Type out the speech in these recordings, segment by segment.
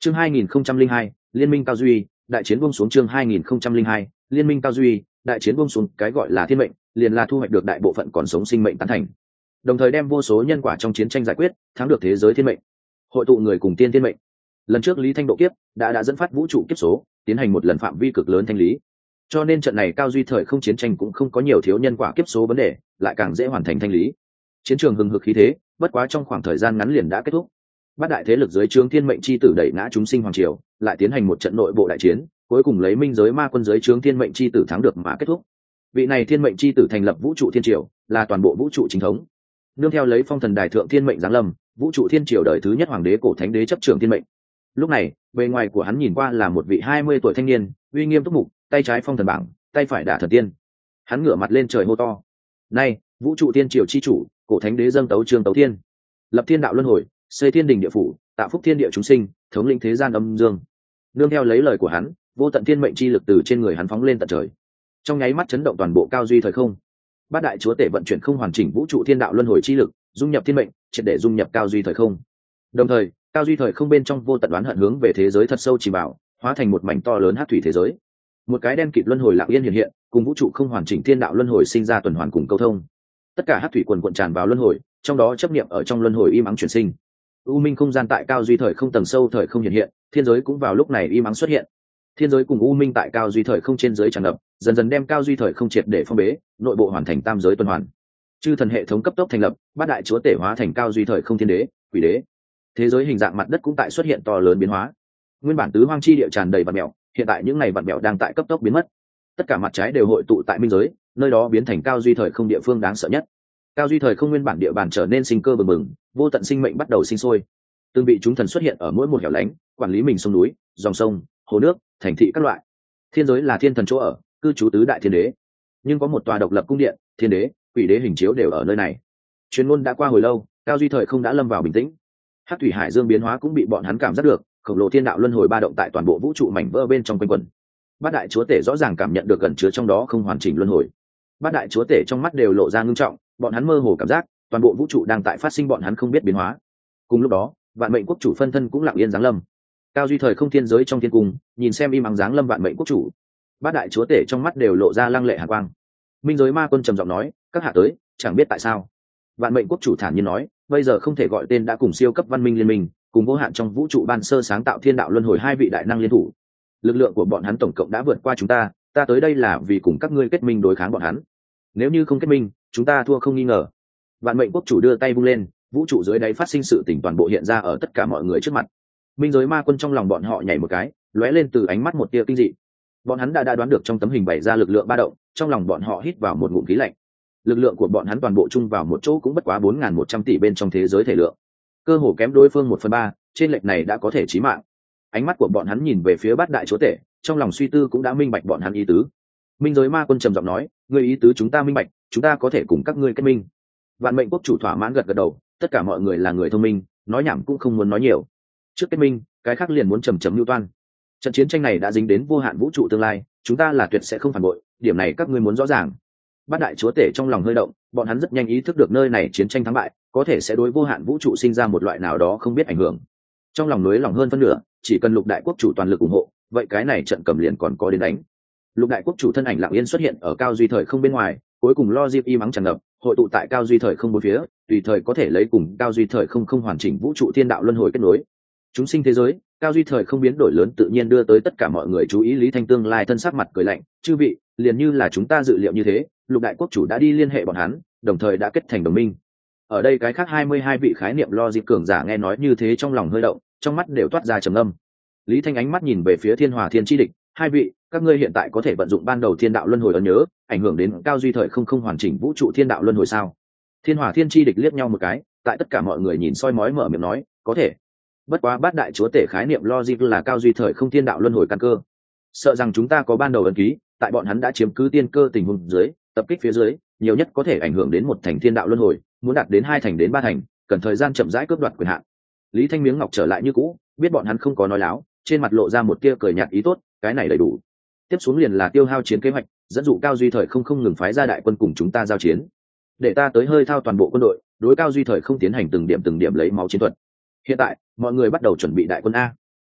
Chương 2002, Liên minh Cao Duy, đại chiến buông xuống. Chương 2002, Liên minh Cao Duy, đại chiến buông xuống. Cái gọi là thiên mệnh, liền là thu hoạch được đại bộ phận còn sống sinh mệnh tán thành, đồng thời đem vô số nhân quả trong chiến tranh giải quyết, thắng được thế giới thiên mệnh, hội tụ người cùng tiên thiên mệnh. Lần trước Lý Thanh độ kiếp đã dẫn phát vũ trụ kiếp số, tiến hành một lần phạm vi cực lớn thanh lý, cho nên trận này Cao Duy thời không chiến tranh cũng không có nhiều thiếu nhân quả kiếp số vấn đề, lại càng dễ hoàn thành thanh lý. Chiến trường hừng hực khí thế, bất quá trong khoảng thời gian ngắn liền đã kết thúc. Bát đại thế lực dưới trướng thiên mệnh chi tử đẩy ngã chúng sinh hoàng triều, lại tiến hành một trận nội bộ đại chiến, cuối cùng lấy minh giới ma quân dưới trướng thiên mệnh chi tử thắng được mà kết thúc. Vị này thiên mệnh chi tử thành lập vũ trụ thiên triều, là toàn bộ vũ trụ chính thống. Nương theo lấy phong thần đài thượng thiên mệnh giáng lâm, vũ trụ thiên triều đời thứ nhất hoàng đế cổ thánh đế chấp trưởng thiên mệnh. Lúc này, bề ngoài của hắn nhìn qua là một vị 20 tuổi thanh niên, uy nghiêm túc mục, tay trái phong thần bảng, tay phải đả thần tiên. Hắn ngửa mặt lên trời hô to: "Nay, vũ trụ thiên triều chi chủ, cổ thánh đế dâng tấu chương tấu thiên, lập thiên đạo luân hồi, xây thiên đình địa phủ, tạo phúc thiên địa chúng sinh, thống lĩnh thế gian âm dương." Nương theo lấy lời của hắn, vô tận thiên mệnh chi lực từ trên người hắn phóng lên tận trời, trong nháy mắt chấn động toàn bộ Cao Duy thời không. Bát đại chúa tể vận chuyển không hoàn chỉnh vũ trụ thiên đạo luân hồi chi lực, dung nhập thiên mệnh, triệt để dung nhập Cao Duy thời không. Đồng thời, Cao Duy thời không bên trong vô tận đoán hận hướng về thế giới thật sâu chìm vào, hóa thành một mảnh to lớn hắc thủy thế giới. Một cái đen kịt luân hồi lặng yên hiện hiện, cùng vũ trụ không hoàn chỉnh thiên đạo luân hồi sinh ra tuần hoàn cùng câu thông. Tất cả hắc thủy quần cuộn tràn vào luân hồi, trong đó chấp niệm ở trong luân hồi im ắng chuyển sinh. U minh không gian tại Cao Duy thời không tầng sâu thời không hiện hiện, thiên giới cũng vào lúc này im ắng xuất hiện. Thiên giới cùng u minh tại Cao Duy thời không trên giới tràn ngập, dần dần đem Cao Duy thời không triệt để phong bế, nội bộ hoàn thành tam giới tuần hoàn. Chư thần hệ thống cấp tốc thành lập, bát đại chúa tể hóa thành Cao Duy thời không thiên đế, quỷ đế. Thế giới hình dạng mặt đất cũng tại xuất hiện to lớn biến hóa. Nguyên bản tứ hoang chi địa tràn đầy vạn mèo, hiện tại những ngày vạn mèo đang tại cấp tốc biến mất. Tất cả mặt trái đều hội tụ tại minh giới, nơi đó biến thành Cao Duy thời không địa phương đáng sợ nhất. Cao Duy thời không nguyên bản địa bàn trở nên sinh cơ bừng bừng, vô tận sinh mệnh bắt đầu sinh sôi. Từng vị chúng thần xuất hiện ở mỗi một hẻo lánh, quản lý mình sông núi, dòng sông, hồ nước, thành thị các loại. Thiên giới là thiên thần chỗ ở, cư trú tứ đại thiên đế. Nhưng có một tòa độc lập cung điện, thiên đế, quỷ đế hình chiếu đều ở nơi này. Truyền ngôn đã qua hồi lâu, Cao Duy thời không đã lâm vào bình tĩnh. Hắc thủy hải dương biến hóa cũng bị bọn hắn cảm giác được, khổng lồ thiên đạo luân hồi ba động tại toàn bộ vũ trụ mảnh vỡ bên trong quanh quẩn. Bát đại chúa tể rõ ràng cảm nhận được gần chứa trong đó không hoàn chỉnh luân hồi. Bát đại chúa tể trong mắt đều lộ ra ngưng trọng, bọn hắn mơ hồ cảm giác toàn bộ vũ trụ đang tại phát sinh bọn hắn không biết biến hóa. Cùng lúc đó, vạn mệnh quốc chủ phân thân cũng lặng yên giáng lâm. Cao Duy thời không thiên giới trong thiên cung, nhìn xem im ắng giáng lâm vạn mệnh quốc chủ. Bát đại chúa tể trong mắt đều lộ ra lăng lệ hàn quang. Minh giới ma quân trầm giọng nói: "Các hạ tới, chẳng biết tại sao." Vạn mệnh quốc chủ thản nhiên nói: "Bây giờ không thể gọi tên đã cùng siêu cấp văn minh liên minh, cùng vô hạn trong vũ trụ ban sơ sáng tạo thiên đạo luân hồi hai vị đại năng liên thủ. Lực lượng của bọn hắn tổng cộng đã vượt qua chúng ta tới đây là vì cùng các ngươi kết minh đối kháng bọn hắn. Nếu như không kết minh, chúng ta thua không nghi ngờ." Vạn mệnh quốc chủ đưa tay vung lên, vũ trụ dưới đáy phát sinh sự tình toàn bộ hiện ra ở tất cả mọi người trước mặt. Minh giới ma quân trong lòng bọn họ nhảy một cái, lóe lên từ ánh mắt một tia kinh dị. Bọn hắn đã đoán được trong tấm hình bày ra lực lượng ba động, trong lòng bọn họ hít vào một ngụm khí lạnh. Lực lượng của bọn hắn toàn bộ chung vào một chỗ cũng bất quá 4.100 tỷ bên trong thế giới thể lượng, cơ hồ kém đối phương 1/3, trên lệch này đã có thể chí mạng. Ánh mắt của bọn hắn nhìn về phía bát đại chúa tể, trong lòng suy tư cũng đã minh bạch bọn hắn ý tứ. Minh giới ma quân trầm giọng nói: "Ngươi ý tứ chúng ta minh bạch, chúng ta có thể cùng các ngươi kết minh." Vạn mệnh quốc chủ thỏa mãn gật gật đầu, tất cả mọi người là người thông minh, nói nhảm cũng không muốn nói nhiều. Trước kết minh, cái khác liền muốn chầm lưu toan. Trận chiến tranh này đã dính đến vô hạn vũ trụ tương lai, chúng ta là tuyệt sẽ không phản bội, điểm này các ngươi muốn rõ ràng. Bát đại chúa tể trong lòng hơi động, bọn hắn rất nhanh ý thức được nơi này chiến tranh thắng bại có thể sẽ đối vô hạn vũ trụ sinh ra một loại nào đó không biết ảnh hưởng. Trong lòng nới lòng hơn phân nửa, chỉ cần lục đại quốc chủ toàn lực ủng hộ, vậy cái này trận cầm liền còn có đến đánh. Lục đại quốc chủ thân ảnh lặng yên xuất hiện ở Cao Duy thời không bên ngoài, cuối cùng lo dịp y mắng tràn ngập, hội tụ tại Cao Duy thời không bốn phía, tùy thời có thể lấy cùng Cao Duy thời không không hoàn chỉnh vũ trụ thiên đạo luân hồi kết nối. Chúng sinh thế giới, Cao Duy thời không biến đổi lớn tự nhiên đưa tới tất cả mọi người chú ý. Lý Thanh tương lai thân sắc mặt cười lạnh: "Chư vị, liền như là chúng ta dự liệu như thế, lục đại quốc chủ đã đi liên hệ bọn hắn, đồng thời đã kết thành đồng minh." Ở đây cái khác 22 vị khái niệm lo dịp cường giả nghe nói như thế trong lòng hơi động, trong mắt đều toát ra trầm âm. Lý Thanh ánh mắt nhìn về phía Thiên Hòa Thiên chi địch: "Hai vị, các ngươi hiện tại có thể vận dụng ban đầu thiên đạo luân hồi ấn nhớ, ảnh hưởng đến Cao Duy thời không không hoàn chỉnh vũ trụ thiên đạo luân hồi sao?" Thiên Hòa Thiên chi địch liếc nhau một cái, tại tất cả mọi người nhìn soi mói mở miệng nói: "Có thể." Bất quá bát đại chúa tể khái niệm logic là Cao Duy thời không thiên đạo luân hồi căn cơ, sợ rằng chúng ta có ban đầu ấn ký, tại bọn hắn đã chiếm cứ tiên cơ tình huống dưới, tập kích phía dưới, nhiều nhất có thể ảnh hưởng đến một thành thiên đạo luân hồi, muốn đạt đến 2 thành đến 3 thành, cần thời gian chậm rãi cướp đoạt quyền hạn. Lý Thanh miếng ngọc trở lại như cũ, biết bọn hắn không có nói láo, trên mặt lộ ra một tia cười nhạt ý tốt, cái này đầy đủ. Tiếp xuống liền là tiêu hao chiến kế hoạch, dẫn dụ Cao Duy thời không ngừng phái ra đại quân cùng chúng ta giao chiến. Để ta tới hơi thao toàn bộ quân đội, đối Cao Duy thời không tiến hành từng điểm lấy máu chiến thuật. Hiện tại, mọi người bắt đầu chuẩn bị đại quân a.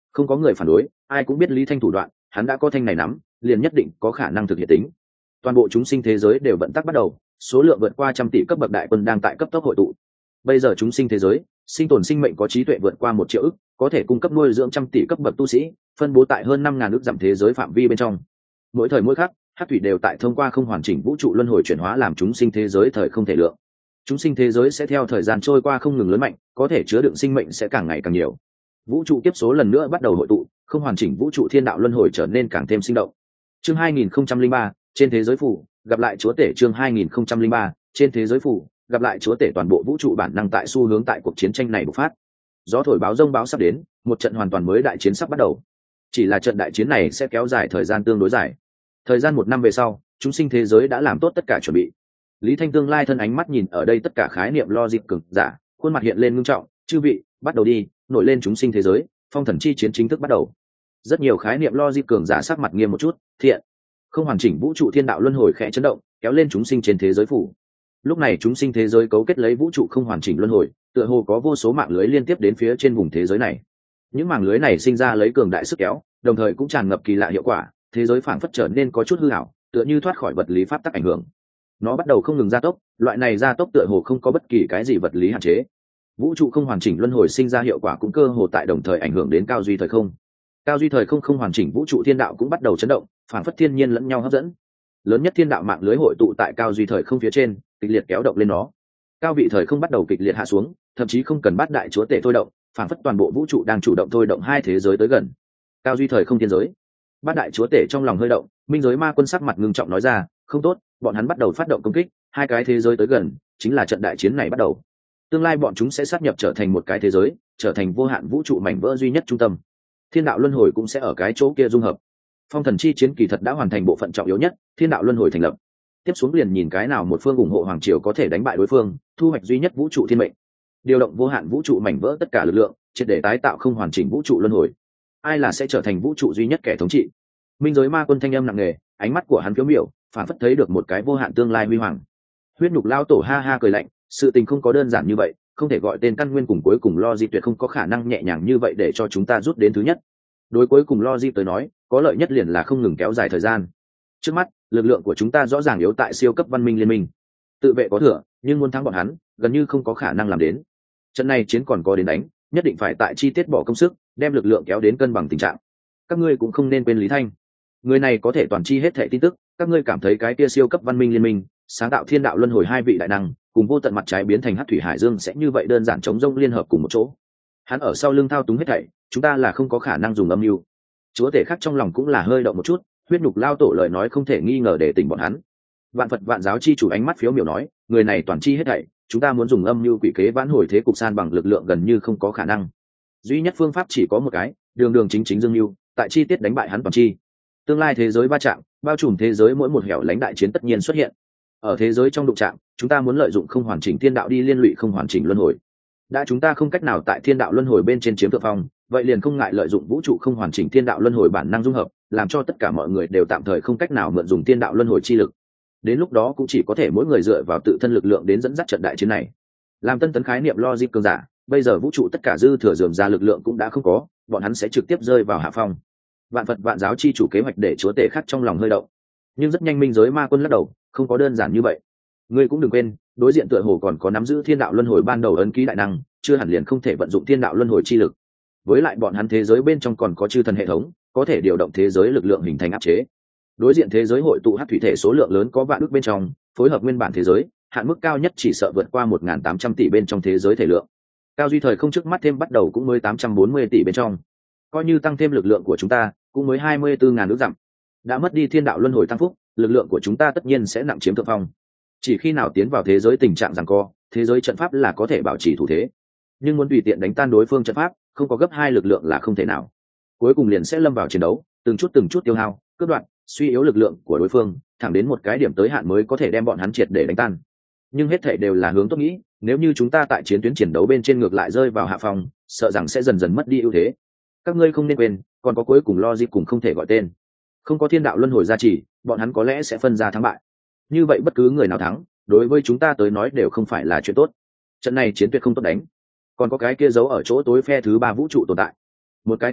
Không có người phản đối, ai cũng biết Lý Thanh thủ đoạn, hắn đã có thanh này nắm, liền nhất định có khả năng thực hiện tính. Toàn bộ chúng sinh thế giới đều vận tắc bắt đầu, số lượng vượt qua trăm tỷ cấp bậc đại quân đang tại cấp tốc hội tụ. Bây giờ chúng sinh thế giới, sinh tồn sinh mệnh có trí tuệ vượt qua 1 triệu ức, có thể cung cấp nuôi dưỡng trăm tỷ cấp bậc tu sĩ, phân bố tại hơn 5.000 ức dặm thế giới phạm vi bên trong. Mỗi thời mỗi khắc, Hắc thủy đều tại thông qua không hoàn chỉnh vũ trụ luân hồi chuyển hóa làm chúng sinh thế giới thời không thể lượng. Chúng sinh thế giới sẽ theo thời gian trôi qua không ngừng lớn mạnh, có thể chứa đựng sinh mệnh sẽ càng ngày càng nhiều. Vũ trụ tiếp số lần nữa bắt đầu hội tụ, không hoàn chỉnh vũ trụ thiên đạo luân hồi trở nên càng thêm sinh động. Chương 2003, trên thế giới phủ, gặp lại chúa tể. Chương 2003, trên thế giới phủ, gặp lại chúa tể. Toàn bộ vũ trụ bản năng tại xu hướng tại cuộc chiến tranh này bộc phát. Gió thổi báo rông báo sắp đến, một trận hoàn toàn mới đại chiến sắp bắt đầu. Chỉ là trận đại chiến này sẽ kéo dài thời gian tương đối dài. Thời gian 1 năm về sau, chúng sinh thế giới đã làm tốt tất cả chuẩn bị. Lý Thanh tương lai thân ánh mắt nhìn ở đây tất cả khái niệm logic cường giả, khuôn mặt hiện lên ngưng trọng. Chư vị, bắt đầu đi, nổi lên chúng sinh thế giới, phong thần chi chiến chính thức bắt đầu. Rất nhiều khái niệm logic cường giả sắc mặt nghiêm một chút. Thiện. Không hoàn chỉnh vũ trụ thiên đạo luân hồi khẽ chấn động, kéo lên chúng sinh trên thế giới phủ. Lúc này chúng sinh thế giới cấu kết lấy vũ trụ không hoàn chỉnh luân hồi, tựa hồ có vô số mạng lưới liên tiếp đến phía trên vùng thế giới này. Những mạng lưới này sinh ra lấy cường đại sức kéo, đồng thời cũng tràn ngập kỳ lạ hiệu quả, thế giới phảng phất trở nên có chút hư ảo, tựa như thoát khỏi vật lý pháp tắc ảnh hưởng. Nó bắt đầu không ngừng gia tốc, loại này gia tốc tựa hồ không có bất kỳ cái gì vật lý hạn chế. Vũ trụ không hoàn chỉnh luân hồi sinh ra hiệu quả cũng cơ hồ tại đồng thời ảnh hưởng đến cao duy thời không. Cao duy thời không không hoàn chỉnh vũ trụ thiên đạo cũng bắt đầu chấn động, phảng phất thiên nhiên lẫn nhau hấp dẫn. Lớn nhất thiên đạo mạng lưới hội tụ tại cao duy thời không phía trên, kịch liệt kéo động lên nó. Cao vị thời không bắt đầu kịch liệt hạ xuống, thậm chí không cần bắt đại chúa tể thôi động, phảng phất toàn bộ vũ trụ đang chủ động thôi động hai thế giới tới gần. Cao duy thời không thiên giới. Bát đại chúa tể trong lòng hơi động, minh giới ma quân sắc mặt ngưng trọng nói ra, không tốt, bọn hắn bắt đầu phát động công kích, hai cái thế giới tới gần, chính là trận đại chiến này bắt đầu. Tương lai bọn chúng sẽ sát nhập trở thành một cái thế giới, trở thành vô hạn vũ trụ mảnh vỡ duy nhất trung tâm. Thiên đạo luân hồi cũng sẽ ở cái chỗ kia dung hợp. Phong thần chi chiến kỳ thật đã hoàn thành bộ phận trọng yếu nhất, thiên đạo luân hồi thành lập. Tiếp xuống liền nhìn cái nào một phương ủng hộ hoàng triều có thể đánh bại đối phương, thu hoạch duy nhất vũ trụ thiên mệnh. Điều động vô hạn vũ trụ mảnh vỡ tất cả lực lượng, triệt để tái tạo không hoàn chỉnh vũ trụ luân hồi. Ai là sẽ trở thành vũ trụ duy nhất kẻ thống trị? Minh giới ma quân thanh âm nặng nề, ánh mắt của hắn phiếu miểu, phản phất thấy được một cái vô hạn tương lai huy hoàng. Huyết nhục lao tổ ha ha cười lạnh, sự tình không có đơn giản như vậy, không thể gọi tên căn nguyên cùng cuối cùng logic tuyệt không có khả năng nhẹ nhàng như vậy để cho chúng ta rút đến thứ nhất. Đối cuối cùng logic tới nói, có lợi nhất liền là không ngừng kéo dài thời gian. Trước mắt, lực lượng của chúng ta rõ ràng yếu tại siêu cấp văn minh liên minh. Tự vệ có thừa, nhưng muốn thắng bọn hắn, gần như không có khả năng làm đến. Trận này chiến còn có đến đánh, nhất định phải tại chi tiết bỏ công sức, đem lực lượng kéo đến cân bằng tình trạng. Các ngươi cũng không nên quên Lý Thanh. Người này có thể toàn chi hết thảy tin tức, các ngươi cảm thấy cái kia siêu cấp văn minh liên minh, sáng tạo thiên đạo luân hồi hai vị đại năng, cùng vô tận mặt trái biến thành hắc thủy hải dương sẽ như vậy đơn giản chống rông liên hợp cùng một chỗ. Hắn ở sau lưng thao túng hết thảy, chúng ta là không có khả năng dùng âm mưu. Chúa tể khác trong lòng cũng là hơi động một chút, huyết nhục lao tổ lời nói không thể nghi ngờ để tỉnh bọn hắn. Vạn Phật vạn giáo chi chủ ánh mắt phiếu miểu nói, người này toàn chi hết thảy, chúng ta muốn dùng âm mưu quỷ kế vãn hồi thế cục san bằng lực lượng gần như không có khả năng. Duy nhất phương pháp chỉ có một cái, đường đường chính chính dương mưu, tại chi tiết đánh bại hắn toàn chi. Tương lai thế giới va chạm, bao trùm thế giới mỗi một hẻo lánh đại chiến tất nhiên xuất hiện. Ở thế giới trong đụng chạm, chúng ta muốn lợi dụng không hoàn chỉnh thiên đạo đi liên lụy không hoàn chỉnh luân hồi. Đã chúng ta không cách nào tại thiên đạo luân hồi bên trên chiếm thượng phong, vậy liền không ngại lợi dụng vũ trụ không hoàn chỉnh thiên đạo luân hồi bản năng dung hợp, làm cho tất cả mọi người đều tạm thời không cách nào mượn dùng thiên đạo luân hồi chi lực. Đến lúc đó cũng chỉ có thể mỗi người dựa vào tự thân lực lượng đến dẫn dắt trận đại chiến này. Làm tân tấn khái niệm logic cường giả, bây giờ vũ trụ tất cả dư thừa dườm ra lực lượng cũng đã không có, bọn hắn sẽ trực tiếp rơi vào hạ phong. Vạn Phật vạn giáo chi chủ kế hoạch để chúa tể khắc trong lòng hơi động, nhưng rất nhanh minh giới ma quân lắc đầu, không có đơn giản như vậy. Ngươi cũng đừng quên, đối diện tựa hồ còn có nắm giữ thiên đạo luân hồi ban đầu ấn ký đại năng, chưa hẳn liền không thể vận dụng thiên đạo luân hồi chi lực. Với lại bọn hắn thế giới bên trong còn có chư thần hệ thống, có thể điều động thế giới lực lượng hình thành áp chế. Đối diện thế giới hội tụ hắc thủy thể số lượng lớn có vạn ước bên trong, phối hợp nguyên bản thế giới, hạn mức cao nhất chỉ sợ vượt qua 1.800 tỷ bên trong thế giới thể lượng. Cao duy thời không trước mắt thêm bắt đầu cũng mới 840 tỷ bên trong. Coi như tăng thêm lực lượng của chúng ta, cũng mới 24.000 ước dặm. Đã mất đi thiên đạo luân hồi tăng phúc, lực lượng của chúng ta tất nhiên sẽ nặng chiếm thượng phong. Chỉ khi nào tiến vào thế giới tình trạng giằng co, thế giới trận pháp là có thể bảo trì thủ thế. Nhưng muốn tùy tiện đánh tan đối phương trận pháp, không có gấp 2 lực lượng là không thể nào. Cuối cùng liền sẽ lâm vào chiến đấu, từng chút tiêu hao, cướp đoạt, suy yếu lực lượng của đối phương, thẳng đến một cái điểm tới hạn mới có thể đem bọn hắn triệt để đánh tan. Nhưng hết thảy đều là hướng tốt nghĩ, nếu như chúng ta tại chiến tuyến chiến đấu bên trên ngược lại rơi vào hạ phòng, sợ rằng sẽ dần dần mất đi ưu thế. Các ngươi không nên quên, còn có cuối cùng logic cùng không thể gọi tên. Không có thiên đạo luân hồi gia trì, bọn hắn có lẽ sẽ phân ra thắng bại. Như vậy bất cứ người nào thắng, đối với chúng ta tới nói đều không phải là chuyện tốt. Trận này chiến tuyệt không tốt đánh. Còn có cái kia giấu ở chỗ tối phe thứ ba vũ trụ tồn tại. Một cái không tốt,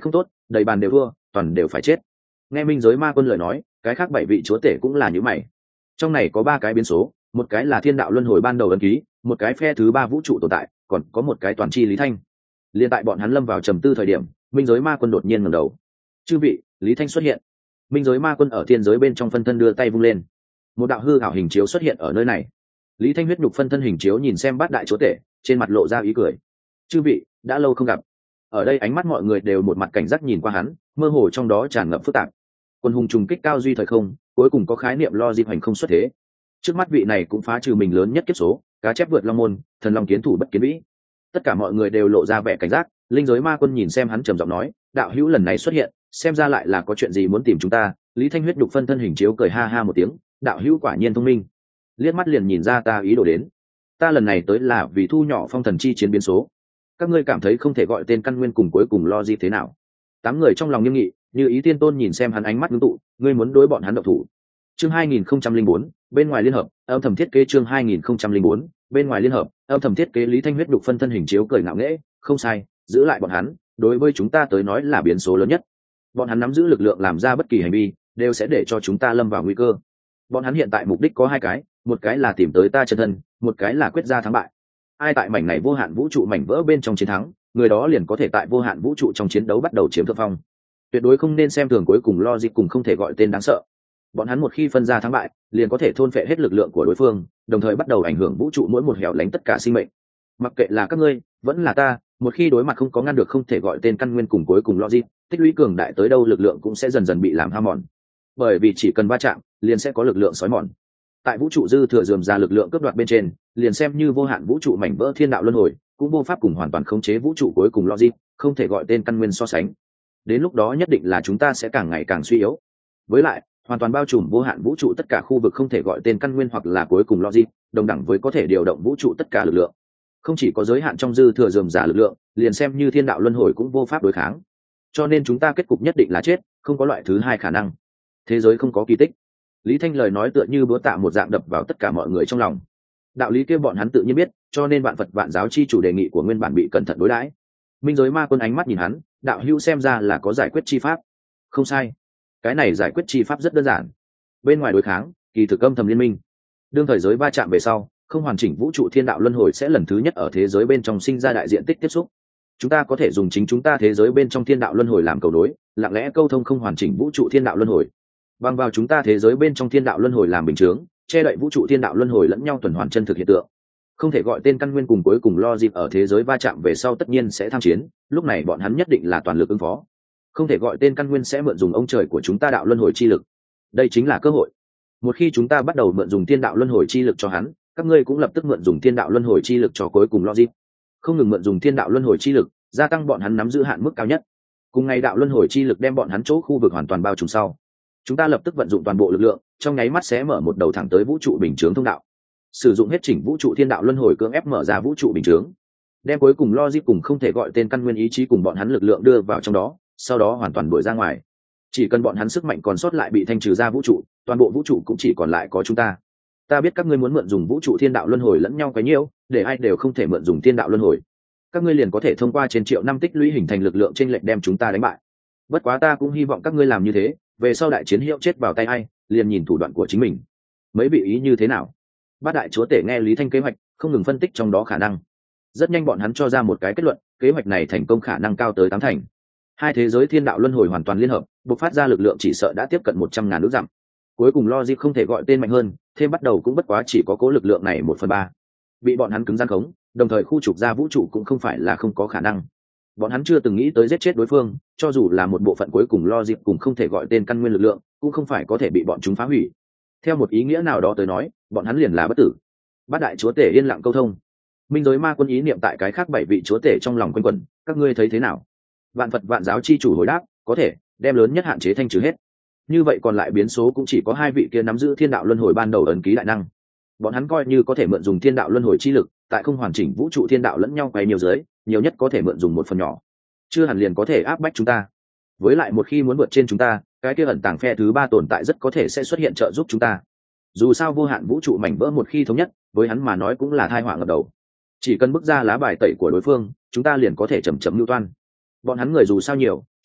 đầy bàn đều thua, toàn đều phải chết. Nghe minh giới ma quân lời nói, cái khác 7 vị chúa tể cũng là như mày. Trong này có 3 cái biến số, một cái là thiên đạo luân hồi ban đầu ấn ký, một cái phe thứ 3 vũ trụ tồn tại, còn có một cái toàn chi Lý Thanh. Liên tại bọn hắn lâm vào trầm tư thời điểm, minh giới ma quân đột nhiên ngẩng đầu. Chư vị, Lý Thanh xuất hiện. Minh giới ma quân ở thiên giới bên trong phân thân đưa tay vung lên, một đạo hư ảo hình chiếu xuất hiện ở nơi này. Lý Thanh huyết nhục phân thân hình chiếu nhìn xem bát đại chúa tể, trên mặt lộ ra ý cười. Chư vị, đã lâu không gặp. Ở đây ánh mắt mọi người đều một mặt cảnh giác nhìn qua hắn, mơ hồ trong đó tràn ngập phức tạp. Quân hùng trùng kích cao duy thời không, cuối cùng có khái niệm lo di hành không xuất thế. Trước mắt vị này cũng phá trừ mình lớn nhất kiếp số, cá chép vượt long môn, thần long kiến thủ bất kiến vĩ. Tất cả mọi người đều lộ ra vẻ cảnh giác. Linh giới ma quân nhìn xem hắn trầm giọng nói, đạo hữu lần này xuất hiện, xem ra lại là có chuyện gì muốn tìm chúng ta. Lý Thanh huyết nhục phân thân hình chiếu cười ha ha một tiếng, đạo hữu quả nhiên thông minh, liếc mắt liền nhìn ra ta ý đồ đến. Ta lần này tới là vì thu nhỏ phong thần chi chiến biến số. Các ngươi cảm thấy không thể gọi tên căn nguyên cùng cuối cùng lo gì thế nào? 8 người trong lòng nghiêm nghị, như ý tiên tôn nhìn xem hắn ánh mắt ngưng tụ, ngươi muốn đối bọn hắn động thủ. Chương 2004, bên ngoài liên hợp, âm thầm thiết kế chương 2004, bên ngoài liên hợp, âm thầm thiết kế. Lý Thanh huyết đục phân thân hình chiếu cười ngạo nghễ, không sai, giữ lại bọn hắn, đối với chúng ta tới nói là biến số lớn nhất. Bọn hắn nắm giữ lực lượng làm ra bất kỳ hành vi, đều sẽ để cho chúng ta lâm vào nguy cơ. Bọn hắn hiện tại mục đích có 2 cái, một cái là tìm tới ta chân thân, một cái là quyết ra thắng bại. Ai tại mảnh này vô hạn vũ trụ mảnh vỡ bên trong chiến thắng, người đó liền có thể tại vô hạn vũ trụ trong chiến đấu bắt đầu chiếm thượng phong. Tuyệt đối không nên xem thường cuối cùng logic cùng không thể gọi tên đáng sợ. Bọn hắn một khi phân ra thắng bại, liền có thể thôn phệ hết lực lượng của đối phương, đồng thời bắt đầu ảnh hưởng vũ trụ mỗi một hẻo lánh tất cả sinh mệnh. Mặc kệ là các ngươi, vẫn là ta, một khi đối mặt không có ngăn được không thể gọi tên căn nguyên cùng cuối cùng logic, tích lũy cường đại tới đâu lực lượng cũng sẽ dần dần bị làm hao mòn. Bởi vì chỉ cần va chạm, liền sẽ có lực lượng xói mòn. Tại vũ trụ dư thừa dườm ra lực lượng cướp đoạt bên trên, liền xem như vô hạn vũ trụ mảnh vỡ thiên đạo luân hồi, cũng vô pháp cùng hoàn toàn khống chế vũ trụ cuối cùng logic, không thể gọi tên căn nguyên so sánh. Đến lúc đó nhất định là chúng ta sẽ càng ngày càng suy yếu. Với lại, hoàn toàn bao trùm vô hạn vũ trụ tất cả khu vực không thể gọi tên căn nguyên hoặc là cuối cùng logic, đồng đẳng với có thể điều động vũ trụ tất cả lực lượng. Không chỉ có giới hạn trong dư thừa dườm giả lực lượng, liền xem như thiên đạo luân hồi cũng vô pháp đối kháng. Cho nên chúng ta kết cục nhất định là chết, không có loại thứ hai khả năng. Thế giới không có kỳ tích. Lý Thanh lời nói tựa như búa tạ một dạng đập vào tất cả mọi người trong lòng. Đạo lý kia bọn hắn tự nhiên biết, cho nên vạn Phật vạn giáo chi chủ đề nghị của nguyên bản bị cẩn thận đối đãi. Minh giới ma quân ánh mắt nhìn hắn, đạo hữu xem ra là có giải quyết chi pháp. Không sai, cái này giải quyết chi pháp rất đơn giản. Bên ngoài đối kháng, kỳ thực âm thầm liên minh. Đương thời giới va chạm về sau, không hoàn chỉnh vũ trụ thiên đạo luân hồi sẽ lần thứ nhất ở thế giới bên trong sinh ra đại diện tích tiếp xúc. Chúng ta có thể dùng chính chúng ta thế giới bên trong thiên đạo luân hồi làm cầu nối, lặng lẽ câu thông không hoàn chỉnh vũ trụ thiên đạo luân hồi. Bằng vào chúng ta thế giới bên trong thiên đạo luân hồi làm bình chướng, che đậy vũ trụ thiên đạo luân hồi lẫn nhau tuần hoàn chân thực hiện tượng. Không thể gọi tên căn nguyên cùng cuối cùng lo dịp ở thế giới va chạm về sau tất nhiên sẽ tham chiến, lúc này bọn hắn nhất định là toàn lực ứng phó. Không thể gọi tên căn nguyên sẽ mượn dùng ông trời của chúng ta đạo luân hồi chi lực. Đây chính là cơ hội. Một khi chúng ta bắt đầu mượn dùng thiên đạo luân hồi chi lực cho hắn, các ngươi cũng lập tức mượn dùng thiên đạo luân hồi chi lực cho cuối cùng lo dịp. Không ngừng mượn dùng thiên đạo luân hồi chi lực, gia tăng bọn hắn nắm giữ hạn mức cao nhất. Cùng ngày đạo luân hồi chi lực đem bọn hắn chỗ khu vực hoàn toàn bao trùm sau, chúng ta lập tức vận dụng toàn bộ lực lượng, trong nháy mắt sẽ mở một đầu thẳng tới vũ trụ bình chướng thông đạo. Sử dụng hết chỉnh vũ trụ thiên đạo luân hồi cưỡng ép mở ra vũ trụ bình chướng, đem cuối cùng logic cùng không thể gọi tên căn nguyên ý chí cùng bọn hắn lực lượng đưa vào trong đó, sau đó hoàn toàn đuổi ra ngoài. Chỉ cần bọn hắn sức mạnh còn sót lại bị thanh trừ ra vũ trụ, toàn bộ vũ trụ cũng chỉ còn lại có chúng ta. Ta biết các ngươi muốn mượn dùng vũ trụ thiên đạo luân hồi lẫn nhau quấy nhiễu, để ai đều không thể mượn dùng thiên đạo luân hồi. Các ngươi liền có thể thông qua trên triệu năm tích lũy hình thành lực lượng chênh lệch đem chúng ta đánh bại. Bất quá ta cũng hy vọng các ngươi làm như thế, về sau đại chiến hiệu chết vào tay ai, liền nhìn thủ đoạn của chính mình. Mấy vị ý như thế nào? Bát đại chúa tể nghe Lý Thanh kế hoạch, không ngừng phân tích trong đó khả năng. Rất nhanh bọn hắn cho ra một cái kết luận, kế hoạch này thành công khả năng cao tới 8 thành. Hai thế giới thiên đạo luân hồi hoàn toàn liên hợp, bộc phát ra lực lượng chỉ sợ đã tiếp cận 100.000 nước dặm. Cuối cùng logic không thể gọi tên mạnh hơn, thêm bắt đầu cũng bất quá chỉ có cố lực lượng này 1/3. Bị bọn hắn cứng rắn khống, đồng thời khu trục ra vũ trụ cũng không phải là không có khả năng. Bọn hắn chưa từng nghĩ tới giết chết đối phương, cho dù là một bộ phận cuối cùng logic cùng không thể gọi tên căn nguyên lực lượng, cũng không phải có thể bị bọn chúng phá hủy. Theo một ý nghĩa nào đó tới nói, bọn hắn liền là bất tử. Bát đại chúa tể yên lặng câu thông. Minh giới ma quân ý niệm tại cái khác 7 vị chúa tể trong lòng quanh quẩn, các ngươi thấy thế nào? Vạn Phật vạn giáo chi chủ hồi đáp, có thể đem lớn nhất hạn chế thanh trừ hết. Như vậy còn lại biến số cũng chỉ có 2 vị kia nắm giữ thiên đạo luân hồi ban đầu ấn ký đại năng. Bọn hắn coi như có thể mượn dùng thiên đạo luân hồi chi lực, tại không hoàn chỉnh vũ trụ thiên đạo lẫn nhau quay nhiều giới, nhiều nhất có thể mượn dùng một phần nhỏ, chưa hẳn liền có thể áp bách chúng ta. Với lại một khi muốn vượt trên chúng ta, cái kia ẩn tàng phe thứ 3 tồn tại rất có thể sẽ xuất hiện trợ giúp chúng ta. Dù sao vô hạn vũ trụ mảnh vỡ một khi thống nhất, với hắn mà nói cũng là tai họa ngập đầu. Chỉ cần bước ra lá bài tẩy của đối phương, chúng ta liền có thể chậm chậm lưu toan. Bọn hắn người dù sao nhiều,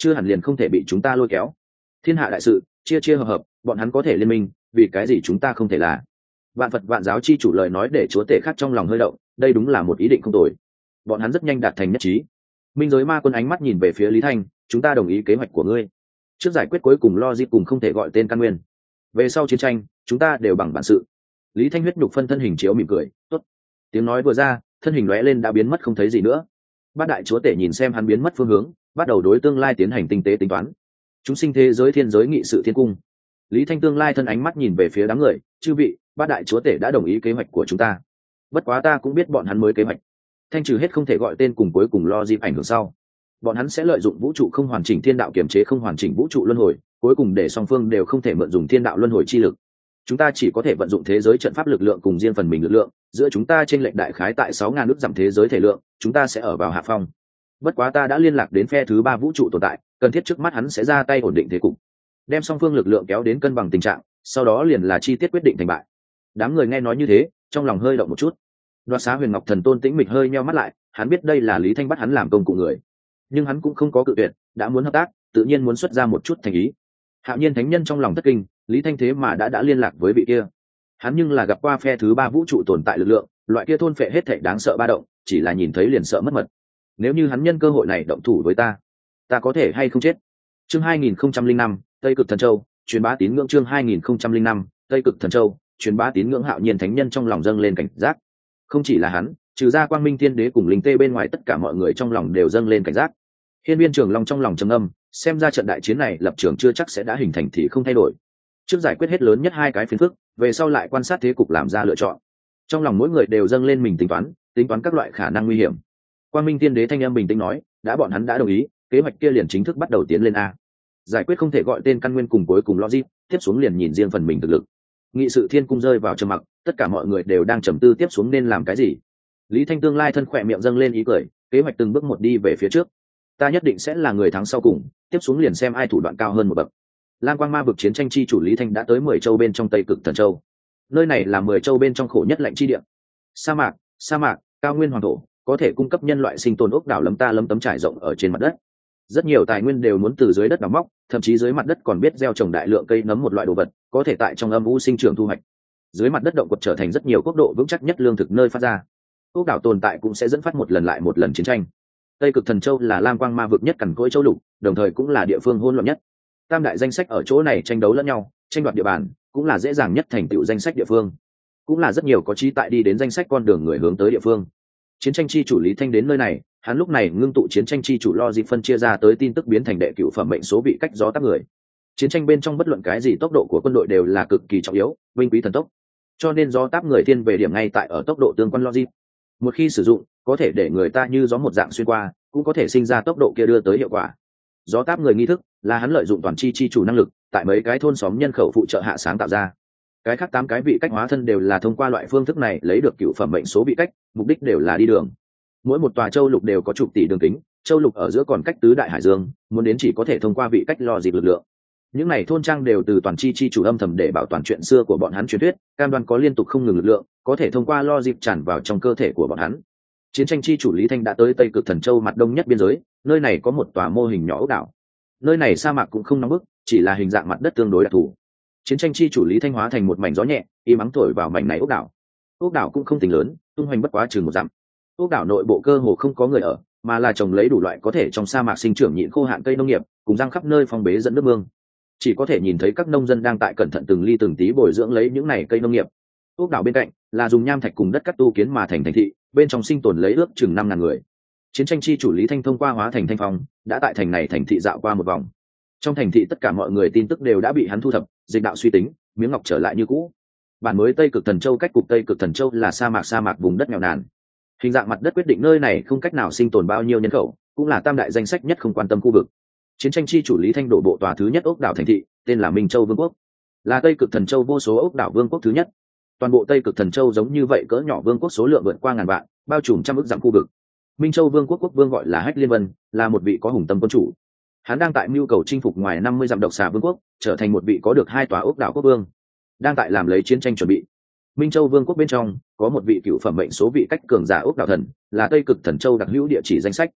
chưa hẳn liền không thể bị chúng ta lôi kéo. Thiên hạ đại sự chia chia hợp hợp, bọn hắn có thể liên minh, vì cái gì chúng ta không thể là? Vạn Phật Vạn Giáo chi chủ lời nói để chúa tể khác trong lòng hơi động, đây đúng là một ý định không tồi. Bọn hắn rất nhanh đạt thành nhất trí. Minh giới ma quân ánh mắt nhìn về phía Lý Thanh, chúng ta đồng ý kế hoạch của ngươi. Trước giải quyết cuối cùng lo dịp cùng không thể gọi tên căn nguyên. Về sau chiến tranh, chúng ta đều bằng bản sự. Lý Thanh huyết nhục phân thân hình chiếu mỉm cười, tốt. Tiếng nói vừa ra, thân hình lóe lên đã biến mất không thấy gì nữa. Bát đại chúa tể nhìn xem hắn biến mất phương hướng, bắt đầu đối tương lai tiến hành tinh tế tính toán. Chúng sinh thế giới thiên giới nghị sự thiên cung. Lý Thanh tương lai thân ánh mắt nhìn về phía đám người, chư vị, bát đại chúa tể đã đồng ý kế hoạch của chúng ta. Bất quá ta cũng biết bọn hắn mới kế hoạch. Thanh trừ hết không thể gọi tên cùng cuối cùng lo dịp ảnh hưởng sau. Bọn hắn sẽ lợi dụng vũ trụ không hoàn chỉnh thiên đạo kiểm chế không hoàn chỉnh vũ trụ luân hồi, cuối cùng để song phương đều không thể mượn dùng thiên đạo luân hồi chi lực. Chúng ta chỉ có thể vận dụng thế giới trận pháp lực lượng cùng riêng phần mình lực lượng, giữa chúng ta trên lệnh đại khái tại 6.000 nước giảm thế giới thể lượng, chúng ta sẽ ở vào hạ phong. Bất quá ta đã liên lạc đến phe thứ 3 vũ trụ tồn tại, cần thiết trước mắt hắn sẽ ra tay ổn định thế cục, đem song phương lực lượng kéo đến cân bằng tình trạng, sau đó liền là chi tiết quyết định thành bại. Đám người nghe nói như thế, trong lòng hơi động một chút. Đoạt Xá Huyền Ngọc Thần Tôn tĩnh mịch hơi nheo mắt lại, hắn biết đây là Lý Thanh bắt hắn làm công cụ người, nhưng hắn cũng không có cự tuyệt, đã muốn hợp tác, tự nhiên muốn xuất ra một chút thành ý. Hạo Nhiên Thánh Nhân trong lòng thất kinh, Lý Thanh thế mà đã liên lạc với vị kia. Hắn nhưng là gặp qua phe thứ 3 vũ trụ tồn tại lực lượng, loại kia thôn phệ hết thảy đáng sợ ba động, chỉ là nhìn thấy liền sợ mất mật. Nếu như hắn nhân cơ hội này động thủ với ta có thể hay không chết. Chương 2005, Tây Cực Thần Châu, truyền bá tín ngưỡng. Chương 2005, Tây Cực Thần Châu, truyền bá tín ngưỡng. Hạo Nhiên Thánh Nhân trong lòng dâng lên cảnh giác. Không chỉ là hắn, trừ ra Quang Minh Thiên Đế cùng Linh Tê bên ngoài, tất cả mọi người trong lòng đều dâng lên cảnh giác. Hiên Viên Trường Long trong lòng trầm ngâm, xem ra trận đại chiến này lập trường chưa chắc sẽ đã hình thành thì không thay đổi. Trước giải quyết hết lớn nhất 2 cái phiền phức, về sau lại quan sát thế cục làm ra lựa chọn. Trong lòng mỗi người đều dâng lên mình tính toán các loại khả năng nguy hiểm. Quang Minh Thiên Đế thanh âm bình tĩnh nói, đã bọn hắn đã đồng ý, kế hoạch kia liền chính thức bắt đầu tiến lên a. Giải quyết không thể gọi tên căn nguyên cùng cuối cùng logic, tiếp xuống liền nhìn riêng phần mình thực lực. Nghị sự thiên cung rơi vào trầm mặc, tất cả mọi người đều đang trầm tư tiếp xuống nên làm cái gì. Lý Thanh tương lai thân khỏe miệng dâng lên ý cười, kế hoạch từng bước một đi về phía trước. Ta nhất định sẽ là người thắng sau cùng, tiếp xuống liền xem ai thủ đoạn cao hơn một bậc. Lam Quang Ma vực chiến tranh chi chủ Lý Thanh đã tới 10 châu bên trong Tây Cực Thần Châu. Nơi này là 10 châu bên trong khổ nhất lạnh chi địa. Sa mạc, cao nguyên hoàng thổ, có thể cung cấp nhân loại sinh tồn ốc đảo lấm ta lấm tấm trải rộng ở trên mặt đất. Rất nhiều tài nguyên đều muốn từ dưới đất đào móc, thậm chí dưới mặt đất còn biết gieo trồng đại lượng cây nấm một loại đồ vật, có thể tại trong âm u sinh trưởng thu hoạch. Dưới mặt đất động quật trở thành rất nhiều quốc độ vững chắc nhất lương thực nơi phát ra. Ốc đảo tồn tại cũng sẽ dẫn phát một lần lại một lần chiến tranh. Tây Cực Thần Châu là Lam Quang Ma vực nhất cằn cỗi châu lục, đồng thời cũng là địa phương hỗn loạn nhất. Tam đại danh sách ở chỗ này tranh đấu lẫn nhau, tranh đoạt địa bàn, cũng là dễ dàng nhất thành tựu danh sách địa phương, cũng là rất nhiều có trí tại đi đến danh sách con đường người hướng tới địa phương. Chiến tranh chi chủ Lý Thanh đến nơi này, hắn lúc này ngưng tụ chiến tranh chi chủ lo dịp phân chia ra tới tin tức biến thành đệ cửu phẩm mệnh số vị cách gió táp người. Chiến tranh bên trong bất luận cái gì tốc độ của quân đội đều là cực kỳ trọng yếu, vinh quý thần tốc, cho nên gió táp người thiên về điểm ngay tại ở tốc độ tương quan logic. Một khi sử dụng, có thể để người ta như gió một dạng xuyên qua, cũng có thể sinh ra tốc độ kia đưa tới hiệu quả. Gió táp người nghi thức là hắn lợi dụng toàn chi chủ năng lực, tại mấy cái thôn xóm nhân khẩu phụ trợ hạ sáng tạo ra. Cái khác 8 cái vị cách hóa thân đều là thông qua loại phương thức này lấy được cửu phẩm mệnh số vị cách, mục đích đều là đi đường. Mỗi một tòa châu lục đều có chục tỷ đường kính, châu lục ở giữa còn cách tứ đại hải dương, muốn đến chỉ có thể thông qua vị cách lo dịp lực lượng. Những này thôn trang đều từ toàn chi chủ âm thầm để bảo toàn chuyện xưa của bọn hắn truyền thuyết, cam đoan có liên tục không ngừng lực lượng, có thể thông qua lo dịp tràn vào trong cơ thể của bọn hắn. Chiến tranh chi chủ Lý Thanh đã tới Tây Cực Thần Châu mặt đông nhất biên giới, nơi này có một tòa mô hình nhỏ ốc đảo. Nơi này sa mạc cũng không nóng bức, chỉ là hình dạng mặt đất tương đối đặc thù. Chiến tranh chi chủ Lý Thanh hóa thành một mảnh gió nhẹ, im ắng thổi vào mảnh này ốc đảo. Ốc đảo cũng không tính lớn, tung hoành bất quá chừng 1 dặm. Ốc đảo nội bộ cơ hồ không có người ở, mà là trồng lấy đủ loại có thể trong sa mạc sinh trưởng nhịn khô hạn cây nông nghiệp, cùng răng khắp nơi phong bế dẫn nước mương. Chỉ có thể nhìn thấy các nông dân đang tại cẩn thận từng ly từng tí bồi dưỡng lấy những này cây nông nghiệp. Ốc đảo bên cạnh là dùng nham thạch cùng đất cắt tu kiến mà thành thành thị, bên trong sinh tồn lấy ước chừng 5.000 người. Chiến tranh chi chủ Lý Thanh thông qua hóa thành thanh phong, đã tại thành này thành thị dạo qua một vòng. Trong thành thị tất cả mọi người tin tức đều đã bị hắn thu thập, dịch đạo suy tính, miếng ngọc trở lại như cũ. Bản mới Tây Cực Thần Châu cách cục Tây Cực Thần Châu là sa mạc vùng đất nghèo nàn. Hình dạng mặt đất quyết định nơi này không cách nào sinh tồn bao nhiêu nhân khẩu, cũng là tam đại danh sách nhất không quan tâm khu vực. Chiến tranh chi chủ Lý Thanh đổ bộ tòa thứ nhất ốc đảo thành thị, tên là Minh Châu Vương quốc, là Tây Cực Thần Châu vô số ốc đảo vương quốc thứ nhất. Toàn bộ Tây Cực Thần Châu giống như vậy cỡ nhỏ vương quốc số lượng vượt qua 1000 vạn, bao trùm trăm ức dặm khu vực. Minh Châu Vương quốc quốc vương gọi là Hách Liên Vân, là một vị có hùng tâm quân chủ. Hắn đang tại mưu cầu chinh phục ngoài 50 dặm độc xà vương quốc, trở thành một vị có được 2 tòa ốc đảo quốc vương. Đang tại làm lấy chiến tranh chuẩn bị. Minh Châu Vương quốc bên trong có một vị cựu phẩm mệnh số vị cách cường giả ốc đảo thần, là Tây Cực Thần Châu đặc hữu địa chỉ danh sách.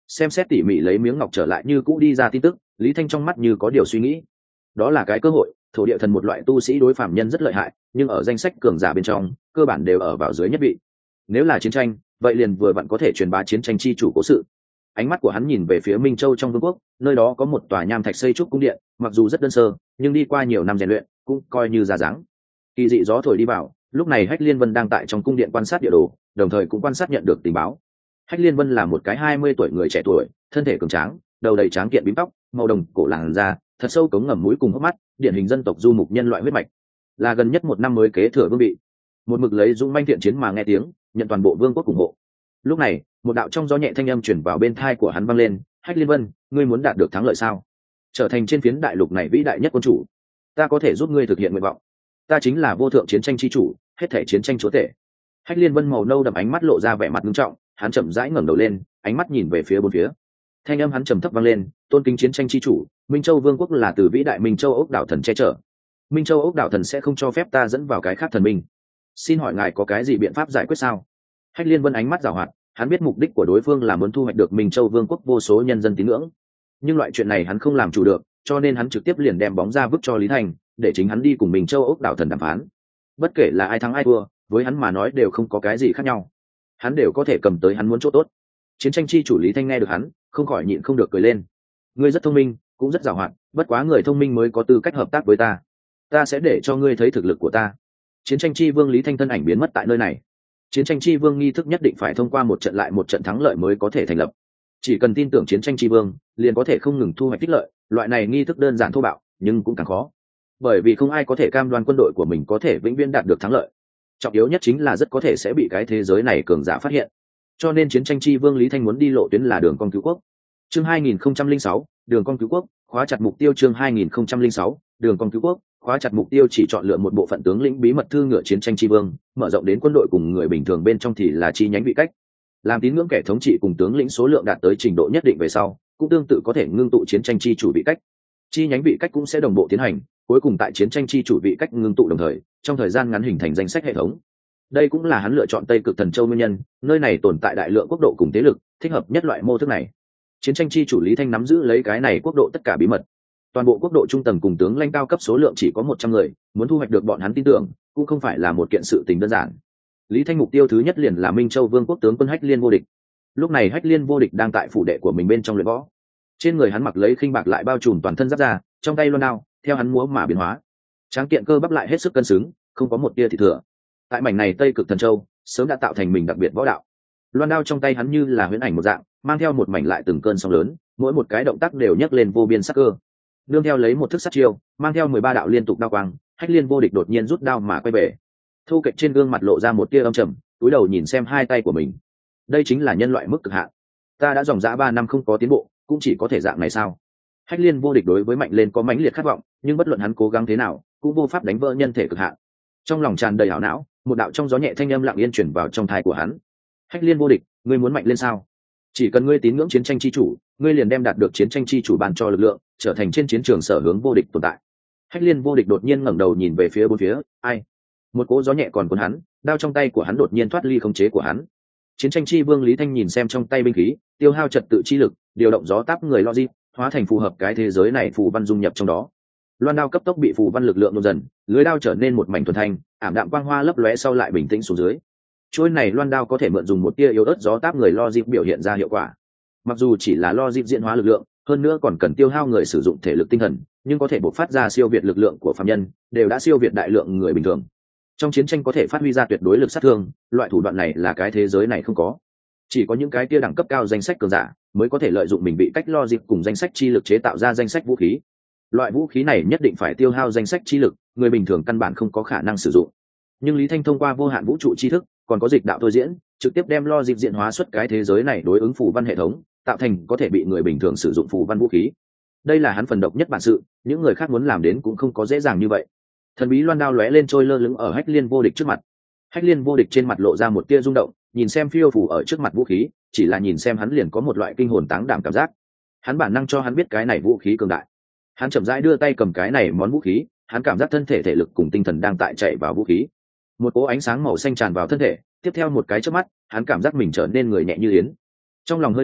Xem xét tỉ mỉ lấy miếng ngọc trở lại như cũ đi ra tin tức, Lý Thanh trong mắt như có điều suy nghĩ. Đó là cái cơ hội, thổ địa thần một loại tu sĩ đối phạm nhân rất lợi hại, nhưng ở danh sách cường giả bên trong cơ bản đều ở vào dưới nhất vị. Nếu là chiến tranh, vậy liền vừa vặn có thể truyền bá chiến tranh chi chủ cố sự. Ánh mắt của hắn nhìn về phía Minh Châu trong vương quốc, nơi đó có một tòa nham thạch xây trúc cung điện, mặc dù rất đơn sơ nhưng đi qua nhiều năm rèn luyện cũng coi như ra dáng. Kỳ dị gió thổi đi vào, lúc này Hách Liên Vân đang tại trong cung điện quan sát địa đồ, đồng thời cũng quan sát nhận được tình báo. Hách Liên Vân là một cái 20 tuổi người trẻ tuổi, thân thể cường tráng, đầu đầy tráng kiện bím tóc, màu đồng cổ làn da, thật sâu cống ngầm mũi cùng hốc mắt, điển hình dân tộc du mục nhân loại huyết mạch. Là gần nhất một năm mới kế thừa vương vị, một mực lấy dũng manh thiện chiến mà nghe tiếng, nhận toàn bộ vương quốc ủng hộ. Lúc này, một đạo trong gió nhẹ thanh âm truyền vào bên tai của hắn vang lên, "Hách Liên Vân, ngươi muốn đạt được thắng lợi sao? Trở thành trên phiến đại lục này vĩ đại nhất quân chủ, ta có thể giúp ngươi thực hiện nguyện vọng. Ta chính là vô thượng chiến tranh chi chủ, hết thảy chiến tranh chúa tể." Hách Liên Vân màu nâu đậm ánh mắt lộ ra vẻ mặt nghiêm trọng, hắn chậm rãi ngẩng đầu lên, ánh mắt nhìn về phía bốn phía. Thanh âm hắn trầm thấp vang lên, "Tôn kính chiến tranh chi chủ, Minh Châu vương quốc là từ vĩ đại Minh Châu ốc đảo thần che chở. Minh Châu ốc đảo thần sẽ không cho phép ta dẫn vào cái khác thần minh. Xin hỏi ngài có cái gì biện pháp giải quyết sao?" Hách Liên Vân ánh mắt giàu hoạt, hắn biết mục đích của đối phương là muốn thu hoạch được Minh Châu vương quốc vô số nhân dân tín ngưỡng. Nhưng loại chuyện này hắn không làm chủ được, cho nên hắn trực tiếp liền đem bóng ra vứt cho Lý Thành, để chính hắn đi cùng Minh Châu ốc đảo thần đàm phán. Bất kể là ai thắng ai thua, với hắn mà nói đều không có cái gì khác nhau. Hắn đều có thể cầm tới hắn muốn chỗ tốt. Chiến tranh chi chủ Lý Thanh nghe được hắn, không khỏi nhịn không được cười lên. "Ngươi rất thông minh, cũng rất giàu hoạt, bất quá người thông minh mới có tư cách hợp tác với ta. Ta sẽ để cho ngươi thấy thực lực của ta." Chiến tranh chi vương Lý Thanh thân ảnh biến mất tại nơi này. Chiến tranh chi vương nghi thức nhất định phải thông qua một trận lại một trận thắng lợi mới có thể thành lập. Chỉ cần tin tưởng chiến tranh chi vương, liền có thể không ngừng thu hoạch tích lợi. Loại này nghi thức đơn giản thô bạo, nhưng cũng càng khó, bởi vì không ai có thể cam đoan quân đội của mình có thể vĩnh viễn đạt được thắng lợi. Trọng yếu nhất chính là rất có thể sẽ bị cái thế giới này cường giả phát hiện. Cho nên chiến tranh chi vương Lý Thanh muốn đi lộ tuyến là đường con cứu quốc. Chương 2006, đường con cứu quốc, khóa chặt mục tiêu. Chương 2006, đường con cứu quốc, khóa chặt mục tiêu. Chỉ chọn lựa một bộ phận tướng lĩnh bí mật thư ngựa chiến tranh chi vương, mở rộng đến quân đội cùng người bình thường bên trong thì là chi nhánh vị cách. Làm tín ngưỡng kẻ thống trị cùng tướng lĩnh số lượng đạt tới trình độ nhất định về sau, cũng tương tự có thể ngưng tụ chiến tranh chi chủ vị cách. Chi nhánh vị cách cũng sẽ đồng bộ tiến hành, cuối cùng tại chiến tranh chi chủ vị cách ngưng tụ đồng thời, trong thời gian ngắn hình thành danh sách hệ thống. Đây cũng là hắn lựa chọn Tây Cực Thần Châu nguyên nhân, nơi này tồn tại đại lượng quốc độ cùng thế lực, thích hợp nhất loại mô thức này. Chiến tranh chi chủ Lý Thanh nắm giữ lấy cái này quốc độ tất cả bí mật. Toàn bộ quốc độ trung tầng cùng tướng lãnh cao cấp số lượng chỉ có 100 người, muốn thu hoạch được bọn hắn tin tưởng, cũng không phải là một kiện sự tình đơn giản. Lý Thanh mục tiêu thứ nhất liền là Minh Châu Vương quốc tướng quân Hách Liên Vô Địch. Lúc này Hách Liên Vô Địch đang tại phủ đệ của mình bên trong luyện võ. Trên người hắn mặc lấy khinh bạc lại bao trùm toàn thân giáp ra, trong tay loan đao, theo hắn múa mà biến hóa. Tráng kiện cơ bắp lại hết sức cân xứng, không có một tia thịt thừa. Tại mảnh này Tây Cực Thần Châu, sớm đã tạo thành mình đặc biệt võ đạo. Loan đao trong tay hắn như là huyễn ảnh một dạng, mang theo một mảnh lại từng cơn sóng lớn, mỗi một cái động tác đều nhấc lên vô biên sắc cơ. Nương theo lấy một thức sát chiêu, mang theo 13 đạo liên tục đao quang, Hách Liên Vô Địch đột nhiên rút đao mà quay về. Thu kịch trên gương mặt lộ ra một tia âm trầm, cúi đầu nhìn xem hai tay của mình. Đây chính là nhân loại mức cực hạn. Ta đã dòng dã 3 năm không có tiến bộ, cũng chỉ có thể dạng này sao? Hách Liên Vô Địch đối với mạnh lên có mãnh liệt khát vọng, nhưng bất luận hắn cố gắng thế nào, cũng vô pháp đánh vỡ nhân thể cực hạn. Trong lòng tràn đầy ảo não, một đạo trong gió nhẹ thanh âm lặng yên truyền vào trong tai của hắn. "Hách Liên Vô Địch, ngươi muốn mạnh lên sao? Chỉ cần ngươi tín ngưỡng chiến tranh chi chủ, ngươi liền đem đạt được chiến tranh chi chủ ban cho lực lượng, trở thành trên chiến trường sở hướng vô địch tồn tại." Hách Liên Vô Địch đột nhiên ngẩng đầu nhìn về phía bốn phía, ai? Một cỗ gió nhẹ còn cuốn hắn, đao trong tay của hắn đột nhiên thoát ly khống chế của hắn. Chiến tranh chi vương Lý Thanh nhìn xem trong tay binh khí, tiêu hao trật tự chi lực, điều động gió táp người logic, hóa thành phù hợp cái thế giới này phù văn dung nhập trong đó. Loan đao cấp tốc bị phù văn lực lượng nôn dần, lưới đao trở nên một mảnh thuần thanh, ảm đạm quang hoa lấp lóe sau lại bình tĩnh xuống dưới. Chuôi này loan đao có thể mượn dùng một tia yếu ớt gió táp người logic biểu hiện ra hiệu quả. Mặc dù chỉ là logic diễn hóa lực lượng, hơn nữa còn cần tiêu hao người sử dụng thể lực tinh thần, nhưng có thể bộc phát ra siêu việt lực lượng của phàm nhân, đều đã siêu việt đại lượng người bình thường. Trong chiến tranh có thể phát huy ra tuyệt đối lực sát thương, loại thủ đoạn này là cái thế giới này không có. Chỉ có những cái tia đẳng cấp cao danh sách cường giả mới có thể lợi dụng mình bị cách logic cùng danh sách chi lực chế tạo ra danh sách vũ khí. Loại vũ khí này nhất định phải tiêu hao danh sách chi lực, người bình thường căn bản không có khả năng sử dụng. Nhưng Lý Thanh thông qua vô hạn vũ trụ tri thức, còn có dịch đạo thôi diễn, trực tiếp đem logic diễn hóa xuất cái thế giới này đối ứng phù văn hệ thống, tạo thành có thể bị người bình thường sử dụng phù văn vũ khí. Đây là hắn phần độc nhất bản sự, những người khác muốn làm đến cũng không có dễ dàng như vậy. Thần bí loan đao lóe lên trôi lơ lửng ở Hách Liên Vô Địch trước mặt. Hách Liên Vô Địch trên mặt lộ ra một tia rung động, nhìn xem phiêu phù ở trước mặt vũ khí, chỉ là nhìn xem hắn liền có một loại kinh hồn táng đảm cảm giác. Hắn bản năng cho hắn biết cái này vũ khí cường đại. Hắn chậm rãi đưa tay cầm cái này món vũ khí, hắn cảm giác thân thể thể lực cùng tinh thần đang tại chạy vào vũ khí. Một cỗ ánh sáng màu xanh tràn vào thân thể, tiếp theo một cái chớp mắt, hắn cảm giác mình trở nên người nhẹ như yến. Trong lòng hơi động,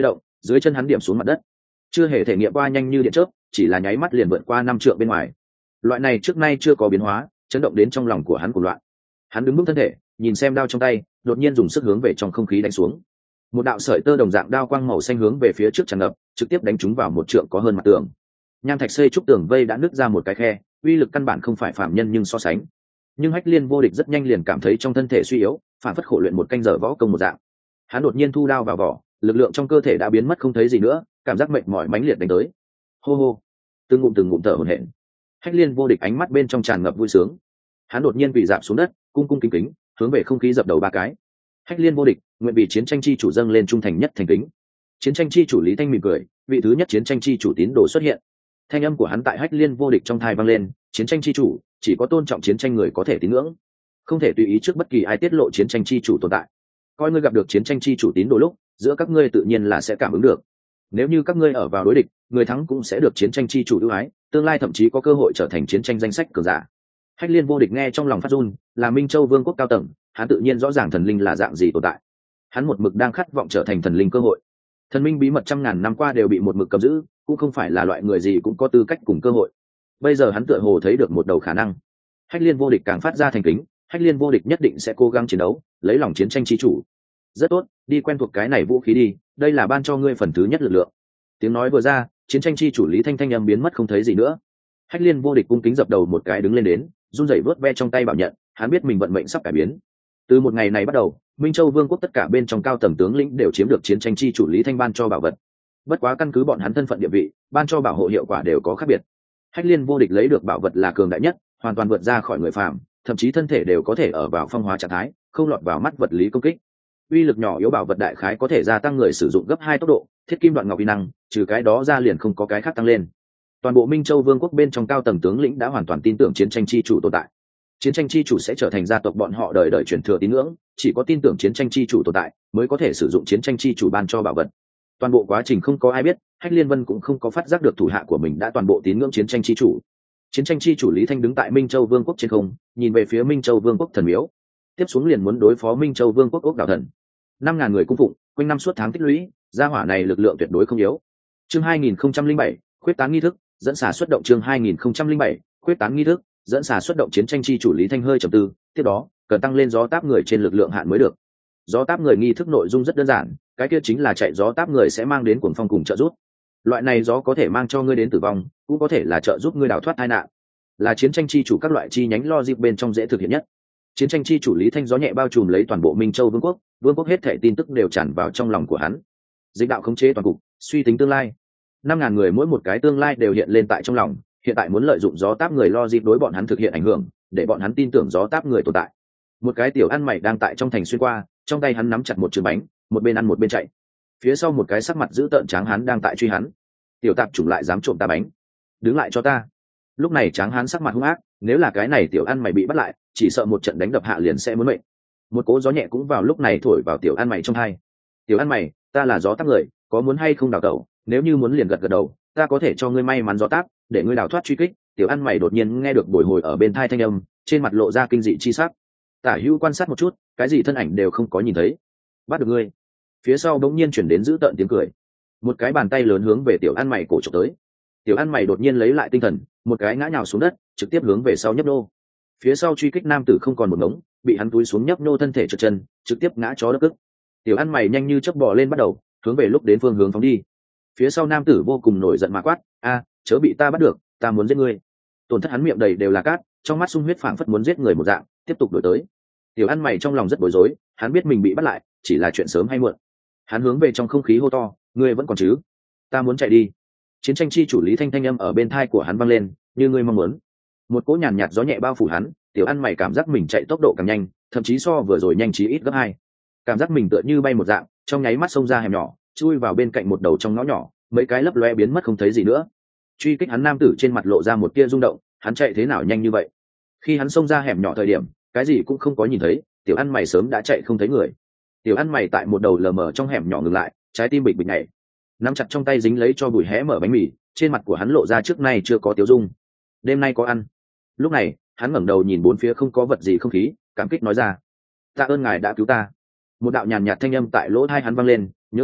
dưới chân hắn điểm xuống mặt đất, chưa hề thể nghiệm qua nhanh như điện chớp, chỉ là nháy mắt liền vượt qua 5 trượng bên ngoài. Loại này trước nay chưa có biến hóa, chấn động đến trong lòng của hắn cuồng loạn. Hắn đứng bước thân thể, nhìn xem đao trong tay, đột nhiên dùng sức hướng về trong không khí đánh xuống. Một đạo sợi tơ đồng dạng đao quang màu xanh hướng về phía trước tràn ngập, trực tiếp đánh trúng vào một trượng có hơn mặt tường. Nham thạch xây trúc tường vây đã nứt ra một cái khe, uy lực căn bản không phải phạm nhân nhưng so sánh. Nhưng Hách Liên Vô Địch rất nhanh liền cảm thấy trong thân thể suy yếu, phản phất khổ luyện một canh giờ võ công một dạng. Hắn đột nhiên thu đao vào vỏ, lực lượng trong cơ thể đã biến mất không thấy gì nữa, cảm giác mệt mỏi mãnh liệt đánh tới. Hô hô, từng ngụm thở hổn hển. Hách Liên Vô Địch ánh mắt bên trong tràn ngập vui sướng. Hắn đột nhiên quỳ rạp xuống đất, cung cung kính kính, hướng về không khí dập đầu 3 cái. Hách Liên Vô Địch, nguyện vì chiến tranh chi chủ dâng lên trung thành nhất thành kính. Chiến tranh chi chủ Lý Thanh mỉm cười, vị thứ nhất chiến tranh chi chủ tín đồ xuất hiện. Thanh âm của hắn tại Hách Liên Vô Địch trong tai vang lên, chiến tranh chi chủ, chỉ có tôn trọng chiến tranh người có thể tín ngưỡng, không thể tùy ý trước bất kỳ ai tiết lộ chiến tranh chi chủ tồn tại. Coi ngươi gặp được chiến tranh chi chủ tín đồ lúc, giữa các ngươi tự nhiên là sẽ cảm ứng được. Nếu như các ngươi ở vào đối địch, người thắng cũng sẽ được chiến tranh chi chủ ưu ái, tương lai thậm chí có cơ hội trở thành chiến tranh danh sách cường giả. Hách Liên Vô Địch nghe trong lòng phát run, là Minh Châu Vương quốc cao tầng, hắn tự nhiên rõ ràng thần linh là dạng gì tồn tại. Hắn một mực đang khát vọng trở thành thần linh cơ hội. Thần minh bí mật trăm ngàn năm qua đều bị một mực cầm giữ, cũng không phải là loại người gì cũng có tư cách cùng cơ hội. Bây giờ hắn tựa hồ thấy được một đầu khả năng. Hách Liên Vô Địch càng phát ra thành kính, Hách Liên Vô Địch nhất định sẽ cố gắng chiến đấu, lấy lòng chiến tranh chi chủ. Rất tốt, đi quen thuộc cái này vũ khí đi, đây là ban cho ngươi phần thứ nhất lực lượng. Tiếng nói vừa ra, chiến tranh chi chủ Lý Thanh thanh âm biến mất không thấy gì nữa. Hách Liên Vô Địch cung kính dập đầu một cái đứng lên đến, run rẩy vớt ve trong tay bảo nhận, hắn biết mình vận mệnh sắp cải biến. Từ một ngày này bắt đầu, Minh Châu Vương quốc tất cả bên trong cao tầng tướng lĩnh đều chiếm được chiến tranh chi chủ Lý Thanh ban cho bảo vật. Bất quá căn cứ bọn hắn thân phận địa vị, ban cho bảo hộ hiệu quả đều có khác biệt. Hách Liên Vô Địch lấy được bảo vật là cường đại nhất, hoàn toàn vượt ra khỏi người phàm, thậm chí thân thể đều có thể ở vào phong hóa trạng thái, không lọt vào mắt vật lý công kích. Uy lực nhỏ yếu bảo vật đại khái có thể gia tăng người sử dụng gấp 2 tốc độ, thiết kim đoạn ngọc uy năng, trừ cái đó ra liền không có cái khác tăng lên. Toàn bộ Minh Châu Vương quốc bên trong cao tầng tướng lĩnh đã hoàn toàn tin tưởng chiến tranh chi chủ tồn tại. Chiến tranh chi chủ sẽ trở thành gia tộc bọn họ đời đời truyền thừa tín ngưỡng, chỉ có tin tưởng chiến tranh chi chủ tồn tại mới có thể sử dụng chiến tranh chi chủ ban cho bảo vật. Toàn bộ quá trình không có ai biết, Hách Liên Vân cũng không có phát giác được thủ hạ của mình đã toàn bộ tín ngưỡng chiến tranh chi chủ. Chiến tranh chi chủ Lý Thanh đứng tại Minh Châu Vương quốc trên không, nhìn về phía Minh Châu Vương quốc thần miếu. Tiếp xuống liền muốn đối phó Minh Châu Vương quốc ốc đảo thần. 5.000 người cung phụng, quanh năm suốt tháng tích lũy, gia hỏa này lực lượng tuyệt đối không yếu. Chương 2007, khuyết tán nghi thức, dẫn xả xuất động. Chương 2007, khuyết tán nghi thức, dẫn xả xuất động. Chiến tranh chi chủ Lý Thanh hơi trầm tư, tiếp đó cần tăng lên gió táp người trên lực lượng hạn mới được. Gió táp người nghi thức nội dung rất đơn giản, cái kia chính là chạy gió táp người sẽ mang đến cuồng phong cùng trợ giúp. Loại này gió có thể mang cho ngươi đến tử vong, cũng có thể là trợ giúp ngươi đào thoát tai nạn, là chiến tranh chi chủ các loại chi nhánh logic bên trong dễ thực hiện nhất. Chiến tranh chi chủ Lý Thanh gió nhẹ bao trùm lấy toàn bộ Minh Châu Vương quốc hết thảy tin tức đều tràn vào trong lòng của hắn. Dịch đạo khống chế toàn cục, suy tính tương lai. 5.000 người mỗi một cái tương lai đều hiện lên tại trong lòng, hiện tại muốn lợi dụng gió táp người logic đối bọn hắn thực hiện ảnh hưởng, để bọn hắn tin tưởng gió táp người tồn tại. Một cái tiểu ăn mày đang tại trong thành xuyên qua, trong tay hắn nắm chặt một chừng bánh, một bên ăn một bên chạy. Phía sau một cái sắc mặt dữ tợn tráng hán đang tại truy hắn. Tiểu tạp chủng lại dám trộm ta bánh, đứng lại cho ta. Lúc này tráng hán sắc mặt hung ác, nếu là cái này tiểu ăn mày bị bắt lại, chỉ sợ một trận đánh đập hạ liền sẽ muốn mệnh. Một cỗ gió nhẹ cũng vào lúc này thổi vào tiểu ăn mày trong hai. Tiểu ăn mày, ta là gió táp người, có muốn hay không đào tẩu? Nếu như muốn liền gật gật đầu, ta có thể cho ngươi may mắn gió táp, để ngươi đào thoát truy kích. Tiểu ăn mày đột nhiên nghe được bồi hồi ở bên thai thanh âm, trên mặt lộ ra kinh dị chi sắc. Tả hữu quan sát một chút, cái gì thân ảnh đều không có nhìn thấy. Bắt được ngươi. Phía sau đống nhiên chuyển đến dữ tợn tiếng cười. Một cái bàn tay lớn hướng về tiểu ăn mày cổ chụp tới. Tiểu ăn mày đột nhiên lấy lại tinh thần, một cái ngã nhào xuống đất, trực tiếp hướng về sau nhấp nô. Phía sau truy kích nam tử không còn một ngống, bị hắn túi xuống nhấp nô thân thể trượt chân, trực tiếp ngã chó đất cức. Tiểu ăn mày nhanh như chớp bò lên bắt đầu hướng về lúc đến phương hướng phóng đi. Phía sau nam tử vô cùng nổi giận mà quát, a, chớ bị ta bắt được, ta muốn giết ngươi. Tổn thất hắn miệng đầy đều là cát, trong mắt sung huyết phảng phất muốn giết người một dạng, tiếp tục đuổi tới. Tiểu ăn mày trong lòng rất bối rối, hắn biết mình bị bắt lại chỉ là chuyện sớm hay muộn. Hắn hướng về trong không khí hô to, ngươi vẫn còn chứ? Ta muốn chạy đi. Chiến tranh chi chủ Lý Thanh thanh âm ở bên thai của hắn vang lên, như ngươi mong muốn. Một cỗ nhàn nhạt gió nhẹ bao phủ hắn, tiểu ăn mày cảm giác mình chạy tốc độ càng nhanh, thậm chí so vừa rồi nhanh chí ít gấp 2. Cảm giác mình tựa như bay một dạng, trong nháy mắt xông ra hẻm nhỏ, chui vào bên cạnh một đầu trong ngõ nhỏ, mấy cái lấp loe biến mất không thấy gì nữa. Truy kích hắn nam tử trên mặt lộ ra một tia rung động, hắn chạy thế nào nhanh như vậy? Khi hắn xông ra hẻm nhỏ thời điểm, cái gì cũng không có nhìn thấy, tiểu ăn mày sớm đã chạy không thấy người. Tiểu ăn mày tại một đầu lờ mờ trong hẻm nhỏ ngừng lại, trái tim bịch bịch nhảy, nắm chặt trong tay dính lấy cho bụi hé mở bánh mì, trên mặt của hắn lộ ra trước nay chưa có tiêu dung. Đêm nay có ăn. Lúc này hắn ngẩng đầu nhìn bốn phía không có vật gì không khí, cảm kích nói ra, tạ ơn ngài đã cứu ta. Một đạo nhàn nhạt thanh âm tại lỗ tai hắn vang lên, nhớ kỹ,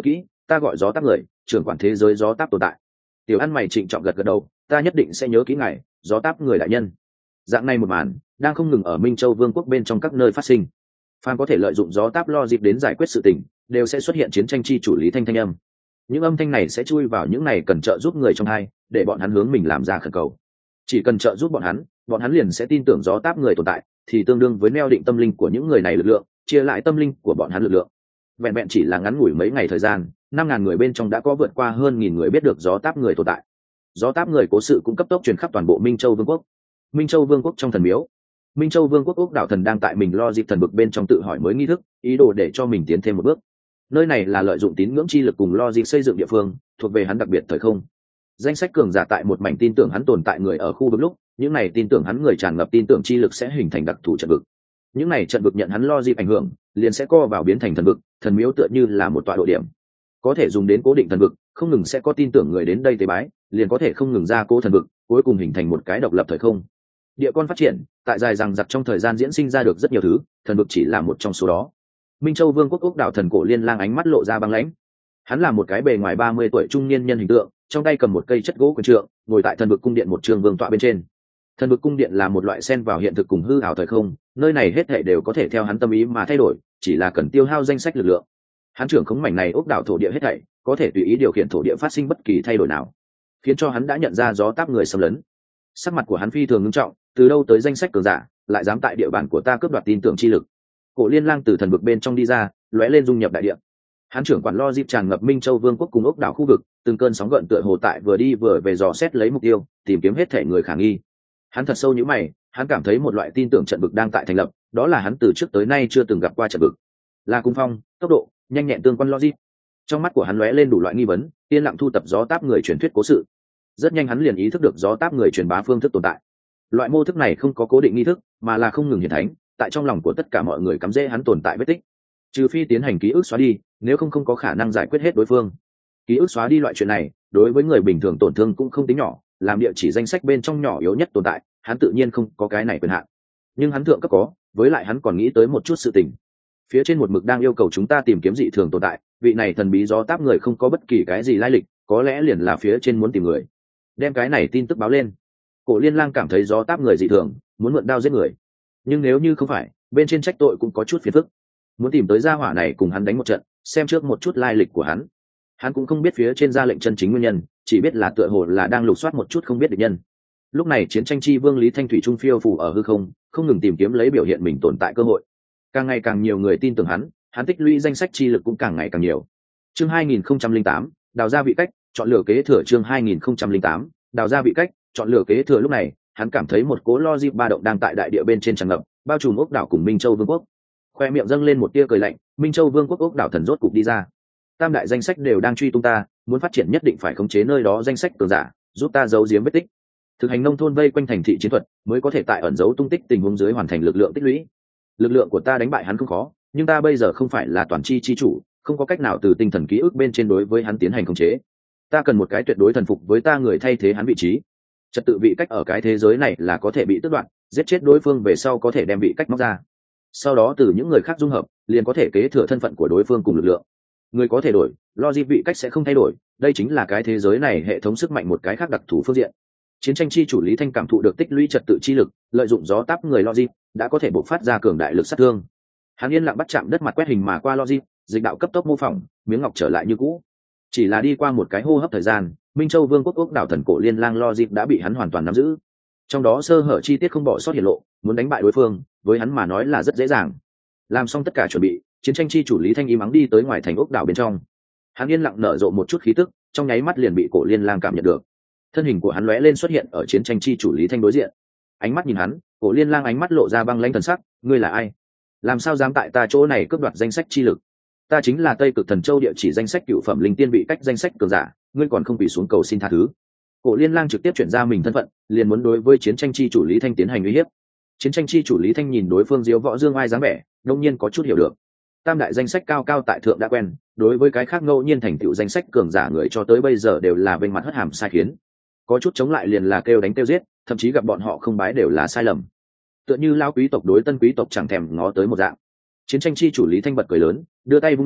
ta gọi gió táp người, trưởng quản thế giới gió táp tồn tại. Tiểu ăn mày trịnh trọng gật gật đầu, ta nhất định sẽ nhớ kỹ ngài, gió táp người đại nhân. Dạng này một màn đang không ngừng ở Minh Châu Vương quốc bên trong các nơi phát sinh. Phan có thể lợi dụng gió táp lo dịp đến giải quyết sự tình, đều sẽ xuất hiện chiến tranh chi chủ lý thanh âm. Những âm thanh này sẽ chui vào những này cần trợ giúp người trong hai, để bọn hắn hướng mình làm ra khẩn cầu. Chỉ cần trợ giúp bọn hắn liền sẽ tin tưởng gió táp người tồn tại, thì tương đương với neo định tâm linh của những người này lực lượng, chia lại tâm linh của bọn hắn lực lượng. Vẹn vẹn chỉ là ngắn ngủi mấy ngày thời gian, 5.000 người bên trong đã có vượt qua hơn 1.000 người biết được gió táp người tồn tại. Gió táp người cố sự cũng cấp tốc truyền khắp toàn bộ Minh Châu Vương quốc. Minh Châu Vương quốc trong thần miếu, Minh Châu Vương quốc ốc đảo thần đang tại mình lo dịp thần vực bên trong tự hỏi mới nghi thức, ý đồ để cho mình tiến thêm một bước. Nơi này là lợi dụng tín ngưỡng chi lực cùng lo dịp xây dựng địa phương, thuộc về hắn đặc biệt thời không. Danh sách cường giả tại một mảnh tin tưởng hắn tồn tại người ở khu vực lúc, những này tin tưởng hắn người tràn ngập tin tưởng chi lực sẽ hình thành đặc thù trận vực. Những này trận vực nhận hắn lo dịp ảnh hưởng, liền sẽ co vào biến thành thần vực, thần miếu tựa như là một tọa độ điểm, có thể dùng đến cố định thần vực, không ngừng sẽ có tin tưởng người đến đây tế bái, liền có thể không ngừng ra cố thần vực, cuối cùng hình thành một cái độc lập thời không. Địa con phát triển, tại dài rằng giặc trong thời gian diễn sinh ra được rất nhiều thứ, thần vực chỉ là một trong số đó. Minh Châu Vương quốc ốc đảo thần Cổ Liên Lang ánh mắt lộ ra băng lãnh. Hắn là một cái bề ngoài 30 tuổi trung niên nhân hình tượng, trong tay cầm một cây chất gỗ quyền trượng, ngồi tại thần vực cung điện một trường vương tọa bên trên. Thần vực cung điện là một loại xen vào hiện thực cùng hư ảo thời không, nơi này hết thảy đều có thể theo hắn tâm ý mà thay đổi, chỉ là cần tiêu hao danh sách lực lượng. Hắn trưởng khống mảnh này ốc đảo thổ địa hết thảy, có thể tùy ý điều khiển thổ địa phát sinh bất kỳ thay đổi nào, khiến cho hắn đã nhận ra gió táp người xâm lấn. Sắc mặt của hắn phi thường nghiêm trọng, từ đâu tới danh sách cường giả, lại dám tại địa bàn của ta cướp đoạt tin tưởng chi lực. Cổ Liên Lang từ thần vực bên trong đi ra, lóe lên dung nhập đại địa. Hắn trưởng quản lo dịp tràn ngập Minh Châu Vương quốc cùng ốc đảo khu vực, từng cơn sóng gợn tựa hồ tại vừa đi vừa về dò xét lấy mục tiêu, tìm kiếm hết thể người khả nghi. Hắn thật sâu nhíu mày, hắn cảm thấy một loại tin tưởng trận vực đang tại thành lập, đó là hắn từ trước tới nay chưa từng gặp qua trận vực. Là cung phong, tốc độ, nhanh nhẹn tương quan logic. Trong mắt của hắn lóe lên đủ loại nghi vấn, yên lặng thu tập gió táp người truyền thuyết cố sự. Rất nhanh hắn liền ý thức được gió táp người truyền bá phương thức tồn tại. Loại mô thức này không có cố định nghi thức, mà là không ngừng hiện thánh, tại trong lòng của tất cả mọi người cắm rễ hắn tồn tại vết tích. Trừ phi tiến hành ký ức xóa đi, nếu không có khả năng giải quyết hết đối phương. Ký ức xóa đi loại chuyện này, đối với người bình thường tổn thương cũng không tính nhỏ, làm địa chỉ danh sách bên trong nhỏ yếu nhất tồn tại, hắn tự nhiên không có cái này quyền hạn. Nhưng hắn thượng cấp có, với lại hắn còn nghĩ tới một chút sự tình. Phía trên một mực đang yêu cầu chúng ta tìm kiếm dị thường tồn tại, vị này thần bí gió táp người không có bất kỳ cái gì lai lịch, có lẽ liền là phía trên muốn tìm người. Đem cái này tin tức báo lên. Cổ Liên Lang cảm thấy gió táp người dị thường, muốn mượn đao giết người. Nhưng nếu như không phải, bên trên trách tội cũng có chút phiền phức. Muốn tìm tới gia hỏa này cùng hắn đánh một trận, xem trước một chút lai lịch của hắn. Hắn cũng không biết phía trên ra lệnh chân chính nguyên nhân, chỉ biết là tựa hồ là đang lục soát một chút không biết địch nhân. Lúc này chiến tranh chi vương Lý Thanh Thủy trung phiêu phù ở hư không, không ngừng tìm kiếm lấy biểu hiện mình tồn tại cơ hội. Càng ngày càng nhiều người tin tưởng hắn tích lũy danh sách chi lực cũng càng ngày càng nhiều. Chương 2008, đào ra vị cách, chọn lựa kế thừa. Chương 2008, đào ra vị cách, chọn lựa kế thừa. Lúc này, hắn cảm thấy một cỗ logic ba động đang tại đại địa bên trên tràn ngập, bao trùm ốc đảo cùng Minh Châu Vương quốc. Khoe miệng dâng lên một tia cười lạnh, Minh Châu Vương quốc ốc đảo thần rốt cục đi ra. Tam đại danh sách đều đang truy tung ta, muốn phát triển nhất định phải khống chế nơi đó danh sách cường giả, giúp ta giấu giếm vết tích. Thực hành nông thôn vây quanh thành thị chiến thuật, mới có thể tại ẩn giấu tung tích tình huống dưới hoàn thành lực lượng tích lũy. Lực lượng của ta đánh bại hắn không khó, nhưng ta bây giờ không phải là toàn chi chi chủ, không có cách nào từ tinh thần ký ức bên trên đối với hắn tiến hành khống chế. Ta cần một cái tuyệt đối thần phục với ta người thay thế hắn vị trí. Trật tự vị cách ở cái thế giới này là có thể bị tước đoạt, giết chết đối phương về sau có thể đem vị cách móc ra. Sau đó từ những người khác dung hợp, liền có thể kế thừa thân phận của đối phương cùng lực lượng. Người có thể đổi, logic vị cách sẽ không thay đổi, đây chính là cái thế giới này hệ thống sức mạnh một cái khác đặc thù phương diện. Chiến tranh chi chủ Lý Thanh cảm thụ được tích lũy trật tự chi lực, lợi dụng gió táp người logic, đã có thể bộc phát ra cường đại lực sát thương. Hắn yên lặng bắt chạm đất mặt quét hình mà qua logic, dịch đạo cấp tốc mô phỏng, miếng ngọc trở lại như cũ. Chỉ là đi qua một cái hô hấp thời gian, Minh Châu Vương quốc ốc đảo thần Cổ Liên Lang logic đã bị hắn hoàn toàn nắm giữ. Trong đó sơ hở chi tiết không bỏ sót hiện lộ, muốn đánh bại đối phương, với hắn mà nói là rất dễ dàng. Làm xong tất cả chuẩn bị, chiến tranh chi chủ Lý Thanh im ắng đi tới ngoài thành ốc đảo bên trong. Hắn yên lặng nở rộ một chút khí tức, trong nháy mắt liền bị Cổ Liên Lang cảm nhận được. Thân hình của hắn lóe lên xuất hiện ở chiến tranh chi chủ Lý Thanh đối diện. Ánh mắt nhìn hắn, Cổ Liên Lang ánh mắt lộ ra băng lãnh thần sắc, ngươi là ai? Làm sao dám tại ta chỗ này cướp đoạt danh sách chi lực? Ta chính là Tây Cực Thần Châu địa chỉ danh sách cựu phẩm linh tiên vị cách danh sách cường giả, ngươi còn không quỳ xuống cầu xin tha thứ. Cổ Liên Lang trực tiếp chuyển ra mình thân phận, liền muốn đối với chiến tranh chi chủ Lý Thanh tiến hành uy hiếp. Chiến tranh chi chủ Lý Thanh nhìn đối phương diếu võ dương ai dáng vẻ, đông nhiên có chút hiểu được. Tam đại danh sách cao cao tại thượng đã quen, đối với cái khác ngẫu nhiên thành tựu danh sách cường giả người cho tới bây giờ đều là bên mặt hất hàm sai khiến. Có chút chống lại liền là kêu đánh kêu giết, thậm chí gặp bọn họ không bái đều là sai lầm. Tựa như lão quý tộc đối tân quý tộc chẳng thèm ngó tới một dạng. Chiến tranh chi chủ Lý Thanh bật cười lớn, đưa tay vung lên,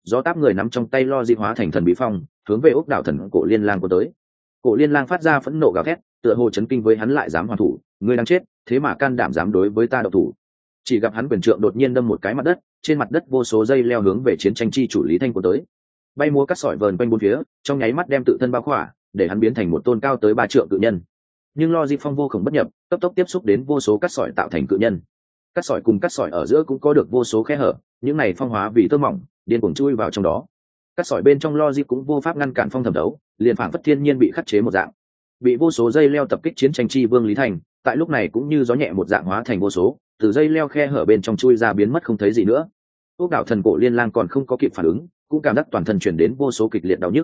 gió táp người nắm trong tay lo di hóa thành thần bí phong hướng về ốc đảo thần cổ liên lang của tới. Cổ liên lang phát ra phẫn nộ gào thét, tựa hồ chấn kinh với hắn lại dám hoàn thủ, ngươi đang chết, thế mà can đảm dám đối với ta độc thủ. Chỉ gặp hắn quyền trượng đột nhiên đâm một cái mặt đất, trên mặt đất vô số dây leo hướng về chiến tranh chi chủ Lý Thanh của tới. Bay múa cắt sỏi vờn quanh bốn phía, trong nháy mắt đem tự thân bao khỏa, để hắn biến thành một tôn cao tới 3 trượng cự nhân. Nhưng lo di phong vô cùng bất nhập, cấp tốc tiếp xúc đến vô số cắt sỏi tạo thành cự nhân. Cắt sỏi cùng cắt sỏi ở giữa cũng có được vô số khe hở, những này phong hóa vì tơ mỏng, điên cuồng chui vào trong đó. Cắt sỏi bên trong lo di cũng vô pháp ngăn cản phong thẩm đấu, liền phảng phất thiên nhiên bị khắc chế một dạng. Bị vô số dây leo tập kích chiến tranh chi vương Lý Thành, tại lúc này cũng như gió nhẹ một dạng hóa thành vô số, từ dây leo khe hở bên trong chui ra biến mất không thấy gì nữa. Ốc đảo thần cổ liên lang còn không có kịp phản ứng, cũng cảm giác toàn thân chuyển đến vô số kịch liệt đau nhức.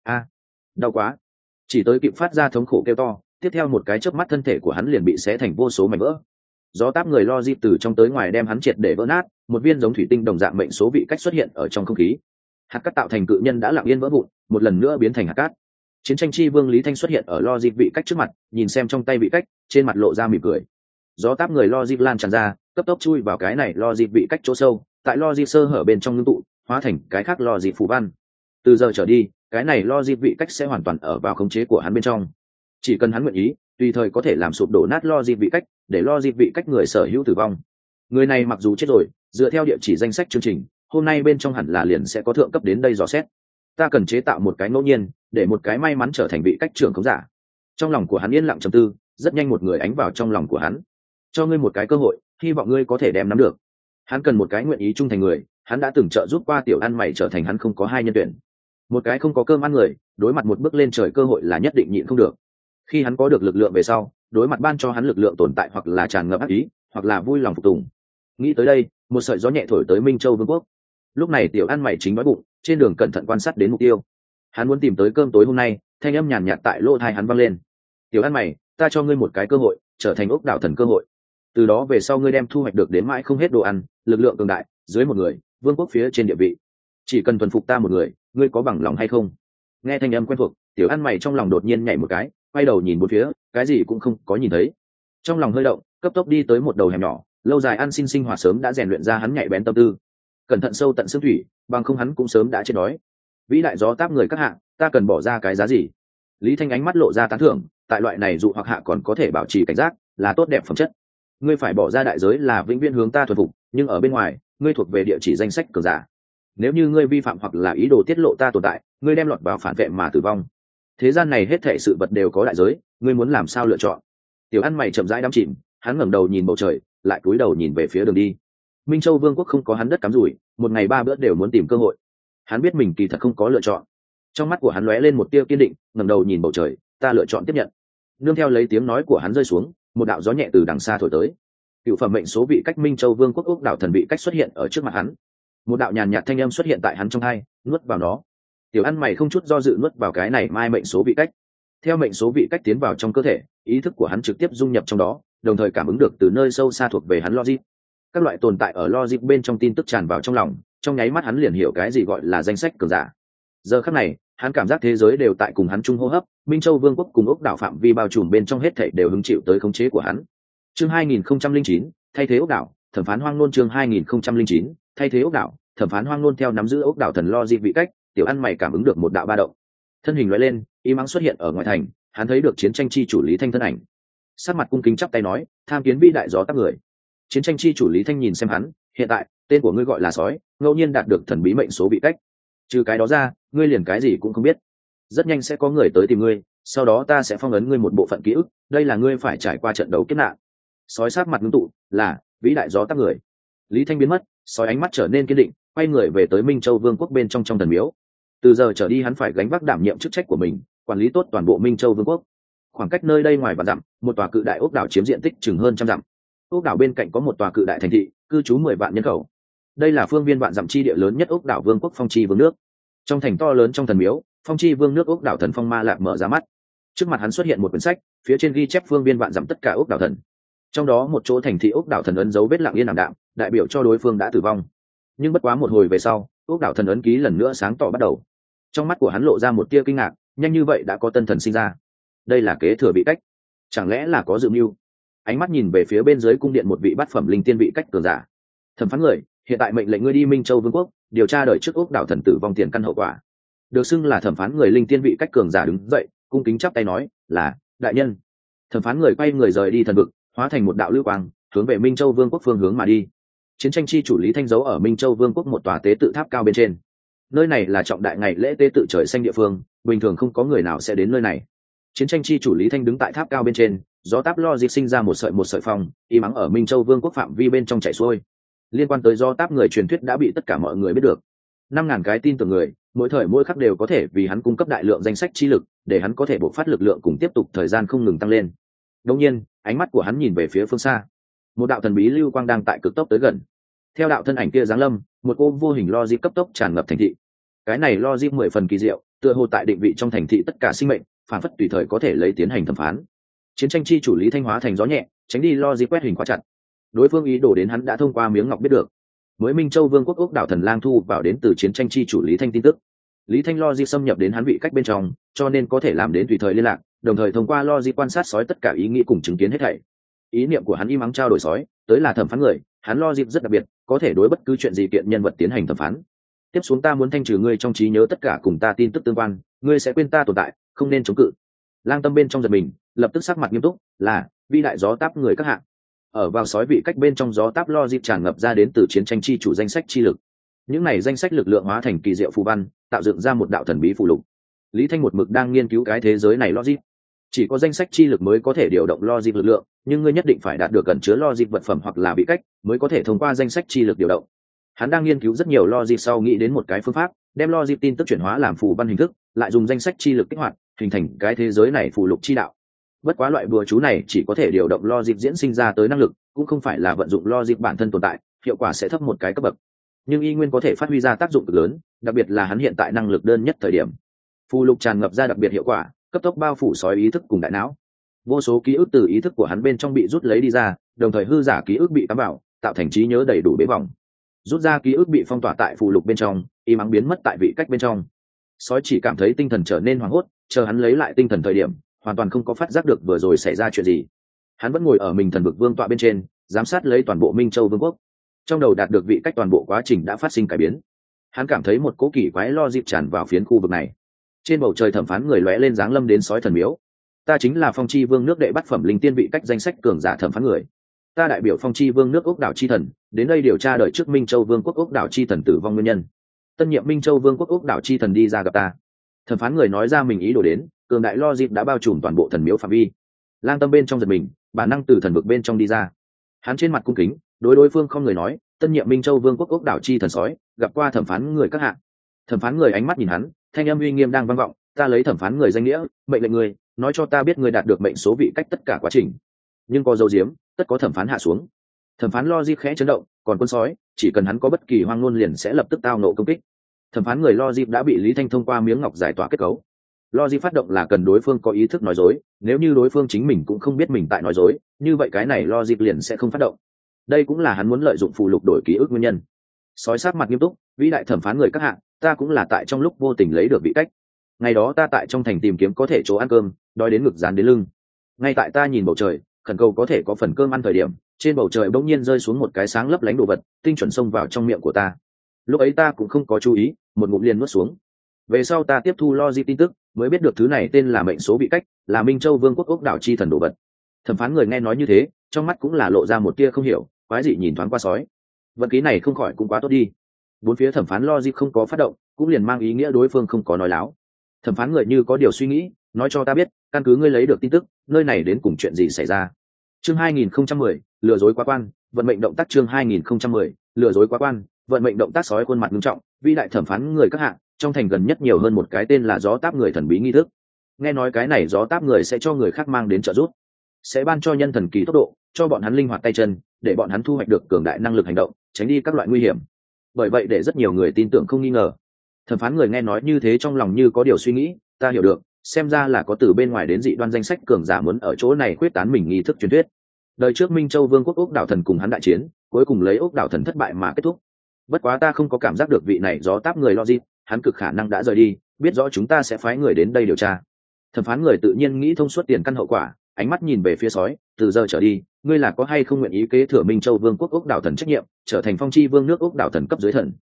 Đau quá! Chỉ tới kịp phát ra thống khổ kêu to, tiếp theo một cái chớp mắt thân thể của hắn liền bị xé thành vô số mảnh vỡ. Gió táp người lo di từ trong tới ngoài đem hắn triệt để vỡ nát, một viên giống thủy tinh đồng dạng mệnh số vị cách xuất hiện ở trong không khí. Hạt cát tạo thành cự nhân đã lặng yên vỡ vụn, một lần nữa biến thành hạt cát. Chiến tranh chi vương Lý Thanh xuất hiện ở lo di vị cách trước mặt, nhìn xem trong tay vị cách, trên mặt lộ ra mỉm cười. Gió táp người lo di lan tràn ra, cấp tốc chui vào cái này lo di vị cách chỗ sâu, tại lo di sơ hở bên trong ngưng tụ, hóa thành cái khác lo di phù văn. Từ giờ trở đi, cái này lo di vị cách sẽ hoàn toàn ở vào khống chế của hắn bên trong. Chỉ cần hắn nguyện ý, tùy thời có thể làm sụp đổ nát lo di vị cách, để lo di vị cách người sở hữu tử vong. Người này mặc dù chết rồi, dựa theo địa chỉ danh sách chương trình, hôm nay bên trong hẳn là liền sẽ có thượng cấp đến đây dò xét. Ta cần chế tạo một cái ngẫu nhiên, để một cái may mắn trở thành vị cách trưởng khống giả. Trong lòng của hắn yên lặng trầm tư, rất nhanh một người ánh vào trong lòng của hắn. Cho ngươi một cái cơ hội, hy vọng ngươi có thể đem nắm được. Hắn cần một cái nguyện ý trung thành người, hắn đã từng trợ giúp qua tiểu ăn mày trở thành hắn không có hai nhân tuyển. Một cái không có cơm ăn người, đối mặt một bước lên trời cơ hội là nhất định nhịn không được. Khi hắn có được lực lượng về sau, đối mặt ban cho hắn lực lượng tồn tại hoặc là tràn ngập ác ý, hoặc là vui lòng phục tùng. Nghĩ tới đây, một sợi gió nhẹ thổi tới Minh Châu Vương quốc. Lúc này tiểu ăn mày chính đói bụng, trên đường cẩn thận quan sát đến mục tiêu. Hắn muốn tìm tới cơm tối hôm nay, thanh âm nhàn nhạt tại lỗ tai hắn vang lên. Tiểu ăn mày, ta cho ngươi một cái cơ hội, trở thành ốc đảo thần cơ hội. Từ đó về sau ngươi đem thu hoạch được đến mãi không hết đồ ăn, lực lượng cường đại, dưới một người, vương quốc phía trên địa vị. Chỉ cần thuần phục ta một người, ngươi có bằng lòng hay không? Nghe thanh âm quen thuộc, tiểu ăn mày trong lòng đột nhiên nhảy một cái, quay đầu nhìn bốn phía, cái gì cũng không có nhìn thấy. Trong lòng hơi động, cấp tốc đi tới một đầu hẻm nhỏ, lâu dài ăn xin sinh hoạt sớm đã rèn luyện ra hắn nhạy bén tâm tư. Cẩn thận sâu tận xương thủy, bằng không hắn cũng sớm đã chết đói. Vĩ đại gió táp người các hạ, ta cần bỏ ra cái giá gì? Lý Thanh ánh mắt lộ ra tán thưởng, tại loại này dụ hoặc hạ còn có thể bảo trì cảnh giác, là tốt đẹp phẩm chất. Ngươi phải bỏ ra đại giới là vĩnh viễn hướng ta thuần phục, nhưng ở bên ngoài, ngươi thuộc về địa chỉ danh sách cường giả. Nếu như ngươi vi phạm hoặc là ý đồ tiết lộ ta tồn tại, ngươi đem lọt vào phản vệ mà tử vong. Thế gian này hết thảy sự vật đều có đại giới, ngươi muốn làm sao lựa chọn? Tiểu ăn mày chậm rãi đắm chìm, hắn ngẩng đầu nhìn bầu trời, lại cúi đầu nhìn về phía đường đi. Minh Châu Vương quốc không có hắn đất cắm rủi, một ngày 3 bữa đều muốn tìm cơ hội. Hắn biết mình kỳ thật không có lựa chọn. Trong mắt của hắn lóe lên một tia kiên định, ngẩng đầu nhìn bầu trời, ta lựa chọn tiếp nhận. Nương theo lấy tiếng nói của hắn rơi xuống, một đạo gió nhẹ từ đằng xa thổi tới. Cựu phẩm mệnh số vị cách Minh Châu Vương quốc ốc đảo thần vị cách xuất hiện ở trước mặt hắn. Một đạo nhàn nhạt thanh âm xuất hiện tại hắn trong tai, nuốt vào nó. Tiểu ăn mày không chút do dự nuốt vào cái này mai mệnh số vị cách. Theo mệnh số vị cách tiến vào trong cơ thể, ý thức của hắn trực tiếp dung nhập trong đó, đồng thời cảm ứng được từ nơi sâu xa thuộc về hắn logic. Các loại tồn tại ở logic bên trong tin tức tràn vào trong lòng, trong nháy mắt hắn liền hiểu cái gì gọi là danh sách cường giả. Giờ khắc này, hắn cảm giác thế giới đều tại cùng hắn chung hô hấp, Minh Châu Vương quốc cùng ốc đảo phạm vi bao trùm bên trong hết thảy đều hứng chịu tới khống chế của hắn. Chương 2009, thay thế ốc đảo, thẩm phán hoang nôn chương 2009, thay thế ốc đảo, thẩm phán hoang nôn theo nắm giữ ốc đảo thần logic vị cách, tiểu ăn mày cảm ứng được một đạo ba động. Thân hình lóe lên, y mắng xuất hiện ở ngoài thành, hắn thấy được chiến tranh chi chủ Lý Thanh thân ảnh. Sát mặt cung kính chắp tay nói, tham kiến vĩ đại gió táp người. Chiến tranh chi chủ Lý Thanh nhìn xem hắn, hiện tại tên của ngươi gọi là sói, ngẫu nhiên đạt được thần bí mệnh số vị cách. Trừ cái đó ra, ngươi liền cái gì cũng không biết. Rất nhanh sẽ có người tới tìm ngươi, sau đó ta sẽ phong ấn ngươi một bộ phận ký ức, đây là ngươi phải trải qua trận đấu kiếp nạn. Sói sát mặt ngưng tụ, là vĩ đại gió táp người. Lý Thanh biến mất, sói ánh mắt trở nên kiên định, quay người về tới Minh Châu Vương quốc bên trong thần miếu. Từ giờ trở đi hắn phải gánh vác đảm nhiệm chức trách của mình, quản lý tốt toàn bộ Minh Châu Vương quốc. Khoảng cách nơi đây ngoài vạn dặm, một tòa cự đại ốc đảo chiếm diện tích chừng hơn 100 dặm. Ốc đảo bên cạnh có một tòa cự đại thành thị, cư trú 10 vạn nhân khẩu. Đây là phương viên vạn dặm chi địa lớn nhất ốc đảo Vương quốc Phong Chi Vương nước. Trong thành to lớn trong thần miếu, Phong Chi Vương nước ốc đảo thần Phong Ma Lạc mở ra mắt. Trước mặt hắn xuất hiện một quyển sách, phía trên ghi chép phương viên vạn dặm tất cả ốc đảo thần. Trong đó một chỗ thành thị ốc đảo thần ấn dấu vết lặng yên ảm đạm, đại biểu cho đối phương đã tử vong. Nhưng bất quá một hồi về sau, ốc đảo thần ấn ký lần nữa sáng tỏ bắt đầu. Trong mắt của hắn lộ ra một tia kinh ngạc, nhanh như vậy đã có tân thần sinh ra. Đây là kế thừa vị cách, chẳng lẽ là có dự mưu? Ánh mắt nhìn về phía bên dưới cung điện một vị bát phẩm linh tiên vị cách cường giả. Thẩm phán người, hiện tại mệnh lệnh ngươi đi Minh Châu Vương quốc, điều tra đời trước ốc đảo thần tử vong tiền căn hậu quả. Được xưng là thẩm phán người linh tiên vị cách cường giả đứng dậy, cung kính chắp tay nói là đại nhân. Thẩm phán người quay người rời đi thần vực, hóa thành một đạo lưu quang hướng về Minh Châu Vương quốc phương hướng mà đi. Chiến tranh chi chủ Lý Thanh giấu ở Minh Châu Vương quốc một tòa tế tự tháp cao bên trên. Nơi này là trọng đại ngày lễ tế tự trời xanh địa phương, bình thường không có người nào sẽ đến nơi này. Chiến tranh chi chủ Lý Thanh đứng tại tháp cao bên trên, gió táp lo dịp sinh ra một sợi phong, y mắng ở Minh Châu Vương quốc phạm vi bên trong chảy xuôi. Liên quan tới gió táp người truyền thuyết đã bị tất cả mọi người biết được. 5.000 cái tin tưởng người, mỗi thời mỗi khắc đều có thể vì hắn cung cấp đại lượng danh sách chi lực, để hắn có thể bộc phát lực lượng cùng tiếp tục thời gian không ngừng tăng lên. Đương nhiên, ánh mắt của hắn nhìn về phía phương xa. Một đạo thần bí lưu quang đang tại cực tốc tới gần. Theo đạo thân ảnh kia giáng lâm, một cô vô hình logic cấp tốc tràn ngập thành thị. Cái này logic 10 phần kỳ diệu, tựa hồ tại định vị trong thành thị tất cả sinh mệnh, phản phất tùy thời có thể lấy tiến hành thẩm phán. Chiến tranh chi chủ Lý Thanh hóa thành gió nhẹ, tránh đi logic quét hình quá chặt. Đối phương ý đồ đến hắn đã thông qua miếng ngọc biết được. Mới Minh Châu Vương quốc ốc đảo thần lang thu vào đến từ chiến tranh chi chủ Lý Thanh tin tức. Lý Thanh logic xâm nhập đến hắn vị cách bên trong, cho nên có thể làm đến tùy thời liên lạc, đồng thời thông qua logic quan sát sói tất cả ý nghĩ cùng chứng kiến hết thảy. Ý niệm của hắn im ắng trao đổi sói, tới là thẩm phán người, hắn logic rất đặc biệt, có thể đối bất cứ chuyện gì kiện nhân vật tiến hành thẩm phán. Tiếp xuống ta muốn thanh trừ ngươi trong trí nhớ tất cả cùng ta tin tức tương quan, ngươi sẽ quên ta tồn tại, không nên chống cự. Lang Tâm bên trong giật mình, lập tức sắc mặt nghiêm túc, là vi đại gió táp người các hạng. Ở vào sói vị cách bên trong gió táp logic tràn ngập ra đến từ chiến tranh chi chủ danh sách chi lực. Những này danh sách lực lượng hóa thành kỳ diệu phù văn, tạo dựng ra một đạo thần bí phù lục. Lý Thanh một mực đang nghiên cứu cái thế giới này logic. Chỉ có danh sách chi lực mới có thể điều động logic lực lượng, nhưng ngươi nhất định phải đạt được gần chứa logic vật phẩm hoặc là vị cách, mới có thể thông qua danh sách chi lực điều động. Hắn đang nghiên cứu rất nhiều logic sau nghĩ đến một cái phương pháp, đem logic tin tức chuyển hóa làm phù văn hình thức, lại dùng danh sách chi lực kích hoạt, hình thành cái thế giới này phù lục chi đạo. Bất quá loại bùa chú này chỉ có thể điều động logic diễn sinh ra tới năng lực, cũng không phải là vận dụng logic bản thân tồn tại, hiệu quả sẽ thấp một cái cấp bậc. Nhưng y nguyên có thể phát huy ra tác dụng cực lớn, đặc biệt là hắn hiện tại năng lực đơn nhất thời điểm. Phù lục tràn ngập ra đặc biệt hiệu quả, cấp tốc bao phủ sói ý thức cùng đại não. Vô số ký ức từ ý thức của hắn bên trong bị rút lấy đi ra, đồng thời hư giả ký ức bị cắm vào, tạo thành trí nhớ đầy đủ bế vòng. Rút ra ký ức bị phong tỏa tại phù lục bên trong, y mắng biến mất tại vị cách bên trong. Sói chỉ cảm thấy tinh thần trở nên hoảng hốt, chờ hắn lấy lại tinh thần thời điểm, hoàn toàn không có phát giác được vừa rồi xảy ra chuyện gì. Hắn vẫn ngồi ở mình thần vực vương tọa bên trên, giám sát lấy toàn bộ Minh Châu Vương quốc. Trong đầu đạt được vị cách toàn bộ quá trình đã phát sinh cải biến. Hắn cảm thấy một cỗ kỳ quái lo dịp tràn vào phiến khu vực này. Trên bầu trời thẩm phán người lóe lên dáng lâm đến sói thần miếu. Ta chính là Phong Chi Vương nước đệ bắt phẩm linh tiên vị cách danh sách cường giả thẩm phán người. Ta đại biểu Phong Chi Vương nước ốc đảo chi thần, đến đây điều tra đời trước Minh Châu Vương quốc ốc đảo chi thần tử vong nguyên nhân. Tân nhiệm Minh Châu Vương quốc ốc đảo chi thần đi ra gặp ta. Thẩm phán người nói ra mình ý đồ đến, cường đại lo dịp đã bao trùm toàn bộ thần miếu phạm vi. Lang Tâm bên trong giật mình, bản năng từ thần vực bên trong đi ra. Hắn trên mặt cung kính, đối phương không người nói, tân nhiệm Minh Châu Vương quốc ốc đảo chi thần sói, gặp qua thẩm phán người các hạng. Thẩm phán người ánh mắt nhìn hắn, thanh âm uy nghiêm đang vang vọng, ta lấy thẩm phán người danh nghĩa, mệnh lệnh người, nói cho ta biết người đạt được mệnh số vị cách tất cả quá trình. Nhưng có dấu diếm, tất có thẩm phán hạ xuống. Thẩm phán logic khẽ chấn động, còn quân sói, chỉ cần hắn có bất kỳ hoang ngôn liền sẽ lập tức tao nộ công kích. Thẩm phán người logic đã bị Lý Thanh thông qua miếng ngọc giải tỏa kết cấu. Logic phát động là cần đối phương có ý thức nói dối, nếu như đối phương chính mình cũng không biết mình tại nói dối, như vậy cái này logic liền sẽ không phát động. Đây cũng là hắn muốn lợi dụng phù lục đổi ký ức nguyên nhân. Sói sát mặt nghiêm túc, vĩ đại thẩm phán người các hạng, ta cũng là tại trong lúc vô tình lấy được vị cách. Ngày đó ta tại trong thành tìm kiếm có thể chỗ ăn cơm, đói đến ngực dán đến lưng. Ngay tại ta nhìn bầu trời, khẩn cầu có thể có phần cơm ăn thời điểm, trên bầu trời bỗng nhiên rơi xuống một cái sáng lấp lánh đồ vật, tinh chuẩn xông vào trong miệng của ta. Lúc ấy ta cũng không có chú ý, một ngụm liền nuốt xuống. Về sau ta tiếp thu logic tin tức, mới biết được thứ này tên là mệnh số vị cách, là Minh Châu Vương quốc ốc đảo chi thần đồ vật. Thẩm phán người nghe nói như thế, trong mắt cũng là lộ ra một tia không hiểu, quái dị nhìn thoáng qua sói. Vận khí này không khỏi cũng quá tốt đi. Bốn phía thẩm phán logic không có phát động, cũng liền mang ý nghĩa đối phương không có nói láo. Thẩm phán người như có điều suy nghĩ, nói cho ta biết, căn cứ ngươi lấy được tin tức, nơi này đến cùng chuyện gì xảy ra. Chương 2010, lừa dối quá quan, vận mệnh động tác chương 2010, lừa dối quá quan, vận mệnh động tác sói khuôn mặt nghiêm trọng, vĩ đại thẩm phán người các hạng, trong thành gần nhất nhiều hơn một cái tên là gió táp người thần bí nghi thức. Nghe nói cái này gió táp người sẽ cho người khác mang đến trợ giúp, sẽ ban cho nhân thần kỳ tốc độ, cho bọn hắn linh hoạt tay chân, để bọn hắn thu hoạch được cường đại năng lực hành động, tránh đi các loại nguy hiểm. Bởi vậy để rất nhiều người tin tưởng không nghi ngờ. Thẩm phán người nghe nói như thế trong lòng như có điều suy nghĩ, ta hiểu được, xem ra là có từ bên ngoài đến dị đoan danh sách cường giả muốn ở chỗ này khuyết tán mình nghi thức truyền thuyết. Đời trước Minh Châu Vương quốc ốc đảo thần cùng hắn đại chiến, cuối cùng lấy ốc đảo thần thất bại mà kết thúc. Bất quá ta không có cảm giác được vị này gió táp người logic, hắn cực khả năng đã rời đi, biết rõ chúng ta sẽ phái người đến đây điều tra. Thẩm phán người tự nhiên nghĩ thông suốt tiền căn hậu quả, ánh mắt nhìn về phía sói, từ giờ trở đi, ngươi là có hay không nguyện ý kế thừa Minh Châu Vương quốc ốc đảo thần trách nhiệm, trở thành Phong Chi Vương nước ốc đảo thần cấp dưới thần.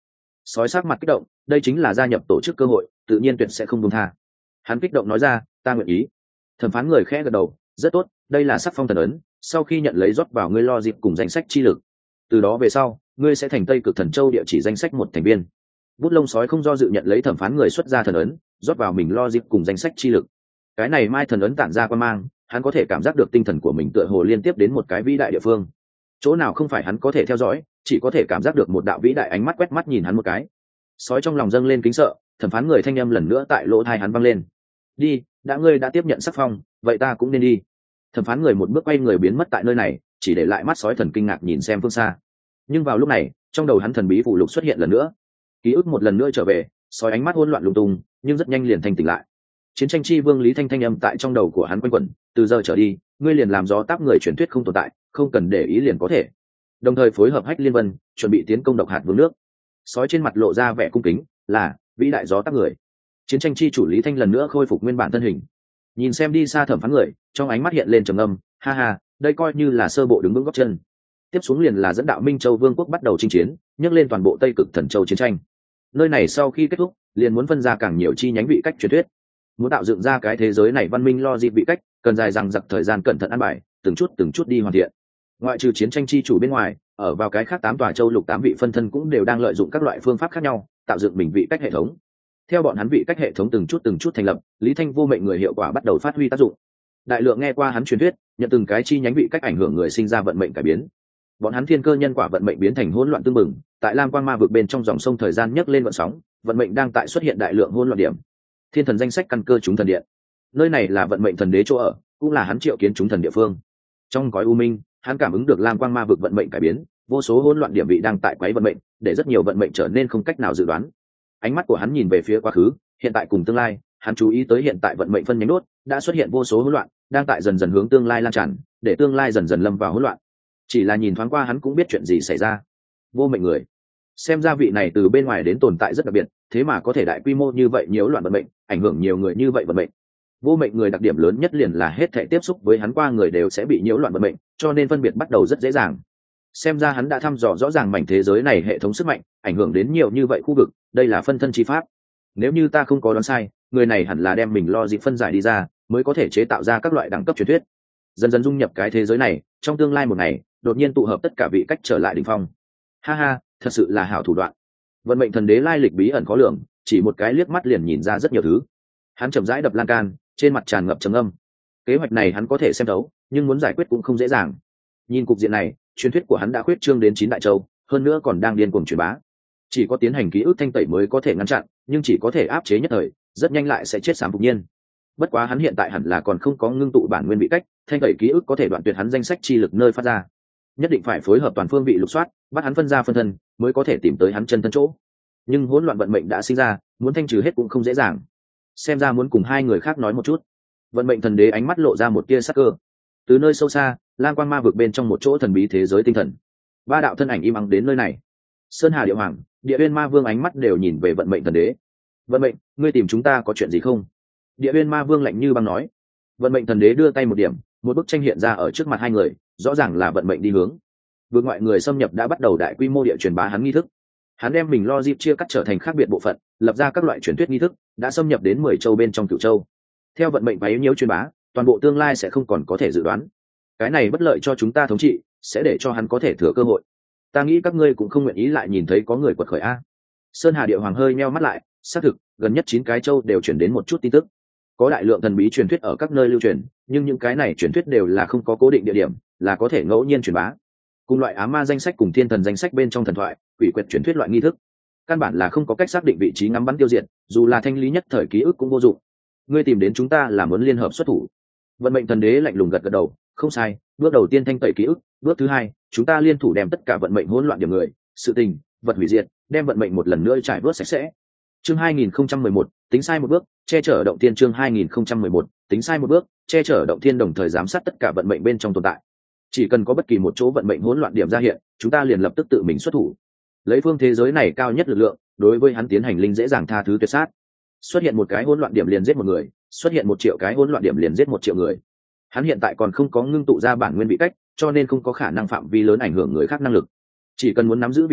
Sói sắc mặt kích động, đây chính là gia nhập tổ chức cơ hội, tự nhiên tuyệt sẽ không buông tha. Hắn kích động nói ra, ta nguyện ý. Thẩm phán người khẽ gật đầu, rất tốt, đây là sắc phong thần ấn, sau khi nhận lấy rót vào ngươi lo dịp cùng danh sách chi lực. Từ đó về sau, ngươi sẽ thành Tây Cực Thần Châu địa chỉ danh sách một thành viên. Bút lông sói không do dự nhận lấy thẩm phán người xuất ra thần ấn, rót vào mình lo dịp cùng danh sách chi lực. Cái này mai thần ấn tản ra quan mang, hắn có thể cảm giác được tinh thần của mình tựa hồ liên tiếp đến một cái vĩ đại địa phương. Chỗ nào không phải hắn có thể theo dõi, chỉ có thể cảm giác được một đạo vĩ đại ánh mắt quét mắt nhìn hắn một cái. Sói trong lòng dâng lên kính sợ, thẩm phán người thanh âm lần nữa tại lỗ tai hắn vang lên. Đi, đã ngươi đã tiếp nhận sắc phong, vậy ta cũng nên đi. Thẩm phán người một bước quay người biến mất tại nơi này, chỉ để lại mắt sói thần kinh ngạc nhìn xem phương xa. Nhưng vào lúc này, trong đầu hắn thần bí phụ lục xuất hiện lần nữa, ký ức một lần nữa trở về. Sói ánh mắt hỗn loạn lung tung, nhưng rất nhanh liền thanh tỉnh lại. Chiến tranh chi vương Lý Thanh thanh âm tại trong đầu của hắn quanh quẩn, từ giờ trở đi, ngươi liền làm gió táp người truyền thuyết không tồn tại, không cần để ý liền có thể. Đồng thời phối hợp Hách Liên Vân, chuẩn bị tiến công độc hạt vương nước. Sói trên mặt lộ ra vẻ cung kính, là vĩ đại gió táp người. Chiến tranh chi chủ Lý Thanh lần nữa khôi phục nguyên bản thân hình, nhìn xem đi xa thẩm phán người, trong ánh mắt hiện lên trầm âm, ha ha, đây coi như là sơ bộ đứng vững gót chân. Tiếp xuống liền là dẫn đạo Minh Châu Vương quốc bắt đầu chinh chiến, nhấc lên toàn bộ Tây Cực Thần Châu chiến tranh. Nơi này sau khi kết thúc, liền muốn phân ra càng nhiều chi nhánh vị cách truyền thuyết. Muốn tạo dựng ra cái thế giới này văn minh lo dịp vị cách, cần dài dằng dặc thời gian cẩn thận ăn bài, từng chút đi hoàn thiện. Ngoại trừ chiến tranh chi chủ bên ngoài, ở vào cái khác 8 tòa châu lục 8 vị phân thân cũng đều đang lợi dụng các loại phương pháp khác nhau, tạo dựng mình vị cách hệ thống. Theo bọn hắn vị cách hệ thống từng chút thành lập, Lý Thanh vô mệnh người hiệu quả bắt đầu phát huy tác dụng. Đại lượng nghe qua hắn truyền thuyết, nhận từng cái chi nhánh vị cách ảnh hưởng người sinh ra vận mệnh cải biến. Bọn hắn thiên cơ nhân quả vận mệnh biến thành hỗn loạn tương mừng, tại Lam Quang Ma vực bên trong dòng sông thời gian nhấc lên vận sóng, vận mệnh đang tại xuất hiện đại lượng hỗn loạn điểm. Thiên thần danh sách căn cơ chúng thần điện. Nơi này là vận mệnh thần đế chỗ ở, cũng là hắn triệu kiến chúng thần địa phương. Trong cõi u minh, hắn cảm ứng được Lam Quang Ma vực vận mệnh cải biến, vô số hỗn loạn điểm vị đang tại quấy vận mệnh, để rất nhiều vận mệnh trở nên không cách nào dự đoán. Ánh mắt của hắn nhìn về phía quá khứ, hiện tại cùng tương lai, hắn chú ý tới hiện tại vận mệnh phân nhánh đốt đã xuất hiện vô số hỗn loạn, đang tại dần dần hướng tương lai lan tràn, để tương lai dần dần lâm vào hỗn loạn. Chỉ là nhìn thoáng qua hắn cũng biết chuyện gì xảy ra. Vô mệnh người, xem ra vị này từ bên ngoài đến tồn tại rất đặc biệt, thế mà có thể đại quy mô như vậy nhiễu loạn vận mệnh, ảnh hưởng nhiều người như vậy vận mệnh. Vô mệnh người đặc điểm lớn nhất liền là hết thảy tiếp xúc với hắn qua người đều sẽ bị nhiễu loạn vận mệnh, cho nên phân biệt bắt đầu rất dễ dàng. Xem ra hắn đã thăm dò rõ ràng mảnh thế giới này hệ thống sức mạnh, ảnh hưởng đến nhiều như vậy khu vực, đây là phân thân chi pháp. Nếu như ta không có đoán sai, người này hẳn là đem mình lo dịp phân giải đi ra, mới có thể chế tạo ra các loại đẳng cấp truyền thuyết, dần dần dung nhập cái thế giới này, trong tương lai một ngày, đột nhiên tụ hợp tất cả vị cách trở lại đỉnh phong. Ha ha, thật sự là hảo thủ đoạn. Vận mệnh thần đế lai lịch bí ẩn khó lường, chỉ một cái liếc mắt liền nhìn ra rất nhiều thứ. Hắn chậm rãi đập lan can, trên mặt tràn ngập trầm âm. Kế hoạch này hắn có thể xem thấu, nhưng muốn giải quyết cũng không dễ dàng. Nhìn cục diện này, truyền thuyết của hắn đã khuyết trương đến 9 đại châu, hơn nữa còn đang điên cuồng truyền bá. Chỉ có tiến hành ký ức thanh tẩy mới có thể ngăn chặn, nhưng chỉ có thể áp chế nhất thời, rất nhanh lại sẽ chết sám phục nhiên. Bất quá hắn hiện tại hẳn là còn không có ngưng tụ bản nguyên vị cách, thanh tẩy ký ức có thể đoạn tuyệt hắn danh sách chi lực nơi phát ra. Nhất định phải phối hợp toàn phương vị lục soát, bắt hắn phân ra phân thân, mới có thể tìm tới hắn chân thân chỗ. Nhưng hỗn loạn vận mệnh đã sinh ra, muốn thanh trừ hết cũng không dễ dàng. Xem ra muốn cùng hai người khác nói một chút. Vận mệnh thần đế ánh mắt lộ ra một tia sắc cơ. Từ nơi sâu xa, Lam Quang Ma vực bên trong một chỗ thần bí thế giới tinh thần, 3 đạo thân ảnh im ắng đến nơi này. Sơn Hà Địa Hoàng, Địa Uyên Ma Vương ánh mắt đều nhìn về vận mệnh thần đế. Vận mệnh, ngươi tìm chúng ta có chuyện gì không? Địa Uyên Ma Vương lạnh như băng nói. Vận mệnh thần đế đưa tay một điểm, một bức tranh hiện ra ở trước mặt hai người, rõ ràng là vận mệnh đi hướng. Vực ngoại người xâm nhập đã bắt đầu đại quy mô địa truyền bá hắn nghi thức. Hắn đem mình lo dịp chia cắt trở thành khác biệt bộ phận, lập ra các loại truyền thuyết nghi thức, đã xâm nhập đến 10 châu bên trong Cửu Châu. Theo vận mệnh và yếu nhiễu truyền bá, toàn bộ tương lai sẽ không còn có thể dự đoán. Cái này bất lợi cho chúng ta thống trị, sẽ để cho hắn có thể thừa cơ hội. Ta nghĩ các ngươi cũng không nguyện ý lại nhìn thấy có người quật khởi a. Sơn Hà Địa Hoàng hơi meo mắt lại, xác thực, gần nhất 9 cái châu đều chuyển đến một chút tin tức. Có đại lượng thần bí truyền thuyết ở các nơi lưu truyền, nhưng những cái này truyền thuyết đều là không có cố định địa điểm, là có thể ngẫu nhiên truyền bá. Cùng loại ám ma danh sách cùng thiên thần danh sách bên trong thần thoại, quỷ quyệt truyền thuyết loại nghi thức, căn bản là không có cách xác định vị trí ngắm bắn tiêu diệt, dù là thanh lý nhất thời ký ức cũng vô dụng. Ngươi tìm đến chúng ta là muốn liên hợp xuất thủ. Vận mệnh thần đế lạnh lùng gật gật đầu, không sai, bước đầu tiên thanh tẩy ký ức, bước thứ hai, chúng ta liên thủ đem tất cả vận mệnh hỗn loạn điểm người, sự tình, vật hủy diệt, đem vận mệnh một lần nữa trải vớt sạch sẽ. Chương 2011, tính sai một bước, che chở động thiên. Chương 2011, tính sai một bước, che chở động thiên, đồng thời giám sát tất cả vận mệnh bên trong tồn tại. Chỉ cần có bất kỳ một chỗ vận mệnh hỗn loạn điểm ra hiện, chúng ta liền lập tức tự mình xuất thủ. Lấy phương thế giới này cao nhất lực lượng, đối với hắn tiến hành linh dễ dàng tha thứ tuyệt sát. Xuất hiện một cái hỗn loạn điểm liền giết một người, xuất hiện 1 triệu cái hỗn loạn điểm liền giết 1 triệu người. Hắn hiện tại còn không có ngưng tụ ra bản nguyên vị cách, cho nên không có khả năng phạm vi lớn ảnh hưởng người khác năng lực. Chỉ cần muốn nắm giữ vị cách,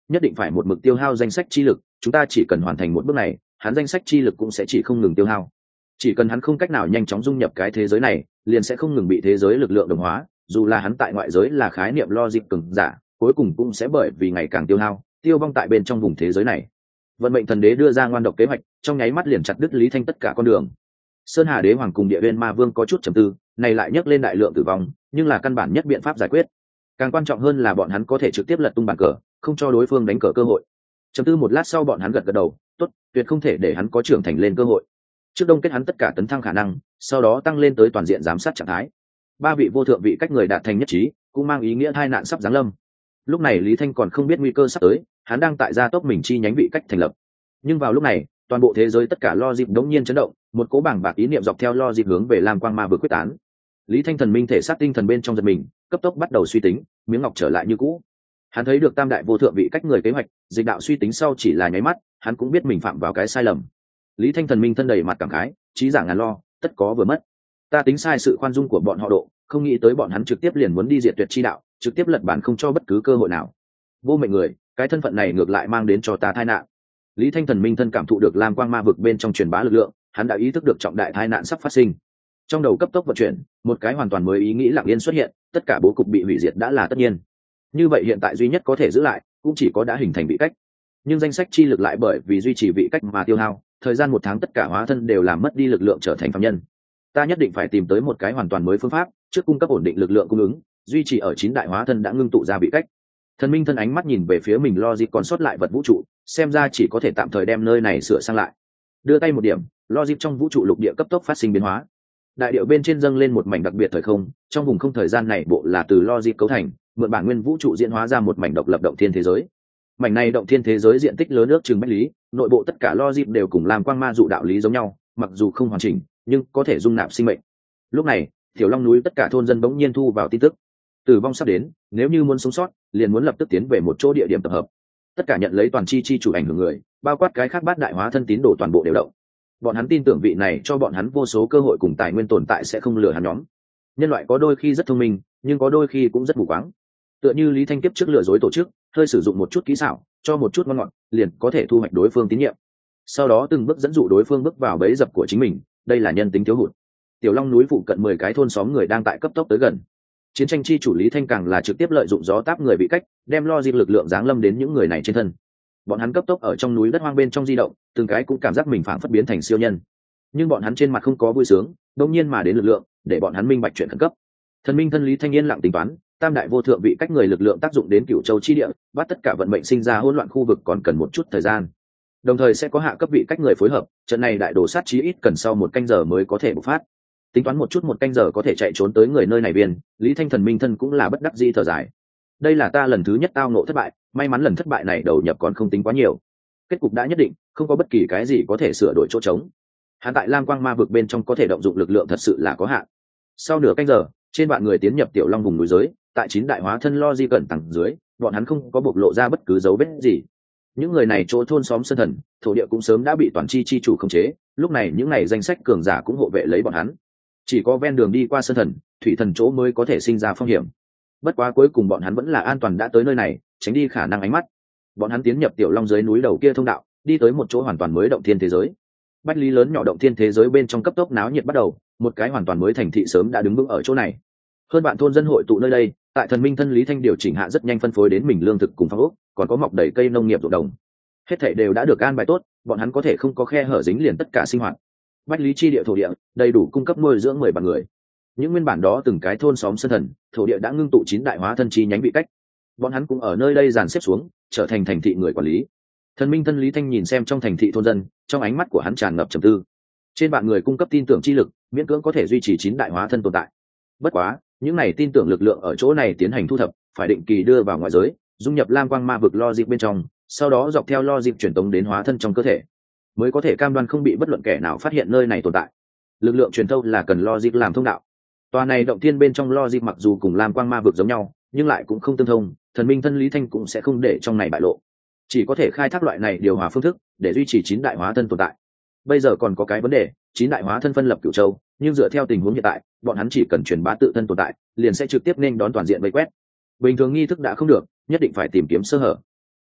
nhất định phải một mực tiêu hao danh sách chi lực, chúng ta chỉ cần hoàn thành một bước này, hắn danh sách chi lực cũng sẽ chỉ không ngừng tiêu hao. Chỉ cần hắn không cách nào nhanh chóng dung nhập cái thế giới này, liền sẽ không ngừng bị thế giới lực lượng đồng hóa, dù là hắn tại ngoại giới là khái niệm logic cường giả, cuối cùng cũng sẽ bởi vì ngày càng tiêu hao, tiêu vong tại bên trong vùng thế giới này. Vận mệnh thần đế đưa ra ngoan độc kế hoạch, trong nháy mắt liền chặt đứt Lý Thanh tất cả con đường. Sơn Hà đế hoàng cùng Địa Uyên Ma Vương có chút trầm tư, này lại nhắc lên đại lượng tử vong, nhưng là căn bản nhất biện pháp giải quyết. Càng quan trọng hơn là bọn hắn có thể trực tiếp lật tung bàn cờ, không cho đối phương đánh cờ cơ hội. Trầm tư một lát sau bọn hắn gật gật đầu, tốt, tuyệt không thể để hắn có trưởng thành lên cơ hội. Trước đông kết hắn tất cả tấn thăng khả năng, sau đó tăng lên tới toàn diện giám sát trạng thái. Ba vị vô thượng vị cách người đạt thành nhất trí, cũng mang ý nghĩa tai nạn sắp giáng lâm. Lúc này Lý Thanh còn không biết nguy cơ sắp tới, hắn đang tại gia tốc mình chi nhánh vị cách thành lập. Nhưng vào lúc này, toàn bộ thế giới tất cả logic đống nhiên chấn động, một cỗ bảng bạc ý niệm dọc theo logic hướng về Lam Quang Ma vừa quyết tán. Lý Thanh thần minh thể xác tinh thần bên trong giật mình, cấp tốc bắt đầu suy tính, miếng ngọc trở lại như cũ. Hắn thấy được tam đại vô thượng vị cách người kế hoạch, dịch đạo suy tính sau chỉ là nháy mắt, hắn cũng biết mình phạm vào cái sai lầm. Lý Thanh thần minh thân đầy mặt cảm khái, trí giả ngàn lo, tất có vừa mất. Ta tính sai sự khoan dung của bọn họ độ, không nghĩ tới bọn hắn trực tiếp liền muốn đi diệt tuyệt chi đạo, trực tiếp lật bản không cho bất cứ cơ hội nào. Vô mệnh người, cái thân phận này ngược lại mang đến cho ta tai nạn. Lý Thanh thần minh thân cảm thụ được Lam Quang Ma vực bên trong truyền bá lực lượng, hắn đã ý thức được trọng đại tai nạn sắp phát sinh. Trong đầu cấp tốc vận chuyển, một cái hoàn toàn mới ý nghĩ lặng yên xuất hiện, tất cả bố cục bị hủy diệt đã là tất nhiên. Như vậy hiện tại duy nhất có thể giữ lại, cũng chỉ có đã hình thành vị cách. Nhưng danh sách chi lực lại bởi vì duy trì vị cách mà tiêu hao, thời gian 1 tháng tất cả hóa thân đều làm mất đi lực lượng trở thành phàm nhân. Ta nhất định phải tìm tới một cái hoàn toàn mới phương pháp, trước cung cấp ổn định lực lượng cung ứng, duy trì ở 9 đại hóa thân đã ngưng tụ ra vị cách. Thần minh thân ánh mắt nhìn về phía mình logic còn sót lại vật vũ trụ, xem ra chỉ có thể tạm thời đem nơi này sửa sang lại. Đưa tay một điểm, logic trong vũ trụ lục địa cấp tốc phát sinh biến hóa. Đại điệu bên trên dâng lên một mảnh đặc biệt thời không, trong vùng không thời gian này bộ là từ logic cấu thành, mượn bản nguyên vũ trụ diễn hóa ra một mảnh độc lập động thiên thế giới. Mảnh này động thiên thế giới diện tích lớn ước chừng bách lý, nội bộ tất cả logic đều cùng Lam Quang Ma dụ đạo lý giống nhau, mặc dù không hoàn chỉnh, nhưng có thể dung nạp sinh mệnh. Lúc này, Tiểu Long núi tất cả thôn dân bỗng nhiên thu vào tin tức. Tử vong sắp đến, nếu như muốn sống sót, liền muốn lập tức tiến về một chỗ địa điểm tập hợp. Tất cả nhận lấy toàn chi chủ ảnh hưởng người, bao quát cái khác bát đại hóa thân tín đồ toàn bộ đều động. Bọn hắn tin tưởng vị này cho bọn hắn vô số cơ hội cùng tài nguyên tồn tại sẽ không lừa hắn nhóm. Nhân loại có đôi khi rất thông minh, nhưng có đôi khi cũng rất mù quáng. Tựa như Lý Thanh kiếp trước lừa dối tổ chức, hơi sử dụng một chút kỹ xảo, cho một chút ngon ngọt, liền có thể thu hoạch đối phương tín nhiệm. Sau đó từng bước dẫn dụ đối phương bước vào bẫy dập của chính mình, đây là nhân tính thiếu hụt. Tiểu Long núi phụ cận 10 cái thôn xóm người đang tại cấp tốc tới gần. Chiến tranh chi chủ Lý Thanh càng là trực tiếp lợi dụng gió táp người bị cách, đem logic lực lượng giáng lâm đến những người này trên thân. Bọn hắn cấp tốc ở trong núi đất hoang bên trong di động, từng cái cũng cảm giác mình phảng phất biến thành siêu nhân. Nhưng bọn hắn trên mặt không có vui sướng, đột nhiên mà đến lực lượng, để bọn hắn minh bạch chuyện khẩn cấp. Thần minh thân Lý Thanh yên lặng tính toán, tam đại vô thượng vị cách người lực lượng tác dụng đến Cửu Châu chi địa, bắt tất cả vận mệnh sinh ra hỗn loạn khu vực còn cần một chút thời gian. Đồng thời sẽ có hạ cấp vị cách người phối hợp, trận này đại đồ sát chí ít cần sau 1 canh giờ mới có thể bộc phát. Tính toán một chút 1 canh giờ có thể chạy trốn tới người nơi này biên, Lý Thanh thần minh thân cũng là bất đắc dĩ thở dài. Đây là ta lần thứ nhất tao ngộ thất bại, may mắn lần thất bại này đầu nhập còn không tính quá nhiều. Kết cục đã nhất định, không có bất kỳ cái gì có thể sửa đổi chỗ trống. Hắn tại Lam Quang Ma vực bên trong có thể động dụng lực lượng thật sự là có hạn. Sau nửa canh giờ, trên bạn người tiến nhập Tiểu Long vùng núi giới, tại 9 đại hóa thân lo di cẩn tầng dưới, bọn hắn không có bộc lộ ra bất cứ dấu vết gì. Những người này chỗ thôn xóm sơn thần, thổ địa cũng sớm đã bị toàn chi chủ khống chế, lúc này những này danh sách cường giả cũng hộ vệ lấy bọn hắn. Chỉ có ven đường đi qua sơn thần, thủy thần chỗ mới có thể sinh ra phong hiểm. Bất quá cuối cùng bọn hắn vẫn là an toàn đã tới nơi này, tránh đi khả năng ánh mắt. Bọn hắn tiến nhập Tiểu Long dưới núi đầu kia thông đạo, đi tới một chỗ hoàn toàn mới động thiên thế giới. Bách lý lớn nhỏ động thiên thế giới bên trong cấp tốc náo nhiệt bắt đầu, một cái hoàn toàn mới thành thị sớm đã đứng vững ở chỗ này. Hơn bạn thôn dân hội tụ nơi đây, tại thần minh thân Lý Thanh điều chỉnh hạ rất nhanh phân phối đến mình lương thực cùng phong ốc, còn có mọc đầy cây nông nghiệp ruộng đồng. Hết thảy đều đã được an bài tốt, bọn hắn có thể không có khe hở dính liền tất cả sinh hoạt. Bách lý chi địa thổ địa đầy đủ cung cấp nuôi dưỡng 10 vạn người. Những nguyên bản đó từng cái thôn xóm sơn thần, thổ địa đã ngưng tụ 9 đại hóa thân chi nhánh vị cách. Bọn hắn cũng ở nơi đây dàn xếp xuống, trở thành thành thị người quản lý. Thần minh thân Lý Thanh nhìn xem trong thành thị thôn dân, trong ánh mắt của hắn tràn ngập trầm tư. Trên bạn người cung cấp tin tưởng chi lực, miễn cưỡng có thể duy trì 9 đại hóa thân tồn tại. Bất quá, những này tin tưởng lực lượng ở chỗ này tiến hành thu thập, phải định kỳ đưa vào ngoại giới, dung nhập Lam Quang Ma vực logic bên trong, sau đó dọc theo logic truyền tống đến hóa thân trong cơ thể, mới có thể cam đoan không bị bất luận kẻ nào phát hiện nơi này tồn tại. Lực lượng truyền thâu là cần logic làm thông đạo. Tòa này động thiên bên trong logic mặc dù cùng Lam Quang Ma vực giống nhau, nhưng lại cũng không tương thông, thần minh thân Lý Thanh cũng sẽ không để trong này bại lộ. Chỉ có thể khai thác loại này điều hòa phương thức để duy trì 9 đại hóa thân tồn tại. Bây giờ còn có cái vấn đề, 9 đại hóa thân phân lập Cửu Châu, nhưng dựa theo tình huống hiện tại, bọn hắn chỉ cần truyền bá tự thân tồn tại, liền sẽ trực tiếp nên đón toàn diện vây quét. Bình thường nghi thức đã không được, nhất định phải tìm kiếm sơ hở.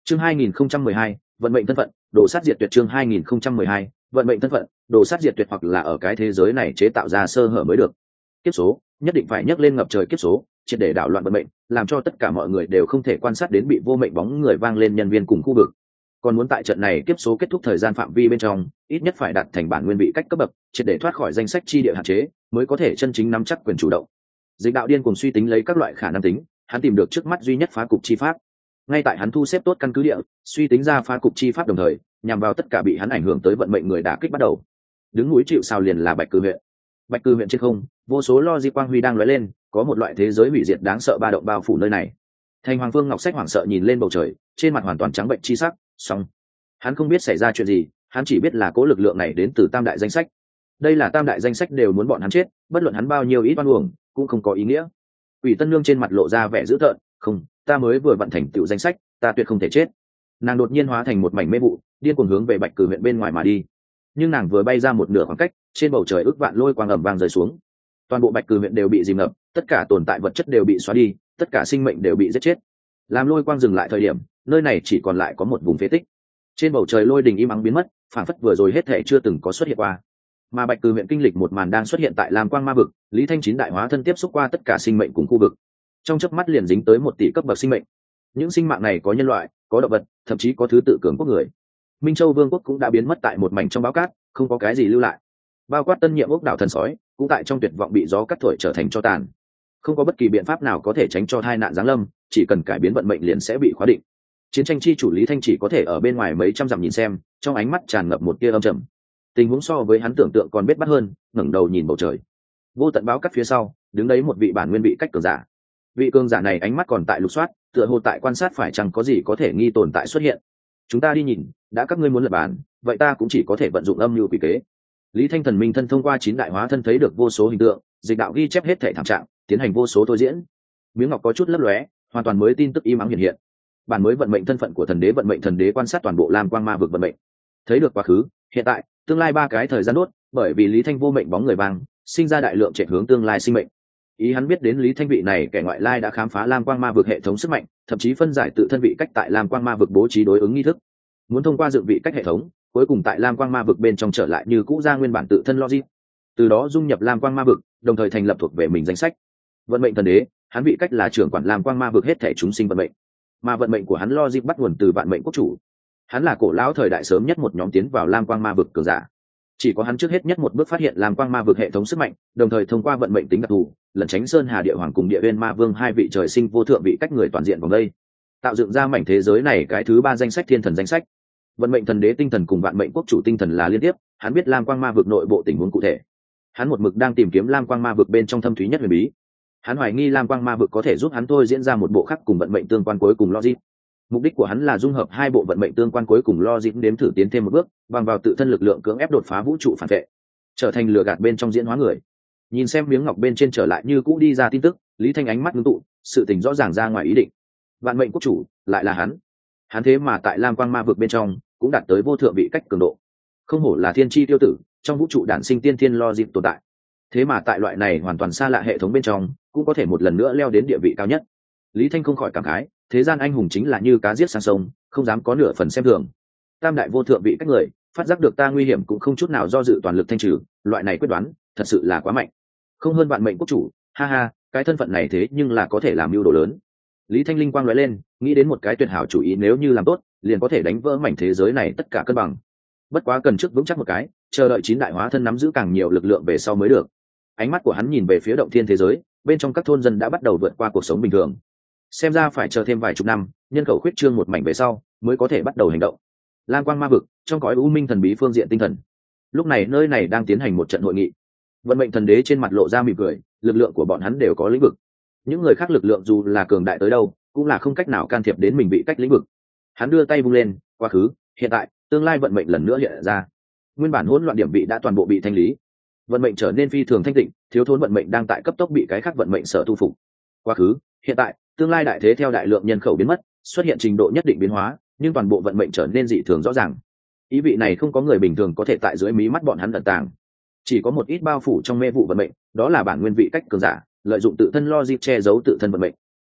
Chương 2012, vận mệnh thân phận, đồ sát diệt tuyệt. Chương 2012, vận mệnh thân phận, đồ sát diệt tuyệt. Hoặc là ở cái thế giới này chế tạo ra sơ hở mới được. Kiếp số, nhất định phải nhấc lên ngập trời kiếp số, triệt để đảo loạn vận mệnh, làm cho tất cả mọi người đều không thể quan sát đến bị vô mệnh bóng người vang lên nhân viên cùng khu vực. Còn muốn tại trận này kiếp số kết thúc thời gian phạm vi bên trong, ít nhất phải đạt thành bản nguyên vị cách cấp bậc, triệt để thoát khỏi danh sách chi địa hạn chế, mới có thể chân chính nắm chắc quyền chủ động. Dịch đạo điên cùng suy tính lấy các loại khả năng tính, hắn tìm được trước mắt duy nhất phá cục chi pháp. Ngay tại hắn thu xếp tốt căn cứ địa, suy tính ra phá cục chi pháp đồng thời, nhằm vào tất cả bị hắn ảnh hưởng tới vận mệnh người đã kích bắt đầu. Đứng núi chịu sào liền là Bạch Cử huyện. Bạch Cử huyện trên không, vô số lo di quang huy đang lóe lên, có một loại thế giới hủy diệt đáng sợ ba động bao phủ nơi này. Thành Hoàng Vương Ngọc Sách hoảng sợ nhìn lên bầu trời, trên mặt hoàn toàn trắng bệnh chi sắc, xong. Hắn không biết xảy ra chuyện gì, hắn chỉ biết là cố lực lượng này đến từ tam đại danh sách. Đây là tam đại danh sách đều muốn bọn hắn chết, bất luận hắn bao nhiêu ít oan uổng, cũng không có ý nghĩa. Quỷ Tân Nương trên mặt lộ ra vẻ dữ tợn, không, ta mới vừa vận thành tựu danh sách, ta tuyệt không thể chết. Nàng đột nhiên hóa thành một mảnh mê vụ, điên cuồng hướng về Bạch Cử huyện bên ngoài mà đi. Nhưng nàng vừa bay ra một nửa khoảng cách, trên bầu trời ức vạn lôi quang ầm vang rơi xuống. Toàn bộ Bạch Cử huyện đều bị dìm ngập, tất cả tồn tại vật chất đều bị xóa đi, tất cả sinh mệnh đều bị giết chết. Làm lôi quang dừng lại thời điểm, nơi này chỉ còn lại có một vùng phế tích. Trên bầu trời lôi đình im ắng biến mất, phảng phất vừa rồi hết thể chưa từng có xuất hiện qua. Mà Bạch Cử huyện kinh lịch một màn đang xuất hiện tại Lam Quang Ma vực, Lý Thanh Chín đại hóa thân tiếp xúc qua tất cả sinh mệnh cùng khu vực. Trong chớp mắt liền dính tới 1 tỷ cấp bậc sinh mệnh. Những sinh mạng này có nhân loại, có động vật, thậm chí có thứ tự cường quốc người. Minh Châu Vương quốc cũng đã biến mất tại một mảnh trong bão cát, không có cái gì lưu lại. Bao quát Tân Nhiệm ốc đảo thần sói, cũng tại trong tuyệt vọng bị gió cắt thổi trở thành tro tàn. Không có bất kỳ biện pháp nào có thể tránh cho tai nạn giáng lâm, chỉ cần cải biến vận mệnh liền sẽ bị khóa định. Chiến tranh chi chủ Lý Thanh chỉ có thể ở bên ngoài mấy trăm dặm nhìn xem, trong ánh mắt tràn ngập một tia âm trầm. Tình huống so với hắn tưởng tượng còn bết bát hơn, ngẩng đầu nhìn bầu trời. Vô tận báo cắt phía sau, đứng đấy một vị bản nguyên vị cách cường giả. Vị cường giả này ánh mắt còn tại lục soát, tựa hồ tại quan sát phải chăng có gì có thể nghi tồn tại xuất hiện. Chúng ta đi nhìn, đã các ngươi muốn lập bản, vậy ta cũng chỉ có thể vận dụng âm mưu quỷ kế. Lý Thanh thần minh thân thông qua 9 đại hóa thân thấy được vô số hình tượng, dịch đạo ghi chép hết thể thảm trạng, tiến hành vô số thôi diễn. Miếng ngọc có chút lấp lóe, hoàn toàn mới tin tức im ắng hiện hiện. Bản mới vận mệnh thân phận của thần đế, vận mệnh thần đế quan sát toàn bộ Lam Quang Ma vực vận mệnh, thấy được quá khứ, hiện tại, tương lai 3 cái thời gian đốt, bởi vì Lý Thanh vô mệnh bóng người vang, sinh ra đại lượng chạy hướng tương lai sinh mệnh. Ý hắn biết đến Lý Thanh vị này kẻ ngoại lai đã khám phá Lam Quang Ma vực hệ thống sức mạnh, thậm chí phân giải tự thân vị cách tại Lam Quang Ma vực bố trí đối ứng nghi thức. Muốn thông qua dựng vị cách hệ thống, cuối cùng tại Lam Quang Ma vực bên trong trở lại như cũ ra nguyên bản tự thân logic, từ đó dung nhập Lam Quang Ma vực, đồng thời thành lập thuộc về mình danh sách. Vận mệnh thần đế, hắn vị cách là trưởng quản Lam Quang Ma vực hết thể chúng sinh vận mệnh, mà vận mệnh của hắn logic bắt nguồn từ vạn mệnh quốc chủ. Hắn là cổ lão thời đại sớm nhất một nhóm tiến vào Lam Quang Ma vực cường giả. Chỉ có hắn trước hết nhất một bước phát hiện Lam Quang Ma vực hệ thống sức mạnh, đồng thời thông qua vận mệnh tính đặc thù, lẩn tránh Sơn Hà Địa Hoàng cùng Địa Uyên Ma Vương 2 vị trời sinh vô thượng vị cách người toàn diện vòng đây, tạo dựng ra mảnh thế giới này cái thứ 3 danh sách thiên thần danh sách. Vận mệnh thần đế tinh thần cùng vạn mệnh quốc chủ tinh thần là liên tiếp, hắn biết Lam Quang Ma vực nội bộ tình huống cụ thể. Hắn một mực đang tìm kiếm Lam Quang Ma vực bên trong thâm thúy nhất huyền bí. Hắn hoài nghi Lam Quang Ma vực có thể giúp hắn thôi diễn ra một bộ khác cùng vận mệnh tương quan cuối cùng logic. Mục đích của hắn là dung hợp 2 bộ vận mệnh tương quan cuối cùng logic, đếm thử tiến thêm một bước, bằng vào tự thân lực lượng cưỡng ép đột phá vũ trụ phản vệ, trở thành lừa gạt bên trong diễn hóa người. Nhìn xem miếng ngọc bên trên trở lại như cũ đi ra tin tức, Lý Thanh ánh mắt ngưng tụ, sự tình rõ ràng ra ngoài ý định. Vạn mệnh quốc chủ lại là hắn. Hắn thế mà tại Lam Quang Ma vực bên trong cũng đạt tới vô thượng vị cách cường độ. Không hổ là thiên chi tiêu tử, trong vũ trụ đản sinh tiên thiên logic tồn tại. Thế mà tại loại này hoàn toàn xa lạ hệ thống bên trong, cũng có thể một lần nữa leo đến địa vị cao nhất. Lý Thanh không khỏi cảm khái, thế gian anh hùng chính là như cá giết sang sông, không dám có nửa phần xem thường. Tam đại vô thượng vị cách người, phát giác được ta nguy hiểm cũng không chút nào do dự toàn lực thanh trừ, loại này quyết đoán, thật sự là quá mạnh. Không hơn vạn mệnh quốc chủ, ha ha, cái thân phận này thế nhưng là có thể làm mưu đồ lớn. Lý Thanh linh quang lóe lên, nghĩ đến một cái tuyệt hảo chủ ý, nếu như làm tốt, liền có thể đánh vỡ mảnh thế giới này tất cả cân bằng. Bất quá cần trước vững chắc một cái, chờ đợi 9 đại hóa thân nắm giữ càng nhiều lực lượng về sau mới được. Ánh mắt của hắn nhìn về phía động thiên thế giới, bên trong các thôn dân đã bắt đầu vượt qua cuộc sống bình thường. Xem ra phải chờ thêm vài chục năm, nhân khẩu khuyết trương một mảnh về sau, mới có thể bắt đầu hành động. Lam Quang Ma vực, trong cõi u minh thần bí phương diện tinh thần. Lúc này nơi này đang tiến hành một trận hội nghị. Vận mệnh thần đế trên mặt lộ ra mỉm cười, lực lượng của bọn hắn đều có lĩnh vực. Những người khác lực lượng dù là cường đại tới đâu, cũng là không cách nào can thiệp đến mình bị cách lĩnh vực. Hắn đưa tay vung lên, quá khứ, hiện tại, tương lai vận mệnh lần nữa hiện ra. Nguyên bản hỗn loạn điểm vị đã toàn bộ bị thanh lý. Vận mệnh trở nên phi thường thanh tịnh, thiếu thốn vận mệnh đang tại cấp tốc bị cái khác vận mệnh sở thu phục. Quá khứ, hiện tại, tương lai đại thế theo đại lượng nhân khẩu biến mất, xuất hiện trình độ nhất định biến hóa, nhưng toàn bộ vận mệnh trở nên dị thường rõ ràng. Ý vị này không có người bình thường có thể tại dưới mí mắt bọn hắn ẩn tàng. Chỉ có một ít bao phủ trong mê vụ vận mệnh, đó là bản nguyên vị cách cường giả, lợi dụng tự thân logic che giấu tự thân vận mệnh.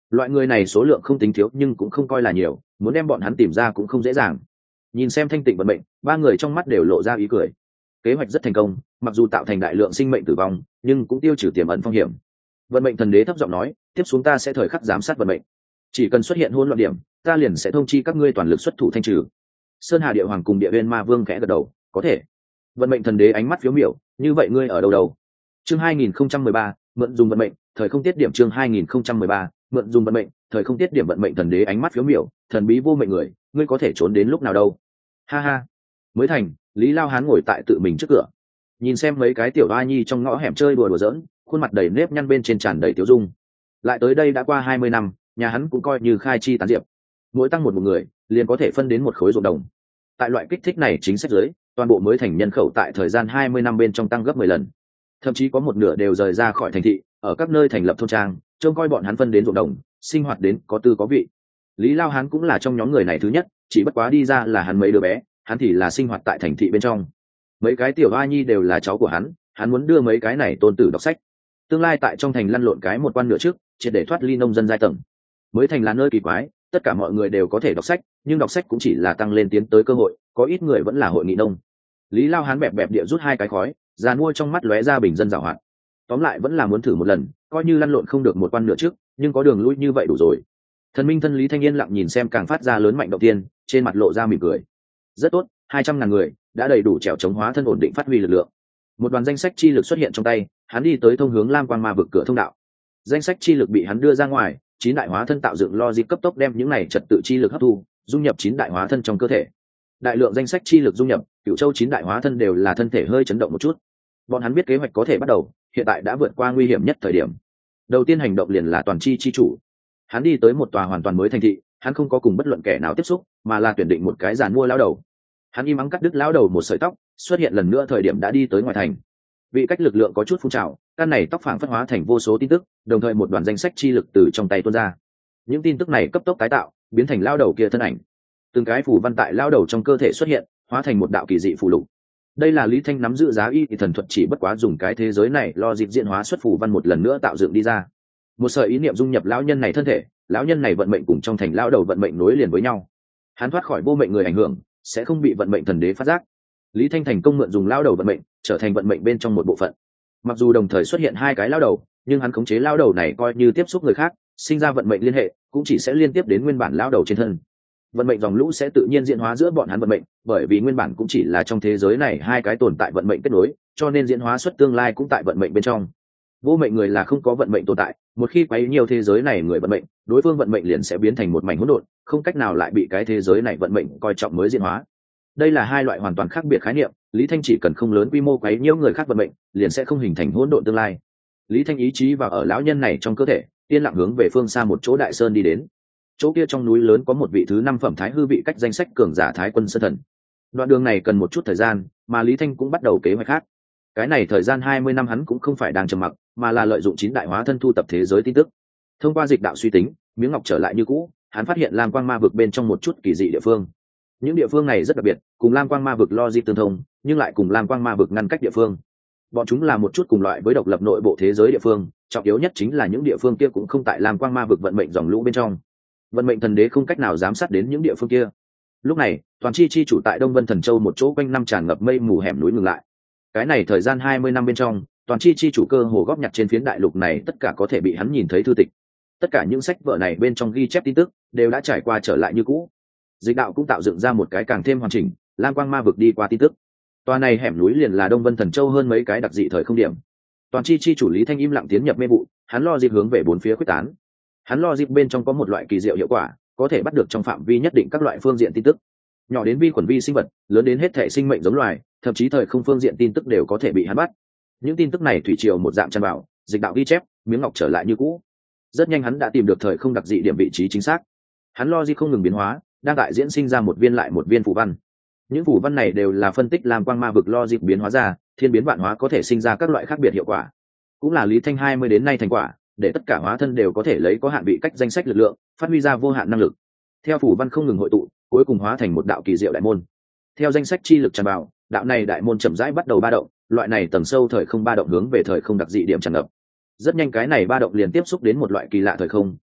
Loại người này số lượng không tính thiếu nhưng cũng không coi là nhiều, muốn đem bọn hắn tìm ra cũng không dễ dàng. Nhìn xem thanh tịnh vận mệnh, ba người trong mắt đều lộ ra ý cười. Kế hoạch rất thành công, mặc dù tạo thành đại lượng sinh mệnh tử vong nhưng cũng tiêu trừ tiềm ẩn phong hiểm. Vận mệnh thần đế thấp giọng nói, tiếp xuống ta sẽ thời khắc giám sát vận mệnh, chỉ cần xuất hiện hỗn loạn điểm ta liền sẽ thông chi các ngươi toàn lực xuất thủ thanh trừ. Sơn Hà Địa Hoàng cùng Địa Uyên Ma Vương khẽ gật đầu, có thể. Vận mệnh thần đế ánh mắt phiếu miểu, như vậy ngươi ở đâu đâu? Chương 2013, mượn dùng vận mệnh, thời không tiết điểm. Chương 2013, mượn dùng vận mệnh, thời không tiết điểm. Vận mệnh thần đế ánh mắt phiếu miểu, thần bí vô mệnh người, ngươi có thể trốn đến lúc nào đâu? Ha ha. Mới thành, Lý Lao Hán ngồi tại tự mình trước cửa, nhìn xem mấy cái tiểu oa nhi trong ngõ hẻm chơi đùa giỡn, khuôn mặt đầy nếp nhăn bên trên tràn đầy tiêu dung. Lại tới đây đã qua 20 năm, nhà hắn cũng coi như khai chi tán diệp, mỗi tăng một người liền có thể phân đến một khối ruộng đồng. Tại loại kích thích này chính sách dưới, toàn bộ mới thành nhân khẩu tại thời gian 20 năm bên trong tăng gấp 10 lần, thậm chí có một nửa đều rời ra khỏi thành thị, ở các nơi thành lập thôn trang, trông coi bọn hắn phân đến ruộng đồng, sinh hoạt đến có tư có vị. Lý Lao Hán cũng là trong nhóm người này thứ nhất, chỉ bất quá đi ra là hắn mấy đứa bé, hắn thì là sinh hoạt tại thành thị bên trong. Mấy cái tiểu oa nhi đều là cháu của hắn muốn đưa mấy cái này tôn tử đọc sách, tương lai tại trong thành lăn lộn cái một quan nửa trước, triệt để thoát ly nông dân giai tầng. Mới thành là nơi kỳ quái, tất cả mọi người đều có thể đọc sách, nhưng đọc sách cũng chỉ là tăng lên tiến tới cơ hội, có ít người vẫn là hội nghị nông. Lý Lao Hán bẹp bẹp địa rút hai cái khói, già mua trong mắt lóe ra bình dân giàu hoạt. Tóm lại vẫn là muốn thử một lần, coi như lăn lộn không được một quan nửa trước, nhưng có đường lui như vậy đủ rồi. Thần minh thân Lý Thanh Yên lặng nhìn xem càng phát ra lớn mạnh động tiên, trên mặt lộ ra mỉm cười. Rất tốt, 200.000 người đã đầy đủ trèo chống hóa thân ổn định phát huy lực lượng. Một đoàn danh sách chi lực xuất hiện trong tay, hắn đi tới thông hướng Lam Quang Ma vực cửa thông đạo. Danh sách chi lực bị hắn đưa ra ngoài, 9 đại hóa thân tạo dựng logic cấp tốc đem những này trật tự chi lực hấp thu, dung nhập 9 đại hóa thân trong cơ thể. Đại lượng danh sách chi lực dung nhập, Cửu Châu 9 đại hóa thân đều là thân thể hơi chấn động một chút. Bọn hắn biết kế hoạch có thể bắt đầu, hiện tại đã vượt qua nguy hiểm nhất thời điểm. Đầu tiên hành động liền là toàn chi chi chủ. Hắn đi tới một tòa hoàn toàn mới thành thị, hắn không có cùng bất luận kẻ nào tiếp xúc, mà là tuyển định một cái giàn mua lão đầu. Hắn im ắng cắt đứt lão đầu một sợi tóc, xuất hiện lần nữa thời điểm đã đi tới ngoài thành. Vị cách lực lượng có chút phun trào, căn này tóc phảng phất hóa thành vô số tin tức, đồng thời một đoàn danh sách chi lực từ trong tay tuôn ra. Những tin tức này cấp tốc tái tạo, biến thành lão đầu kia thân ảnh. Từng cái phù văn tại lão đầu trong cơ thể xuất hiện, hóa thành một đạo kỳ dị phù lục. Đây là Lý Thanh nắm giữ giá y thì thần thuật, chỉ bất quá dùng cái thế giới này lo dịp diễn hóa xuất phù văn một lần nữa tạo dựng đi ra. Một sợi ý niệm dung nhập lão nhân này thân thể, lão nhân này vận mệnh cùng trong thành lão đầu vận mệnh nối liền với nhau. Hắn thoát khỏi vô mệnh người ảnh hưởng, sẽ không bị vận mệnh thần đế phát giác. Lý Thanh thành công mượn dùng lão đầu vận mệnh, trở thành vận mệnh bên trong một bộ phận. Mặc dù đồng thời xuất hiện hai cái lão đầu, nhưng hắn khống chế lão đầu này coi như tiếp xúc người khác, sinh ra vận mệnh liên hệ, cũng chỉ sẽ liên tiếp đến nguyên bản lão đầu trên thân. Vận mệnh dòng lũ sẽ tự nhiên diễn hóa giữa bọn hắn vận mệnh, bởi vì nguyên bản cũng chỉ là trong thế giới này hai cái tồn tại vận mệnh kết nối, cho nên diễn hóa xuất tương lai cũng tại vận mệnh bên trong. Vô mệnh người là không có vận mệnh tồn tại, một khi quấy nhiều thế giới này người vận mệnh, đối phương vận mệnh liền sẽ biến thành một mảnh hỗn độn, không cách nào lại bị cái thế giới này vận mệnh coi trọng mới diễn hóa. Đây là hai loại hoàn toàn khác biệt khái niệm, Lý Thanh chỉ cần không lớn quy mô quấy nhiễu người khác vận mệnh, liền sẽ không hình thành hỗn độn tương lai. Lý Thanh ý chí vào ở lão nhân này trong cơ thể, yên lặng hướng về phương xa một chỗ đại sơn đi đến. Chỗ kia trong núi lớn có một vị thứ 5 phẩm thái hư vị cách danh sách cường giả Thái Quân Sơn Thần. Đoạn đường này cần một chút thời gian, mà Lý Thanh cũng bắt đầu kế hoạch khác. Cái này thời gian 20 năm hắn cũng không phải đang trầm mặc, mà là lợi dụng 9 đại hóa thân thu tập thế giới tin tức. Thông qua dịch đạo suy tính, miếng ngọc trở lại như cũ, hắn phát hiện Lam Quang Ma vực bên trong một chút kỳ dị địa phương. Những địa phương này rất đặc biệt, cùng Lam Quang Ma vực logic tương thông, nhưng lại cùng Lam Quang Ma vực ngăn cách địa phương. Bọn chúng là một chút cùng loại với độc lập nội bộ thế giới địa phương, trọng yếu nhất chính là những địa phương kia cũng không tại Lam Quang Ma vực vận mệnh dòng lũ bên trong. Vận mệnh thần đế không cách nào giám sát đến những địa phương kia. Lúc này, toàn chi chi chủ tại Đông Vân Thần Châu một chỗ quanh năm tràn ngập mây mù hẻm núi ngừng lại. Cái này thời gian 20 năm bên trong, toàn chi chi chủ cơ hồ góp nhặt trên phiến đại lục này tất cả có thể bị hắn nhìn thấy thư tịch. Tất cả những sách vở này bên trong ghi chép tin tức đều đã trải qua trở lại như cũ. Dịch đạo cũng tạo dựng ra một cái càng thêm hoàn chỉnh, Lam Quang Ma vực đi qua tin tức. Tòa này hẻm núi liền là Đông Vân Thần Châu hơn mấy cái đặc dị thời không điểm. Toàn chi chi chủ Lý Thanh im lặng tiến nhập mê vụ, hắn lo dịp hướng về bốn phía quyết tán. Hắn lo dịp bên trong có một loại kỳ diệu hiệu quả, có thể bắt được trong phạm vi nhất định các loại phương diện tin tức, nhỏ đến vi khuẩn vi sinh vật, lớn đến hết thể sinh mệnh giống loài, thậm chí thời không phương diện tin tức đều có thể bị hắn bắt. Những tin tức này thủy triều một dạng tràn vào, dịch đạo ghi chép, miếng ngọc trở lại như cũ. Rất nhanh hắn đã tìm được thời không đặc dị điểm vị trí chính xác. Hắn lo dịp không ngừng biến hóa, đang tại diễn sinh ra một viên lại một viên phù văn. Những phù văn này đều là phân tích làm quang ma vực lo dịp biến hóa ra, thiên biến vạn hóa có thể sinh ra các loại khác biệt hiệu quả. Cũng là Lý Thanh 20 đến nay thành quả, để tất cả hóa thân đều có thể lấy có hạn vị cách danh sách lực lượng, phát huy ra vô hạn năng lực. Theo phù văn không ngừng hội tụ, cuối cùng hóa thành một đạo kỳ diệu đại môn. Theo danh sách chi lực tràn vào, đạo này đại môn chậm rãi bắt đầu ba động, loại này tầng sâu thời không ba động hướng về thời không đặc dị điểm tràn ngập. Rất nhanh cái này ba động liền tiếp xúc đến một loại kỳ lạ thời không,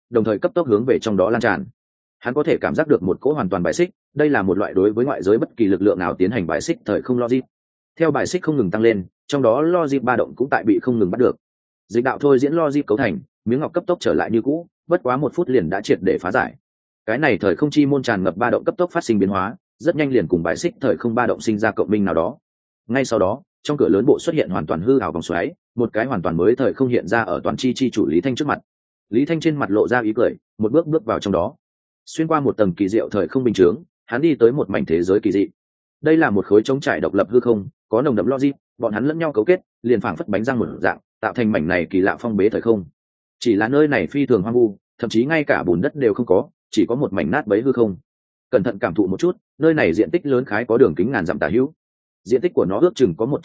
đồng thời cấp tốc hướng về trong đó lan tràn. Hắn có thể cảm giác được một cỗ hoàn toàn bài xích, đây là một loại đối với ngoại giới bất kỳ lực lượng nào tiến hành bài xích thời không logic. Theo bài xích không ngừng tăng lên, trong đó logic ba động cũng tại bị không ngừng bắt được. Dịch đạo thôi diễn logic cấu thành, miếng ngọc cấp tốc trở lại như cũ, bất quá 1 phút liền đã triệt để phá giải. Cái này thời không chi môn tràn ngập ba động cấp tốc phát sinh biến hóa, rất nhanh liền cùng bài xích thời không ba động sinh ra cộng minh nào đó. Ngay sau đó, trong cửa lớn bộ xuất hiện hoàn toàn hư ảo vòng xoáy, một cái hoàn toàn mới thời không hiện ra ở toàn chi chủ Lý Thanh trước mặt. Lý Thanh trên mặt lộ ra ý cười, một bước bước vào trong đó. Xuyên qua một tầng kỳ diệu thời không bình chướng, hắn đi tới một mảnh thế giới kỳ dị. Đây là một khối trống trải độc lập hư không, có nồng đậm logic, bọn hắn lẫn nhau cấu kết, liền phảng phất bánh răng một dạng, tạo thành mảnh này kỳ lạ phong bế thời không. Chỉ là nơi này phi thường hoang vu, thậm chí ngay cả bùn đất đều không có, chỉ có một mảnh nát bấy hư không. Cẩn thận cảm thụ một chút, nơi này diện tích lớn khái có đường kính ngàn dặm tả hữu. Diện tích của nó ước chừng có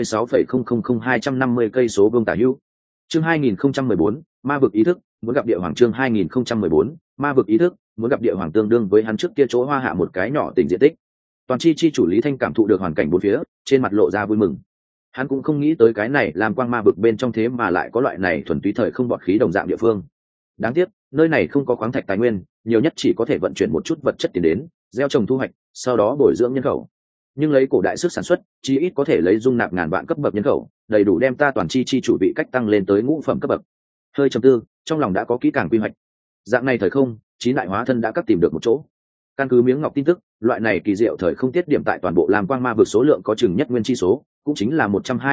196,000250 cây số vuông tả hữu. Chương 2014, ma vực ý thức, muốn gặp địa hoàng. Chương 2014, ma vực ý thức, muốn gặp địa hoàng tương đương với hắn trước kia chỗ hoa hạ một cái nhỏ tỉnh diện tích. Toàn chi chủ Lý Thanh cảm thụ được hoàn cảnh bốn phía, trên mặt lộ ra vui mừng. Hắn cũng không nghĩ tới cái này làm quang ma vực bên trong thế mà lại có loại này thuần túy thời không bọt khí đồng dạng địa phương. Đáng tiếc, nơi này không có khoáng thạch tài nguyên, nhiều nhất chỉ có thể vận chuyển một chút vật chất tiền đến, gieo trồng thu hoạch, sau đó bồi dưỡng nhân khẩu. Nhưng lấy cổ đại sức sản xuất, chí ít có thể lấy dung nạp ngàn vạn cấp bậc nhân khẩu, đầy đủ đem ta toàn chi chủ vị cách tăng lên tới ngũ phẩm cấp bậc. Hơi trầm tư, trong lòng đã có kỹ càng quy hoạch. Dạng này thời không, chín đại hóa thân đã cắt tìm được một chỗ. Căn cứ miếng ngọc tin tức, loại này kỳ diệu thời không tiết điểm tại toàn bộ làm quang ma vực số lượng có chừng nhất nguyên chi số, cũng chính là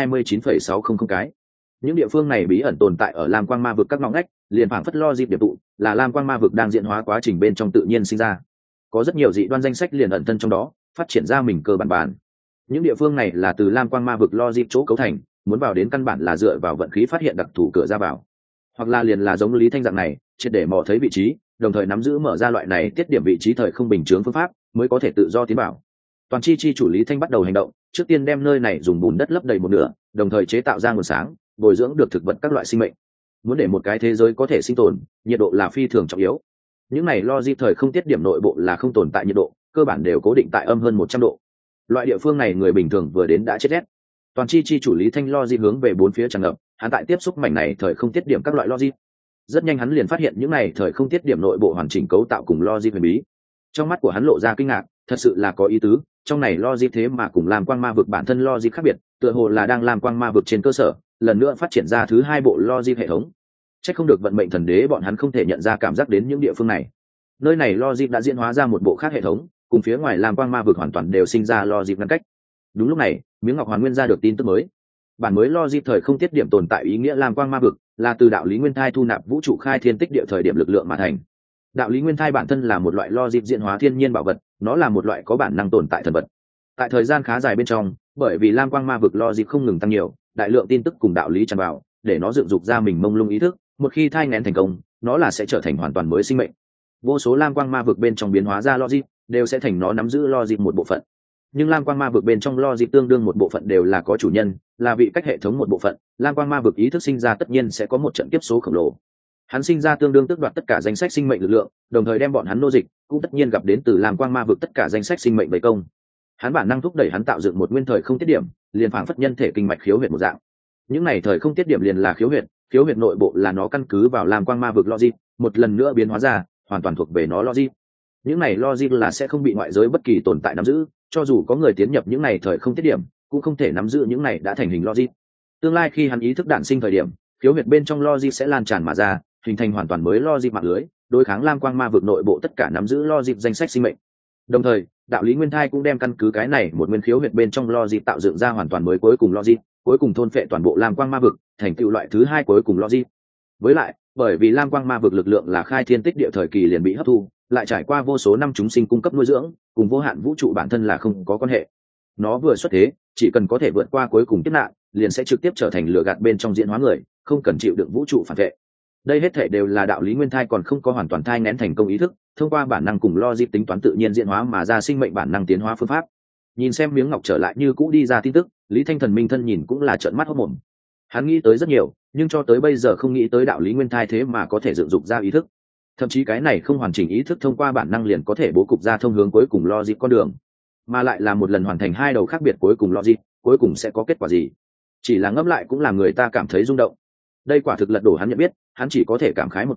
129,600 cái. Những địa phương này bí ẩn tồn tại ở lam quang ma vực các ngõ ngách, liền phảng phất lo dịp điểm tụ, là lam quang ma vực đang diễn hóa quá trình bên trong tự nhiên sinh ra. Có rất nhiều dị đoan danh sách liền ẩn thân trong đó, phát triển ra mình cơ bản. Những địa phương này là từ lam quang ma vực lo dịp chỗ cấu thành, muốn vào đến căn bản là dựa vào vận khí phát hiện đặc thù cửa ra vào, hoặc là liền là giống Lý Thanh dạng này, triệt để mò thấy vị trí, đồng thời nắm giữ mở ra loại này tiết điểm vị trí thời không bình chướng phương pháp, mới có thể tự do tiến vào. Toàn chi chủ Lý Thanh bắt đầu hành động, trước tiên đem nơi này dùng bùn đất lấp đầy một nửa, đồng thời chế tạo ra nguồn sáng, bồi dưỡng được thực vật các loại sinh mệnh. Muốn để một cái thế giới có thể sinh tồn, nhiệt độ là phi thường trọng yếu. Những này logic thời không tiết điểm nội bộ là không tồn tại nhiệt độ, cơ bản đều cố định tại âm hơn 100 độ. Loại địa phương này người bình thường vừa đến đã chết rét. Toàn chi chủ Lý Thanh logic hướng về bốn phía tràn ngập, hắn tại tiếp xúc mảnh này thời không tiết điểm các loại logic. Rất nhanh hắn liền phát hiện những này thời không tiết điểm nội bộ hoàn chỉnh cấu tạo cùng logic huyền bí. Trong mắt của hắn lộ ra kinh ngạc, thật sự là có ý tứ, trong này logic thế mà cùng làm quang ma vực bản thân logic khác biệt, tựa hồ là đang làm quang ma vực trên cơ sở, lần nữa phát triển ra thứ hai bộ logic hệ thống. Chắc không được vận mệnh thần đế bọn hắn không thể nhận ra cảm giác đến những địa phương này. Nơi này logic đã diễn hóa ra một bộ khác hệ thống, cùng phía ngoài làm quang ma vực hoàn toàn đều sinh ra logic ngăn cách. Đúng lúc này, miếng ngọc hoàn nguyên ra được tin tức mới. Bản mới logic thời không tiết điểm tồn tại ý nghĩa làm quang ma vực, là từ đạo lý nguyên thai thu nạp vũ trụ khai thiên tích địa thời điểm lực lượng mà thành. Đạo lý nguyên thai bản thân là một loại logic diễn hóa thiên nhiên bảo vật, nó là một loại có bản năng tồn tại thần vật. Tại thời gian khá dài bên trong, bởi vì lam quang ma vực logic không ngừng tăng nhiều, đại lượng tin tức cùng đạo lý tràn vào, để nó dựng dục ra mình mông lung ý thức, một khi thai nghén thành công, nó là sẽ trở thành hoàn toàn mới sinh mệnh. Vô số lam quang ma vực bên trong biến hóa ra logic, đều sẽ thành nó nắm giữ logic một bộ phận. Nhưng lam quang ma vực bên trong logic tương đương một bộ phận đều là có chủ nhân, là vị cách hệ thống một bộ phận, lam quang ma vực ý thức sinh ra tất nhiên sẽ có một trận tiếp số khổng lồ. Hắn sinh ra tương đương tước đoạt tất cả danh sách sinh mệnh lực lượng, đồng thời đem bọn hắn nô dịch, cũng tất nhiên gặp đến từ lam quang ma vực tất cả danh sách sinh mệnh vây công. Hắn bản năng thúc đẩy hắn tạo dựng một nguyên thời không tiết điểm, liền phảng phất nhân thể kinh mạch khiếu huyệt một dạng. Những này thời không tiết điểm liền là khiếu huyệt nội bộ là nó căn cứ vào lam quang ma vực logic, một lần nữa biến hóa ra, hoàn toàn thuộc về nó logic. Những này logic là sẽ không bị ngoại giới bất kỳ tồn tại nắm giữ, cho dù có người tiến nhập những này thời không tiết điểm, cũng không thể nắm giữ những này đã thành hình logic. Tương lai khi hắn ý thức đản sinh thời điểm, khiếu huyệt bên trong logic sẽ lan tràn mà ra, hình thành hoàn toàn mới logic mạng lưới, đối kháng lam quang ma vực nội bộ tất cả nắm giữ logic danh sách sinh mệnh. Đồng thời, đạo lý nguyên thai cũng đem căn cứ cái này một nguyên khiếu huyệt bên trong logic tạo dựng ra hoàn toàn mới cuối cùng logic, cuối cùng thôn phệ toàn bộ lam quang ma vực, thành tựu loại thứ hai cuối cùng logic. Với lại, bởi vì lam quang ma vực lực lượng là khai thiên tích địa thời kỳ liền bị hấp thu, lại trải qua vô số năm chúng sinh cung cấp nuôi dưỡng, cùng vô hạn vũ trụ bản thân là không có quan hệ. Nó vừa xuất thế, chỉ cần có thể vượt qua cuối cùng kiếp nạn, liền sẽ trực tiếp trở thành lửa gạt bên trong diễn hóa người, không cần chịu đựng vũ trụ phản vệ. Đây hết thể đều là đạo lý nguyên thai còn không có hoàn toàn thai nghén thành công ý thức, thông qua bản năng cùng logic tính toán tự nhiên diễn hóa mà ra sinh mệnh bản năng tiến hóa phương pháp. Nhìn xem miếng ngọc trở lại như cũ đi ra tin tức, Lý Thanh thần minh thân nhìn cũng là trợn mắt hốt mồm. Hắn nghĩ tới rất nhiều, nhưng cho tới bây giờ không nghĩ tới đạo lý nguyên thai thế mà có thể dựng dục ra ý thức. Thậm chí cái này không hoàn chỉnh ý thức thông qua bản năng liền có thể bố cục ra thông hướng cuối cùng logic con đường, mà lại là một lần hoàn thành hai đầu khác biệt cuối cùng logic, cuối cùng sẽ có kết quả gì? Chỉ là ngẫm lại cũng làm người ta cảm thấy rung động. Đây quả thực lật đổ hắn nhận biết, hắn chỉ có thể cảm khái một tiếng,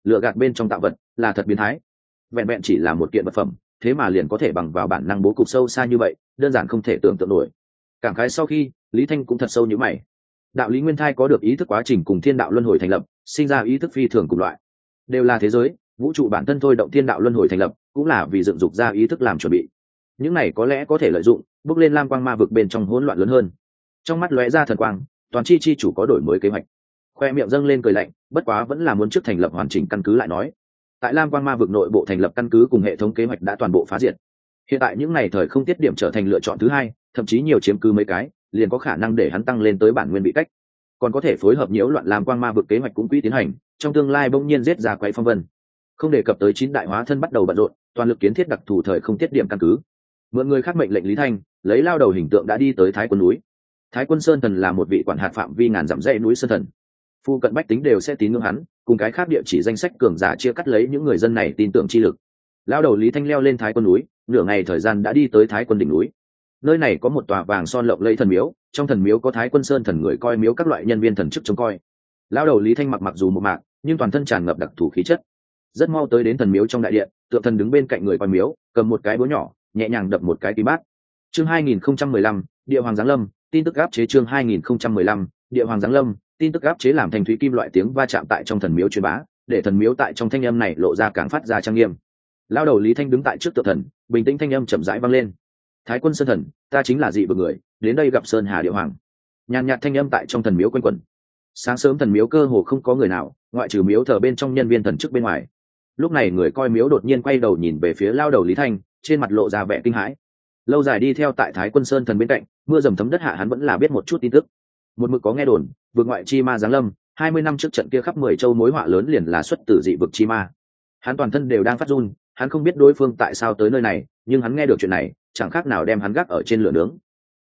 lựa gạt bên trong tạo vật là thật biến thái. Vẹn vẹn chỉ là một kiện vật phẩm, thế mà liền có thể bằng vào bản năng bố cục sâu xa như vậy, đơn giản không thể tưởng tượng nổi. Cảm khái sau khi, Lý Thanh cũng thật sâu như mày. Đạo lý nguyên thai có được ý thức quá trình cùng thiên đạo luân hồi thành lập, sinh ra ý thức phi thường cùng loại, đều là thế giới vũ trụ bản thân thôi động thiên đạo luân hồi thành lập, cũng là vì dựng dục ra ý thức làm chuẩn bị. Những này có lẽ có thể lợi dụng bước lên lam quang ma vực bên trong hỗn loạn lớn hơn. Trong mắt lóe ra thần quang, toàn chi chủ có đổi mới kế hoạch, khoe miệng dâng lên cười lạnh, bất quá vẫn là muốn trước thành lập hoàn chỉnh căn cứ lại nói. Tại lam quang ma vực nội bộ thành lập căn cứ cùng hệ thống kế hoạch đã toàn bộ phá diệt, hiện tại những này thời không tiết điểm trở thành lựa chọn thứ hai, thậm chí nhiều chiếm cứ mấy cái liền có khả năng để hắn tăng lên tới bản nguyên bị cách, còn có thể phối hợp nhiễu loạn lam quang ma vực kế hoạch cũng quỹ tiến hành, trong tương lai bỗng nhiên giết ra quay phong vân. Không đề cập tới 9 đại hóa thân bắt đầu bận rộn, toàn lực kiến thiết đặc thù thời không tiết điểm căn cứ. Mượn người khác mệnh lệnh Lý Thanh lấy lao đầu hình tượng đã đi tới Thái Quân núi. Thái Quân Sơn Thần là một vị quản hạt phạm vi ngàn dặm dãy núi sơn thần, phu cận bách tính đều sẽ tín ngưỡng hắn, cùng cái khác địa chỉ danh sách cường giả chia cắt lấy những người dân này tin tưởng chi lực. Lao đầu Lý Thanh leo lên Thái Quân núi, nửa ngày thời gian đã đi tới Thái Quân đỉnh núi. Nơi này có một tòa vàng son lộng lẫy thần miếu, trong thần miếu có Thái Quân Sơn Thần người coi miếu các loại nhân viên thần chức trông coi. Lao đầu Lý Thanh mặc dù một mạc, nhưng toàn thân tràn ngập đặc thù khí chất. Rất mau tới đến thần miếu trong đại điện, tượng thần đứng bên cạnh người coi miếu, cầm một cái búa nhỏ, nhẹ nhàng đập một cái tí bát. Chương 2015, Địa Hoàng giáng lâm, tin tức áp chế. Chương 2015, Địa Hoàng giáng lâm, tin tức áp chế làm thành thúy kim loại tiếng va chạm tại trong thần miếu truyền bá, để thần miếu tại trong thanh âm này lộ ra càng phát ra trang nghiêm. Lao đầu Lý Thanh đứng tại trước tượng thần, bình tĩnh thanh âm chậm rãi vang lên. Thái Quân Sơn Thần, ta chính là dị vực người, đến đây gặp Sơn Hà Địa Hoàng. Nhàn nhạt thanh âm tại trong thần miếu quanh quẩn. Sáng sớm thần miếu cơ hồ không có người nào, ngoại trừ miếu thờ bên trong nhân viên thần chức bên ngoài. Lúc này người coi miếu đột nhiên quay đầu nhìn về phía lao đầu Lý Thanh, trên mặt lộ ra vẻ kinh hãi. Lâu dài đi theo tại Thái Quân Sơn Thần bên cạnh, mưa dầm thấm đất hạ hắn vẫn là biết một chút tin tức. Một mực có nghe đồn, vực ngoại chi ma giáng lâm, 20 năm trước trận kia khắp 10 châu mối họa lớn liền là xuất từ dị vực chi ma. Hắn toàn thân đều đang phát run, hắn không biết đối phương tại sao tới nơi này, nhưng hắn nghe được chuyện này, chẳng khác nào đem hắn gác ở trên lửa nướng.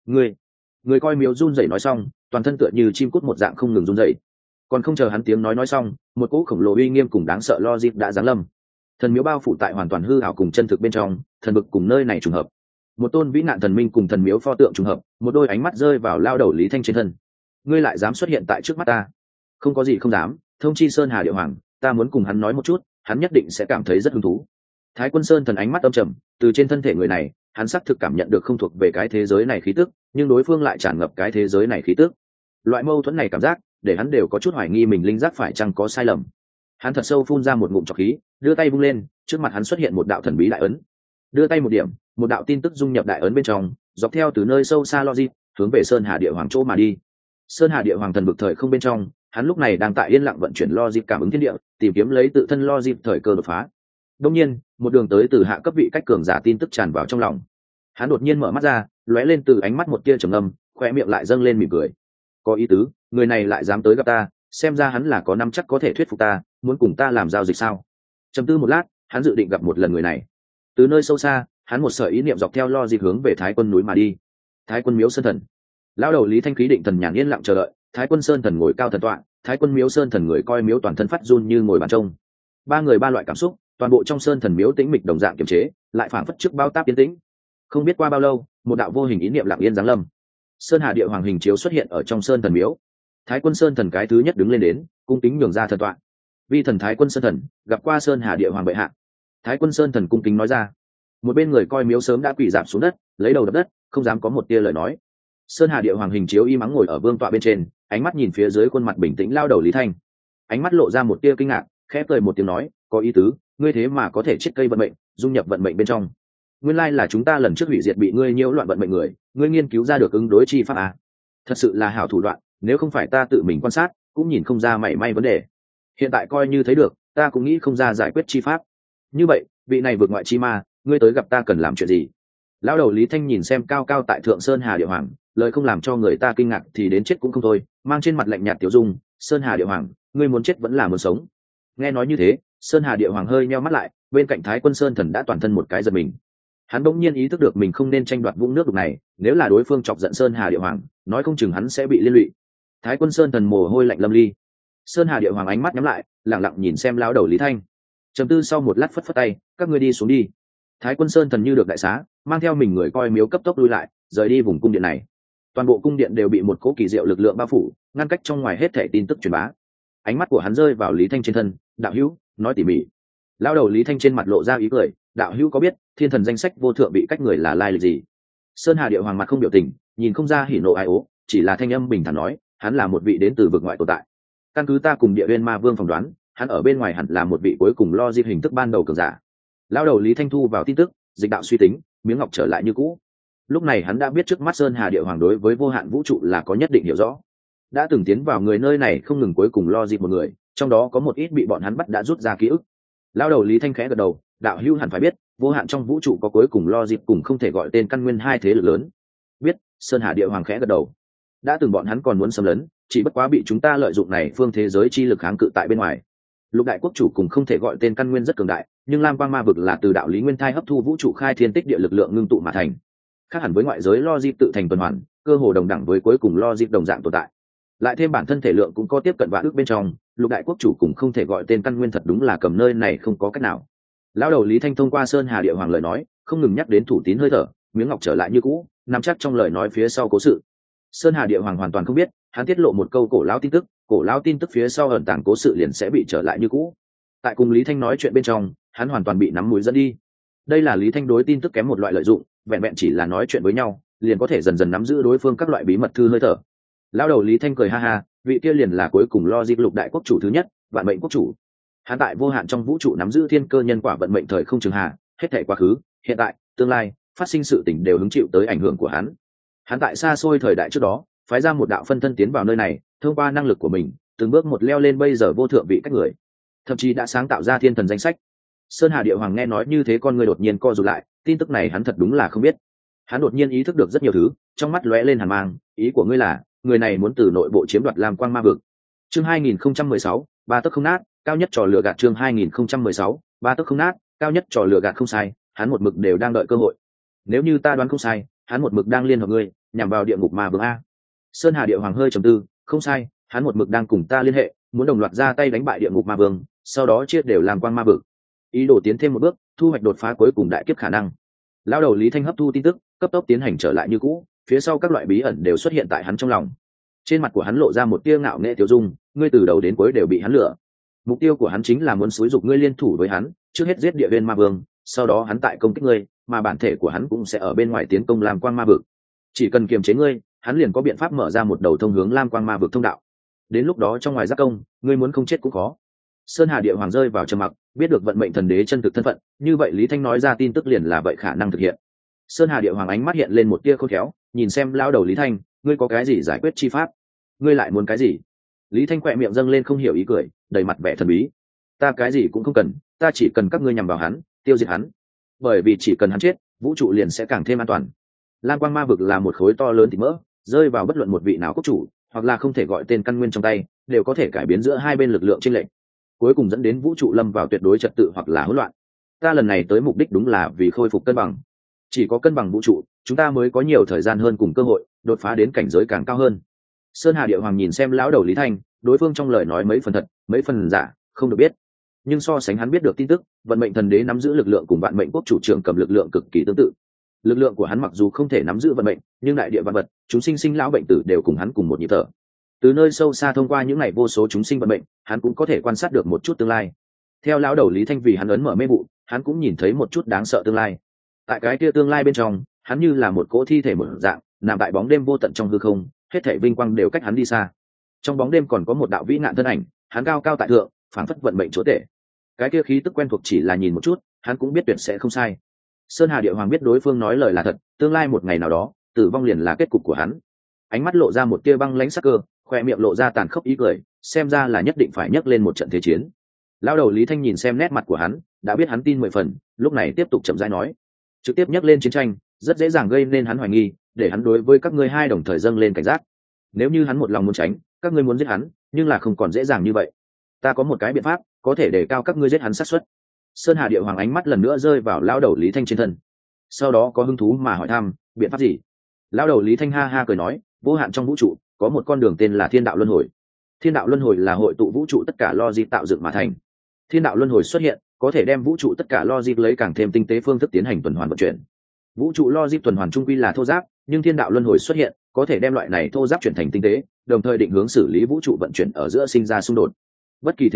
Người coi miếu run rẩy nói xong, toàn thân tựa như chim cút một dạng không ngừng run rẩy. Còn không chờ hắn tiếng nói xong, một cỗ khổng lồ uy nghiêm cùng đáng sợ lo dịp đã giáng lâm. Thần miếu bao phủ tại hoàn toàn hư ảo cùng chân thực bên trong, thần bực cùng nơi này trùng hợp. Một tôn vĩ nạn thần minh cùng thần miếu pho tượng trùng hợp, một đôi ánh mắt rơi vào lao đầu Lý Thanh trên thân. Ngươi lại dám xuất hiện tại trước mắt ta? Không có gì không dám, thông chi Sơn Hà Địa Hoàng, ta muốn cùng hắn nói một chút, hắn nhất định sẽ cảm thấy rất hứng thú. Thái Quân Sơn Thần ánh mắt âm trầm, từ trên thân thể người này, hắn xác thực cảm nhận được không thuộc về cái thế giới này khí tức, nhưng đối phương lại tràn ngập cái thế giới này khí tức. Loại mâu thuẫn này cảm giác, để hắn đều có chút hoài nghi mình linh giác phải chăng có sai lầm. Hắn thật sâu phun ra một ngụm trọc khí, đưa tay vung lên, trước mặt hắn xuất hiện một đạo thần bí đại ấn. Đưa tay một điểm, một đạo tin tức dung nhập đại ấn bên trong, dọc theo từ nơi sâu xa logic, hướng về Sơn Hà Địa Hoàng chỗ mà đi. Sơn Hà Địa Hoàng thần bực thời không bên trong, hắn lúc này đang tại yên lặng vận chuyển logic cảm ứng thiên địa, tìm kiếm lấy tự thân logic thời cơ đột phá. Đương nhiên, một đường tới từ hạ cấp vị cách cường giả tin tức tràn vào trong lòng. Hắn đột nhiên mở mắt ra, lóe lên từ ánh mắt một tia trầm ngâm, khoe miệng lại dâng lên mỉm cười. Có ý tứ, người này lại dám tới gặp ta, xem ra hắn là có năm chắc có thể thuyết phục ta, muốn cùng ta làm giao dịch sao? Trầm tư một lát, hắn dự định gặp một lần người này. Từ nơi sâu xa, hắn một sợi ý niệm dọc theo logic hướng về Thái Quân núi mà đi. Thái Quân miếu Sơn Thần. Lão đầu Lý Thanh khí định thần nhàn yên lặng chờ đợi, Thái Quân Sơn Thần ngồi cao thần tọa, Thái Quân miếu Sơn Thần người coi miếu toàn thân phát run như ngồi bàn trông. Ba người ba loại cảm xúc, toàn bộ trong Sơn Thần miếu tĩnh mịch đồng dạng kiềm chế, lại phảng phất trước bao táp yên tĩnh. Không biết qua bao lâu, một đạo vô hình ý niệm lặng yên giáng lâm. Sơn Hà Địa Hoàng hình chiếu xuất hiện ở trong Sơn Thần miếu. Thái Quân Sơn Thần cái thứ nhất đứng lên đến, cung kính nhường ra thần tọa. Vi thần Thái Quân Sơn Thần gặp qua Sơn Hà Địa Hoàng bệ hạ. Thái Quân Sơn Thần cung kính nói ra. Một bên người coi miếu sớm đã quỳ rạp xuống đất, lấy đầu đập đất, không dám có một tia lời nói. Sơn Hà Địa Hoàng hình chiếu y mắng ngồi ở vương tọa bên trên, ánh mắt nhìn phía dưới khuôn mặt bình tĩnh lao đầu Lý Thanh, ánh mắt lộ ra một tia kinh ngạc, khẽ cười một tiếng nói, có ý tứ, ngươi thế mà có thể chết cây vận mệnh, dung nhập vận mệnh bên trong. Nguyên lai là chúng ta lần trước hủy diệt bị ngươi nhiễu loạn vận mệnh người, ngươi nghiên cứu ra được ứng đối chi pháp à? Thật sự là hảo thủ đoạn, nếu không phải ta tự mình quan sát, cũng nhìn không ra mảy may vấn đề. Hiện tại coi như thấy được, ta cũng nghĩ không ra giải quyết chi pháp. Như vậy, vị này vượt ngoại chi ma, ngươi tới gặp ta cần làm chuyện gì? Lão đầu Lý Thanh nhìn xem cao cao tại thượng Sơn Hà Địa Hoàng, lời không làm cho người ta kinh ngạc thì đến chết cũng không thôi, mang trên mặt lạnh nhạt tiểu dung, Sơn Hà Địa Hoàng, ngươi muốn chết vẫn là muốn sống? Nghe nói như thế, Sơn Hà Địa Hoàng hơi nheo mắt lại, bên cạnh Thái Quân Sơn Thần đã toàn thân một cái giật mình. Hắn bỗng nhiên ý thức được mình không nên tranh đoạt vũng nước đục này, nếu là đối phương chọc giận Sơn Hà Địa Hoàng, nói không chừng hắn sẽ bị liên lụy. Thái Quân Sơn Thần mồ hôi lạnh lâm ly. Sơn Hà Địa Hoàng ánh mắt nhắm lại, lặng lặng nhìn xem lão đầu Lý Thanh. Trầm tư sau một lát phất phất tay, các ngươi đi xuống đi. Thái Quân Sơn Thần như được đại xá, mang theo mình người coi miếu cấp tốc lui lại, rời đi vùng cung điện này. Toàn bộ cung điện đều bị một cỗ kỳ diệu lực lượng bao phủ, ngăn cách trong ngoài hết thảy tin tức truyền bá. Ánh mắt của hắn rơi vào Lý Thanh trên thân, đạo hữu nói tỉ mỉ. Lao đầu Lý Thanh trên mặt lộ ra ý cười, đạo hữu có biết thiên thần danh sách vô thượng bị cách người là lai lịch gì? Sơn Hà Địa Hoàng mặt không biểu tình, nhìn không ra hỉ nộ ai ố, chỉ là thanh âm bình thản nói, hắn là một vị đến từ vực ngoại tồn tại. Căn cứ ta cùng Địa Uyên Ma Vương phỏng đoán, hắn ở bên ngoài hẳn là một vị cuối cùng lo dịp hình thức ban đầu cường giả. Lao đầu Lý Thanh thu vào tin tức, dịch đạo suy tính, miếng ngọc trở lại như cũ. Lúc này hắn đã biết trước mắt Sơn Hà Địa Hoàng đối với vô hạn vũ trụ là có nhất định hiểu rõ, đã từng tiến vào người nơi này không ngừng cuối cùng lo dịp một người, trong đó có một ít bị bọn hắn bắt đã rút ra ký ức. Lao đầu Lý Thanh khẽ gật đầu, đạo hữu hẳn phải biết vô hạn trong vũ trụ có cuối cùng lo dịp cùng không thể gọi tên căn nguyên hai thế lực lớn. Biết. Sơn Hà Địa Hoàng khẽ gật đầu. Đã từng bọn hắn còn muốn xâm lấn, chỉ bất quá bị chúng ta lợi dụng này phương thế giới chi lực kháng cự tại bên ngoài. Lục đại quốc chủ cùng không thể gọi tên căn nguyên rất cường đại, nhưng lam quang ma vực là từ đạo lý nguyên thai hấp thu vũ trụ khai thiên tích địa lực lượng ngưng tụ mà thành, khác hẳn với ngoại giới logic tự thành tuần hoàn, cơ hồ đồng đẳng với cuối cùng logic đồng dạng tồn tại. Lại thêm bản thân thể lượng cũng có tiếp cận vạn ước bên trong, lục đại quốc chủ cùng không thể gọi tên căn nguyên thật đúng là cầm nơi này không có cách nào. Lão đầu Lý Thanh thông qua Sơn Hà Địa Hoàng lời nói, không ngừng nhắc đến thủ tín hơi thở, miếng ngọc trở lại như cũ, nắm chắc trong lời nói phía sau cố sự. Sơn Hà Địa Hoàng hoàn toàn không biết, hắn tiết lộ một câu cổ lão tin tức phía sau ẩn tàng cố sự liền sẽ bị trở lại như cũ. Tại cùng Lý Thanh nói chuyện bên trong, hắn hoàn toàn bị nắm mũi dẫn đi. Đây là Lý Thanh đối tin tức kém một loại lợi dụng, vẹn vẹn chỉ là nói chuyện với nhau, liền có thể dần dần nắm giữ đối phương các loại bí mật thư hơi thở. Lão đầu Lý Thanh cười ha ha, vị kia liền là cuối cùng lo dịp lục đại quốc chủ thứ nhất, vạn mệnh quốc chủ. Hắn tại vô hạn trong vũ trụ nắm giữ thiên cơ nhân quả vận mệnh thời không trường hạ, hết thảy quá khứ, hiện tại, tương lai, phát sinh sự tình đều hứng chịu tới ảnh hưởng của hắn. Hắn tại xa xôi thời đại trước đó, phái ra một đạo phân thân tiến vào nơi này, thông qua năng lực của mình, từng bước một leo lên bây giờ vô thượng vị cách người, thậm chí đã sáng tạo ra thiên thần danh sách. Sơn Hà Địa Hoàng nghe nói như thế con người đột nhiên co rụt lại, tin tức này hắn thật đúng là không biết. Hắn đột nhiên ý thức được rất nhiều thứ, trong mắt lóe lên hàn mang, ý của ngươi là, người này muốn từ nội bộ chiếm đoạt Lam Quang Ma vực. Chương 2016, ba tấc không nát, cao nhất trò lừa gạt. Chương 2016, ba tấc không nát, cao nhất trò lừa gạt. Không sai, hắn một mực đều đang đợi cơ hội. Nếu như ta đoán không sai, hắn một mực đang liên hợp ngươi, nhằm vào địa ngục ma vương a. Sơn Hà Địa Hoàng hơi trầm tư, không sai, hắn một mực đang cùng ta liên hệ, muốn đồng loạt ra tay đánh bại địa ngục ma vương, sau đó chia đều Lam Quang Ma vực. Ý đồ tiến thêm một bước, thu hoạch đột phá cuối cùng đại kiếp khả năng. Lão đầu Lý Thanh hấp thu tin tức, cấp tốc tiến hành trở lại như cũ, phía sau các loại bí ẩn đều xuất hiện tại hắn trong lòng. Trên mặt của hắn lộ ra một tia ngạo nghễ tiêu dung, ngươi từ đầu đến cuối đều bị hắn lừa. Mục tiêu của hắn chính là muốn xúi giục ngươi liên thủ với hắn, trước hết giết địa viên ma vương, sau đó hắn tại công kích ngươi, mà bản thể của hắn cũng sẽ ở bên ngoài tiến công Lam Quang Ma vực. Chỉ cần kiềm chế ngươi, hắn liền có biện pháp mở ra một đầu thông hướng Lam Quang Ma vực thông đạo. Đến lúc đó trong ngoài giác công, ngươi muốn không chết cũng khó. Sơn Hà Địa Hoàng rơi vào trầm mặc, biết được vận mệnh thần đế chân thực thân phận, như vậy Lý Thanh nói ra tin tức liền là vậy khả năng thực hiện. Sơn Hà Địa Hoàng ánh mắt hiện lên một tia khôn khéo, nhìn xem lão đầu Lý Thanh, ngươi có cái gì giải quyết chi pháp? Ngươi lại muốn cái gì? Lý Thanh khỏe miệng dâng lên không hiểu ý cười, đầy mặt vẻ thần bí. Ta cái gì cũng không cần, ta chỉ cần các ngươi nhằm vào hắn, tiêu diệt hắn. Bởi vì chỉ cần hắn chết, vũ trụ liền sẽ càng thêm an toàn. Lam Quang Ma vực là một khối to lớn thịt mỡ, rơi vào bất luận một vị nào quốc chủ, hoặc là không thể gọi tên căn nguyên trong tay, đều có thể cải biến giữa hai bên lực lượng chênh lệch, cuối cùng dẫn đến vũ trụ lâm vào tuyệt đối trật tự hoặc là hỗn loạn. Ta lần này tới mục đích đúng là vì khôi phục cân bằng. Chỉ có cân bằng vũ trụ, chúng ta mới có nhiều thời gian hơn cùng cơ hội đột phá đến cảnh giới càng cao hơn. Sơn Hà Địa Hoàng nhìn xem lão đầu Lý Thanh, đối phương trong lời nói mấy phần thật, mấy phần giả, không được biết. Nhưng so sánh hắn biết được tin tức, vận mệnh thần đế nắm giữ lực lượng cùng vạn mệnh quốc chủ trưởng cầm lực lượng cực kỳ tương tự. Lực lượng của hắn mặc dù không thể nắm giữ vận mệnh, nhưng đại địa vạn vật, chúng sinh sinh lão bệnh tử đều cùng hắn cùng một nhịp thở. Từ nơi sâu xa thông qua những ngày vô số chúng sinh vận mệnh, hắn cũng có thể quan sát được một chút tương lai. Theo lão đầu Lý Thanh vì hắn ấn mở mê vụ, hắn cũng nhìn thấy một chút đáng sợ tương lai. Tại cái kia tương lai bên trong, hắn như là một cỗ thi thể mở dạng, nằm tại bóng đêm vô tận trong hư không, hết thảy vinh quang đều cách hắn đi xa. Trong bóng đêm còn có một đạo vĩ nạn thân ảnh, hắn cao cao tại thượng, phảng phất vận mệnh chúa tể. Cái kia khí tức quen thuộc chỉ là nhìn một chút, hắn cũng biết tuyệt sẽ không sai. Sơn Hà Địa Hoàng biết đối phương nói lời là thật, tương lai một ngày nào đó, tử vong liền là kết cục của hắn. Ánh mắt lộ ra một tia băng lãnh sắc cơ, khoe miệng lộ ra tàn khốc ý cười, xem ra là nhất định phải nhấc lên một trận thế chiến. Lão đầu Lý Thanh nhìn xem nét mặt của hắn, đã biết hắn tin 10 phần, lúc này tiếp tục chậm rãi nói, trực tiếp nhấc lên chiến tranh, rất dễ dàng gây nên hắn hoài nghi, để hắn đối với các ngươi hai đồng thời dâng lên cảnh giác. Nếu như hắn một lòng muốn tránh, các ngươi muốn giết hắn, nhưng là không còn dễ dàng như vậy. Ta có một cái biện pháp, có thể để cao các ngươi giết hắn xác suất. Sơn Hà Địa Hoàng ánh mắt lần nữa rơi vào lão đầu Lý Thanh trên thân, sau đó có hứng thú mà hỏi thăm, biện pháp gì? Lão đầu Lý Thanh ha ha cười nói, vô hạn trong vũ trụ có một con đường tên là Thiên Đạo Luân Hồi. Thiên Đạo Luân Hồi là hội tụ vũ trụ tất cả logic tạo dựng mà thành. Thiên Đạo Luân Hồi xuất hiện, có thể đem vũ trụ tất cả logic lấy càng thêm tinh tế phương thức tiến hành tuần hoàn vận chuyển. Vũ trụ logic tuần hoàn trung quy là thô giáp, nhưng Thiên Đạo Luân Hồi xuất hiện, có thể đem loại này thô giáp chuyển thành tinh tế, đồng thời định hướng xử lý vũ trụ vận chuyển ở giữa sinh ra xung đột. Bất kỳ thế giới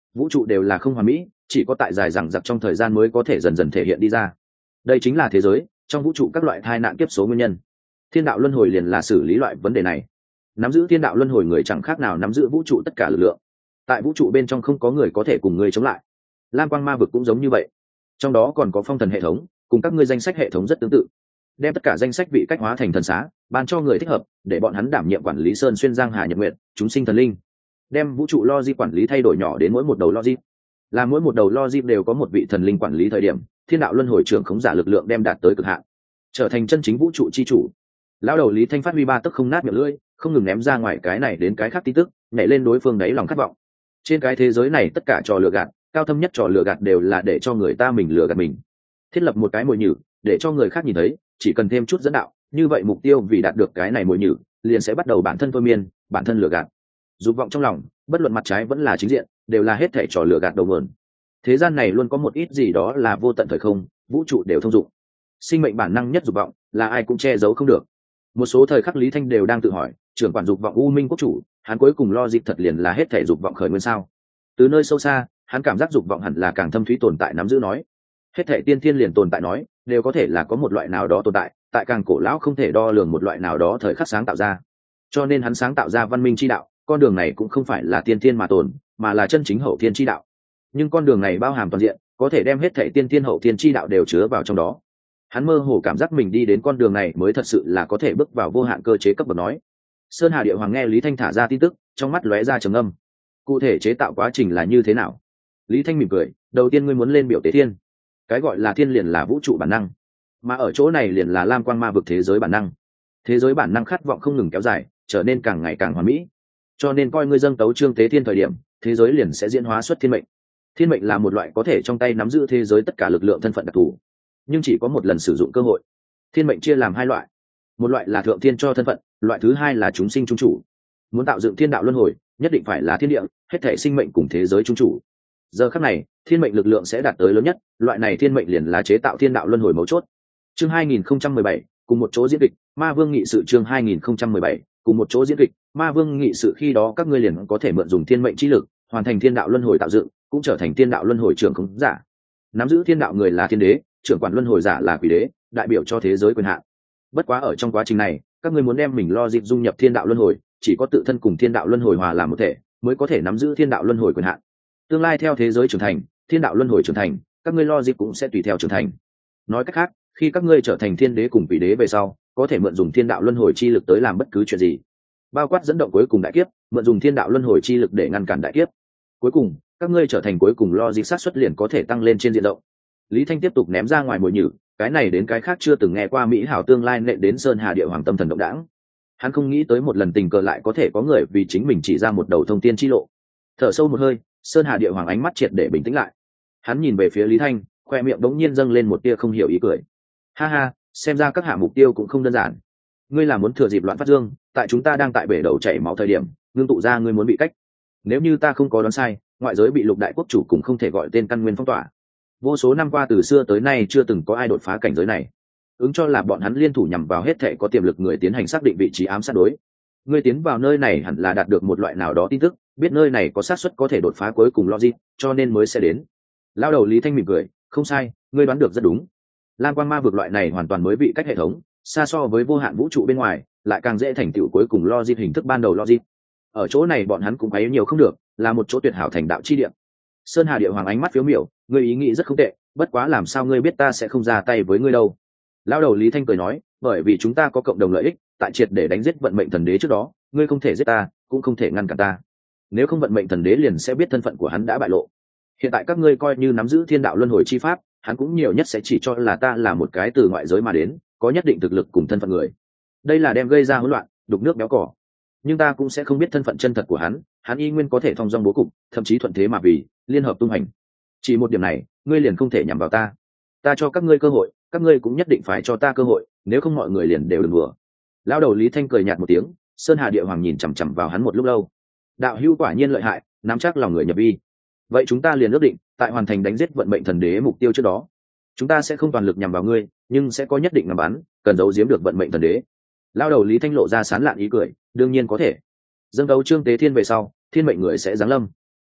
vũ trụ đều là không hoàn mỹ, chỉ có tại dài dằng dặc trong thời gian mới có thể dần dần thể hiện đi ra. Đây chính là thế giới trong vũ trụ các loại tai nạn kiếp số nguyên nhân. Thiên đạo luân hồi liền là xử lý loại vấn đề này. Nắm giữ thiên đạo luân hồi người chẳng khác nào nắm giữ vũ trụ tất cả lực lượng. Tại vũ trụ bên trong không có người có thể cùng người chống lại. Lam quang ma vực cũng giống như vậy, trong đó còn có phong thần hệ thống, cùng các ngươi danh sách hệ thống rất tương tự. Đem tất cả danh sách vị cách hóa thành thần xá, ban cho người thích hợp, để bọn hắn đảm nhiệm quản lý sơn xuyên giang hà nhật nguyện, chúng sinh thần linh. Đem vũ trụ logic quản lý thay đổi nhỏ đến mỗi một đầu logic. Là mỗi một đầu logic đều có một vị thần linh quản lý thời điểm, thiên đạo luân hồi trưởng khống giả lực lượng đem đạt tới cực hạn, trở thành chân chính vũ trụ chi chủ. Lão đầu Lý Thanh phát huy ba tức không nát miệng lưỡi, không ngừng ném ra ngoài cái này đến cái khác tin tức, nhảy lên đối phương đáy lòng khát vọng. Trên cái thế giới này tất cả trò lừa gạt, cao thâm nhất trò lừa gạt đều là để cho người ta mình lừa gạt mình. Thiết lập một cái mồi nhử, để cho người khác nhìn thấy, chỉ cần thêm chút dẫn đạo, như vậy mục tiêu vì đạt được cái này mồi nhử, liền sẽ bắt đầu bản thân thôi miên, bản thân lừa gạt. Dục vọng trong lòng, bất luận mặt trái vẫn là chính diện, đều là hết thảy trò lừa gạt đầu nguồn. Thế gian này luôn có một ít gì đó là vô tận thời không, vũ trụ đều thông dụng. Sinh mệnh bản năng nhất dục vọng, là ai cũng che giấu không được. Một số thời khắc Lý Thanh đều đang tự hỏi, trưởng quản dục vọng U Minh quốc chủ, hắn cuối cùng lo dịp thật liền là hết thảy dục vọng khởi nguyên sao? Từ nơi sâu xa, hắn cảm giác dục vọng hẳn là càng thâm thúy tồn tại nắm giữ nói. Hết thảy tiên thiên liền tồn tại nói, đều có thể là có một loại nào đó tồn tại, tại càng cổ lão không thể đo lường một loại nào đó thời khắc sáng tạo ra. Cho nên hắn sáng tạo ra văn minh chi đạo, con đường này cũng không phải là tiên thiên mà tồn, mà là chân chính hậu thiên chi đạo. Nhưng con đường này bao hàm toàn diện, có thể đem hết thảy tiên thiên hậu thiên chi đạo đều chứa vào trong đó. Hắn mơ hồ cảm giác mình đi đến con đường này mới thật sự là có thể bước vào vô hạn cơ chế cấp bậc nói. Sơn Hà Địa Hoàng nghe Lý Thanh thả ra tin tức, trong mắt lóe ra trầm âm. Cụ thể chế tạo quá trình là như thế nào? Lý Thanh mỉm cười, đầu tiên ngươi muốn lên biểu tế thiên. Cái gọi là thiên liền là vũ trụ bản năng, mà ở chỗ này liền là lam quang ma vực thế giới bản năng. Thế giới bản năng khát vọng không ngừng kéo dài, trở nên càng ngày càng hoàn mỹ. Cho nên coi ngươi dâng tấu trương tế thiên thời điểm, thế giới liền sẽ diễn hóa xuất thiên mệnh. Thiên mệnh là một loại có thể trong tay nắm giữ thế giới tất cả lực lượng thân phận đặc thù, nhưng chỉ có một lần sử dụng cơ hội. Thiên mệnh chia làm hai loại, một loại là thượng thiên cho thân phận, loại thứ hai là chúng sinh trung chủ. Muốn tạo dựng thiên đạo luân hồi, nhất định phải là thiên địa, hết thể sinh mệnh cùng thế giới trung chủ. Giờ khắc này, thiên mệnh lực lượng sẽ đạt tới lớn nhất, loại này thiên mệnh liền là chế tạo thiên đạo luân hồi mấu chốt. Chương 2017, cùng một chỗ diễn kịch, Ma Vương nghị sự chương 2017, cùng một chỗ diễn kịch, Ma Vương nghị sự khi đó các ngươi liền có thể mượn dùng thiên mệnh chi lực, hoàn thành thiên đạo luân hồi tạo dựng, cũng trở thành thiên đạo luân hồi trưởng khống giả. Nắm giữ thiên đạo người là thiên đế, trưởng quản luân hồi giả là quỷ đế, đại biểu cho thế giới quyền hạn. Bất quá ở trong quá trình này, các ngươi muốn đem mình lo dịp dung nhập thiên đạo luân hồi, chỉ có tự thân cùng thiên đạo luân hồi hòa làm một thể, mới có thể nắm giữ thiên đạo luân hồi quyền hạn. Tương lai theo thế giới trưởng thành, thiên đạo luân hồi trưởng thành, các ngươi lo dịp cũng sẽ tùy theo trưởng thành. Nói cách khác, khi các ngươi trở thành thiên đế cùng quỷ đế về sau, có thể mượn dùng thiên đạo luân hồi chi lực tới làm bất cứ chuyện gì, bao quát dẫn động cuối cùng đại kiếp, mượn dùng thiên đạo luân hồi chi lực để ngăn cản đại kiếp. Cuối cùng, các ngươi trở thành cuối cùng lo dịp sát xuất liền có thể tăng lên trên diện rộng. Lý Thanh tiếp tục ném ra ngoài mồi nhử, cái này đến cái khác chưa từng nghe qua mỹ hảo tương lai nện đến Sơn Hà Địa Hoàng tâm thần động đãng. Hắn không nghĩ tới một lần tình cờ lại có thể có người vì chính mình chỉ ra một đầu thông tiên chi lộ. Thở sâu một hơi, Sơn Hà Địa Hoàng ánh mắt triệt để bình tĩnh lại. Hắn nhìn về phía Lý Thanh, khoe miệng đống nhiên dâng lên một tia không hiểu ý cười. Ha ha, xem ra các hạ mục tiêu cũng không đơn giản. Ngươi là muốn thừa dịp loạn phát dương, tại chúng ta đang tại bể đầu chảy máu thời điểm, ngưng tụ ra ngươi muốn bị cách. Nếu như ta không có đoán sai, ngoại giới bị lục đại quốc chủ cũng không thể gọi tên căn nguyên phong tỏa. Vô số năm qua từ xưa tới nay chưa từng có ai đột phá cảnh giới này, ứng cho là bọn hắn liên thủ nhằm vào hết thệ có tiềm lực người tiến hành xác định vị trí ám sát đối. Ngươi tiến vào nơi này hẳn là đạt được một loại nào đó tin tức, biết nơi này có xác suất có thể đột phá cuối cùng logic, cho nên mới sẽ đến. Lao đầu Lý Thanh mỉm cười, không sai, ngươi đoán được rất đúng. Lam quang ma vực loại này hoàn toàn mới bị cách hệ thống, xa so với vô hạn vũ trụ bên ngoài, lại càng dễ thành tựu cuối cùng logic hình thức ban đầu logic. Ở chỗ này bọn hắn cũng thấy nhiều không được, là một chỗ tuyệt hảo thành đạo chi địa. Sơn Hà Địa Hoàng ánh mắt phiếu miểu, ngươi ý nghĩ rất không tệ, bất quá làm sao ngươi biết ta sẽ không ra tay với ngươi đâu? Lão đầu Lý Thanh cười nói, bởi vì chúng ta có cộng đồng lợi ích, tại triệt để đánh giết vận mệnh thần đế trước đó, ngươi không thể giết ta, cũng không thể ngăn cản ta. Nếu không vận mệnh thần đế liền sẽ biết thân phận của hắn đã bại lộ. Hiện tại các ngươi coi như nắm giữ thiên đạo luân hồi chi pháp, hắn cũng nhiều nhất sẽ chỉ cho là ta là một cái từ ngoại giới mà đến, có nhất định thực lực cùng thân phận người. Đây là đem gây ra hỗn loạn, đục nước béo cỏ. Nhưng ta cũng sẽ không biết thân phận chân thật của hắn, hắn y nguyên có thể thong dong bố cục, thậm chí thuận thế mà vì liên hợp tung hành. Chỉ một điểm này, ngươi liền không thể nhằm vào ta. Ta cho các ngươi cơ hội, các ngươi cũng nhất định phải cho ta cơ hội, nếu không mọi người liền đều đừng đùa. Lão đầu Lý Thanh cười nhạt một tiếng, Sơn Hà Địa Hoàng nhìn chằm chằm vào hắn một lúc lâu. Đạo hữu quả nhiên lợi hại, nắm chắc lòng người nhập vi. Vậy chúng ta liền ước định, tại hoàn thành đánh giết vận mệnh thần đế mục tiêu trước đó, chúng ta sẽ không toàn lực nhằm vào ngươi, nhưng sẽ có nhất định ngắm bắn, cần giấu giếm được vận mệnh thần đế. Lão đầu Lý Thanh lộ ra sán lạn ý cười, đương nhiên có thể. Dâng đấu trương tế thiên về sau, thiên mệnh người sẽ giáng lâm.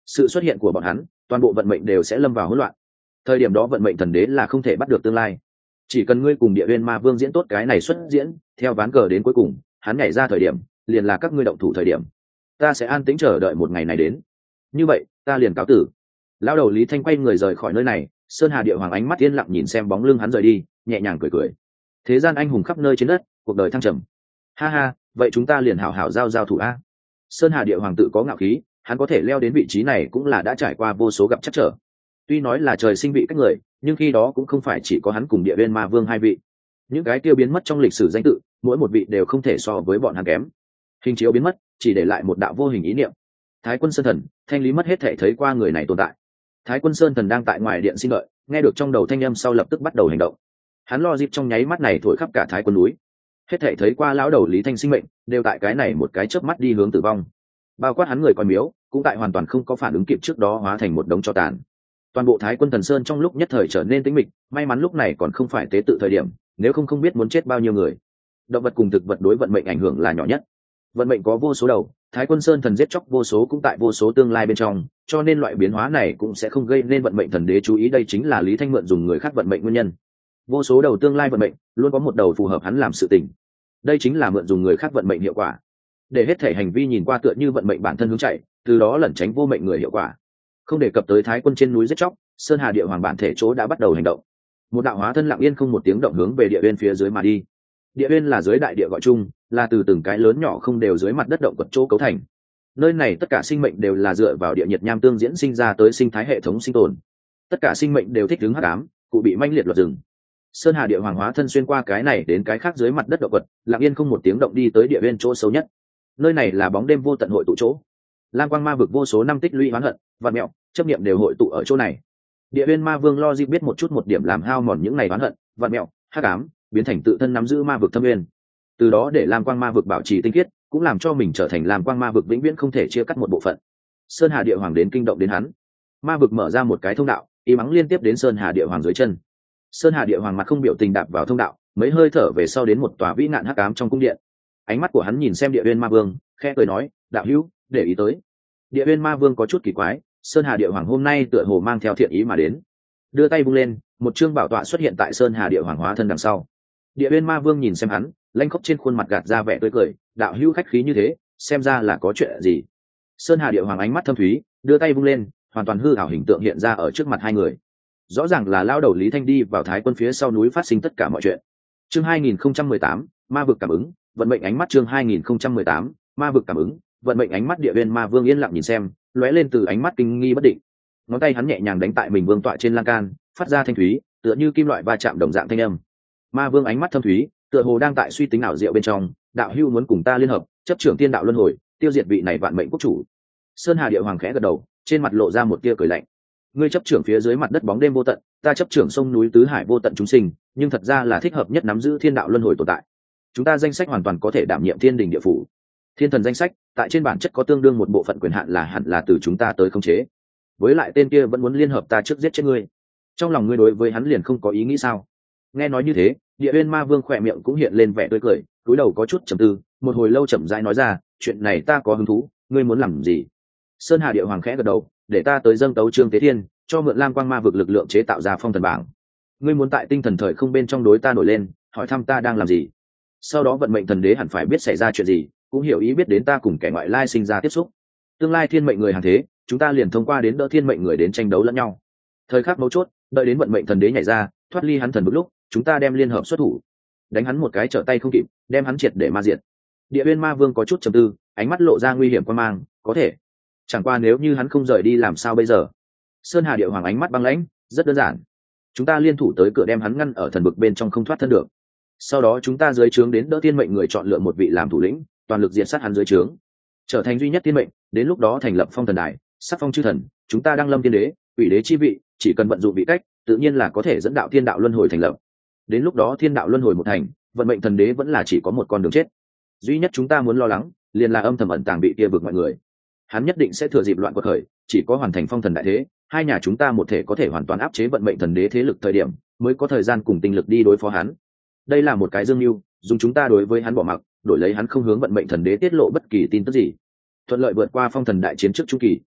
sự xuất hiện của bọn hắn toàn bộ vận mệnh đều sẽ lâm vào hỗn loạn. Thời điểm đó vận mệnh thần đế là không thể bắt được tương lai. Chỉ cần ngươi cùng địa uyên ma vương diễn tốt cái này xuất diễn theo ván cờ đến cuối cùng hắn nhảy ra thời điểm liền là các ngươi động thủ thời điểm. Ta sẽ an tĩnh chờ đợi một ngày này đến. Như vậy ta liền cáo tử. Lão đầu Lý Thanh quay người rời khỏi nơi này. Sơn Hà Địa Hoàng ánh mắt yên lặng nhìn xem bóng lưng hắn rời đi, nhẹ nhàng cười cười. Thế gian anh hùng khắp nơi trên đất, cuộc đời thăng trầm. Ha ha, vậy chúng ta liền hảo hảo giao thủ a. Sơn Hà Địa Hoàng tự có ngạo khí, hắn có thể leo đến vị trí này cũng là đã trải qua vô số gặp chắc trở. Tuy nói là trời sinh vị cách người, nhưng khi đó cũng không phải chỉ có hắn cùng Địa Uyên Ma Vương hai vị. Những cái kia biến mất trong lịch sử danh tự, mỗi một vị đều không thể so với bọn hắn kém. Hình chiếu biến mất, chỉ để lại một đạo vô hình ý niệm. Thái Quân Sơn Thần, thanh lý mất hết thể thấy qua người này tồn tại. Thái Quân Sơn Thần đang tại ngoài điện xin đợi, nghe được trong đầu thanh âm sau lập tức bắt đầu hành động. Hắn lo dịp trong nháy mắt này thổi khắp cả Thái Quân núi. Hết thể thấy qua lão đầu Lý Thanh sinh mệnh, đều tại cái này một cái chớp mắt đi hướng tử vong. Bao quát hắn người coi miếu, cũng tại hoàn toàn không có phản ứng kịp trước đó hóa thành một đống tro tàn. Toàn bộ Thái Quân Thần Sơn trong lúc nhất thời trở nên tĩnh mịch, may mắn lúc này còn không phải tế tự thời điểm, nếu không biết muốn chết bao nhiêu người. Động vật cùng thực vật đối vận mệnh ảnh hưởng là nhỏ nhất. Vận mệnh có vô số đầu, Thái Quân Sơn Thần giết chóc vô số cũng tại vô số tương lai bên trong, cho nên loại biến hóa này cũng sẽ không gây nên vận mệnh thần đế chú ý. Đây chính là Lý Thanh mượn dùng người khác vận mệnh nguyên nhân. Vô số đầu tương lai vận mệnh, luôn có một đầu phù hợp hắn làm sự tình. Đây chính là mượn dùng người khác vận mệnh hiệu quả. Để hết thể hành vi nhìn qua tựa như vận mệnh bản thân hướng chạy, từ đó lẩn tránh vô mệnh người hiệu quả. Không đề cập tới Thái Quân trên núi giết chóc, Sơn Hà Địa Hoàng bản thể chỗ đã bắt đầu hành động. Một đạo hóa thân lặng yên không một tiếng động hướng về địa uyên phía dưới mà đi. Địa uyên là dưới đại địa gọi chung, là từ từng cái lớn nhỏ không đều dưới mặt đất động quật chỗ cấu thành. Nơi này tất cả sinh mệnh đều là dựa vào địa nhiệt nham tương diễn sinh ra tới sinh thái hệ thống sinh tồn. Tất cả sinh mệnh đều thích ứng hắc ám, cụ bị manh liệt luật rừng. Sơn Hà Địa Hoàng hóa thân xuyên qua cái này đến cái khác dưới mặt đất động quật, lặng yên không một tiếng động đi tới địa uyên chỗ xấu nhất. Nơi này là bóng đêm vô tận hội tụ chỗ. Lam quang ma vực vô số năm tích lũy oán hận, vạn mẹo, chấp niệm đều hội tụ ở chỗ này. Địa uyên ma vương lo dịp biết một chút một điểm làm hao mòn những này oán hận, vạn mẹo, hắc ám, biến thành tự thân nắm giữ ma vực thâm uyên. Từ đó để Lam quang ma vực bảo trì tinh khiết, cũng làm cho mình trở thành Lam quang ma vực vĩnh viễn không thể chia cắt một bộ phận. Sơn Hà Địa Hoàng đến kinh động đến hắn, ma vực mở ra một cái thông đạo, y mắng liên tiếp đến Sơn Hà Địa Hoàng dưới chân. Sơn Hà Địa Hoàng mặt không biểu tình đạp vào thông đạo, mấy hơi thở về sau đến một tòa vĩ nạn hắc ám trong cung điện. Ánh mắt của hắn nhìn xem Địa Uyên Ma Vương, khẽ cười nói, đạo hữu, để ý tới. Địa Uyên Ma Vương có chút kỳ quái, Sơn Hà Địa Hoàng hôm nay tựa hồ mang theo thiện ý mà đến. Đưa tay vung lên, một chương bảo tọa xuất hiện tại Sơn Hà Địa Hoàng hóa thân đằng sau. Địa Uyên Ma Vương nhìn xem hắn, lanh khóc trên khuôn mặt gạt ra vẻ tươi cười, đạo hữu khách khí như thế, xem ra là có chuyện gì. Sơn Hà Địa Hoàng ánh mắt thâm thúy, đưa tay vung lên, hoàn toàn hư ảo hình tượng hiện ra ở trước mặt hai người. Rõ ràng là lao đầu Lý Thanh đi vào Thái Quân phía sau núi phát sinh tất cả mọi chuyện. Chương 2018, ma vực cảm ứng, vận mệnh ánh mắt. Chương 2018, ma vực cảm ứng, vận mệnh ánh mắt. Địa Uyên Ma Vương yên lặng nhìn xem, lóe lên từ ánh mắt kinh nghi bất định. Ngón tay hắn nhẹ nhàng đánh tại mình vương tọa trên lan can, phát ra thanh thúy, tựa như kim loại va chạm đồng dạng thanh âm. Ma Vương ánh mắt thâm thúy, tựa hồ đang tại suy tính ảo diệu bên trong, đạo hữu muốn cùng ta liên hợp, chấp trưởng tiên đạo luân hồi, tiêu diệt vị này vạn mệnh quốc chủ. Sơn Hà Địa Hoàng khẽ gật đầu, trên mặt lộ ra một tia cười lạnh. Ngươi chấp trưởng phía dưới mặt đất bóng đêm vô tận, ta chấp trưởng sông núi tứ hải vô tận chúng sinh, nhưng thật ra là thích hợp nhất nắm giữ thiên đạo luân hồi tồn tại. Chúng ta danh sách hoàn toàn có thể đảm nhiệm thiên đình địa phủ. Thiên thần danh sách, tại trên bản chất có tương đương một bộ phận quyền hạn là hẳn là từ chúng ta tới khống chế. Với lại tên kia vẫn muốn liên hợp ta trước giết chết ngươi. Trong lòng ngươi đối với hắn liền không có ý nghĩ sao? Nghe nói như thế, Địa Uyên Ma Vương khỏe miệng cũng hiện lên vẻ tươi cười, cúi đầu có chút trầm tư, một hồi lâu chậm rãi nói ra, chuyện này ta có hứng thú, ngươi muốn làm gì? Sơn Hà Địa Hoàng khẽ gật đầu, để ta tới dâng tấu Trương Tế Thiên, cho mượn Lam Quang Ma vực lực lượng chế tạo ra phong thần bảng. Ngươi muốn tại tinh thần thời không bên trong đối ta nổi lên, hỏi thăm ta đang làm gì. Sau đó vận mệnh thần đế hẳn phải biết xảy ra chuyện gì, cũng hiểu ý biết đến ta cùng kẻ ngoại lai sinh ra tiếp xúc. Tương lai thiên mệnh người hàng thế, chúng ta liền thông qua đến đỡ thiên mệnh người đến tranh đấu lẫn nhau. Thời khắc mấu chốt, đợi đến vận mệnh thần đế nhảy ra, thoát ly hắn thần bực lúc, chúng ta đem liên hợp xuất thủ, đánh hắn một cái trở tay không kịp, đem hắn triệt để ma diệt. Địa Uyên Ma Vương có chút trầm tư, ánh mắt lộ ra nguy hiểm quan mang, có thể. Chẳng qua nếu như hắn không rời đi làm sao bây giờ? Sơn Hà Địa Hoàng ánh mắt băng lãnh, rất đơn giản. Chúng ta liên thủ tới cửa đem hắn ngăn ở thần bực bên trong không thoát thân được. Sau đó chúng ta dưới trướng đến đỡ thiên mệnh người chọn lựa một vị làm thủ lĩnh, toàn lực diệt sát hắn dưới trướng, trở thành duy nhất thiên mệnh. Đến lúc đó thành lập phong thần đài, sắc phong chư thần, chúng ta đăng lâm thiên đế, ủy đế chi vị, chỉ cần vận dụng vị cách, tự nhiên là có thể dẫn đạo thiên đạo luân hồi thành lập. Đến lúc đó thiên đạo luân hồi một thành, vận mệnh thần đế vẫn là chỉ có một con đường chết. Duy nhất chúng ta muốn lo lắng, liền là âm thầm ẩn tàng bị kia vực mọi người. Hắn nhất định sẽ thừa dịp loạn quật khởi, chỉ có hoàn thành phong thần đại thế, hai nhà chúng ta một thể có thể hoàn toàn áp chế vận mệnh thần đế thế lực thời điểm, mới có thời gian cùng tinh lực đi đối phó hắn. Đây là một cái dương mưu, dùng chúng ta đối với hắn bỏ mặc, đổi lấy hắn không hướng vận mệnh thần đế tiết lộ bất kỳ tin tức gì, thuận lợi vượt qua phong thần đại chiến trước chu kỳ.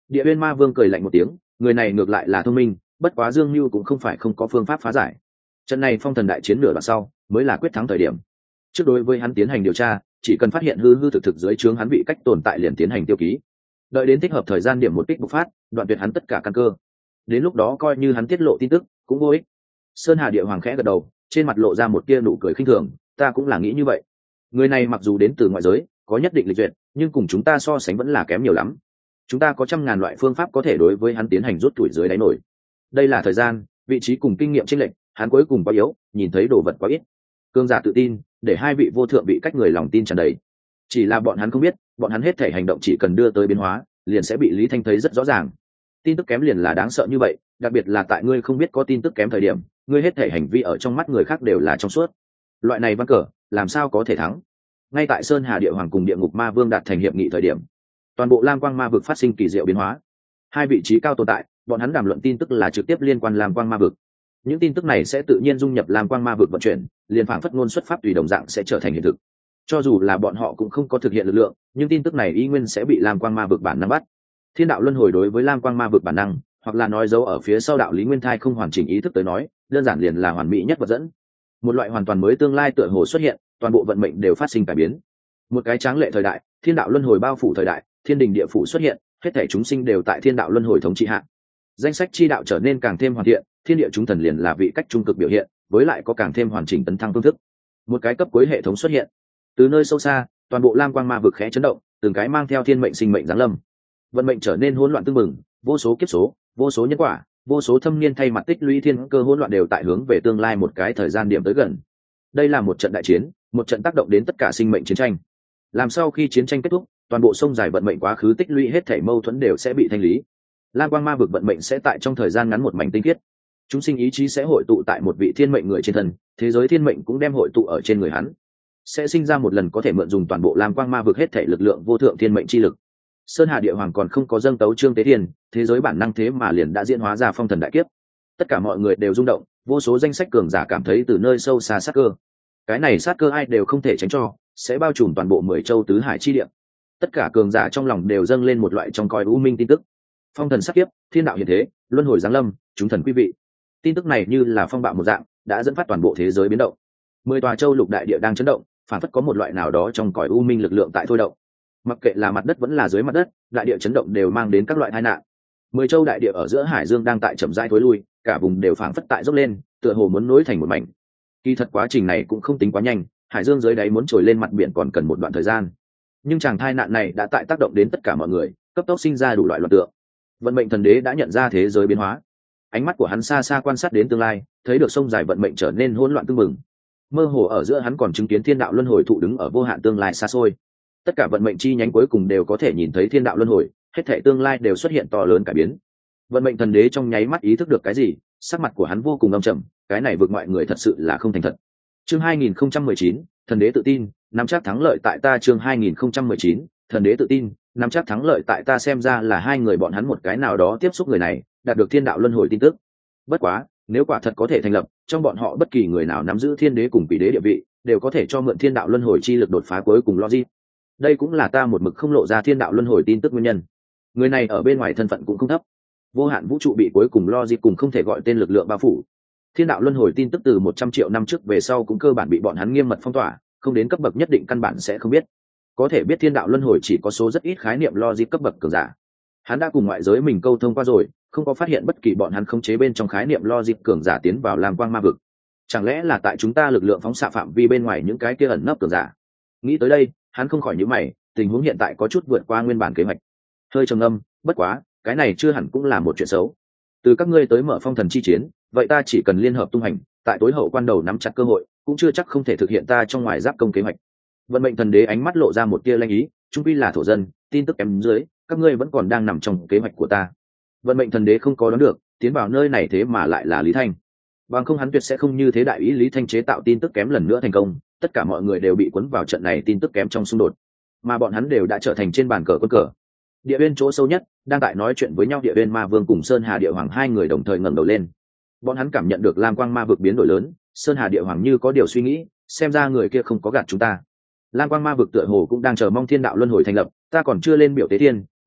Địa Uyên Ma Vương cười lạnh một tiếng, người này ngược lại là thông minh, bất quá Dương Nưu cũng không phải không có phương pháp phá giải. Trận này phong thần đại chiến nửa đoạn sau mới là quyết thắng thời điểm. Trước đối với hắn tiến hành điều tra, chỉ cần phát hiện hư hư thực thực dưới trướng hắn vị cách tồn tại liền tiến hành tiêu ký. Đợi đến thích hợp thời gian điểm một kích bộc phát, đoạn tuyệt hắn tất cả căn cơ. Đến lúc đó coi như hắn tiết lộ tin tức, cũng vô ích. Sơn Hà Địa Hoàng khẽ gật đầu, trên mặt lộ ra một tia nụ cười khinh thường, ta cũng là nghĩ như vậy. Người này mặc dù đến từ ngoại giới, có nhất định lịch duyệt, nhưng cùng chúng ta so sánh vẫn là kém nhiều lắm. Chúng ta có trăm ngàn loại phương pháp có thể đối với hắn tiến hành rút tuổi dưới đáy nổi. Đây là thời gian, vị trí cùng kinh nghiệm chênh lệch, hắn cuối cùng quá yếu, nhìn thấy đồ vật quá ít. Cương giả tự tin, để hai vị vô thượng vị cách người lòng tin tràn đầy. Chỉ là bọn hắn không biết, bọn hắn hết thể hành động chỉ cần đưa tới biến hóa, liền sẽ bị Lý Thanh thấy rất rõ ràng. Tin tức kém liền là đáng sợ như vậy, đặc biệt là tại ngươi không biết có tin tức kém thời điểm, ngươi hết thể hành vi ở trong mắt người khác đều là trong suốt. Loại này văn cờ, làm sao có thể thắng? Ngay tại Sơn Hà Địa Hoàng cùng Địa Ngục Ma Vương đạt thành hiệp nghị thời điểm, toàn bộ Lam Quang Ma vực phát sinh kỳ diệu biến hóa. Hai vị trí cao tồn tại, bọn hắn đàm luận tin tức là trực tiếp liên quan Lam Quang Ma vực. Những tin tức này sẽ tự nhiên dung nhập Lam Quang Ma vực vận chuyển, liền phảng phất ngôn xuất pháp tùy đồng dạng sẽ trở thành hiện thực. Cho dù là bọn họ cũng không có thực hiện lực lượng, nhưng tin tức này y nguyên sẽ bị Lam Quang Ma vực bản năng bắt. Thiên đạo luân hồi đối với Lam Quang Ma vực bản năng, hoặc là nói dấu ở phía sau đạo lý nguyên thai không hoàn chỉnh ý thức tới nói, đơn giản liền là hoàn mỹ nhất vật dẫn. Một loại hoàn toàn mới tương lai tựa hồ xuất hiện, toàn bộ vận mệnh đều phát sinh cải biến. Một cái tráng lệ thời đại, thiên đạo luân hồi bao phủ thời đại, thiên đình địa phủ xuất hiện, hết thảy chúng sinh đều tại thiên đạo luân hồi thống trị hạ. Danh sách chi đạo trở nên càng thêm hoàn thiện, thiên địa chúng thần liền là vị cách trung cực biểu hiện, với lại có càng thêm hoàn chỉnh tấn thăng phương thức. Một cái cấp cuối hệ thống xuất hiện. Từ nơi sâu xa, toàn bộ Lam Quang Ma vực khẽ chấn động, từng cái mang theo thiên mệnh sinh mệnh giáng lâm. Vận mệnh trở nên hỗn loạn tương mừng, vô số kiếp số, vô số nhân quả, vô số thâm niên thay mặt tích lũy thiên cơ hỗn loạn đều tại hướng về tương lai một cái thời gian điểm tới gần. Đây là một trận đại chiến, một trận tác động đến tất cả sinh mệnh chiến tranh. Làm sau khi chiến tranh kết thúc, toàn bộ sông dài vận mệnh quá khứ tích lũy hết thảy mâu thuẫn đều sẽ bị thanh lý. Lam Quang Ma vực vận mệnh sẽ tại trong thời gian ngắn một mảnh tinh khiết. Chúng sinh ý chí sẽ hội tụ tại một vị thiên mệnh người trên thân, thế giới thiên mệnh cũng đem hội tụ ở trên người hắn. Sẽ sinh ra một lần có thể mượn dùng toàn bộ Lam Quang Ma vực hết thảy lực lượng vô thượng thiên mệnh chi lực. Sơn Hà Địa Hoàng còn không có dâng tấu trương tế thiên, thế giới bản năng thế mà liền đã diễn hóa ra phong thần đại kiếp. Tất cả mọi người đều rung động, vô số danh sách cường giả cảm thấy từ nơi sâu xa sát cơ. Cái này sát cơ ai đều không thể tránh cho, sẽ bao trùm toàn bộ 10 châu tứ hải chi địa. Tất cả cường giả trong lòng đều dâng lên một loại trong coi u minh tin tức. Phong thần sát kiếp, thiên đạo hiện thế, luân hồi giáng lâm, chúng thần quý vị. Tin tức này như là phong bạo một dạng, đã dẫn phát toàn bộ thế giới biến động. 10 tòa châu lục đại địa đang chấn động, phản phất có một loại nào đó trong cõi u minh lực lượng tại thôi động. Mặc kệ là mặt đất vẫn là dưới mặt đất, đại địa chấn động đều mang đến các loại tai nạn. 10 châu đại địa ở giữa hải dương đang tại chậm rãi thối lui, cả vùng đều phảng phất tại dốc lên, tựa hồ muốn nối thành một mảnh. Kỳ thật quá trình này cũng không tính quá nhanh, hải dương dưới đáy muốn trồi lên mặt biển còn cần một đoạn thời gian. Nhưng chàng tai nạn này đã tại tác động đến tất cả mọi người, cấp tốc sinh ra đủ loại loạn tượng. Vận mệnh thần đế đã nhận ra thế giới biến hóa. Ánh mắt của hắn xa xa quan sát đến tương lai, thấy được sông dài vận mệnh trở nên hỗn loạn tương mừng. Mơ hồ ở giữa hắn còn chứng kiến thiên đạo luân hồi thụ đứng ở vô hạn tương lai xa xôi. Tất cả vận mệnh chi nhánh cuối cùng đều có thể nhìn thấy thiên đạo luân hồi, hết thảy tương lai đều xuất hiện to lớn cải biến. Vận mệnh thần đế trong nháy mắt ý thức được cái gì, sắc mặt của hắn vô cùng âm trầm, cái này vượt ngoại người thật sự là không thành thật. Chương 2019, thần đế tự tin, nắm chắc thắng lợi tại ta. Chương 2019, thần đế tự tin, nắm chắc thắng lợi tại ta. Xem ra là hai người bọn hắn một cái nào đó tiếp xúc người này, đạt được thiên đạo luân hồi tin tức. Bất quá, nếu quả thật có thể thành lập, trong bọn họ bất kỳ người nào nắm giữ thiên đế cùng quỷ đế địa vị, đều có thể cho mượn thiên đạo luân hồi chi lực đột phá cuối cùng logic. Đây cũng là ta một mực không lộ ra thiên đạo luân hồi tin tức nguyên nhân. Người này ở bên ngoài thân phận cũng không thấp. Vô hạn vũ trụ bị cuối cùng logic cùng không thể gọi tên lực lượng bao phủ. Thiên đạo luân hồi tin tức từ 100 triệu năm trước về sau cũng cơ bản bị bọn hắn nghiêm mật phong tỏa, không đến cấp bậc nhất định căn bản sẽ không biết. Có thể biết thiên đạo luân hồi chỉ có số rất ít khái niệm logic cấp bậc cường giả. Hắn đã cùng ngoại giới mình câu thông qua rồi, không có phát hiện bất kỳ bọn hắn khống chế bên trong khái niệm logic cường giả tiến vào Lam Quang Ma vực. Chẳng lẽ là tại chúng ta lực lượng phóng xạ phạm vi bên ngoài những cái kia ẩn nấp cường giả? Nghĩ tới đây, hắn không khỏi nhíu mày, tình huống hiện tại có chút vượt qua nguyên bản kế hoạch. Hơi trầm ngâm, bất quá, cái này chưa hẳn cũng là một chuyện xấu. Từ các ngươi tới mở phong thần chi chiến, vậy ta chỉ cần liên hợp tung hành, tại tối hậu quan đầu nắm chặt cơ hội, cũng chưa chắc không thể thực hiện ta trong ngoài giáp công kế hoạch. Vận mệnh thần đế ánh mắt lộ ra một tia lanh ý, trung quy là thổ dân, tin tức kém dưới, các ngươi vẫn còn đang nằm trong kế hoạch của ta. Vận mệnh thần đế không có đoán được, tiến vào nơi này thế mà lại là Lý Thanh. Bằng không hắn tuyệt sẽ không như thế đại ý Lý Thanh chế tạo tin tức kém lần nữa thành công, tất cả mọi người đều bị cuốn vào trận này tin tức kém trong xung đột, mà bọn hắn đều đã trở thành trên bàn cờ quân cờ. Địa Uyên chỗ sâu nhất, đang tại nói chuyện với nhau Địa Uyên Ma Vương cùng Sơn Hà Địa Hoàng hai người đồng thời ngẩng đầu lên. Bọn hắn cảm nhận được Lam Quang Ma vực biến đổi lớn, Sơn Hà Địa Hoàng như có điều suy nghĩ, xem ra người kia không có gạt chúng ta. Lam Quang Ma vực tựa hồ cũng đang chờ mong thiên đạo luân hồi thành lập, ta còn chưa lên biểu tế thiên,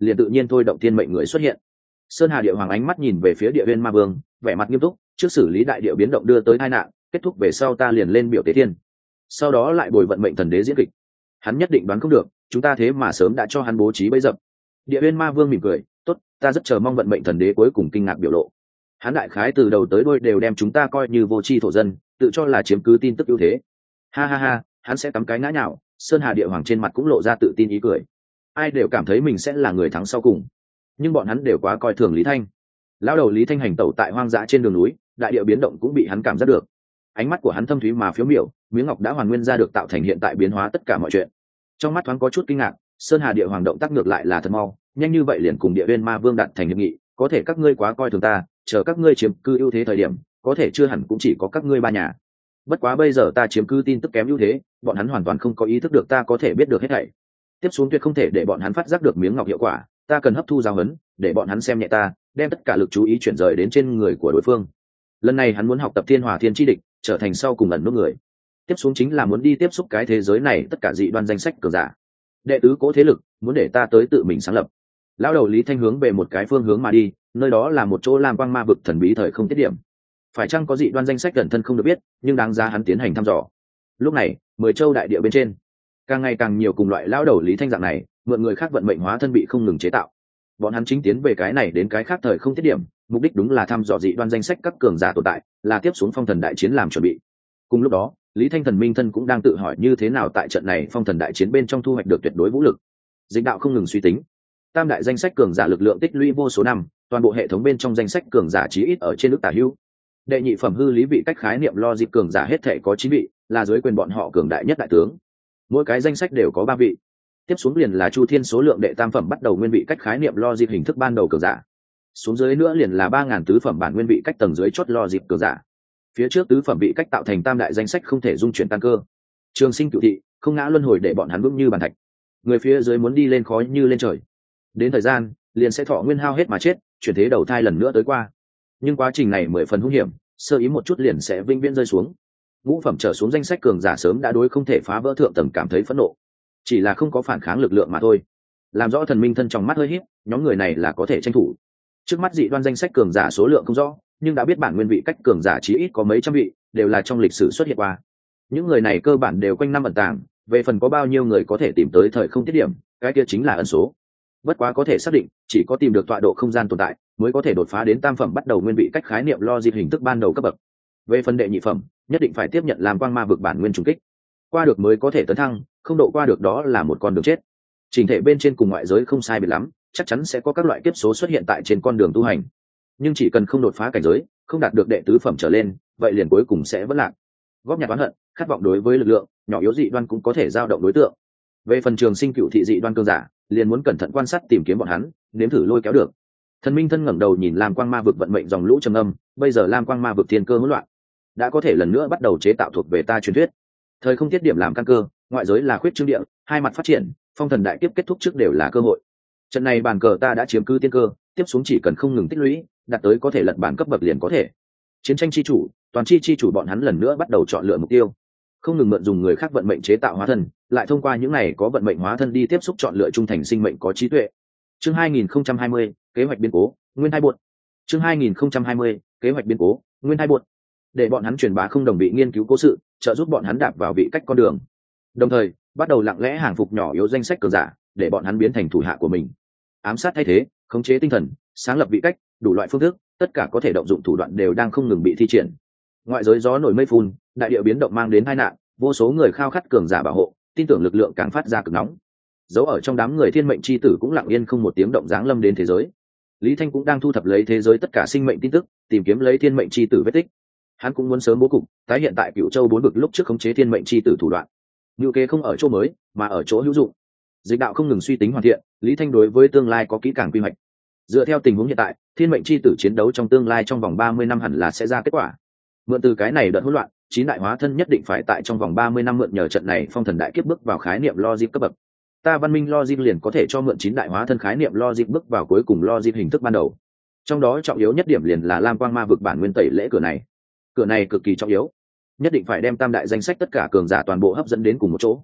liền tự nhiên thôi động thiên mệnh người xuất hiện. Sơn Hà Địa Hoàng ánh mắt nhìn về phía Địa Uyên Ma Vương, vẻ mặt nghiêm túc, trước xử lý đại địa biến động đưa tới tai nạn, kết thúc về sau ta liền lên biểu tế thiên, sau đó lại bồi vận mệnh thần đế diễn kịch. Hắn nhất định đoán không được, chúng ta thế mà sớm đã cho hắn bố trí bẫy dập. Địa Uyên Ma Vương mỉm cười, tốt, ta rất chờ mong vận mệnh thần đế cuối cùng kinh ngạc biểu lộ. Hắn đại khái từ đầu tới đuôi đều đem chúng ta coi như vô tri thổ dân, tự cho là chiếm cứ tin tức ưu thế. Ha ha ha, hắn sẽ cắm cái ngã nhào. Sơn Hà Địa Hoàng trên mặt cũng lộ ra tự tin ý cười. Ai đều cảm thấy mình sẽ là người thắng sau cùng, nhưng bọn hắn đều quá coi thường Lý Thanh. Lão đầu Lý Thanh hành tẩu tại hoang dã trên đường núi, đại địa biến động cũng bị hắn cảm giác được. Ánh mắt của hắn thâm thúy mà phiếu miểu, miếng ngọc đã hoàn nguyên ra được tạo thành hiện tại biến hóa tất cả mọi chuyện. Trong mắt thoáng có chút kinh ngạc, Sơn Hà Địa Hoàng động tác ngược lại là thật mau, nhanh như vậy liền cùng Địa Uyên Ma Vương đạt thành hiệp nghị, có thể các ngươi quá coi thường ta, chờ các ngươi chiếm cư ưu thế thời điểm, có thể chưa hẳn cũng chỉ có các ngươi ba nhà. Bất quá bây giờ ta chiếm cư tin tức kém ưu thế, bọn hắn hoàn toàn không có ý thức được ta có thể biết được hết thảy. Tiếp xuống tuyệt không thể để bọn hắn phát giác được miếng ngọc hiệu quả, ta cần hấp thu giáo huấn, để bọn hắn xem nhẹ ta, đem tất cả lực chú ý chuyển rời đến trên người của đối phương. Lần này hắn muốn học tập Thiên Hỏa Thiên Chi Địch, trở thành sau cùng ẩn nút người. Tiếp xuống chính là muốn đi tiếp xúc cái thế giới này tất cả dị đoan danh sách cường giả. Đệ tứ cố thế lực, muốn để ta tới tự mình sáng lập. Lão đầu Lý Thanh hướng về một cái phương hướng mà đi, nơi đó là một chỗ lam quang ma vực thần bí thời không tiết điểm. Phải chăng có dị đoan danh sách gần thân không được biết, nhưng đáng giá hắn tiến hành thăm dò. Lúc này, 10 châu đại địa bên trên, càng ngày càng nhiều cùng loại lão đầu Lý Thanh dạng này, mượn người khác vận mệnh hóa thân bị không ngừng chế tạo. Bọn hắn chính tiến về cái này đến cái khác thời không tiết điểm, mục đích đúng là thăm dò dị đoan danh sách các cường giả tồn tại, là tiếp xuống phong thần đại chiến làm chuẩn bị. Cùng lúc đó, Lý Thanh thần minh thân cũng đang tự hỏi như thế nào tại trận này phong thần đại chiến bên trong thu hoạch được tuyệt đối vũ lực. Dịch đạo không ngừng suy tính, tam đại danh sách cường giả lực lượng tích lũy vô số năm, toàn bộ hệ thống bên trong danh sách cường giả chí ít ở trên nước tả hữu. Đệ nhị phẩm hư lý vị cách khái niệm lo dịp cường giả hết thể có 9 vị, là dưới quyền bọn họ cường đại nhất đại tướng. Mỗi cái danh sách đều có 3 vị. Tiếp xuống liền là chu thiên số lượng đệ tam phẩm bắt đầu nguyên vị cách khái niệm lo dịp hình thức ban đầu cường giả. Xuống dưới nữa liền là 3000 tứ phẩm bản nguyên vị cách tầng dưới chốt lo dịp cường giả. Phía trước tứ phẩm vị cách tạo thành tam đại danh sách không thể dung chuyển tăng cơ. Trường sinh cửu thị, không ngã luân hồi để bọn hắn vững như bàn thạch. Người phía dưới muốn đi lên khói như lên trời. Đến thời gian, liền sẽ thọ nguyên hao hết mà chết, chuyển thế đầu thai lần nữa tới qua. Nhưng quá trình này 10 phần hung hiểm, sơ ý một chút liền sẽ vĩnh viễn rơi xuống. Ngũ phẩm trở xuống danh sách cường giả sớm đã đối không thể phá vỡ thượng tầng cảm thấy phẫn nộ, chỉ là không có phản kháng lực lượng mà thôi. Làm rõ thần minh thân trong mắt hơi híp, nhóm người này là có thể tranh thủ. Trước mắt dị đoan danh sách cường giả số lượng không rõ, nhưng đã biết bản nguyên vị cách cường giả chí ít có mấy trăm vị, đều là trong lịch sử xuất hiện qua. Những người này cơ bản đều quanh năm ẩn tàng, về phần có bao nhiêu người có thể tìm tới thời không tiết điểm, cái kia chính là ẩn số. Bất quá có thể xác định, chỉ có tìm được tọa độ không gian tồn tại, mới có thể đột phá đến tam phẩm bắt đầu nguyên vị cách khái niệm lo dịp hình thức ban đầu cấp bậc. Về phần đệ nhị phẩm, nhất định phải tiếp nhận làm quang ma vực bản nguyên trùng kích, qua được mới có thể tấn thăng, không độ qua được đó là một con đường chết. Trình thể bên trên cùng ngoại giới không sai biệt lắm, chắc chắn sẽ có các loại kiếp số xuất hiện tại trên con đường tu hành. Nhưng chỉ cần không đột phá cảnh giới, không đạt được đệ tứ phẩm trở lên, vậy liền cuối cùng sẽ vẫn lạc. Góp nhặt oán hận, khát vọng đối với lực lượng, nhỏ yếu dị đoan cũng có thể dao động đối tượng. Về phần trường sinh cựu thị dị đoan cương giả, liền muốn cẩn thận quan sát tìm kiếm bọn hắn, nếm thử lôi kéo được. Thần minh thân ngẩng đầu nhìn lam quang ma vực vận mệnh dòng lũ trầm âm, bây giờ lam quang ma vực thiên cơ hỗn loạn, đã có thể lần nữa bắt đầu chế tạo thuộc về ta truyền thuyết. Thời không tiết điểm làm căn cơ, ngoại giới là khuyết trương địa, hai mặt phát triển, phong thần đại kiếp kết thúc trước đều là cơ hội. Trận này bàn cờ ta đã chiếm cứ tiên cơ, tiếp xuống chỉ cần không ngừng tích lũy, đạt tới có thể lật bản cấp bậc liền có thể. Chiến tranh chi chủ, toàn chi chủ bọn hắn lần nữa bắt đầu chọn lựa mục tiêu, không ngừng mượn dùng người khác vận mệnh chế tạo hóa thân, lại thông qua những này có vận mệnh hóa thân đi tiếp xúc chọn lựa trung thành sinh mệnh có trí tuệ. Chương 2020, kế hoạch biến cố, nguyên hai buột. Chương 2020, kế hoạch biến cố, nguyên hai buột. Để bọn hắn truyền bá không đồng vị nghiên cứu cố sự, trợ giúp bọn hắn đạp vào vị cách con đường. Đồng thời, bắt đầu lặng lẽ hàng phục nhỏ yếu danh sách cường giả, để bọn hắn biến thành thủ hạ của mình. Ám sát thay thế, khống chế tinh thần, sáng lập vị cách, đủ loại phương thức, tất cả có thể động dụng thủ đoạn đều đang không ngừng bị thi triển. Ngoại giới gió nổi mây phun, đại địa biến động mang đến tai nạn, vô số người khao khát cường giả bảo hộ, tin tưởng lực lượng càng phát ra cực nóng. Dấu ở trong đám người thiên mệnh chi tử cũng lặng yên không một tiếng động dáng lâm đến thế giới. Lý Thanh cũng đang thu thập lấy thế giới tất cả sinh mệnh tin tức, tìm kiếm lấy thiên mệnh chi tử vết tích. Hắn cũng muốn sớm bố cục, tái hiện tại Cửu Châu 4 vực lúc trước khống chế thiên mệnh chi tử thủ đoạn. Ngưu kế không ở chỗ mới, mà ở chỗ hữu dụng. Dịch đạo không ngừng suy tính hoàn thiện, Lý Thanh đối với tương lai có kỹ càng quy hoạch. Dựa theo tình huống hiện tại, thiên mệnh chi tử chiến đấu trong tương lai trong vòng 30 năm hẳn là sẽ ra kết quả. Mượn từ cái này đợt hỗn loạn, chín đại hóa thân nhất định phải tại trong vòng 30 năm mượn nhờ trận này phong thần đại kiếp bước vào khái niệm logic cấp bậc. Ta văn minh logic liền có thể cho mượn chín đại hóa thân khái niệm logic bước vào cuối cùng logic hình thức ban đầu. Trong đó trọng yếu nhất điểm liền là lam quang ma vực bản nguyên tẩy lễ cửa này. Cửa này cực kỳ trọng yếu, nhất định phải đem tam đại danh sách tất cả cường giả toàn bộ hấp dẫn đến cùng một chỗ.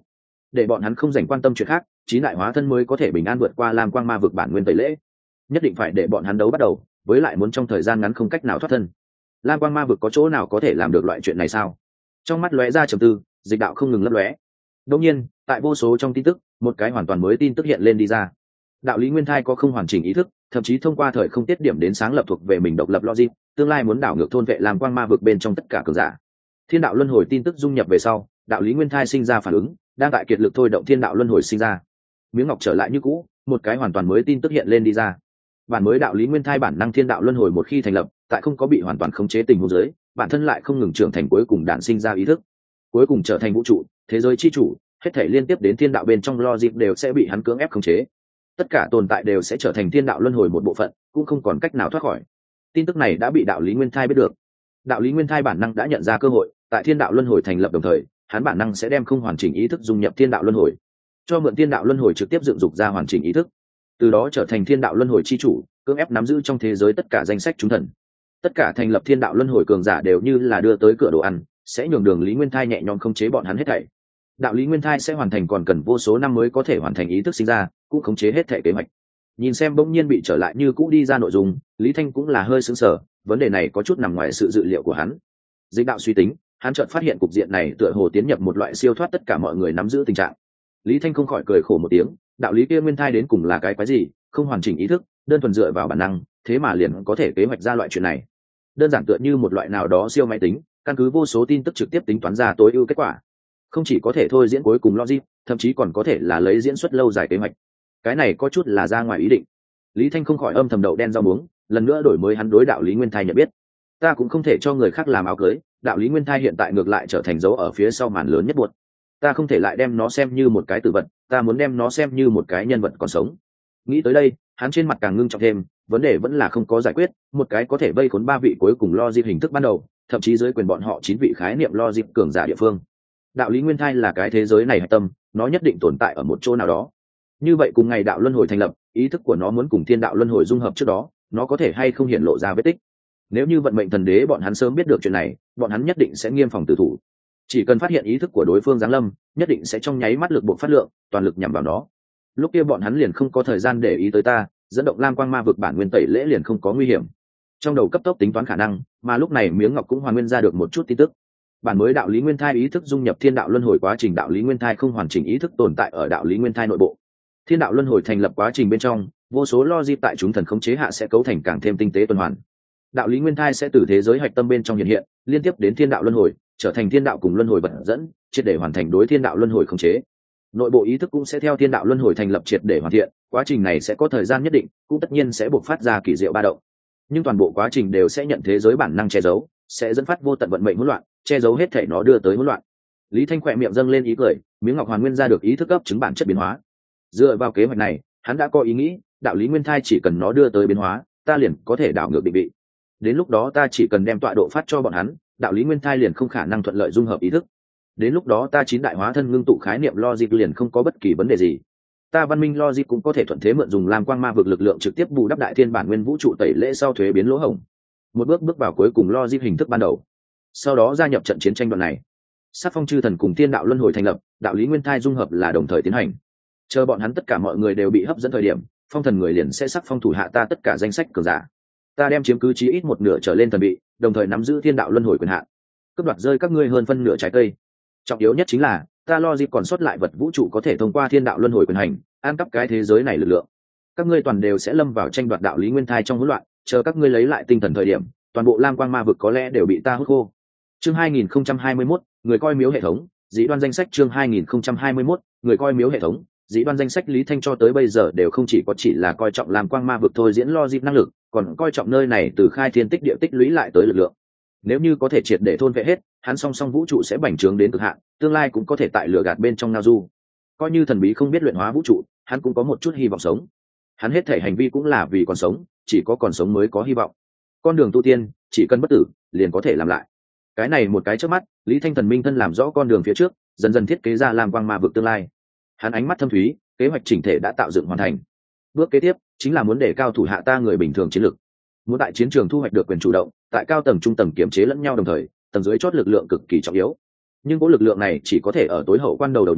để bọn hắn không dành quan tâm chuyện khác, trí lại hóa thân mới có thể bình an vượt qua lam quang ma vực bản nguyên tẩy lễ. Nhất định phải để bọn hắn đấu bắt đầu, với lại muốn trong thời gian ngắn không cách nào thoát thân. Lam quang ma vực có chỗ nào có thể làm được loại chuyện này sao? Trong mắt lóe ra trầm tư, dịch đạo không ngừng lấp lóe. Đột nhiên, tại vô số trong tin tức, một cái hoàn toàn mới tin tức hiện lên đi ra. Đạo lý nguyên thai có không hoàn chỉnh ý thức, thậm chí thông qua thời không tiết điểm đến sáng lập thuộc về mình độc lập logic, tương lai muốn đảo ngược thôn vệ Lam quang ma vực bên trong tất cả cường giả. Thiên đạo luân hồi tin tức dung nhập về sau, đạo lý nguyên thai sinh ra phản ứng, đang tại kiệt lực thôi động thiên đạo luân hồi sinh ra. Miếng ngọc trở lại như cũ, một cái hoàn toàn mới tin tức hiện lên đi ra. Bản mới đạo lý nguyên thai bản năng thiên đạo luân hồi một khi thành lập, tại không có bị hoàn toàn khống chế tình huống dưới, bản thân lại không ngừng trưởng thành, cuối cùng đản sinh ra ý thức, cuối cùng trở thành vũ trụ, thế giới chi chủ, hết thảy liên tiếp đến thiên đạo bên trong logic đều sẽ bị hắn cưỡng ép khống chế. Tất cả tồn tại đều sẽ trở thành thiên đạo luân hồi một bộ phận, cũng không còn cách nào thoát khỏi. Tin tức này đã bị đạo lý nguyên thai biết được. Đạo lý nguyên thai bản năng đã nhận ra cơ hội, tại thiên đạo luân hồi thành lập đồng thời, hắn bản năng sẽ đem không hoàn chỉnh ý thức dung nhập thiên đạo luân hồi, cho mượn thiên đạo luân hồi trực tiếp dựng dục ra hoàn chỉnh ý thức, từ đó trở thành thiên đạo luân hồi chi chủ, cưỡng ép nắm giữ trong thế giới tất cả danh sách chúng thần. Tất cả thành lập thiên đạo luân hồi cường giả đều như là đưa tới cửa đồ ăn, sẽ nhường đường lý nguyên thai nhẹ nhõm khống chế bọn hắn hết thảy. Đạo lý nguyên thai sẽ hoàn thành còn cần vô số năm mới có thể hoàn thành ý thức sinh ra, cũng khống chế hết thảy kế hoạch. Nhìn xem bỗng nhiên bị trở lại như cũ đi ra nội dung, Lý Thanh cũng là hơi sững sờ, vấn đề này có chút nằm ngoài sự dự liệu của hắn. Dịch đạo suy tính, hắn chợt phát hiện cục diện này tựa hồ tiến nhập một loại siêu thoát tất cả mọi người nắm giữ tình trạng. Lý Thanh không khỏi cười khổ một tiếng, đạo lý kia nguyên thai đến cùng là cái quái gì, không hoàn chỉnh ý thức, đơn thuần dựa vào bản năng, thế mà liền có thể kế hoạch ra loại chuyện này. Đơn giản tựa như một loại nào đó siêu máy tính, căn cứ vô số tin tức trực tiếp tính toán ra tối ưu kết quả. Không chỉ có thể thôi diễn cuối cùng logic, thậm chí còn có thể là lấy diễn xuất lâu dài kế hoạch. Cái này có chút là ra ngoài ý định. Lý Thanh không khỏi âm thầm đậu đen rau muống, lần nữa đổi mới hắn đối đạo lý nguyên thai nhận biết. Ta cũng không thể cho người khác làm áo cưới, đạo lý nguyên thai hiện tại ngược lại trở thành dấu ở phía sau màn lớn nhất buộc. Ta không thể lại đem nó xem như một cái tử vật, ta muốn đem nó xem như một cái nhân vật còn sống. Nghĩ tới đây, hắn trên mặt càng ngưng trọng thêm, vấn đề vẫn là không có giải quyết, một cái có thể vây khốn ba vị cuối cùng logic hình thức ban đầu, thậm chí dưới quyền bọn họ 9 vị khái niệm logic cường giả địa phương. Đạo lý nguyên thai là cái thế giới này hạch tâm, nó nhất định tồn tại ở một chỗ nào đó. Như vậy cùng ngày đạo luân hồi thành lập, ý thức của nó muốn cùng thiên đạo luân hồi dung hợp trước đó, nó có thể hay không hiện lộ ra vết tích. Nếu như vận mệnh thần đế bọn hắn sớm biết được chuyện này, bọn hắn nhất định sẽ nghiêm phòng tử thủ. Chỉ cần phát hiện ý thức của đối phương giáng lâm, nhất định sẽ trong nháy mắt lực buộc phát lượng, toàn lực nhằm vào nó. Lúc kia bọn hắn liền không có thời gian để ý tới ta, dẫn động lam quang ma vực bản nguyên tẩy lễ liền không có nguy hiểm. Trong đầu cấp tốc tính toán khả năng, mà lúc này miếng ngọc cũng hoàn nguyên ra được một chút tin tức. Bản mới đạo lý nguyên thai ý thức dung nhập thiên đạo luân hồi quá trình, đạo lý nguyên thai không hoàn chỉnh ý thức tồn tại ở đạo lý nguyên thai nội bộ. Thiên đạo luân hồi thành lập quá trình bên trong, vô số logic tại chúng thần khống chế hạ sẽ cấu thành càng thêm tinh tế tuần hoàn. Đạo lý nguyên thai sẽ từ thế giới hạch tâm bên trong hiện hiện, liên tiếp đến thiên đạo luân hồi, trở thành thiên đạo cùng luân hồi vật dẫn, triệt để hoàn thành đối thiên đạo luân hồi khống chế. Nội bộ ý thức cũng sẽ theo thiên đạo luân hồi thành lập triệt để hoàn thiện, quá trình này sẽ có thời gian nhất định, cũng tất nhiên sẽ bộc phát ra kỳ diệu ba động. Nhưng toàn bộ quá trình đều sẽ nhận thế giới bản năng che giấu, sẽ dẫn phát vô tận vận mệnh hỗn loạn, che giấu hết thể nó đưa tới hỗn loạn. Lý Thanh khỏe miệng dâng lên ý cười, miếng ngọc hoàn nguyên ra được ý thức cấp chứng bản chất biến hóa. Dựa vào kế hoạch này, hắn đã có ý nghĩ, đạo lý nguyên thai chỉ cần nó đưa tới biến hóa, ta liền có thể đảo ngược định vị. Đến lúc đó ta chỉ cần đem tọa độ phát cho bọn hắn, đạo lý nguyên thai liền không khả năng thuận lợi dung hợp ý thức. Đến lúc đó ta 9 đại hóa thân ngưng tụ khái niệm logic liền không có bất kỳ vấn đề gì. Ta văn minh logic cũng có thể thuận thế mượn dùng làm quang ma vực lực lượng trực tiếp bù đắp đại thiên bản nguyên vũ trụ tẩy lễ sau thuế biến lỗ hổng. Một bước bước vào cuối cùng logic hình thức ban đầu. Sau đó gia nhập trận chiến tranh đoạn này. Sát phong chư thần cùng thiên đạo luân hồi thành lập, đạo lý nguyên thai dung hợp là đồng thời tiến hành. Chờ bọn hắn tất cả mọi người đều bị hấp dẫn thời điểm, phong thần người liền sẽ sắc phong thủ hạ ta tất cả danh sách cường giả. Ta đem chiếm cứ chí ít một nửa trở lên thần bị, đồng thời nắm giữ thiên đạo luân hồi quyền hạn, cướp đoạt rơi các ngươi hơn phân nửa trái cây. Trọng yếu nhất chính là ta logic còn sót lại vật vũ trụ có thể thông qua thiên đạo luân hồi quyền hành, ăn cắp cái thế giới này lực lượng. Các ngươi toàn đều sẽ lâm vào tranh đoạt đạo lý nguyên thai trong hỗn loạn, chờ các ngươi lấy lại tinh thần thời điểm, toàn bộ lam quang ma vực có lẽ đều bị ta hút khô. Chương 2021, người coi miếu hệ thống, dĩ đoan danh sách. Chương 2021, người coi miếu hệ thống, dĩ đoan danh sách. Lý Thanh cho tới bây giờ đều không chỉ là coi trọng lam quang ma vực thôi diễn logic năng lực, còn coi trọng nơi này từ khai thiên tích địa tích lũy lại tới lực lượng. Nếu như có thể triệt để thôn vệ hết, hắn song song vũ trụ sẽ bành trướng đến cực hạn, tương lai cũng có thể tại lửa gạt bên trong ngao du. Coi như thần bí không biết luyện hóa vũ trụ, hắn cũng có một chút hy vọng sống. Hắn hết thể hành vi cũng là vì còn sống, chỉ có còn sống mới có hy vọng. Con đường tu tiên, chỉ cần bất tử, liền có thể làm lại. Cái này một cái trước mắt, Lý Thanh thần minh thân làm rõ con đường phía trước, dần dần thiết kế ra làm quang ma vực tương lai. Hắn ánh mắt thâm thúy, kế hoạch chỉnh thể đã tạo dựng hoàn thành. Bước kế tiếp chính là muốn để cao thủ hạ ta người bình thường chiến lực, muốn tại chiến trường thu hoạch được quyền chủ động, tại cao tầng trung tầng kiểm chế lẫn nhau, đồng thời tầng dưới chốt lực lượng cực kỳ trọng yếu. Nhưng cỗ lực lượng này chỉ có thể ở tối hậu quan đầu nhập,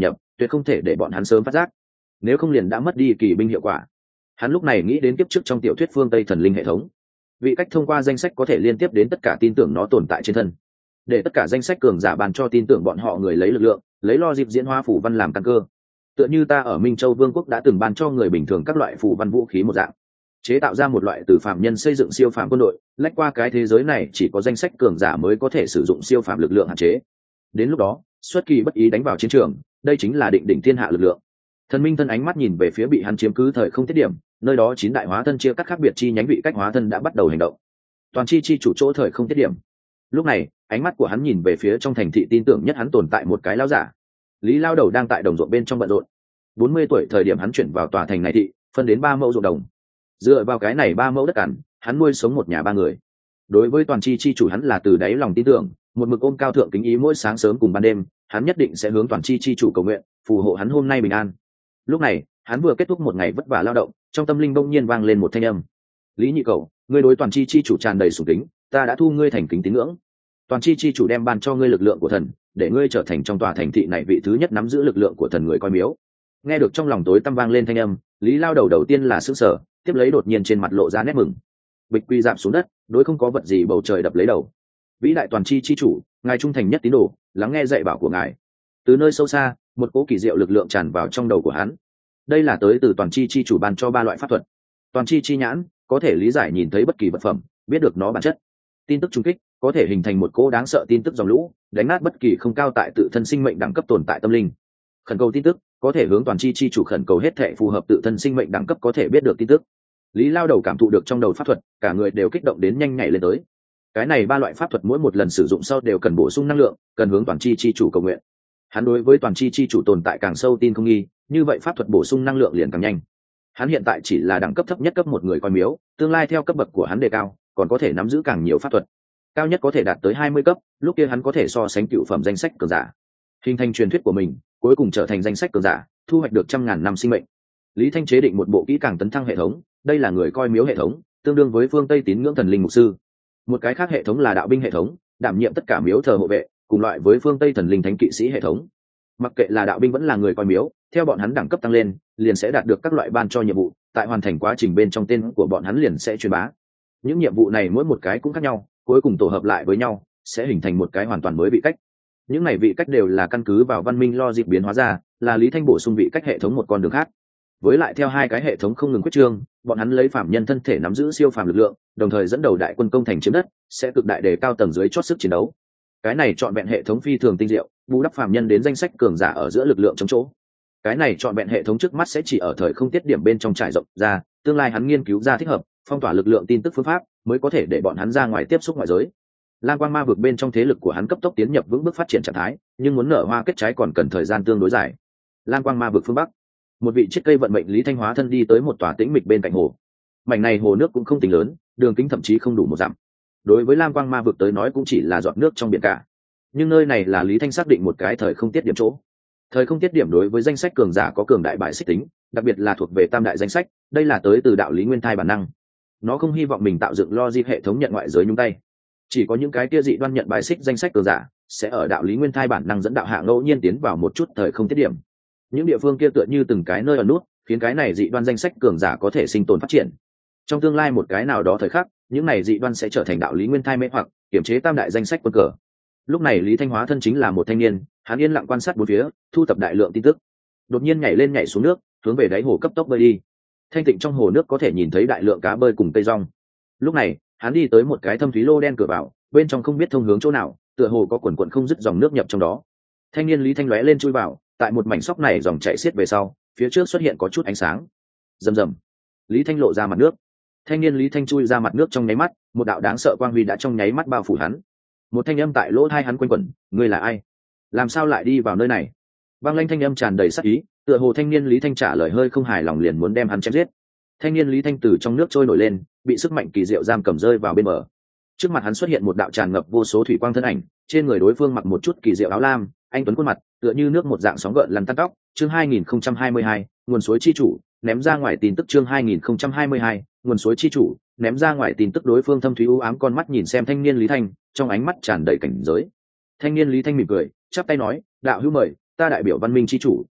tuyệt không thể để bọn hắn sớm phát giác, nếu không liền đã mất đi kỳ binh hiệu quả. Hắn lúc này nghĩ đến kiếp trước trong tiểu thuyết phương Tây thần linh hệ thống, vị cách thông qua danh sách có thể liên tiếp đến tất cả tin tưởng nó tồn tại trên thân, để tất cả danh sách cường giả bàn cho tin tưởng bọn họ người lấy lực lượng, lấy lo dịp diễn hóa phù văn làm căn cơ. Tựa như ta ở Minh Châu Vương quốc đã từng ban cho người bình thường các loại phù văn vũ khí một dạng, chế tạo ra một loại từ phạm nhân xây dựng siêu phàm quân đội, lách qua cái thế giới này chỉ có danh sách cường giả mới có thể sử dụng siêu phàm lực lượng hạn chế. Đến lúc đó, xuất kỳ bất ý đánh vào chiến trường, đây chính là định đỉnh thiên hạ lực lượng. Thần Minh thân ánh mắt nhìn về phía bị hắn chiếm cứ thời không tiết điểm, nơi đó 9 đại hóa thân chia cắt khác biệt chi nhánh vị cách hóa thân đã bắt đầu hành động. Toàn chi chủ chỗ thời không tiết điểm. Lúc này, ánh mắt của hắn nhìn về phía trong thành thị tin tưởng nhất hắn tồn tại một cái lão giả. Lý lao đầu đang tại đồng ruộng bên trong bận rộn. 40 tuổi thời điểm hắn chuyển vào tòa thành này thị, phân đến 3 mẫu ruộng đồng. Dựa vào cái này 3 mẫu đất cằn, hắn nuôi sống một nhà 3 người. Đối với toàn chi chủ hắn là từ đáy lòng tin tưởng, một mực ôm cao thượng kính ý, mỗi sáng sớm cùng ban đêm, hắn nhất định sẽ hướng toàn chi chủ cầu nguyện, phù hộ hắn hôm nay bình an. Lúc này, hắn vừa kết thúc một ngày vất vả lao động, trong tâm linh bỗng nhiên vang lên một thanh âm. Lý nhị cầu, ngươi đối toàn chi chủ tràn đầy sủng kính, ta đã thu ngươi thành kính tín ngưỡng. Toàn chi chủ đem ban cho ngươi lực lượng của thần, để ngươi trở thành trong tòa thành thị này vị thứ nhất nắm giữ lực lượng của thần người coi miếu. Nghe được trong lòng tối tăm vang lên thanh âm, Lý lao đầu tiên là sững sờ, tiếp lấy đột nhiên trên mặt lộ ra nét mừng. Bịch quy giảm xuống đất, đối không có vật gì bầu trời đập lấy đầu. Vĩ đại toàn chi chủ, ngài trung thành nhất tín đồ, lắng nghe dạy bảo của ngài. Từ nơi sâu xa, một cỗ kỳ diệu lực lượng tràn vào trong đầu của hắn. Đây là tới từ toàn chi chủ ban cho 3 loại pháp thuật. Toàn chi nhãn có thể lý giải nhìn thấy bất kỳ vật phẩm, biết được nó bản chất. Tin tức trung kích có thể hình thành một cỗ đáng sợ tin tức dòng lũ, đánh nát bất kỳ không cao tại tự thân sinh mệnh đẳng cấp tồn tại tâm linh. Khẩn cầu tin tức có thể hướng toàn chi chủ khẩn cầu hết thệ phù hợp tự thân sinh mệnh đẳng cấp có thể biết được tin tức. Lý lao đầu cảm thụ được trong đầu pháp thuật, cả người đều kích động đến nhanh nhảy lên tới. Cái này 3 loại pháp thuật mỗi một lần sử dụng sau đều cần bổ sung năng lượng, cần hướng toàn chi chủ cầu nguyện. Hắn đối với toàn chi chủ tồn tại càng sâu tin không nghi, như vậy pháp thuật bổ sung năng lượng liền càng nhanh. Hắn hiện tại chỉ là đẳng cấp thấp nhất cấp 1 người coi miếu, tương lai theo cấp bậc của hắn đề cao, còn có thể nắm giữ càng nhiều pháp thuật. Cao nhất có thể đạt tới 20 cấp, lúc kia hắn có thể so sánh cựu phẩm danh sách cường giả. Hình thành truyền thuyết của mình, cuối cùng trở thành danh sách cường giả, thu hoạch được 100.000 năm sinh mệnh. Lý Thanh chế định một bộ kỹ càng tấn thăng hệ thống, đây là người coi miếu hệ thống, tương đương với phương Tây tín ngưỡng thần linh mục sư. Một cái khác hệ thống là đạo binh hệ thống, đảm nhiệm tất cả miếu thờ hộ vệ, cùng loại với phương Tây thần linh thánh kỵ sĩ hệ thống. Mặc kệ là đạo binh vẫn là người coi miếu, theo bọn hắn đẳng cấp tăng lên, liền sẽ đạt được các loại ban cho nhiệm vụ, tại hoàn thành quá trình bên trong tên của bọn hắn liền sẽ truyền bá. Những nhiệm vụ này mỗi một cái cũng khác nhau, cuối cùng tổ hợp lại với nhau, sẽ hình thành một cái hoàn toàn mới vị cách. Những này vị cách đều là căn cứ vào văn minh logic biến hóa ra, là Lý Thanh bổ sung vị cách hệ thống một con đường khác. Với lại theo 2 cái hệ thống không ngừng quyết trương, bọn hắn lấy phạm nhân thân thể nắm giữ siêu phàm lực lượng, đồng thời dẫn đầu đại quân công thành chiếm đất, sẽ cực đại đề cao tầng dưới chót sức chiến đấu. Cái này chọn vẹn hệ thống phi thường tinh diệu, bù đắp phạm nhân đến danh sách cường giả ở giữa lực lượng chống chỗ. Cái này chọn vẹn hệ thống trước mắt sẽ chỉ ở thời không tiết điểm bên trong trải rộng ra, tương lai hắn nghiên cứu ra thích hợp, phong tỏa lực lượng tin tức phương pháp, mới có thể để bọn hắn ra ngoài tiếp xúc ngoại giới. Lam Quang Ma vực bên trong thế lực của hắn cấp tốc tiến nhập vững bước phát triển trạng thái, nhưng muốn nở hoa kết trái còn cần thời gian tương đối dài. Lam Quang Ma vực phương bắc, một vị chiếc cây vận mệnh Lý Thanh hóa thân đi tới một tòa tĩnh mịch bên cạnh hồ. Mảnh này hồ nước cũng không tính lớn, đường kính thậm chí không đủ 1 dặm. Đối với Lam Quang Ma vực tới nói cũng chỉ là giọt nước trong biển cả. Nhưng nơi này là Lý Thanh xác định một cái thời không tiết điểm chỗ. Thời không tiết điểm đối với danh sách cường giả có cường đại bại xích tính, đặc biệt là thuộc về tam đại danh sách, đây là tới từ đạo lý nguyên thai bản năng. Nó không hy vọng mình tạo dựng logic hệ thống nhận ngoại giới nhúng tay. Chỉ có những cái kia dị đoan nhận bại xích danh sách cường giả, sẽ ở đạo lý nguyên thai bản năng dẫn đạo hạ ngẫu nhiên tiến vào một chút thời không tiết điểm. Những địa phương kia tựa như từng cái nơi ở nút, khiến cái này dị đoan danh sách cường giả có thể sinh tồn phát triển. Trong tương lai một cái nào đó thời khắc, những này dị đoan sẽ trở thành đạo lý nguyên thai mê hoặc kiểm chế tam đại danh sách quân cờ. Lúc này Lý Thanh hóa thân chính là một thanh niên, hắn yên lặng quan sát bốn phía, thu thập đại lượng tin tức. Đột nhiên nhảy lên nhảy xuống nước, hướng về đáy hồ cấp tốc bơi đi. Thanh tịnh trong hồ nước có thể nhìn thấy đại lượng cá bơi cùng cây rong. Lúc này hắn đi tới một cái thâm thúy lô đen cửa vào, bên trong không biết thông hướng chỗ nào, tựa hồ có quần quần không dứt dòng nước nhập trong đó. Thanh niên Lý Thanh lóe lên chui vào, tại một mảnh sóc này dòng chảy xiết về sau, phía trước xuất hiện có chút ánh sáng. Rầm rầm, Lý Thanh lộ ra mặt nước. Thanh niên Lý Thanh chui ra mặt nước trong nháy mắt, một đạo đáng sợ quang huy đã trong nháy mắt bao phủ hắn. Một thanh âm tại lỗ tai hắn quanh quẩn, ngươi là ai? Làm sao lại đi vào nơi này? Băng lanh thanh âm tràn đầy sát ý, tựa hồ thanh niên Lý Thanh trả lời hơi không hài lòng liền muốn đem hắn chém giết. Thanh niên Lý Thanh từ trong nước trôi nổi lên, bị sức mạnh kỳ diệu giam cầm rơi vào bên bờ. Trước mặt hắn xuất hiện một đạo tràn ngập vô số thủy quang thân ảnh, trên người đối phương mặc một chút kỳ diệu áo lam, anh tuấn khuôn mặt, tựa như nước một dạng sóng gợn lăn tăn tóc. Chương 2022, nguồn suối chi chủ, ném ra ngoài tin tức. Chương 2022, nguồn suối chi chủ, ném ra ngoài tin tức. Đối phương thâm thúy u ám con mắt nhìn xem thanh niên Lý Thanh, trong ánh mắt tràn đầy cảnh giới. Thanh niên Lý Thanh mỉm cười, chắp tay nói, đạo hữu mời, ta đại biểu văn minh chi chủ,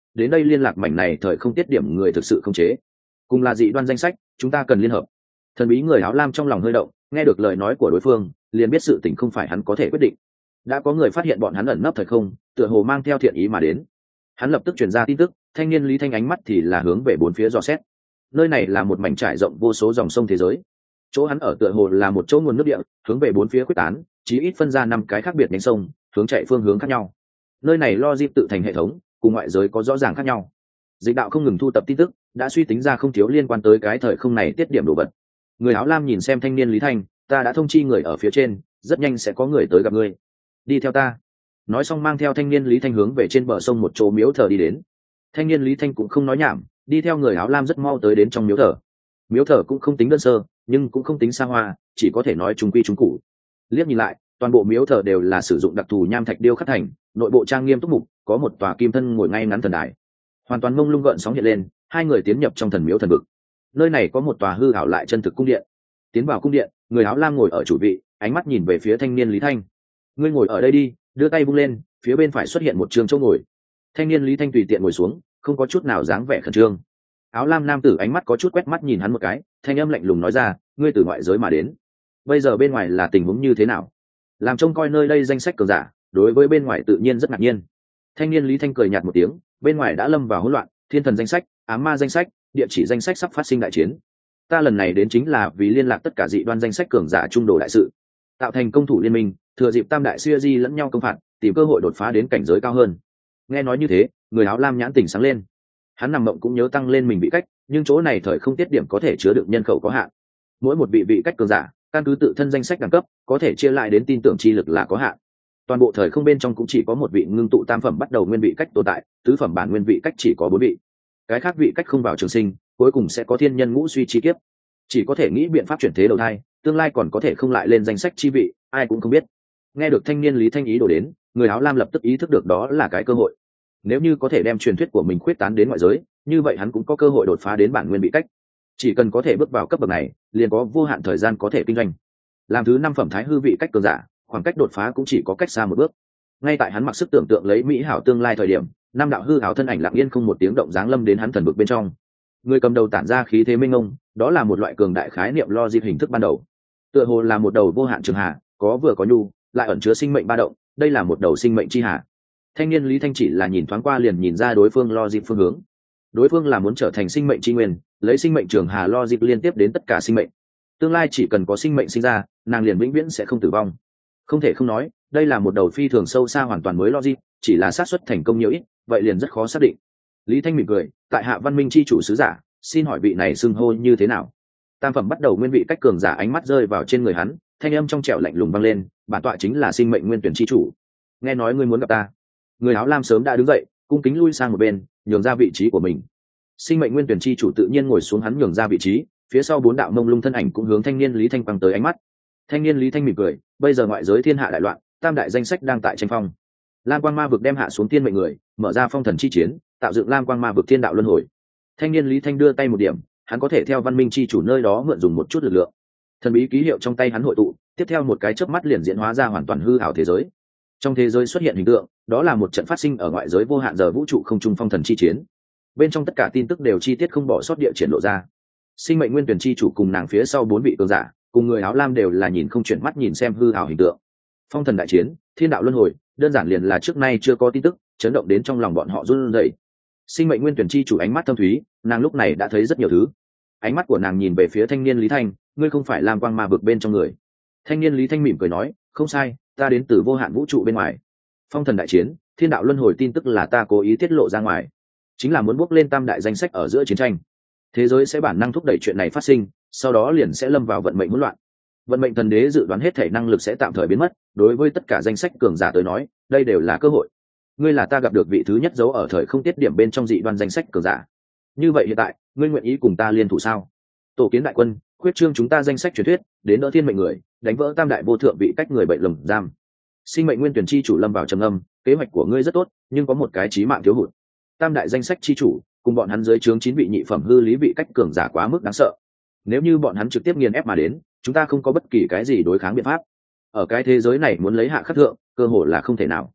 đến đây liên lạc mảnh này thời không tiết điểm người thực sự không chế, cùng là dị đoan danh sách, chúng ta cần liên hợp. Thần bí người áo lam trong lòng hơi động, nghe được lời nói của đối phương liền biết sự tình không phải hắn có thể quyết định. Đã có người phát hiện bọn hắn ẩn nấp thời không, tựa hồ mang theo thiện ý mà đến. Hắn lập tức truyền ra tin tức, thanh niên Lý Thanh ánh mắt thì là hướng về bốn phía dò xét. Nơi này là một mảnh trải rộng vô số dòng sông thế giới, chỗ hắn ở tựa hồ là một chỗ nguồn nước địa, hướng về bốn phía quyết tán, chí ít phân ra 5 cái khác biệt nhánh sông, hướng chạy phương hướng khác nhau. Nơi này logic tự thành hệ thống, cùng ngoại giới có rõ ràng khác nhau. Dịch đạo không ngừng thu tập tin tức, đã suy tính ra không thiếu liên quan tới cái thời không này tiết điểm đồ vật. Người áo lam nhìn xem thanh niên Lý Thanh, ta đã thông chi người ở phía trên, rất nhanh sẽ có người tới gặp ngươi. Đi theo ta. Nói xong mang theo thanh niên Lý Thanh hướng về trên bờ sông một chỗ miếu thờ đi đến. Thanh niên Lý Thanh cũng không nói nhảm, đi theo người áo lam rất mau tới đến trong miếu thờ. Miếu thờ cũng không tính đơn sơ, nhưng cũng không tính xa hoa, chỉ có thể nói trung quy trung cụ. Liếc nhìn lại, toàn bộ miếu thờ đều là sử dụng đặc thù nham thạch điêu khắc thành, nội bộ trang nghiêm túc mục, có một tòa kim thân ngồi ngay ngắn thần đài. Hoàn toàn mông lung gợn sóng hiện lên, hai người tiến nhập trong thần miếu thần vực. Nơi này có một tòa hư ảo lại chân thực cung điện. Tiến vào cung điện, người áo lam ngồi ở chủ vị, ánh mắt nhìn về phía thanh niên Lý Thanh. Ngươi ngồi ở đây đi, đưa tay vung lên, phía bên phải xuất hiện một trường chỗ ngồi. Thanh niên Lý Thanh tùy tiện ngồi xuống, không có chút nào dáng vẻ khẩn trương. Áo lam nam tử ánh mắt có chút quét mắt nhìn hắn một cái, thanh âm lạnh lùng nói ra, ngươi từ ngoại giới mà đến, bây giờ bên ngoài là tình huống như thế nào? Làm trông coi nơi đây danh sách cường giả, đối với bên ngoài tự nhiên rất ngạc nhiên. Thanh niên Lý Thanh cười nhạt một tiếng, bên ngoài đã lâm vào hỗn loạn, thiên thần danh sách, ám ma danh sách, địa chỉ danh sách sắp phát sinh đại chiến. Ta lần này đến chính là vì liên lạc tất cả dị đoan danh sách cường giả trung đồ đại sự, tạo thành công thủ liên minh, thừa dịp tam đại siêu di lẫn nhau công phạt, tìm cơ hội đột phá đến cảnh giới cao hơn. Nghe nói như thế, người áo lam nhãn tỉnh sáng lên. Hắn nằm mộng cũng nhớ tăng lên mình bị cách, nhưng chỗ này thời không tiết điểm có thể chứa đựng nhân khẩu có hạn. Mỗi một vị cách cường giả, căn cứ tự thân danh sách đẳng cấp, có thể chia lại đến tin tưởng chi lực là có hạn. Toàn bộ thời không bên trong cũng chỉ có một vị ngưng tụ tam phẩm bắt đầu nguyên vị cách tồn tại, tứ phẩm bản nguyên vị cách chỉ có 4 vị. Cái khác vị cách không vào trường sinh, cuối cùng sẽ có thiên nhân ngũ suy chi kiếp. Chỉ có thể nghĩ biện pháp chuyển thế đầu thai, tương lai còn có thể không lại lên danh sách chi vị, ai cũng không biết. Nghe được thanh niên Lý Thanh ý đổ đến, người áo lam lập tức ý thức được đó là cái cơ hội. Nếu như có thể đem truyền thuyết của mình khuyết tán đến ngoại giới, như vậy hắn cũng có cơ hội đột phá đến bản nguyên vị cách. Chỉ cần có thể bước vào cấp bậc này, liền có vô hạn thời gian có thể kinh doanh. Làm thứ 5 phẩm thái hư vị cách cường giả, khoảng cách đột phá cũng chỉ có cách xa một bước. Ngay tại hắn mặc sức tưởng tượng lấy mỹ hảo tương lai thời điểm, 5 đạo hư ảo thân ảnh lặng yên không một tiếng động giáng lâm đến hắn thần vực bên trong. Người cầm đầu tản ra khí thế minh ngông, đó là một loại cường đại khái niệm logic hình thức ban đầu. Tựa hồ là một đầu vô hạn trường hà, có vừa có nhu, lại ẩn chứa sinh mệnh ba động, đây là một đầu sinh mệnh chi hà. Thanh niên Lý Thanh chỉ là nhìn thoáng qua liền nhìn ra đối phương logic phương hướng. Đối phương là muốn trở thành sinh mệnh chi nguyên, lấy sinh mệnh trường hà logic liên tiếp đến tất cả sinh mệnh. Tương lai chỉ cần có sinh mệnh sinh ra, nàng liền vĩnh viễn sẽ không tử vong. Không thể không nói, đây là một đầu phi thường sâu xa hoàn toàn mới logic, chỉ là xác suất thành công nhiều ít, vậy liền rất khó xác định. Lý Thanh mỉm cười, tại hạ văn minh chi chủ sứ giả, xin hỏi vị này xưng hô như thế nào? Tam phẩm bắt đầu nguyên vị cách cường giả ánh mắt rơi vào trên người hắn, thanh âm trong trẻo lạnh lùng vang lên, bản tọa chính là sinh mệnh nguyên tuyển chi chủ. Nghe nói ngươi muốn gặp ta. Người áo lam sớm đã đứng dậy, cung kính lui sang một bên, nhường ra vị trí của mình. Sinh mệnh nguyên tuyển chi chủ tự nhiên ngồi xuống hắn nhường ra vị trí, phía sau 4 đạo mông lung thân ảnh cũng hướng thanh niên Lý Thanh quăng tới ánh mắt. Thanh niên Lý Thanh mỉm cười, bây giờ ngoại giới thiên hạ đại loạn, tam đại danh sách đang tại tranh phong. Lam quang ma vực đem hạ xuống thiên mệnh người, mở ra phong thần chi chiến, tạo dựng lam quang ma vực thiên đạo luân hồi. Thanh niên Lý Thanh đưa tay một điểm, hắn có thể theo văn minh chi chủ nơi đó mượn dùng một chút lực lượng. Thần bí ký hiệu trong tay hắn hội tụ, tiếp theo một cái chớp mắt liền diễn hóa ra hoàn toàn hư ảo thế giới. Trong thế giới xuất hiện hình tượng, đó là một trận phát sinh ở ngoại giới vô hạn giờ vũ trụ không trung phong thần chi chiến. Bên trong tất cả tin tức đều chi tiết không bỏ sót địa triển lộ ra. Sinh mệnh nguyên tuyển chi chủ cùng nàng phía sau 4 vị cường giả, cùng người áo lam đều là nhìn không chuyển mắt nhìn xem hư ảo hình tượng. Phong thần đại chiến, thiên đạo luân hồi, đơn giản liền là trước nay chưa có tin tức, chấn động đến trong lòng bọn họ run rẩy. Sinh mệnh nguyên tuyển chi chủ ánh mắt thâm thúy, nàng lúc này đã thấy rất nhiều thứ. Ánh mắt của nàng nhìn về phía thanh niên Lý Thanh, ngươi không phải lam quang ma vực bên trong người. Thanh niên Lý Thanh mỉm cười nói, không sai, ta đến từ vô hạn vũ trụ bên ngoài. Phong thần đại chiến, thiên đạo luân hồi tin tức là ta cố ý tiết lộ ra ngoài, chính là muốn bước lên tam đại danh sách ở giữa chiến tranh. Thế giới sẽ bản năng thúc đẩy chuyện này phát sinh, sau đó liền sẽ lâm vào vận mệnh hỗn loạn. Vận mệnh thần đế dự đoán hết thể năng lực sẽ tạm thời biến mất, đối với tất cả danh sách cường giả tới nói, đây đều là cơ hội. Ngươi là ta gặp được vị thứ nhất giấu ở thời không tiết điểm bên trong dị đoan danh sách cường giả. Như vậy hiện tại, ngươi nguyện ý cùng ta liên thủ sao? Tổ kiến đại quân, khuyết trương chúng ta danh sách truyền thuyết, đến đỡ thiên mệnh người, đánh vỡ tam đại vô thượng vị cách người bệnh lồng giam. Sinh mệnh nguyên tuyển chi chủ lâm vào trầm âm, kế hoạch của ngươi rất tốt, nhưng có một cái chí mạng thiếu hụt. Tam đại danh sách chi chủ, cùng bọn hắn dưới trướng 9 vị nhị phẩm hư lý vị cách cường giả quá mức đáng sợ. Nếu như bọn hắn trực tiếp nghiền ép mà đến, chúng ta không có bất kỳ cái gì đối kháng biện pháp. Ở cái thế giới này muốn lấy hạ khắc thượng, cơ hội là không thể nào.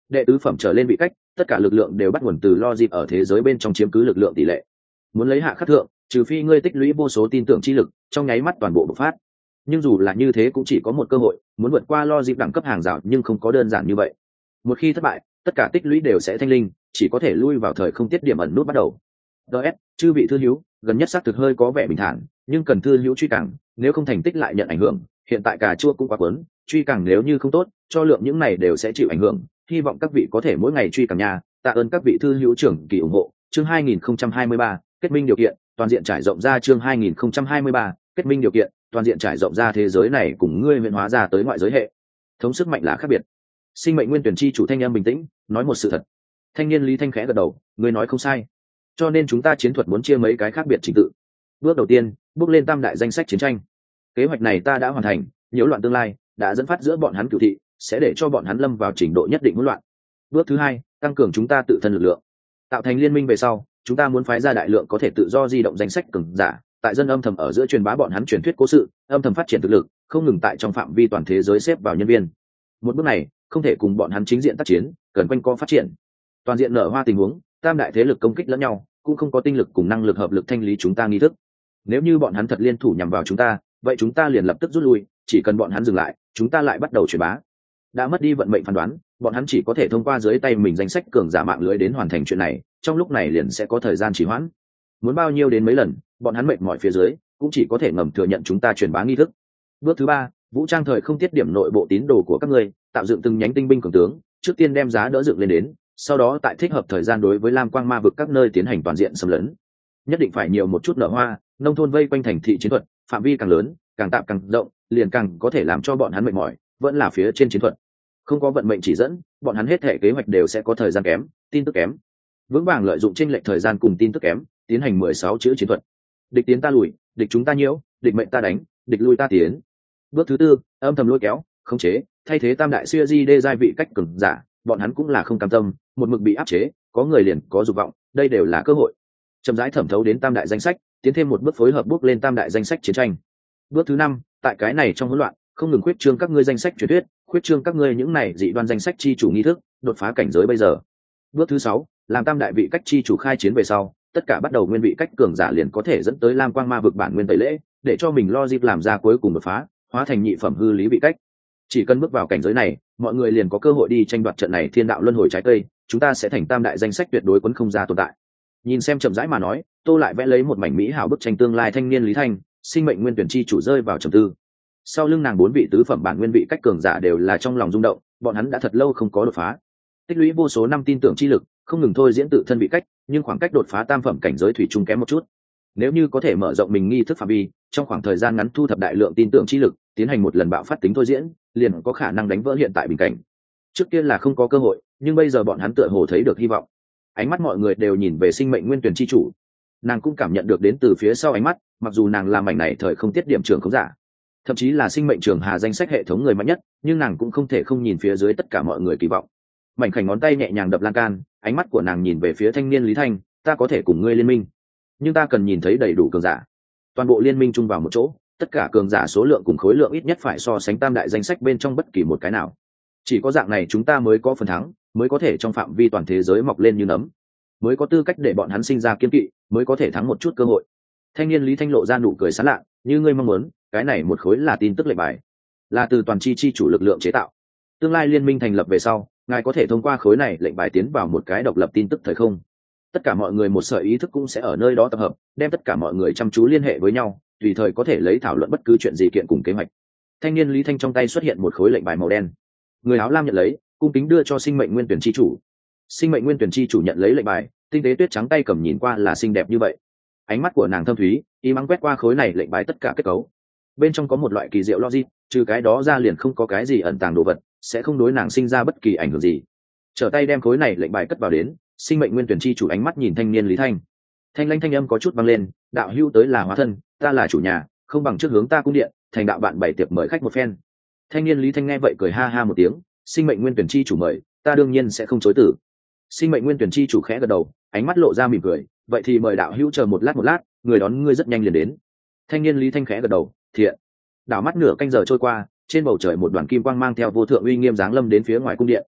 đệ tứ phẩm trở lên vị cách, tất cả lực lượng đều bắt nguồn từ logic ở thế giới bên trong chiếm cứ lực lượng tỷ lệ. Muốn lấy hạ khắc thượng, trừ phi ngươi tích lũy vô số tin tưởng chi lực, trong nháy mắt toàn bộ bộc phát. Nhưng dù là như thế cũng chỉ có một cơ hội, muốn vượt qua logic đẳng cấp hàng rào nhưng không có đơn giản như vậy. Một khi thất bại, tất cả tích lũy đều sẽ thanh linh, chỉ có thể lui vào thời không tiết điểm ẩn nút bắt đầu. DS, chư vị thư hữu, gần nhất xác thực hơi có vẻ bình thản, nhưng cần thư hữu truy càng, nếu không thành tích lại nhận ảnh hưởng, hiện tại cà chua cũng quá quấn, truy càng nếu như không tốt, cho lượng những này đều sẽ chịu ảnh hưởng, hy vọng các vị có thể mỗi ngày truy càng nhà, tạ ơn các vị thư hữu trưởng kỳ ủng hộ. Chương 2023, kết minh điều kiện, toàn diện trải rộng ra. Chương 2023, kết minh điều kiện, toàn diện trải rộng ra thế giới này cùng ngươi huyễn hóa ra tới ngoại giới hệ. Thống sức mạnh là khác biệt. Sinh mệnh nguyên tuyển chi chủ thanh em bình tĩnh, nói một sự thật. Thanh niên Lý Thanh khẽ gật đầu, ngươi nói không sai. Cho nên chúng ta chiến thuật muốn chia mấy cái khác biệt trình tự. Bước đầu tiên, bước lên tam đại danh sách chiến tranh. Kế hoạch này ta đã hoàn thành, nhiễu loạn tương lai, đã dẫn phát giữa bọn hắn cửu thị, sẽ để cho bọn hắn lâm vào trình độ nhất định hỗn loạn. Bước thứ hai, tăng cường chúng ta tự thân lực lượng. Tạo thành liên minh về sau, chúng ta muốn phái ra đại lượng có thể tự do di động danh sách cường giả, tại dân âm thầm ở giữa truyền bá bọn hắn truyền thuyết cố sự, âm thầm phát triển thực lực, không ngừng tại trong phạm vi toàn thế giới xếp vào nhân viên. Một bước này, không thể cùng bọn hắn chính diện tác chiến, cần quanh co phát triển. Toàn diện nở hoa tình huống, tam đại thế lực công kích lẫn nhau, cũng không có tinh lực cùng năng lực hợp lực thanh lý chúng ta nghi thức. Nếu như bọn hắn thật liên thủ nhằm vào chúng ta, vậy chúng ta liền lập tức rút lui, chỉ cần bọn hắn dừng lại, chúng ta lại bắt đầu truyền bá. Đã mất đi vận mệnh phán đoán, bọn hắn chỉ có thể thông qua dưới tay mình danh sách cường giả mạng lưới đến hoàn thành chuyện này, trong lúc này liền sẽ có thời gian trì hoãn. Muốn bao nhiêu đến mấy lần, bọn hắn mệt mỏi phía dưới, cũng chỉ có thể ngầm thừa nhận chúng ta truyền bá nghi thức. Bước thứ ba, vũ trang thời không tiết điểm nội bộ tín đồ của các ngươi, tạo dựng từng nhánh tinh binh cường tướng, trước tiên đem giá đỡ dựng lên đến, sau đó tại thích hợp thời gian đối với lam quang ma vực các nơi tiến hành toàn diện xâm lấn. Nhất định phải nhiều một chút nở hoa, nông thôn vây quanh thành thị chiến thuật, phạm vi càng lớn, càng tạm càng rộng, liền càng có thể làm cho bọn hắn mệt mỏi, vẫn là phía trên chiến thuật. Không có vận mệnh chỉ dẫn, bọn hắn hết thể kế hoạch đều sẽ có thời gian kém, tin tức kém. Vững vàng lợi dụng chênh lệch thời gian cùng tin tức kém, tiến hành 16 chữ chiến thuật. Địch tiến ta lùi, địch chúng ta nhiễu, địch mệnh ta đánh, địch lui ta tiến. Bước thứ tư, âm thầm lôi kéo, khống chế, thay thế tam đại siêu di đê giai vị cách cường giả, bọn hắn cũng là không cam tâm, một mực bị áp chế, có người liền có dục vọng, đây đều là cơ hội. Chậm rãi thẩm thấu đến tam đại danh sách, tiến thêm một bước phối hợp bước lên tam đại danh sách chiến tranh. Bước thứ năm, tại cái này trong hỗn loạn, không ngừng khuyết trương các ngươi danh sách truyền thuyết, khuyết trương các ngươi những này dị đoan danh sách chi chủ nghi thức, đột phá cảnh giới bây giờ. Bước thứ sáu, làm tam đại vị cách chi chủ khai chiến về sau, tất cả bắt đầu nguyên vị cách cường giả liền có thể dẫn tới lam quang ma vực bản nguyên tẩy lễ, để cho mình lo dịp làm ra cuối cùng đột phá, hóa thành nhị phẩm hư lý vị cách. Chỉ cần bước vào cảnh giới này, mọi người liền có cơ hội đi tranh đoạt trận này thiên đạo luân hồi trái cây, chúng ta sẽ thành tam đại danh sách tuyệt đối quấn không ra tồn tại. Nhìn xem chậm rãi mà nói, Tô lại vẽ lấy một mảnh mỹ hảo bức tranh tương lai thanh niên Lý Thanh, sinh mệnh nguyên tuyển chi chủ rơi vào trầm tư. Sau lưng nàng 4 vị tứ phẩm bản nguyên vị cách cường giả đều là trong lòng rung động, bọn hắn đã thật lâu không có đột phá. Tích lũy vô số năm tin tưởng chi lực, không ngừng thôi diễn tự thân vị cách, nhưng khoảng cách đột phá tam phẩm cảnh giới thủy chung kém một chút. Nếu như có thể mở rộng mình nghi thức phạm vi, trong khoảng thời gian ngắn thu thập đại lượng tin tưởng chi lực, tiến hành một lần bạo phát tính thôi diễn, liền có khả năng đánh vỡ hiện tại bình cảnh. Trước kia là không có cơ hội, nhưng bây giờ bọn hắn tựa hồ thấy được hy vọng. Ánh mắt mọi người đều nhìn về sinh mệnh nguyên tuyển chi chủ. Nàng cũng cảm nhận được đến từ phía sau ánh mắt, mặc dù nàng làm mảnh này thời không tiết điểm trường không giả, thậm chí là sinh mệnh trường hà danh sách hệ thống người mạnh nhất, nhưng nàng cũng không thể không nhìn phía dưới tất cả mọi người kỳ vọng. Mảnh khảnh ngón tay nhẹ nhàng đập lan can, ánh mắt của nàng nhìn về phía thanh niên Lý Thanh, ta có thể cùng ngươi liên minh, nhưng ta cần nhìn thấy đầy đủ cường giả, toàn bộ liên minh chung vào một chỗ, tất cả cường giả số lượng cùng khối lượng ít nhất phải so sánh tam đại danh sách bên trong bất kỳ một cái nào. Chỉ có dạng này chúng ta mới có phần thắng, mới có thể trong phạm vi toàn thế giới mọc lên như nấm, mới có tư cách để bọn hắn sinh ra kiên kỵ, mới có thể thắng một chút cơ hội. Thanh niên Lý Thanh lộ ra nụ cười sán lạ, như ngươi mong muốn, cái này một khối là tin tức lệnh bài, là từ toàn chi chủ lực lượng chế tạo. Tương lai liên minh thành lập về sau, ngài có thể thông qua khối này lệnh bài tiến vào một cái độc lập tin tức thời không. Tất cả mọi người một sợi ý thức cũng sẽ ở nơi đó tập hợp, đem tất cả mọi người chăm chú liên hệ với nhau, tùy thời có thể lấy thảo luận bất cứ chuyện gì kiện cùng kế hoạch. Thanh niên Lý Thanh trong tay xuất hiện một khối lệnh bài màu đen, người áo lam nhận lấy, cung kính đưa cho sinh mệnh nguyên tuyển chi chủ. Sinh mệnh nguyên tuyển chi chủ nhận lấy lệnh bài, tinh tế tuyết trắng tay cầm nhìn qua là xinh đẹp như vậy. Ánh mắt của nàng thâm thúy, y mắng quét qua khối này lệnh bài tất cả kết cấu. Bên trong có một loại kỳ diệu logic, trừ cái đó ra liền không có cái gì ẩn tàng đồ vật, sẽ không đối nàng sinh ra bất kỳ ảnh hưởng gì. Trở tay đem khối này lệnh bài cất vào đến, sinh mệnh nguyên tuyển chi chủ ánh mắt nhìn thanh niên Lý Thanh. Thanh lãnh thanh âm có chút vang lên, đạo hữu tới là hóa thân, ta là chủ nhà, không bằng trước hướng ta cung điện, thành đạo bạn bày tiệc mời khách một phen. Thanh niên Lý Thanh nghe vậy cười ha ha một tiếng, sinh mệnh nguyên tuyển chi chủ mời, ta đương nhiên sẽ không chối từ. Sinh mệnh nguyên tuyển chi chủ khẽ gật đầu, ánh mắt lộ ra mỉm cười, vậy thì mời đạo hữu chờ một lát, người đón ngươi rất nhanh liền đến. Thanh niên Lý Thanh khẽ gật đầu, thiện. Đảo mắt nửa canh giờ trôi qua, trên bầu trời một đoàn kim quang mang theo vô thượng uy nghiêm giáng lâm đến phía ngoài cung điện.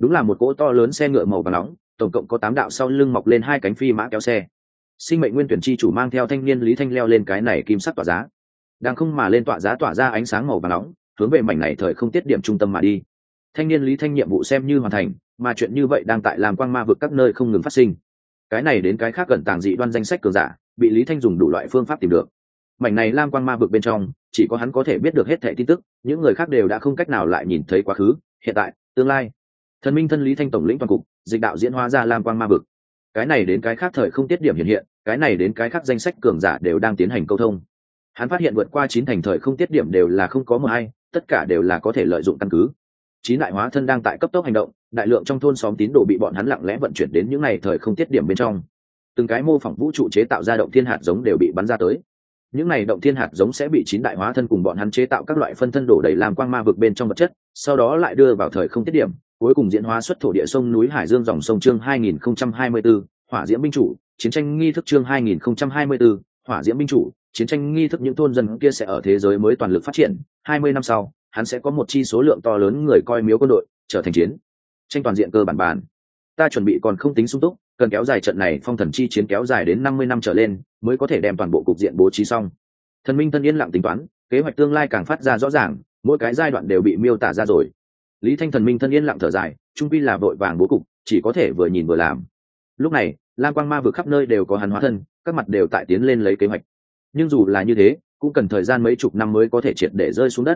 đúng là một cỗ to lớn xe ngựa màu vàng nóng, tổng cộng có 8 đạo sau lưng mọc lên 2 cánh phi mã kéo xe. Sinh mệnh nguyên tuyển chi chủ mang theo thanh niên Lý Thanh leo lên cái này kim sắc tỏa giá, đang không mà lên tỏa giá tỏa ra ánh sáng màu vàng nóng, hướng về mảnh này thời không tiết điểm trung tâm mà đi. Thanh niên Lý Thanh nhiệm vụ xem như hoàn thành, mà chuyện như vậy đang tại làm quang ma vực các nơi không ngừng phát sinh. Cái này đến cái khác gần tàng dị đoan danh sách cường giả, bị Lý Thanh dùng đủ loại phương pháp tìm được. Mảnh này lam quang ma vực bên trong, chỉ có hắn có thể biết được hết thảy tin tức, những người khác đều đã không cách nào lại nhìn thấy quá khứ, hiện tại, tương lai. Thần minh thân Lý Thanh tổng lĩnh toàn cục, dịch đạo diễn hóa ra lam quang ma vực. Cái này đến cái khác thời không tiết điểm hiện hiện, cái này đến cái khác danh sách cường giả đều đang tiến hành câu thông. Hắn phát hiện vượt qua 9 thành thời không tiết điểm đều là không có một ai, tất cả đều là có thể lợi dụng căn cứ. 9 đại hóa thân đang tại cấp tốc hành động, đại lượng trong thôn xóm tín đồ bị bọn hắn lặng lẽ vận chuyển đến những này thời không tiết điểm bên trong. Từng cái mô phỏng vũ trụ chế tạo ra động thiên hạt giống đều bị bắn ra tới. Những này động thiên hạt giống sẽ bị 9 đại hóa thân cùng bọn hắn chế tạo các loại phân thân đổ đầy làm quang ma vực bên trong vật chất, sau đó lại đưa vào thời không tiết điểm, cuối cùng diễn hóa xuất thổ địa sông núi hải dương dòng sông chương 2024, hỏa diễm binh chủ, chiến tranh nghi thức chương 2024, hỏa diễm binh chủ, chiến tranh nghi thức. Những thôn dân kia sẽ ở thế giới mới toàn lực phát triển, 20 năm sau, hắn sẽ có một chi số lượng to lớn người coi miếu quân đội, trở thành chiến tranh toàn diện cơ bản. Ta chuẩn bị còn không tính sung túc, cần kéo dài trận này phong thần chi chiến kéo dài đến 50 năm trở lên, mới có thể đem toàn bộ cục diện bố trí xong. Thần minh thân yên lặng tính toán, kế hoạch tương lai càng phát ra rõ ràng, mỗi cái giai đoạn đều bị miêu tả ra rồi. Lý Thanh thần minh thân yên lặng thở dài, trung quy là vội vàng bố cục, chỉ có thể vừa nhìn vừa làm. Lúc này, lam quang ma vực khắp nơi đều có hắn hóa thân, các mặt đều tại tiến lên lấy kế hoạch. Nhưng dù là như thế, cũng cần thời gian mấy chục năm mới có thể triệt để rơi xuống đất.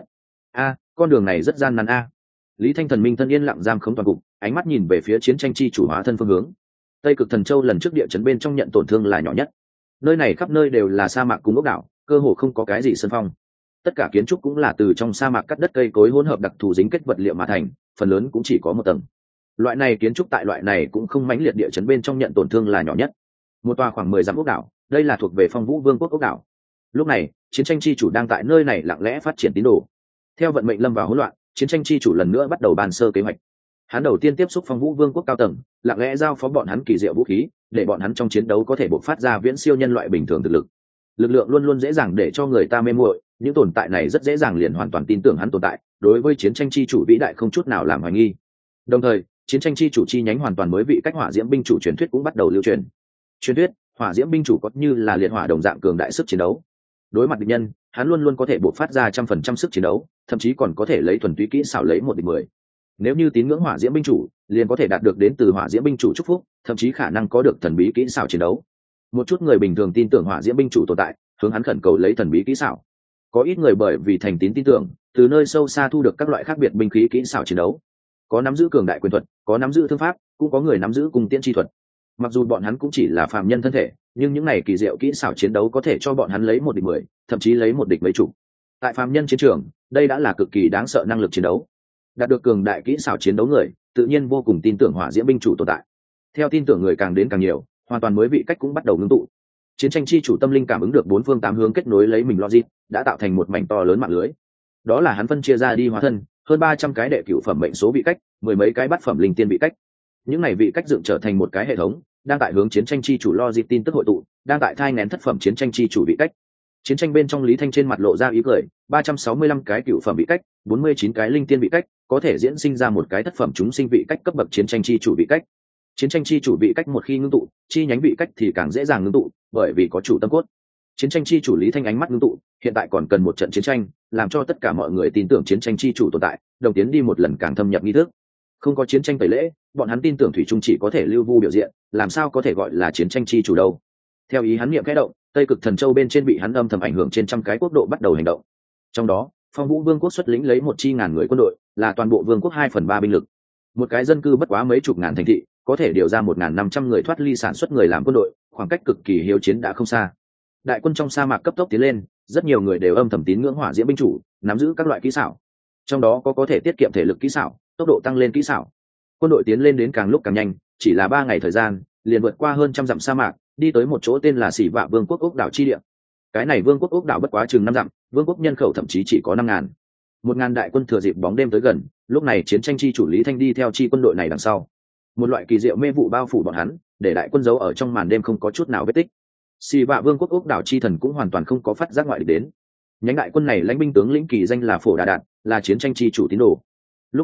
Con đường này rất gian nan Lý Thanh thần minh thân yên lặng giam khống toàn cục, ánh mắt nhìn về phía chiến tranh chi chủ hóa thân phương hướng. Tây Cực Thần Châu lần trước địa chấn bên trong nhận tổn thương là nhỏ nhất. Nơi này khắp nơi đều là sa mạc cùng ốc đảo, cơ hồ không có cái gì sân phong. Tất cả kiến trúc cũng là từ trong sa mạc cắt đất cây cối hỗn hợp đặc thù dính kết vật liệu mà thành, phần lớn cũng chỉ có một tầng. Loại này kiến trúc tại loại này cũng không mãnh liệt địa chấn bên trong nhận tổn thương là nhỏ nhất. Một tòa khoảng 10 dặm ốc đảo, đây là thuộc về Phong Vũ Vương quốc ốc đảo. Lúc này, chiến tranh chi chủ đang tại nơi này lặng lẽ phát triển tín đồ. Theo vận mệnh lâm vào hỗn loạn, chiến tranh chi chủ lần nữa bắt đầu bàn sơ kế hoạch. Hắn đầu tiên tiếp xúc Phong Vũ Vương quốc cao tầng, lặng lẽ giao phó bọn hắn kỳ diệu vũ khí, để bọn hắn trong chiến đấu có thể bộc phát ra viễn siêu nhân loại bình thường thực lực. Lực lượng luôn luôn dễ dàng để cho người ta mê muội, những tồn tại này rất dễ dàng liền hoàn toàn tin tưởng hắn tồn tại, đối với chiến tranh chi chủ vĩ đại không chút nào làm hoài nghi. Đồng thời, chiến tranh chi chủ chi nhánh hoàn toàn mới vị cách hỏa diễm binh chủ truyền thuyết cũng bắt đầu lưu truyền. Truyền thuyết, hỏa diễm binh chủ có như là liệt hỏa đồng dạng cường đại sức chiến đấu. Đối mặt địch nhân, hắn luôn luôn có thể bộc phát ra 100% sức chiến đấu, thậm chí còn có thể lấy thuần túy kỹ xảo lấy 1 địch 10. Nếu như tín ngưỡng hỏa diễm binh chủ, liền có thể đạt được đến từ hỏa diễm binh chủ chúc phúc, thậm chí khả năng có được thần bí kỹ xảo chiến đấu. Một chút người bình thường tin tưởng hỏa diễm binh chủ tồn tại, hướng hắn khẩn cầu lấy thần bí kỹ xảo. Có ít người bởi vì thành tín tin tưởng, từ nơi sâu xa thu được các loại khác biệt binh khí kỹ xảo chiến đấu. Có nắm giữ cường đại quyền thuật, có nắm giữ thương pháp, cũng có người nắm giữ cung tiễn chi thuật. Mặc dù bọn hắn cũng chỉ là phàm nhân thân thể, nhưng những này kỳ diệu kỹ xảo chiến đấu có thể cho bọn hắn lấy 1 địch 10, thậm chí lấy 1 địch mấy chục. Tại phàm nhân chiến trường, đây đã là cực kỳ đáng sợ năng lực chiến đấu. Đạt được cường đại kỹ xảo chiến đấu người, tự nhiên vô cùng tin tưởng hỏa diễm binh chủ tồn tại. Theo tin tưởng người càng đến càng nhiều, hoàn toàn mới vị cách cũng bắt đầu ngưng tụ. Chiến tranh chi chủ tâm linh cảm ứng được 4 phương 8 hướng kết nối lấy mình logic, đã tạo thành một mảnh to lớn mạng lưới. Đó là hắn phân chia ra đi hóa thân, hơn 300 cái đệ cửu phẩm mệnh số vị cách, 10 mấy cái bát phẩm linh tiên vị cách. Những này vị cách dựng trở thành một cái hệ thống, đang tại hướng chiến tranh chi chủ logic tin tức hội tụ, đang tại thai nghén thất phẩm chiến tranh chi chủ vị cách. Chiến tranh bên trong Lý Thanh trên mặt lộ ra ý cười, 365 cái cửu phẩm vị cách, 49 cái linh tiên vị cách, có thể diễn sinh ra một cái thất phẩm chúng sinh vị cách cấp bậc chiến tranh chi chủ vị cách. Chiến tranh chi chủ vị cách một khi ngưng tụ, chi nhánh vị cách thì càng dễ dàng ngưng tụ, bởi vì có chủ tâm cốt. Chiến tranh chi chủ Lý Thanh ánh mắt ngưng tụ, hiện tại còn cần một trận chiến tranh, làm cho tất cả mọi người tin tưởng chiến tranh chi chủ tồn tại, đồng tiến đi một lần càng thâm nhập nghi thức. Không có chiến tranh tẩy lễ, bọn hắn tin tưởng thủy chung chỉ có thể lưu vu biểu diện, làm sao có thể gọi là chiến tranh chi chủ đâu. Theo ý hắn niệm khẽ động, Tây Cực Thần Châu bên trên bị hắn âm thầm ảnh hưởng trên trăm cái quốc độ bắt đầu hành động. Trong đó, Phong Vũ Vương quốc xuất lĩnh lấy 1 chi ngàn người quân đội, là toàn bộ vương quốc 2/3 binh lực. Một cái dân cư bất quá mấy chục ngàn thành thị, có thể điều ra 1.500 người thoát ly sản xuất người làm quân đội, khoảng cách cực kỳ hiếu chiến đã không xa. Đại quân trong sa mạc cấp tốc tiến lên, rất nhiều người đều âm thầm tín ngưỡng hỏa diễm binh chủ, nắm giữ các loại kỹ xảo. Trong đó có thể tiết kiệm thể lực kỹ xảo, tốc độ tăng lên kỹ xảo. Quân đội tiến lên đến càng lúc càng nhanh, chỉ là 3 ngày thời gian, liền vượt qua hơn 100 dặm sa mạc, đi tới một chỗ tên là Xỉ Vạ Vương quốc ốc đảo chi địa. Cái này vương quốc ốc đảo bất quá chừng 5 dặm, vương quốc nhân khẩu thậm chí chỉ có 5.000. 1.000 đại quân thừa dịp bóng đêm tới gần, lúc này chiến tranh chi chủ Lý Thanh đi theo chi quân đội này đằng sau. Một loại kỳ diệu mê vụ bao phủ bọn hắn, để đại quân giấu ở trong màn đêm không có chút nào vết tích. Xỉ Vạ Vương quốc ốc đảo chi thần cũng hoàn toàn không có phát giác ngoại địch đến. Nhánh đại quân này lãnh binh tướng lĩnh kỳ danh là Phổ Đà Đạt, là chiến tranh chi chủ tín đồ. Lúc này,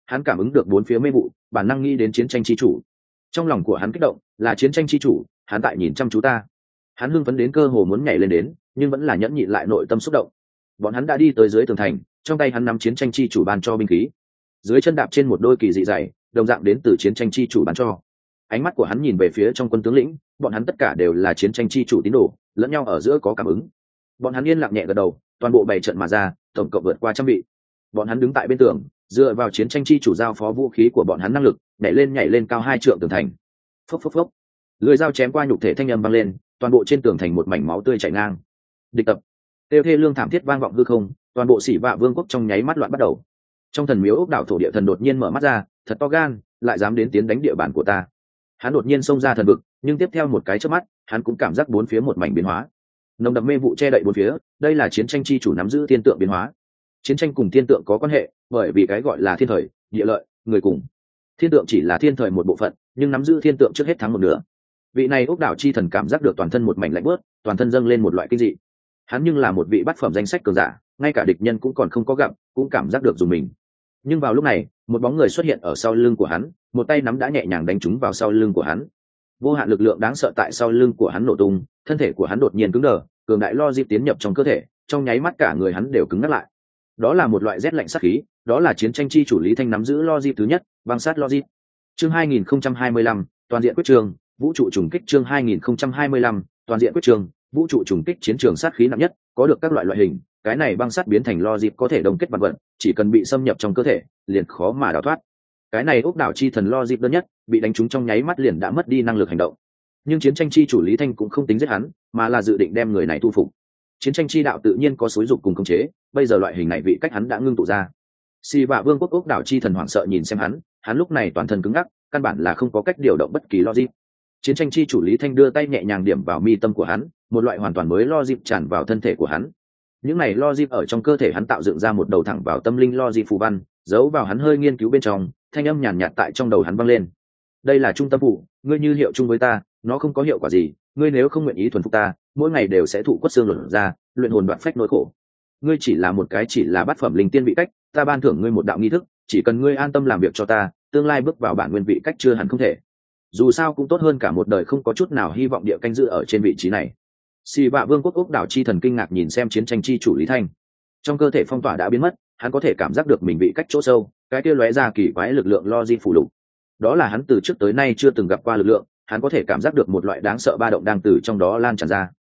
hắn cảm ứng được bốn phía mê vụ, bản năng nghĩ đến chiến tranh chi chủ. Trong lòng của hắn kích động, là chiến tranh chi chủ, hắn tại nhìn chăm chú ta. Hắn hưng phấn đến cơ hồ muốn nhảy lên đến, nhưng vẫn là nhẫn nhịn lại nội tâm xúc động. Bọn hắn đã đi tới dưới tường thành, trong tay hắn nắm chiến tranh chi chủ ban cho binh khí, dưới chân đạp trên một đôi kỳ dị dày, đồng dạng đến từ chiến tranh chi chủ ban cho. Ánh mắt của hắn nhìn về phía trong quân tướng lĩnh, bọn hắn tất cả đều là chiến tranh chi chủ tín đồ, lẫn nhau ở giữa có cảm ứng. Bọn hắn yên lặng nhẹ gật đầu, toàn bộ bày trận mà ra, tổng cộng vượt qua 100 vị. Bọn hắn đứng tại bên tường, dựa vào chiến tranh chi chủ giao phó vũ khí của bọn hắn năng lực, nhảy lên cao 2 trượng tường thành. Phốc phốc phốc, lưỡi dao chém qua nhục thể thanh âm vang lên, toàn bộ trên tường thành một mảnh máu tươi chảy ngang. Địch tập, tiêu thê lương thảm thiết vang vọng hư không, toàn bộ Sỉ Vạ vương quốc trong nháy mắt loạn bắt đầu. Trong thần miếu ốc đảo thổ địa thần đột nhiên mở mắt ra, thật to gan, lại dám đến tiến đánh địa bàn của ta. Hắn đột nhiên xông ra thần vực, nhưng tiếp theo một cái chớp mắt, hắn cũng cảm giác bốn phía một mảnh biến hóa. Nồng đậm mê vụ che đậy bốn phía, đây là chiến tranh chi chủ nắm giữ thiên tượng biến hóa. Chiến tranh cùng thiên tượng có quan hệ, bởi vì cái gọi là thiên thời, địa lợi, người cùng. Thiên tượng chỉ là thiên thời một bộ phận, nhưng nắm giữ thiên tượng trước hết thắng một nửa. Vị này ốc đảo chi thần cảm giác được toàn thân một mảnh lạnh bớt, toàn thân dâng lên một loại kinh dị. Hắn nhưng là một vị bát phẩm danh sách cường giả, ngay cả địch nhân cũng còn không có gặp, cũng cảm giác được dùng mình. Nhưng vào lúc này, một bóng người xuất hiện ở sau lưng của hắn, một tay nắm đã nhẹ nhàng đánh trúng vào sau lưng của hắn. Vô hạn lực lượng đáng sợ tại sau lưng của hắn nổ tung, thân thể của hắn đột nhiên cứng đờ, cường đại logic tiến nhập trong cơ thể, trong nháy mắt cả người hắn đều cứng ngắc lại. Đó là một loại rét lạnh sát khí, đó là chiến tranh chi chủ Lý Thanh nắm giữ logic thứ nhất, băng sát logic. Chương 2025, toàn diện quyết trường, vũ trụ trùng kích. Chương 2025, toàn diện quyết trường, vũ trụ trùng kích. Chiến trường sát khí nặng nhất, có được các loại hình, cái này băng sắt biến thành logic có thể đồng kết vạn vật, chỉ cần bị xâm nhập trong cơ thể, liền khó mà đào thoát. Cái này ốc đảo chi thần logic đơn nhất, bị đánh trúng trong nháy mắt liền đã mất đi năng lực hành động. Nhưng chiến tranh chi chủ Lý Thanh cũng không tính giết hắn, mà là dự định đem người này thu phục. Chiến tranh chi đạo tự nhiên có xúi dục cùng khống chế, bây giờ loại hình này vị cách hắn đã ngưng tụ ra. Sỉ Vạ vương quốc ốc đảo chi thần hoảng sợ nhìn xem hắn lúc này toàn thân cứng ngắc, căn bản là không có cách điều động bất kỳ logic. Chiến tranh chi chủ Lý Thanh đưa tay nhẹ nhàng điểm vào mi tâm của hắn, một loại hoàn toàn mới logic tràn vào thân thể của hắn. Những này logic ở trong cơ thể hắn tạo dựng ra một đầu thẳng vào tâm linh logic phù văn, giấu vào hắn hơi nghiên cứu bên trong, thanh âm nhàn nhạt tại trong đầu hắn vang lên. Đây là trung tâm phủ, ngươi như hiệu chung với ta, nó không có hiệu quả gì, ngươi nếu không nguyện ý thuần phục ta, mỗi ngày đều sẽ thụ quất xương luận ra, luyện hồn đoạn phách nỗi khổ. Ngươi chỉ là bát phẩm linh tiên vị cách, ta ban thưởng ngươi một đạo nghi thức, chỉ cần ngươi an tâm làm việc cho ta, tương lai bước vào bản nguyên vị cách chưa hẳn không thể. Dù sao cũng tốt hơn cả một đời không có chút nào hy vọng địa canh giữ ở trên vị trí này. Sỉ Vạ vương quốc ốc đảo chi thần kinh ngạc nhìn xem chiến tranh chi chủ Lý Thanh. Trong cơ thể phong tỏa đã biến mất, hắn có thể cảm giác được mình bị cách chỗ sâu, cái kia lóe ra kỳ quái lực lượng logic phủ lục. Đó là hắn từ trước tới nay chưa từng gặp qua lực lượng, hắn có thể cảm giác được một loại đáng sợ ba động đang từ trong đó lan tràn ra.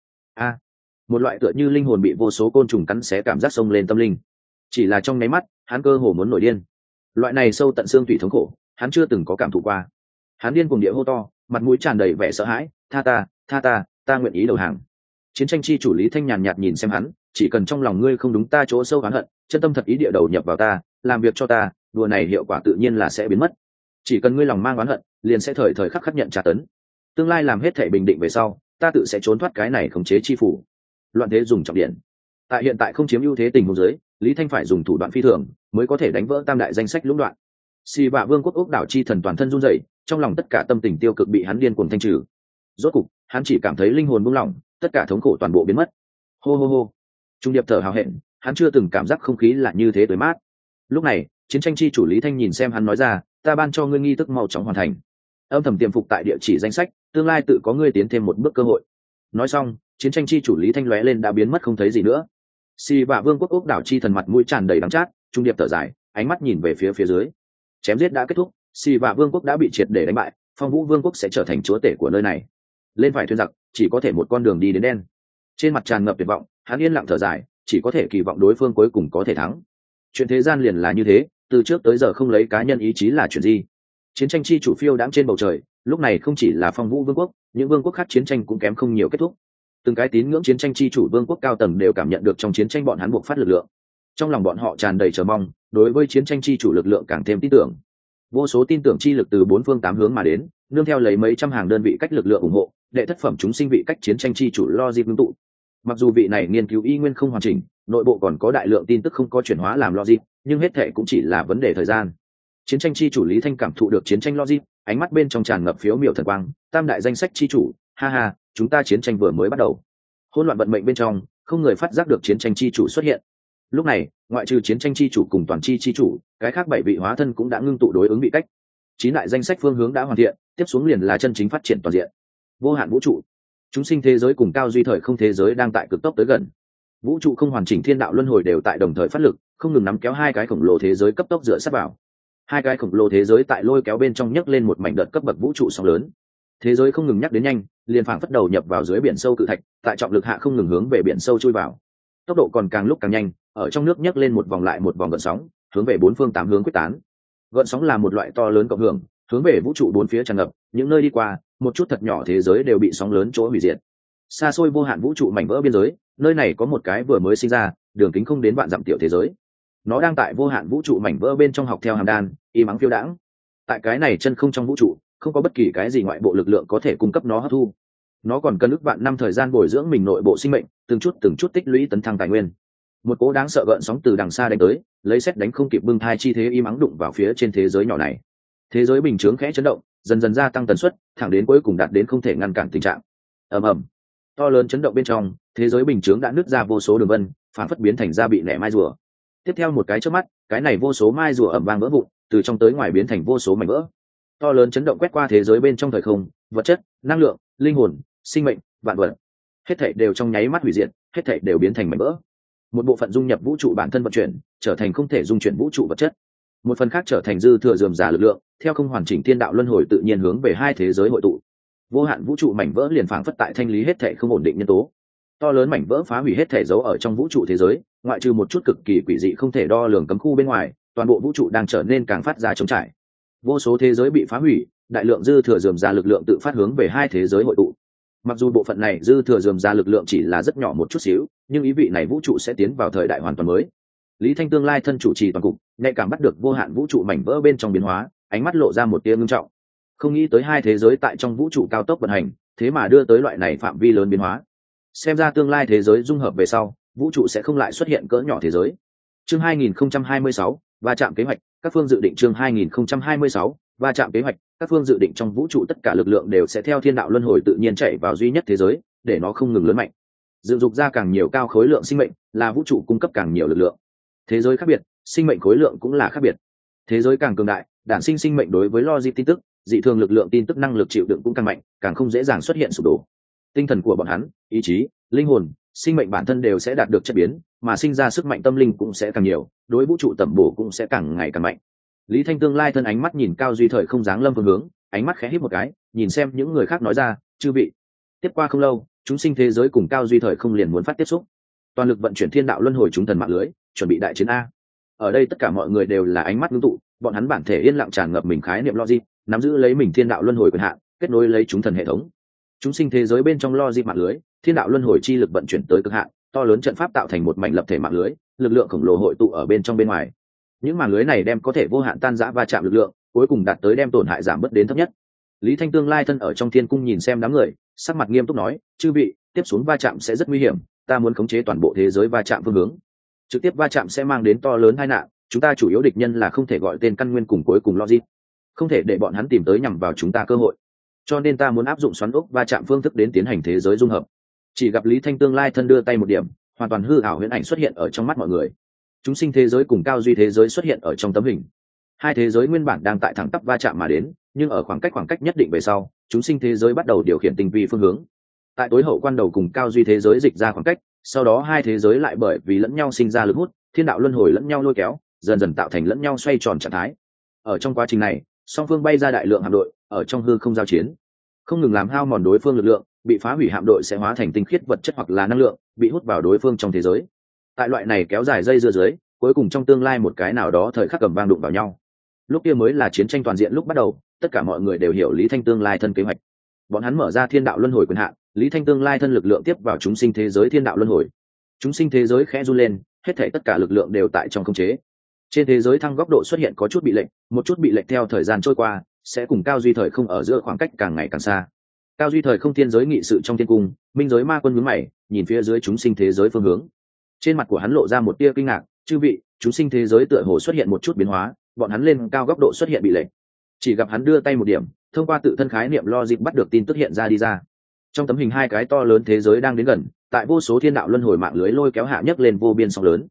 Một loại tựa như linh hồn bị vô số côn trùng cắn xé cảm giác xông lên tâm linh. Chỉ là trong nháy mắt, hắn cơ hồ muốn nổi điên. Loại này sâu tận xương thủy thống khổ, hắn chưa từng có cảm thụ qua. Hắn điên cuồng địa hô to, mặt mũi tràn đầy vẻ sợ hãi, tha ta, ta nguyện ý đầu hàng. Chiến tranh chi chủ Lý Thanh nhàn nhạt nhìn xem hắn, chỉ cần trong lòng ngươi không đúng ta chỗ sâu oán hận, chân tâm thật ý địa đầu nhập vào ta, làm việc cho ta, đùa này hiệu quả tự nhiên là sẽ biến mất. Chỉ cần ngươi lòng mang oán hận, liền sẽ thời thời khắc khắc nhận tra tấn. Tương lai làm hết thể bình định về sau, ta tự sẽ trốn thoát cái này khống chế chi phủ. Loạn thế dùng trọng điện. Tại hiện tại không chiếm ưu thế tình huống dưới, Lý Thanh phải dùng thủ đoạn phi thường mới có thể đánh vỡ tam đại danh sách lũng đoạn. Sỉ Vạ vương quốc ốc đảo chi thần toàn thân run rẩy, trong lòng tất cả tâm tình tiêu cực bị hắn điên cuồng thanh trừ. Rốt cục, hắn chỉ cảm thấy linh hồn buông lỏng, tất cả thống khổ toàn bộ biến mất. Hô hô hô. Trung điệp thở hào hẹn, hắn chưa từng cảm giác không khí là như thế tới mát. Lúc này, chiến tranh chi chủ Lý Thanh nhìn xem hắn nói ra, ta ban cho ngươi nghi thức mau chóng hoàn thành. Âm thầm tiềm phục tại địa chỉ danh sách, tương lai tự có ngươi tiến thêm một bước cơ hội. Nói xong, chiến tranh chi chủ Lý Thanh lóe lên đã biến mất không thấy gì nữa. Sỉ Vạ vương quốc ốc đảo chi thần mặt mũi tràn đầy đắng chát, trung điệp thở dài, ánh mắt nhìn về phía dưới. Chém giết đã kết thúc, Sỉ Vạ vương quốc đã bị triệt để đánh bại, Phong Vũ vương quốc sẽ trở thành chúa tể của nơi này. Lên phải thuyền giặc, chỉ có thể một con đường đi đến đen. Trên mặt tràn ngập tuyệt vọng, hắn yên lặng thở dài, chỉ có thể kỳ vọng đối phương cuối cùng có thể thắng. Chuyện thế gian liền là như thế, từ trước tới giờ không lấy cá nhân ý chí là chuyện gì. Chiến tranh chi chủ phiêu đãng trên bầu trời, lúc này không chỉ là Phong Vũ vương quốc, những vương quốc khác chiến tranh cũng kém không nhiều kết thúc. Từng cái tín ngưỡng chiến tranh chi chủ vương quốc cao tầng đều cảm nhận được trong chiến tranh bọn hắn buộc phát lực lượng. Trong lòng bọn họ tràn đầy chờ mong, đối với chiến tranh chi chủ lực lượng càng thêm tin tưởng. Vô số tin tưởng chi lực từ bốn phương tám hướng mà đến, nương theo lấy mấy trăm hàng đơn vị cách lực lượng ủng hộ, đệ thất phẩm chúng sinh vị cách chiến tranh chi chủ logic ngưng tụ. Mặc dù vị này nghiên cứu y nguyên không hoàn chỉnh, nội bộ còn có đại lượng tin tức không có chuyển hóa làm logic, nhưng hết thệ cũng chỉ là vấn đề thời gian. Chiến tranh chi chủ Lý Thanh cảm thụ được chiến tranh logic, ánh mắt bên trong tràn ngập phiếu miểu thần quang, tam đại danh sách chi chủ, ha ha, chúng ta chiến tranh vừa mới bắt đầu. Hỗn loạn vận mệnh bên trong, không người phát giác được chiến tranh chi chủ xuất hiện. Lúc này ngoại trừ chiến tranh chi chủ cùng toàn chi chủ, cái khác 7 vị hóa thân cũng đã ngưng tụ đối ứng vị cách. 9 đại danh sách phương hướng đã hoàn thiện, tiếp xuống liền là chân chính phát triển toàn diện. Vô hạn vũ trụ, chúng sinh thế giới cùng cao duy thời không thế giới đang tại cực tốc tới gần. Vũ trụ không hoàn chỉnh thiên đạo luân hồi đều tại đồng thời phát lực, không ngừng nắm kéo hai cái khổng lồ thế giới cấp tốc dựa sát vào. Hai cái khổng lồ thế giới tại lôi kéo bên trong nhấc lên một mảnh đợt cấp bậc vũ trụ sóng lớn. Thế giới không ngừng nhắc đến nhanh, liền phảng phất đầu nhập vào dưới biển sâu cự thạch, tại trọng lực hạ không ngừng hướng về biển sâu chui vào. Tốc độ còn càng lúc càng nhanh, ở trong nước nhấc lên một vòng lại một vòng gợn sóng, hướng về bốn phương tám hướng quyết tán. Gợn sóng là một loại to lớn cộng hưởng, hướng về vũ trụ bốn phía tràn ngập, những nơi đi qua, một chút thật nhỏ thế giới đều bị sóng lớn chỗ hủy diệt. Xa xôi vô hạn vũ trụ mảnh vỡ biên giới, nơi này có một cái vừa mới sinh ra, đường kính không đến vạn dặm tiểu thế giới. Nó đang tại vô hạn vũ trụ mảnh vỡ bên trong học theo hàm đan, y mắng phiêu đãng. Tại cái này chân không trong vũ trụ, không có bất kỳ cái gì ngoại bộ lực lượng có thể cung cấp nó hấp thu. Nó còn cần ước vạn năm thời gian bồi dưỡng mình nội bộ sinh mệnh, từng chút tích lũy tấn thăng tài nguyên. Một cỗ đáng sợ gợn sóng từ đằng xa đánh tới, lấy sét đánh không kịp bưng thai chi thế y mắng đụng vào phía trên thế giới nhỏ này. Thế giới bình chướng khẽ chấn động, dần dần gia tăng tần suất, thẳng đến cuối cùng đạt đến không thể ngăn cản tình trạng. Ầm ầm. To lớn chấn động bên trong, thế giới bình chướng đã nứt ra vô số đường vân, phản phất biến thành da bị nẻ mai rùa. Tiếp theo một cái chớp mắt, cái này vô số mai rùa ầm vang vỡ vụn, từ trong tới ngoài biến thành vô số mảnh vỡ. To lớn chấn động quét qua thế giới bên trong thời không, vật chất, năng lượng, linh hồn, sinh mệnh, vạn vật, hết thảy đều trong nháy mắt hủy diệt, hết thảy đều biến thành mảnh vỡ. Một bộ phận dung nhập vũ trụ bản thân vận chuyển, trở thành không thể dung chuyển vũ trụ vật chất. Một phần khác trở thành dư thừa rườm rà lực lượng, theo không hoàn chỉnh thiên đạo luân hồi tự nhiên hướng về hai thế giới hội tụ. Vô hạn vũ trụ mảnh vỡ liền phảng phất tại thanh lý hết thảy không ổn định nhân tố. To lớn mảnh vỡ phá hủy hết thảy dấu ở trong vũ trụ thế giới, ngoại trừ một chút cực kỳ quỷ dị không thể đo lường cấm khu bên ngoài, toàn bộ vũ trụ đang trở nên càng phát ra trống trải. Vô số thế giới bị phá hủy, đại lượng dư thừa rườm rà lực lượng tự phát hướng về hai thế giới hội tụ. Mặc dù bộ phận này dư thừa rườm rà lực lượng chỉ là rất nhỏ một chút xíu, nhưng ý vị này vũ trụ sẽ tiến vào thời đại hoàn toàn mới. Lý Thanh tương lai thân chủ trì toàn cục, nhạy cảm bắt được vô hạn vũ trụ mảnh vỡ bên trong biến hóa, ánh mắt lộ ra một tia ngưng trọng. Không nghĩ tới hai thế giới tại trong vũ trụ cao tốc vận hành, thế mà đưa tới loại này phạm vi lớn biến hóa. Xem ra tương lai thế giới dung hợp về sau, vũ trụ sẽ không lại xuất hiện cỡ nhỏ thế giới. Chương 2026, va chạm kế hoạch, các phương dự định chương 2026, va chạm kế hoạch, các phương dự định trong vũ trụ tất cả lực lượng đều sẽ theo thiên đạo luân hồi tự nhiên chạy vào duy nhất thế giới, để nó không ngừng lớn mạnh. Dựng dục ra càng nhiều cao khối lượng sinh mệnh, là vũ trụ cung cấp càng nhiều lực lượng. Thế giới khác biệt, sinh mệnh khối lượng cũng là khác biệt. Thế giới càng cường đại, đản sinh sinh mệnh đối với logic tin tức, dị thường lực lượng tin tức năng lực chịu đựng cũng càng mạnh, càng không dễ dàng xuất hiện sụp đổ. Tinh thần của bọn hắn, ý chí, linh hồn, sinh mệnh bản thân đều sẽ đạt được chất biến, mà sinh ra sức mạnh tâm linh cũng sẽ càng nhiều, đối vũ trụ tầm bổ cũng sẽ càng ngày càng mạnh. Lý Thanh tương lai thân ánh mắt nhìn cao duy thời không dáng lâm phương hướng, ánh mắt khẽ híp một cái, nhìn xem những người khác nói ra, chư vị. Tiếp qua không lâu, chúng sinh thế giới cùng cao duy thời không liền muốn phát tiếp xúc. Toàn lực vận chuyển thiên đạo luân hồi chúng thần mạng lưới, chuẩn bị đại chiến a. Ở đây tất cả mọi người đều là ánh mắt ngưng tụ, bọn hắn bản thể yên lặng tràn ngập mình khái niệm logic, nắm giữ lấy mình thiên đạo luân hồi quyền hạn, kết nối lấy chúng thần hệ thống. Chúng sinh thế giới bên trong logic mạng lưới, thiên đạo luân hồi chi lực vận chuyển tới cực hạn, to lớn trận pháp tạo thành một mảnh lập thể mạng lưới, lực lượng khổng lồ hội tụ ở bên trong bên ngoài. Những mạng lưới này đem có thể vô hạn tan rã va chạm lực lượng, cuối cùng đạt tới đem tổn hại giảm bớt đến thấp nhất. Lý Thanh tương lai thân ở trong thiên cung nhìn xem đám người, sắc mặt nghiêm túc nói, chư vị, tiếp xuống va chạm sẽ rất nguy hiểm, ta muốn khống chế toàn bộ thế giới va chạm phương hướng. Trực tiếp va chạm sẽ mang đến to lớn tai nạn, chúng ta chủ yếu địch nhân là không thể gọi tên căn nguyên cùng cuối cùng logic, không thể để bọn hắn tìm tới nhằm vào chúng ta cơ hội. Cho nên ta muốn áp dụng xoắn ốc va chạm phương thức đến tiến hành thế giới dung hợp. Chỉ gặp Lý Thanh tương lai thân đưa tay một điểm, hoàn toàn hư ảo huyễn ảnh xuất hiện ở trong mắt mọi người. Chúng sinh thế giới cùng cao duy thế giới xuất hiện ở trong tấm hình. Hai thế giới nguyên bản đang tại thẳng tắp va chạm mà đến, nhưng ở khoảng cách nhất định về sau, chúng sinh thế giới bắt đầu điều khiển tinh vi phương hướng. Tại tối hậu quan đầu cùng cao duy thế giới dịch ra khoảng cách, sau đó hai thế giới lại bởi vì lẫn nhau sinh ra lực hút, thiên đạo luân hồi lẫn nhau lôi kéo, dần dần tạo thành lẫn nhau xoay tròn trạng thái. Ở trong quá trình này, song phương bay ra đại lượng hạm đội, ở trong hư không giao chiến, không ngừng làm hao mòn đối phương lực lượng, bị phá hủy hạm đội sẽ hóa thành tinh khiết vật chất hoặc là năng lượng, bị hút vào đối phương trong thế giới. Tại loại này kéo dài dây dưa dưới, cuối cùng trong tương lai một cái nào đó thời khắc cầm vang đụng vào nhau. Lúc kia mới là chiến tranh toàn diện lúc bắt đầu, tất cả mọi người đều hiểu Lý Thanh tương lai thân kế hoạch. Bọn hắn mở ra thiên đạo luân hồi quyền hạn, Lý Thanh tương lai thân lực lượng tiếp vào chúng sinh thế giới thiên đạo luân hồi. Chúng sinh thế giới khẽ run lên, hết thảy tất cả lực lượng đều tại trong khống chế. Trên thế giới thăng góc độ xuất hiện có chút bị lệch, một chút bị lệch theo thời gian trôi qua, sẽ cùng cao duy thời không ở giữa khoảng cách càng ngày càng xa. Cao duy thời không thiên giới nghị sự trong thiên cung, minh giới ma quân nhướng mày, nhìn phía dưới chúng sinh thế giới phương hướng. Trên mặt của hắn lộ ra một tia kinh ngạc, chư vị, chúng sinh thế giới tựa hồ xuất hiện một chút biến hóa, bọn hắn lên cao góc độ xuất hiện bị lệch. Chỉ gặp hắn đưa tay một điểm, thông qua tự thân khái niệm logic bắt được tin tức hiện ra đi ra. Trong tấm hình hai cái to lớn thế giới đang đến gần, tại vô số thiên đạo luân hồi mạng lưới lôi kéo hạ nhấc lên vô biên sóng lớn.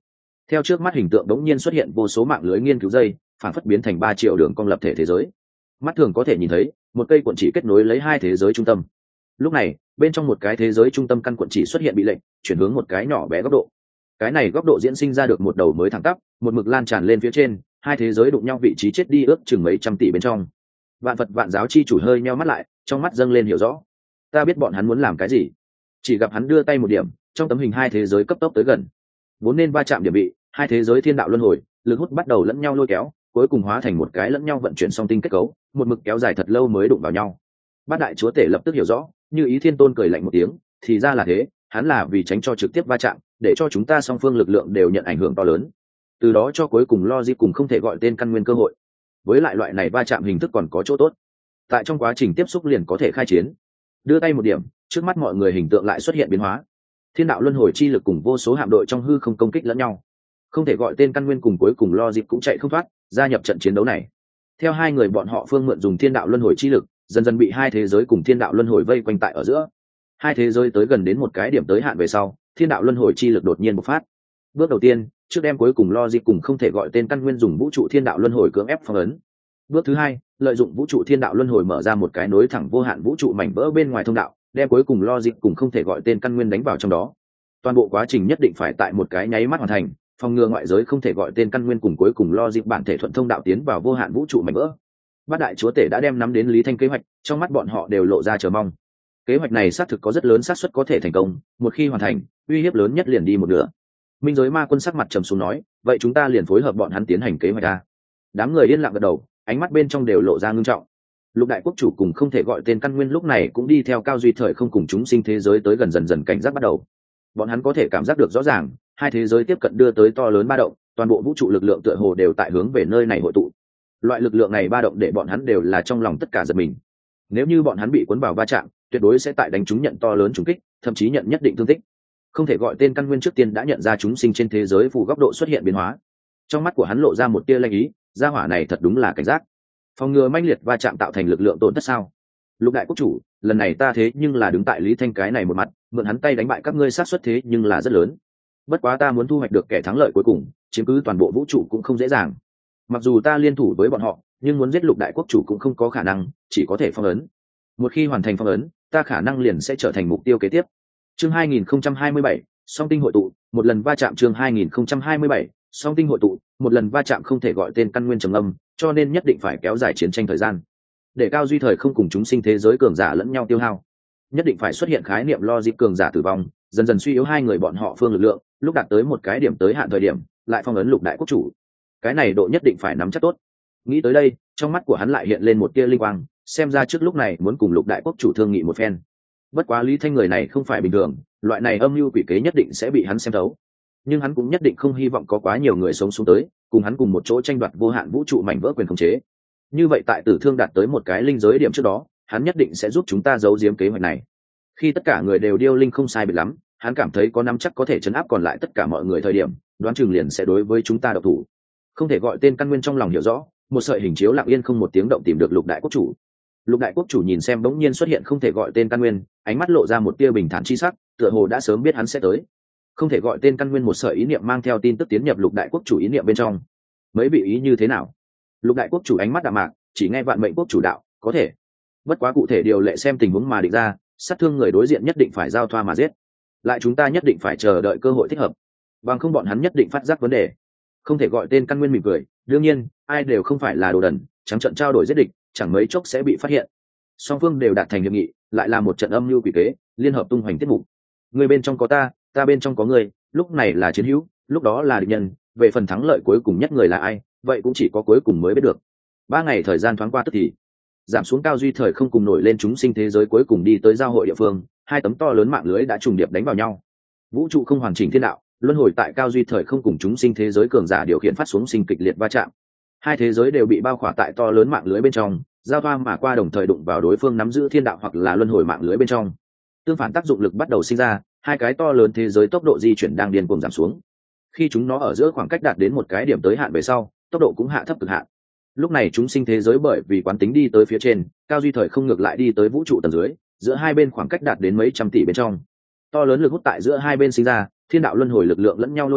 Theo trước mắt hình tượng đống nhiên xuất hiện vô số mạng lưới nghiên cứu dây, phản phất biến thành 3 triệu đường cong lập thể thế giới. Mắt thường có thể nhìn thấy một cây cuộn chỉ kết nối lấy hai thế giới trung tâm. Lúc này bên trong một cái thế giới trung tâm căn cuộn chỉ xuất hiện bị lệnh chuyển hướng một cái nhỏ bé góc độ. Cái này góc độ diễn sinh ra được một đầu mới thẳng tắp, một mực lan tràn lên phía trên, hai thế giới đụng nhau vị trí chết đi ước chừng mấy trăm tỷ bên trong. Vạn Phật Vạn Giáo chi chủ hơi nheo mắt lại, trong mắt dâng lên hiểu rõ. Ta biết bọn hắn muốn làm cái gì. Chỉ gặp hắn đưa tay một điểm, trong tấm hình hai thế giới cấp tốc tới gần. Vốn nên va chạm điểm bị, hai thế giới thiên đạo luân hồi, lực hút bắt đầu lẫn nhau lôi kéo, cuối cùng hóa thành một cái lẫn nhau vận chuyển song tinh kết cấu, một mực kéo dài thật lâu mới đụng vào nhau. Bát đại chúa tể lập tức hiểu rõ, Như Ý Thiên Tôn cười lạnh một tiếng, thì ra là thế, hắn là vì tránh cho trực tiếp va chạm, để cho chúng ta song phương lực lượng đều nhận ảnh hưởng to lớn, từ đó cho cuối cùng logic cùng không thể gọi tên căn nguyên cơ hội. Với lại loại này va chạm hình thức còn có chỗ tốt, tại trong quá trình tiếp xúc liền có thể khai chiến. Đưa tay một điểm, trước mắt mọi người hình tượng lại xuất hiện biến hóa. Thiên đạo luân hồi chi lực cùng vô số hạm đội trong hư không công kích lẫn nhau, không thể gọi tên căn nguyên cùng cuối cùng logic cũng chạy không thoát, gia nhập trận chiến đấu này. Theo hai người bọn họ phương mượn dùng thiên đạo luân hồi chi lực, dần dần bị hai thế giới cùng thiên đạo luân hồi vây quanh tại ở giữa. Hai thế giới tới gần đến một cái điểm tới hạn về sau, thiên đạo luân hồi chi lực đột nhiên bộc phát. Bước đầu tiên, trước đem cuối cùng logic cùng không thể gọi tên căn nguyên dùng vũ trụ thiên đạo luân hồi cưỡng ép phong ấn. Bước thứ hai, lợi dụng vũ trụ thiên đạo luân hồi mở ra một cái nối thẳng vô hạn vũ trụ mảnh vỡ bên ngoài thông đạo, đem cuối cùng logic cùng không thể gọi tên căn nguyên đánh vào trong đó. Toàn bộ quá trình nhất định phải tại một cái nháy mắt hoàn thành, phòng ngừa ngoại giới không thể gọi tên căn nguyên cùng cuối cùng logic bản thể thuận thông đạo tiến vào vô hạn vũ trụ mảnh vỡ. Bát đại chúa tể đã đem nắm đến Lý Thanh kế hoạch, trong mắt bọn họ đều lộ ra chờ mong. Kế hoạch này xác thực có rất lớn xác suất có thể thành công, một khi hoàn thành, uy hiếp lớn nhất liền đi một nửa. Minh giới ma quân sắc mặt trầm xuống nói, vậy chúng ta liền phối hợp bọn hắn tiến hành kế hoạch a. Đám người yên lặng gật đầu, ánh mắt bên trong đều lộ ra ngưng trọng. Lục đại quốc chủ cùng không thể gọi tên căn nguyên lúc này cũng đi theo Cao Duy Thời không cùng chúng sinh thế giới tới gần, dần dần cảnh giác bắt đầu. Bọn hắn có thể cảm giác được rõ ràng, hai thế giới tiếp cận đưa tới to lớn ba động, toàn bộ vũ trụ lực lượng tựa hồ đều tại hướng về nơi này hội tụ. Loại lực lượng này ba động để bọn hắn đều là trong lòng tất cả giật mình. Nếu như bọn hắn bị cuốn vào va chạm, tuyệt đối sẽ tại đánh chúng nhận to lớn trùng kích, thậm chí nhận nhất định thương tích. Không thể gọi tên căn nguyên trước tiên đã nhận ra chúng sinh trên thế giới phù góc độ xuất hiện biến hóa. Trong mắt của hắn lộ ra một tia lanh ý, gia hỏa này thật đúng là cảnh giác. Phòng ngừa manh liệt va chạm tạo thành lực lượng tổn thất sao? Lục đại quốc chủ, lần này ta thế nhưng là đứng tại Lý Thanh cái này một mặt, mượn hắn tay đánh bại các ngươi sát suất thế nhưng là rất lớn. Bất quá ta muốn thu hoạch được kẻ thắng lợi cuối cùng, chiếm cứ toàn bộ vũ trụ cũng không dễ dàng. Mặc dù ta liên thủ với bọn họ, nhưng muốn giết Lục đại quốc chủ cũng không có khả năng, chỉ có thể phong ấn. Một khi hoàn thành phong ấn, ta khả năng liền sẽ trở thành mục tiêu kế tiếp. Chương 2027, song tinh hội tụ, một lần va chạm. Chương 2027, song tinh hội tụ, một lần va chạm không thể gọi tên căn nguyên trầm âm, cho nên nhất định phải kéo dài chiến tranh thời gian. Để Cao Duy Thời không cùng chúng sinh thế giới cường giả lẫn nhau tiêu hao, nhất định phải xuất hiện khái niệm logic cường giả tử vong, dần dần suy yếu hai người bọn họ phương lực lượng, lúc đạt tới một cái điểm tới hạn thời điểm, lại phong ấn Lục đại quốc chủ. Cái này độ nhất định phải nắm chắc tốt. Nghĩ tới đây, trong mắt của hắn lại hiện lên một tia linh quang, xem ra trước lúc này muốn cùng Lục đại quốc chủ thương nghị một phen. Bất quá Lý Thanh người này không phải bình thường, loại này âm mưu quỷ kế nhất định sẽ bị hắn xem thấu. Nhưng hắn cũng nhất định không hy vọng có quá nhiều người sống xuống tới, cùng hắn cùng một chỗ tranh đoạt vô hạn vũ trụ mảnh vỡ quyền khống chế. Như vậy tại Tử Thương đạt tới một cái linh giới điểm trước đó, hắn nhất định sẽ giúp chúng ta giấu giếm kế hoạch này. Khi tất cả người đều điêu linh không sai biệt lắm, hắn cảm thấy có nắm chắc có thể chấn áp còn lại tất cả mọi người thời điểm, đoán chừng liền sẽ đối với chúng ta độc thủ. Không thể gọi tên căn nguyên trong lòng hiểu rõ, một sợi hình chiếu lặng yên không một tiếng động tìm được Lục đại quốc chủ. Lục đại quốc chủ nhìn xem bỗng nhiên xuất hiện không thể gọi tên căn nguyên, ánh mắt lộ ra một tia bình thản chi sắc, tựa hồ đã sớm biết hắn sẽ tới. Không thể gọi tên căn nguyên một sợi ý niệm mang theo tin tức tiến nhập Lục đại quốc chủ ý niệm bên trong. Mấy vị ý như thế nào? Lục đại quốc chủ ánh mắt đạm mạc, chỉ nghe vạn mệnh quốc chủ đạo, có thể. Bất quá cụ thể điều lệ xem tình huống mà định ra, sát thương người đối diện nhất định phải giao thoa mà giết. Lại chúng ta nhất định phải chờ đợi cơ hội thích hợp, bằng không bọn hắn nhất định phát giác vấn đề. Không thể gọi tên căn nguyên mỉm cười, đương nhiên, ai đều không phải là đồ đần, trắng trận trao đổi giết địch, chẳng mấy chốc sẽ bị phát hiện. Song phương đều đạt thành hiệp nghị, lại là một trận âm mưu quỷ kế, liên hợp tung hoành tiết mục. Người bên trong có ta, ta bên trong có người, lúc này là chiến hữu, lúc đó là địch nhân, về phần thắng lợi cuối cùng nhất người là ai, vậy cũng chỉ có cuối cùng mới biết được. 3 ngày thời gian thoáng qua tức thì giảm xuống. Cao Duy Thời không cùng nổi lên chúng sinh thế giới cuối cùng đi tới giao hội địa phương, hai tấm to lớn mạng lưới đã trùng điệp đánh vào nhau. Vũ trụ không hoàn chỉnh thiên đạo luân hồi tại Cao Duy Thời không cùng chúng sinh thế giới cường giả điều khiển phát xuống sinh kịch liệt va chạm. Hai thế giới đều bị bao khỏa tại to lớn mạng lưới bên trong, giao thoa mà qua, đồng thời đụng vào đối phương nắm giữ thiên đạo hoặc là luân hồi mạng lưới bên trong. Tương phản tác dụng lực bắt đầu sinh ra, hai cái to lớn thế giới tốc độ di chuyển đang điên cuồng giảm xuống. Khi chúng nó ở giữa khoảng cách đạt đến một cái điểm tới hạn về sau, tốc độ cũng hạ thấp cực hạn. Lúc này chúng sinh thế giới bởi vì quán tính đi tới phía trên, Cao Duy Thời không ngược lại đi tới vũ trụ tầng dưới, giữa hai bên khoảng cách đạt đến mấy trăm tỷ bên trong. To lớn lực hút tại giữa hai bên sinh ra, thiên đạo luân hồi lực lượng lẫn nhau lôi kéo,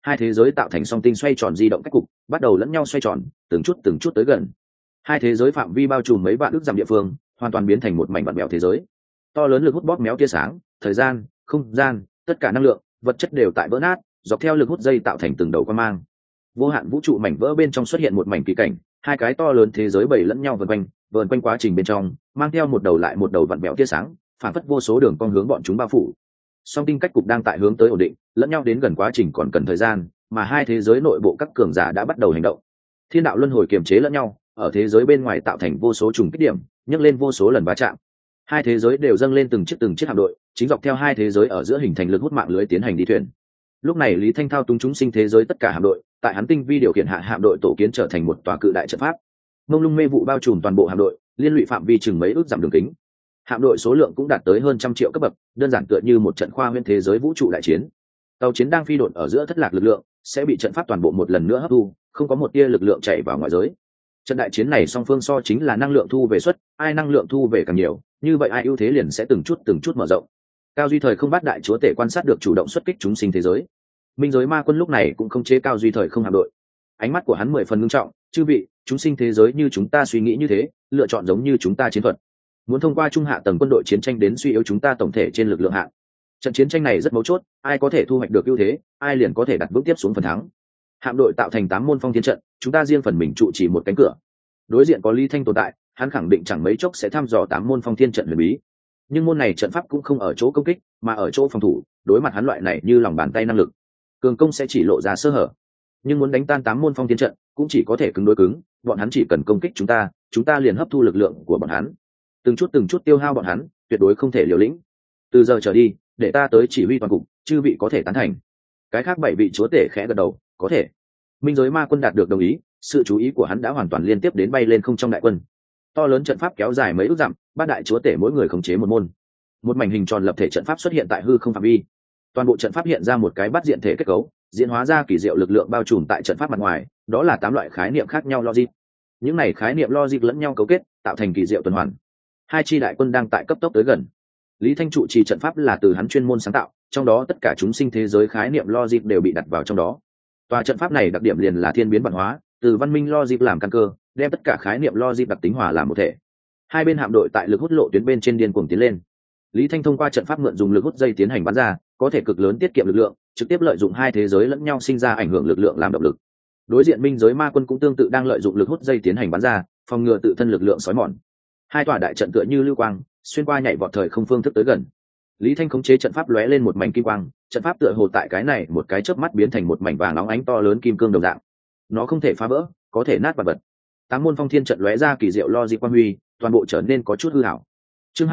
hai thế giới tạo thành song tinh xoay tròn di động cách cục, bắt đầu lẫn nhau xoay tròn, từng chút tới gần. Hai thế giới phạm vi bao trùm mấy vạn ước dặm địa phương, hoàn toàn biến thành một mảnh vặn vẹo thế giới. To lớn lực hút bóp méo tia sáng, thời gian, không gian, tất cả năng lượng, vật chất đều tại vỡ nát, dọc theo lực hút dây tạo thành từng đầu quan mang. Vô hạn vũ trụ mảnh vỡ bên trong xuất hiện một mảnh kỳ cảnh, hai cái to lớn thế giới bầy lẫn nhau vờn quanh quá trình bên trong, mang theo một đầu lại một đầu vặn vẹo tia sáng, phản phất vô số đường cong hướng bọn chúng bao phủ. Song tinh cách cục đang tại hướng tới ổn định, lẫn nhau đến gần quá trình còn cần thời gian, mà hai thế giới nội bộ các cường giả đã bắt đầu hành động. Thiên đạo luân hồi kiềm chế lẫn nhau, ở thế giới bên ngoài tạo thành vô số trùng kích điểm, nhấc lên vô số lần va chạm. Hai thế giới đều dâng lên từng chiếc hạm đội, chính dọc theo hai thế giới ở giữa hình thành lực hút mạng lưới tiến hành đi thuyền. Lúc này Lý Thanh thao túng chúng sinh thế giới tất cả hạm đội, tại hắn tinh vi điều khiển hạ hạm đội tổ kiến trở thành một tòa cự đại trận pháp. Mông lung mê vụ bao trùm toàn bộ hạm đội, liên lụy phạm vi chừng mấy ước dặm đường kính. Hạm đội số lượng cũng đạt tới hơn 100 triệu cấp bậc, đơn giản tựa như một trận khoa huyễn thế giới vũ trụ đại chiến. Tàu chiến đang phi độn ở giữa thất lạc lực lượng, sẽ bị trận pháp toàn bộ một lần nữa hấp thu, không có một tia lực lượng chảy vào ngoại giới. Trận đại chiến này song phương so chính là năng lượng thu về suất, ai năng lượng thu về càng nhiều, như vậy ai ưu thế liền sẽ từng chút mở rộng. Cao Duy Thời không bát đại chúa tể quan sát được chủ động xuất kích chúng sinh thế giới. Minh giới ma quân lúc này cũng không chế Cao Duy Thời không hạm đội. Ánh mắt của hắn 10 phần ngưng trọng, chư vị, chúng sinh thế giới như chúng ta suy nghĩ như thế, lựa chọn giống như chúng ta chiến thuật. Muốn thông qua trung hạ tầng quân đội chiến tranh đến suy yếu chúng ta tổng thể trên lực lượng hạng. Trận chiến tranh này rất mấu chốt, ai có thể thu hoạch được ưu thế, ai liền có thể đặt bước tiếp xuống phần thắng. Hạm đội tạo thành 8 môn phong thiên trận, chúng ta riêng phần mình trụ chỉ một cánh cửa. Đối diện có Lý Thanh tồn tại, hắn khẳng định chẳng mấy chốc sẽ thăm dò 8 môn phong thiên trận huyền bí. Nhưng môn này trận pháp cũng không ở chỗ công kích, mà ở chỗ phòng thủ, đối mặt hắn loại này như lòng bàn tay năng lực, cường công sẽ chỉ lộ ra sơ hở. Nhưng muốn đánh tan 8 môn phong thiên trận, cũng chỉ có thể cứng đối cứng, bọn hắn chỉ cần công kích chúng ta liền hấp thu lực lượng của bọn hắn. Từng chút tiêu hao bọn hắn, tuyệt đối không thể liều lĩnh. Từ giờ trở đi, để ta tới chỉ huy toàn cục, chư vị có thể tán thành. Cái khác 7 vị chúa tể khẽ gật đầu, có thể. Minh giới ma quân đạt được đồng ý, sự chú ý của hắn đã hoàn toàn liên tiếp đến bay lên không trong đại quân. To lớn trận pháp kéo dài mấy ước dặm, bát đại chúa tể mỗi người khống chế một môn. Một mảnh hình tròn lập thể trận pháp xuất hiện tại hư không phạm vi. Toàn bộ trận pháp hiện ra một cái bát diện thể kết cấu, diễn hóa ra kỳ diệu lực lượng bao trùm tại trận pháp mặt ngoài, đó là 8 loại khái niệm khác nhau logic. Những này khái niệm logic lẫn nhau cấu kết, tạo thành kỳ diệu tuần hoàn. Hai chi đại quân đang tại cấp tốc tới gần. Lý Thanh trụ trì trận pháp là từ hắn chuyên môn sáng tạo, trong đó tất cả chúng sinh thế giới khái niệm logic đều bị đặt vào trong đó. Tòa trận pháp này đặc điểm liền là thiên biến văn hóa, từ văn minh logic làm căn cơ, đem tất cả khái niệm logic đặc tính hòa làm một thể. Hai bên hạm đội tại lực hút lộ tuyến bên trên điên cuồng tiến lên. Lý Thanh thông qua trận pháp mượn dùng lực hút dây tiến hành bắn ra, có thể cực lớn tiết kiệm lực lượng, trực tiếp lợi dụng hai thế giới lẫn nhau sinh ra ảnh hưởng lực lượng làm động lực. Đối diện minh giới ma quân cũng tương tự đang lợi dụng lực hút dây tiến hành bắn ra, phòng ngừa tự thân lực lượng xói mòn. Hai tòa đại trận tựa như lưu quang, xuyên qua nhảy vọt thời không phương thức tới gần. Lý Thanh khống chế trận pháp lóe lên một mảnh kim quang, trận pháp tựa hồ tại cái này một cái chớp mắt biến thành một mảnh vàng óng ánh to lớn kim cương đồng dạng. Nó không thể phá vỡ, có thể nát vật vật. 8 môn phong thiên trận lóe ra kỳ diệu logic quang huy, toàn bộ trở nên có chút hư ảo. Chương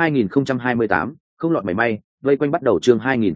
2028, không lọt mảy may, vây quanh bắt đầu chương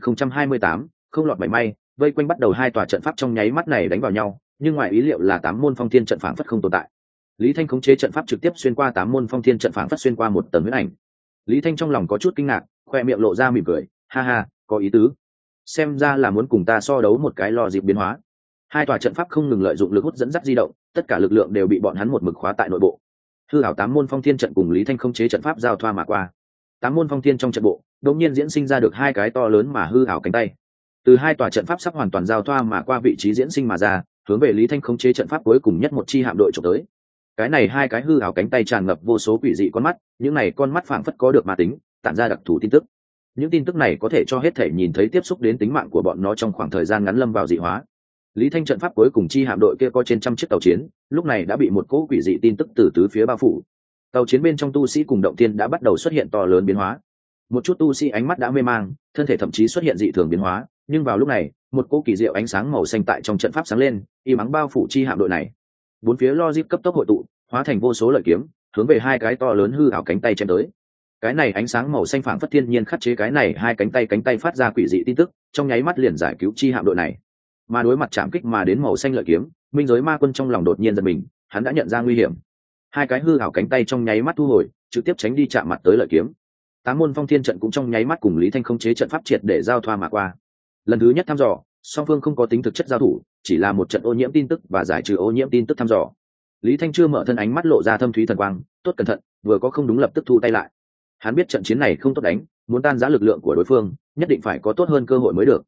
2028, không lọt mảy may, vây quanh bắt đầu hai tòa trận pháp trong nháy mắt này đánh vào nhau, nhưng ngoài ý liệu là 8 môn phong thiên trận phảng phất không tồn tại. Lý Thanh khống chế trận pháp trực tiếp xuyên qua 8 môn phong thiên trận phảng phất xuyên qua một tầng huyễn ảnh. Lý Thanh trong lòng có chút kinh ngạc, khoe miệng lộ ra mỉm cười, ha ha, có ý tứ. Xem ra là muốn cùng ta so đấu một cái logic biến hóa. Hai tòa trận pháp không ngừng lợi dụng lực hút dẫn dắt di động, tất cả lực lượng đều bị bọn hắn một mực khóa tại nội bộ. Hư ảo 8 môn phong thiên trận cùng Lý Thanh khống chế trận pháp giao thoa mà qua. 8 môn phong thiên trong trận bộ, đột nhiên diễn sinh ra được hai cái to lớn mà hư ảo cánh tay. Từ hai tòa trận pháp sắp hoàn toàn giao thoa mà qua vị trí diễn sinh mà ra, hướng về Lý Thanh khống chế trận pháp cuối cùng nhất một chi hạm đội chụp tới. Cái này hai cái hư ảo cánh tay tràn ngập vô số quỷ dị con mắt, những này con mắt phảng phất có được ma tính, tản ra đặc thù tin tức. Những tin tức này có thể cho hết thể nhìn thấy tiếp xúc đến tính mạng của bọn nó trong khoảng thời gian ngắn lâm vào dị hóa. Lý Thanh trận pháp cuối cùng chi hạm đội kia có trên 100 chiếc tàu chiến, lúc này đã bị một cỗ quỷ dị tin tức từ tứ phía bao phủ. Tàu chiến bên trong tu sĩ cùng động tiên đã bắt đầu xuất hiện to lớn biến hóa. Một chút tu sĩ ánh mắt đã mê mang, thân thể thậm chí xuất hiện dị thường biến hóa, nhưng vào lúc này, một cỗ kỳ diệu ánh sáng màu xanh tại trong trận pháp sáng lên, y mắng bao phủ chi hạm đội này. Bốn phía logic cấp tốc hội tụ, hóa thành vô số lợi kiếm, hướng về hai cái to lớn hư ảo cánh tay chém tới. Cái này ánh sáng màu xanh phảng phất thiên nhiên khắc chế cái này hai cánh tay phát ra quỷ dị tin tức, trong nháy mắt liền giải cứu chi hạm đội này. Mà đối mặt chạm kích mà đến màu xanh lợi kiếm, minh giới ma quân trong lòng đột nhiên giật mình, hắn đã nhận ra nguy hiểm. Hai cái hư ảo cánh tay trong nháy mắt thu hồi, trực tiếp tránh đi chạm mặt tới lợi kiếm. 8 môn phong thiên trận cũng trong nháy mắt cùng Lý Thanh khống chế trận pháp triệt để giao thoa mà qua. Lần thứ nhất thăm dò, song phương không có tính thực chất giao thủ, chỉ là một trận ô nhiễm tin tức và giải trừ ô nhiễm tin tức thăm dò. Lý Thanh chưa mở thân ánh mắt lộ ra thâm thúy thần quang, tốt cẩn thận, vừa có không đúng lập tức thu tay lại. Hắn biết trận chiến này không tốt đánh, muốn tan rã lực lượng của đối phương, nhất định phải có tốt hơn cơ hội mới được.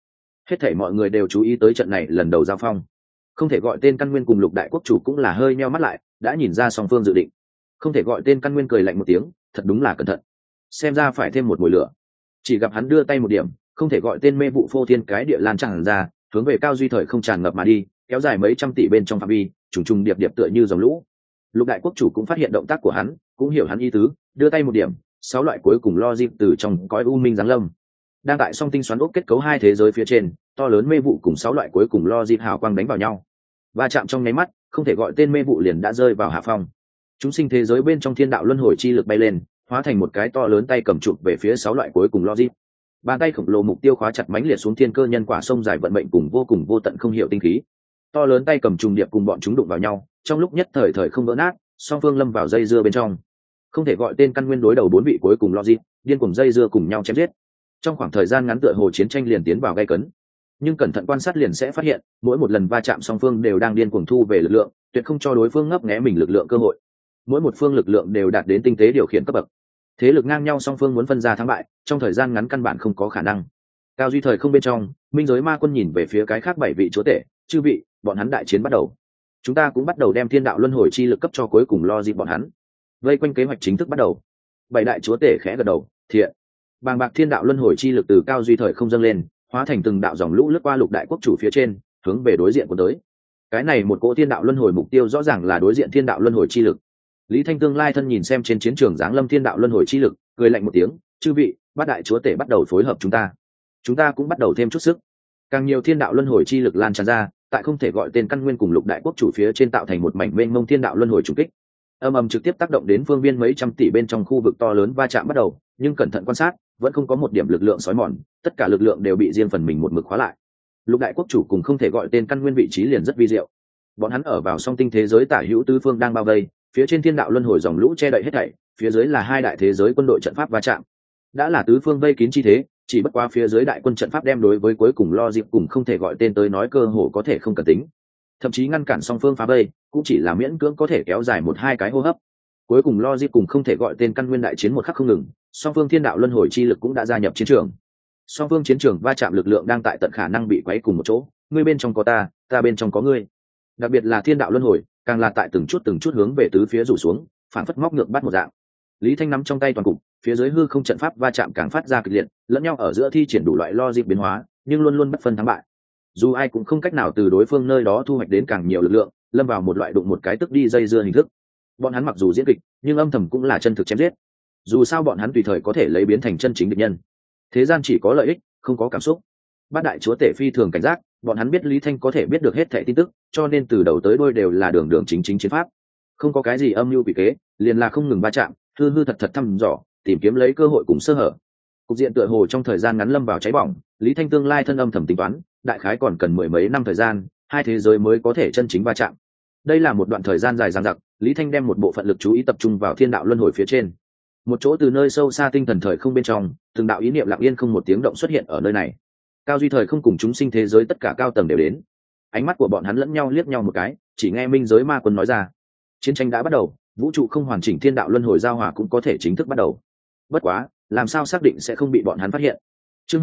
Hết thảy mọi người đều chú ý tới trận này lần đầu giao phong. Không thể gọi tên căn nguyên cùng Lục đại quốc chủ cũng là hơi nheo mắt lại, đã nhìn ra song phương dự định. Không thể gọi tên căn nguyên cười lạnh một tiếng, thật đúng là cẩn thận, xem ra phải thêm một mùi lửa. Chỉ gặp hắn đưa tay một điểm, không thể gọi tên mê vụ phô thiên cái địa lan tràn ra, hướng về Cao Duy Thời không tràn ngập mà đi, kéo dài mấy trăm tỷ bên trong phạm vi, trùng trùng điệp điệp tựa như dòng lũ. Lục đại quốc chủ cũng phát hiện động tác của hắn, cũng hiểu hắn ý tứ, đưa tay một điểm, 6 loại cuối cùng logic từ trong cõi u minh giáng lâm. Đang tại song tinh xoắn ốc kết cấu hai thế giới phía trên, to lớn mê vụ cùng 6 loại cuối cùng logic hào quang đánh vào nhau. Va chạm trong nháy mắt, không thể gọi tên mê vụ liền đã rơi vào hạ phong. Chúng sinh thế giới bên trong thiên đạo luân hồi chi lực bay lên, hóa thành một cái to lớn tay cầm chụp về phía 6 loại cuối cùng logic. Bàn tay khổng lồ mục tiêu khóa chặt mãnh liệt xuống thiên cơ nhân quả sông dài vận mệnh cùng vô tận không hiểu tinh khí. To lớn tay cầm trùng điệp cùng bọn chúng đụng vào nhau, trong lúc nhất thời không vỡ nát, song phương lâm vào dây dưa bên trong. Không thể gọi tên căn nguyên đối đầu 4 vị cuối cùng logic, điên cuồng dây dưa cùng nhau chém giết. Trong khoảng thời gian ngắn tựa hồ chiến tranh liền tiến vào gay cấn. Nhưng cẩn thận quan sát liền sẽ phát hiện, mỗi một lần va chạm song phương đều đang điên cuồng thu về lực lượng, tuyệt không cho đối phương ngấp nghé mình lực lượng cơ hội. Mỗi một phương lực lượng đều đạt đến tinh tế điều khiển cấp bậc. Thế lực ngang nhau song phương muốn phân ra thắng bại, trong thời gian ngắn căn bản không có khả năng. Cao Duy Thời không bên trong, minh giới ma quân nhìn về phía cái khác 7 vị chúa tể, chư vị, bọn hắn đại chiến bắt đầu. Chúng ta cũng bắt đầu đem thiên đạo luân hồi chi lực cấp cho cuối cùng lo dịp bọn hắn. Vây quanh kế hoạch chính thức bắt đầu. 7 đại chúa tể khẽ gật đầu, thiện. Bàng bạc thiên đạo luân hồi chi lực từ Cao Duy Thời không dâng lên, hóa thành từng đạo dòng lũ lướt qua Lục đại quốc chủ phía trên, hướng về đối diện của tới. Cái này một cỗ thiên đạo luân hồi mục tiêu rõ ràng là đối diện thiên đạo luân hồi chi lực. Lý Thanh tương lai thân nhìn xem trên chiến trường giáng lâm thiên đạo luân hồi chi lực, cười lạnh một tiếng, chư vị, bát đại chúa tể bắt đầu phối hợp chúng ta cũng bắt đầu thêm chút sức. Càng nhiều thiên đạo luân hồi chi lực lan tràn ra, tại không thể gọi tên căn nguyên cùng Lục đại quốc chủ phía trên tạo thành một mảnh mênh mông thiên đạo luân hồi trùng kích. Âm ầm trực tiếp tác động đến phương viên mấy trăm tỷ bên trong khu vực to lớn va chạm bắt đầu, nhưng cẩn thận quan sát, vẫn không có một điểm lực lượng xói mòn, tất cả lực lượng đều bị riêng phần mình một mực khóa lại. Lục đại quốc chủ cùng không thể gọi tên căn nguyên vị trí liền rất vi diệu. Bọn hắn ở vào song tinh thế giới tả hữu tứ phương đang bao vây, phía trên thiên đạo luân hồi dòng lũ che đậy hết thảy, phía dưới là hai đại thế giới quân đội trận pháp va chạm. Đã là tứ phương vây kín chi thế, chỉ bất quá phía dưới đại quân trận pháp đem đối với cuối cùng lo dịp cùng không thể gọi tên tới nói cơ hồ có thể không cần tính. Thậm chí ngăn cản song phương phá vây, cũng chỉ là miễn cưỡng có thể kéo dài 1-2 cái hô hấp. Cuối cùng lo dịp cùng không thể gọi tên căn nguyên đại chiến một khắc không ngừng, song phương thiên đạo luân hồi chi lực cũng đã gia nhập chiến trường. Song phương chiến trường va chạm lực lượng đang tại tận khả năng bị quấy cùng một chỗ, ngươi bên trong có ta bên trong có ngươi. Đặc biệt là thiên đạo luân hồi, càng là tại từng chút hướng về tứ phía rủ xuống, phản phất móc ngược bắt một dạng. Lý Thanh nắm trong tay toàn cục, phía dưới hư không trận pháp va chạm càng phát ra kịch liệt, lẫn nhau ở giữa thi triển đủ loại logic biến hóa, nhưng luôn luôn bất phân thắng bại. Dù ai cũng không cách nào từ đối phương nơi đó thu hoạch đến càng nhiều lực lượng, lâm vào một loại đụng một cái tức đi dây dưa hình thức. Bọn hắn mặc dù diễn kịch, nhưng âm thầm cũng là chân thực chém giết. Dù sao bọn hắn tùy thời có thể lấy biến thành chân chính địch nhân. Thế gian chỉ có lợi ích, không có cảm xúc. Bát đại chúa tể phi thường cảnh giác, bọn hắn biết Lý Thanh có thể biết được hết thảy tin tức, cho nên từ đầu tới đuôi đều là đường chính chiến pháp. Không có cái gì âm mưu quỷ kế, liền là không ngừng va chạm, hư thật thăm dò, tìm kiếm lấy cơ hội cùng sơ hở. Cục diện tựa hồ trong thời gian ngắn lâm vào cháy bỏng, Lý Thanh tương lai thân âm thầm tính toán, đại khái còn cần 10 mấy năm thời gian, hai thế giới mới có thể chân chính va chạm. Đây là một đoạn thời gian dài dằng dặc, Lý Thanh đem một bộ phận lực chú ý tập trung vào thiên đạo luân hồi phía trên. Một chỗ từ nơi sâu xa tinh thần thời không bên trong, từng đạo ý niệm lặng yên không một tiếng động xuất hiện ở nơi này. Cao Duy Thời không cùng chúng sinh thế giới tất cả cao tầng đều đến. Ánh mắt của bọn hắn lẫn nhau liếc nhau một cái, chỉ nghe minh giới ma quân nói ra: chiến tranh đã bắt đầu, vũ trụ không hoàn chỉnh thiên đạo luân hồi giao hòa cũng có thể chính thức bắt đầu. Bất quá, làm sao xác định sẽ không bị bọn hắn phát hiện? Chương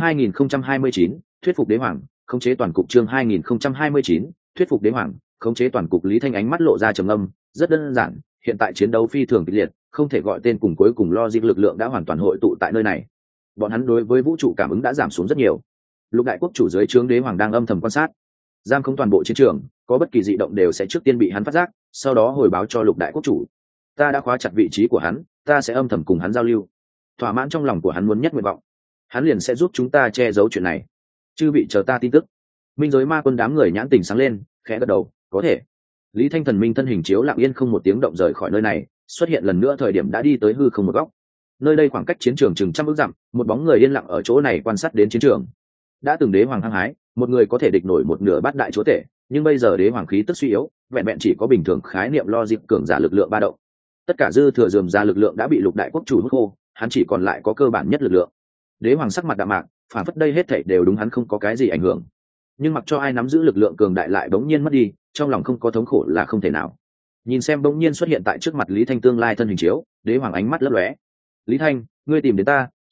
2029, thuyết phục đế hoàng, khống chế toàn cục. Chương 2029, thuyết phục đế hoàng, khống chế toàn cục. Lý Thanh ánh mắt lộ ra trầm ngâm, rất đơn giản, hiện tại chiến đấu phi thường kịch liệt, không thể gọi tên cùng cuối cùng logic lực lượng đã hoàn toàn hội tụ tại nơi này. Bọn hắn đối với vũ trụ cảm ứng đã giảm xuống rất nhiều. Lục đại quốc chủ dưới trướng đế hoàng đang âm thầm quan sát, giam không toàn bộ chiến trường, có bất kỳ dị động đều sẽ trước tiên bị hắn phát giác, sau đó hồi báo cho Lục đại quốc chủ. Ta đã khóa chặt vị trí của hắn, ta sẽ âm thầm cùng hắn giao lưu, thỏa mãn trong lòng của hắn muốn nhất nguyện vọng, hắn liền sẽ giúp chúng ta che giấu chuyện này. Chư vị chờ ta tin tức. Minh giới ma quân đám người nhãn tình sáng lên, khẽ gật đầu, có thể. Lý Thanh thần minh thân hình chiếu lặng yên không một tiếng động rời khỏi nơi này, xuất hiện lần nữa thời điểm đã đi tới hư không một góc. Nơi đây khoảng cách chiến trường chừng 100 ức dặm, một bóng người yên lặng ở chỗ này quan sát đến chiến trường. Đã từng đế hoàng hăng hái, một người có thể địch nổi một nửa bát đại chúa tể, nhưng bây giờ đế hoàng khí tức suy yếu, vẹn vẹn chỉ có bình thường khái niệm lo dịp cường giả lực lượng ba động. Tất cả dư thừa dườm ra lực lượng đã bị Lục đại quốc chủ hút khô, hắn chỉ còn lại có cơ bản nhất lực lượng. Đế hoàng sắc mặt đạm mạc, phản phất đây hết thảy đều đúng hắn không có cái gì ảnh hưởng. Nhưng mặc cho ai nắm giữ lực lượng cường đại lại bỗng nhiên mất đi, trong lòng không có thống khổ là không thể nào. Nhìn xem bỗng nhiên xuất hiện tại trước mặt Lý Thanh tương lai thân hình chiếu, đế hoàng ánh mắt lấp lóe. Lý Thanh, ngươi tìm đến ta,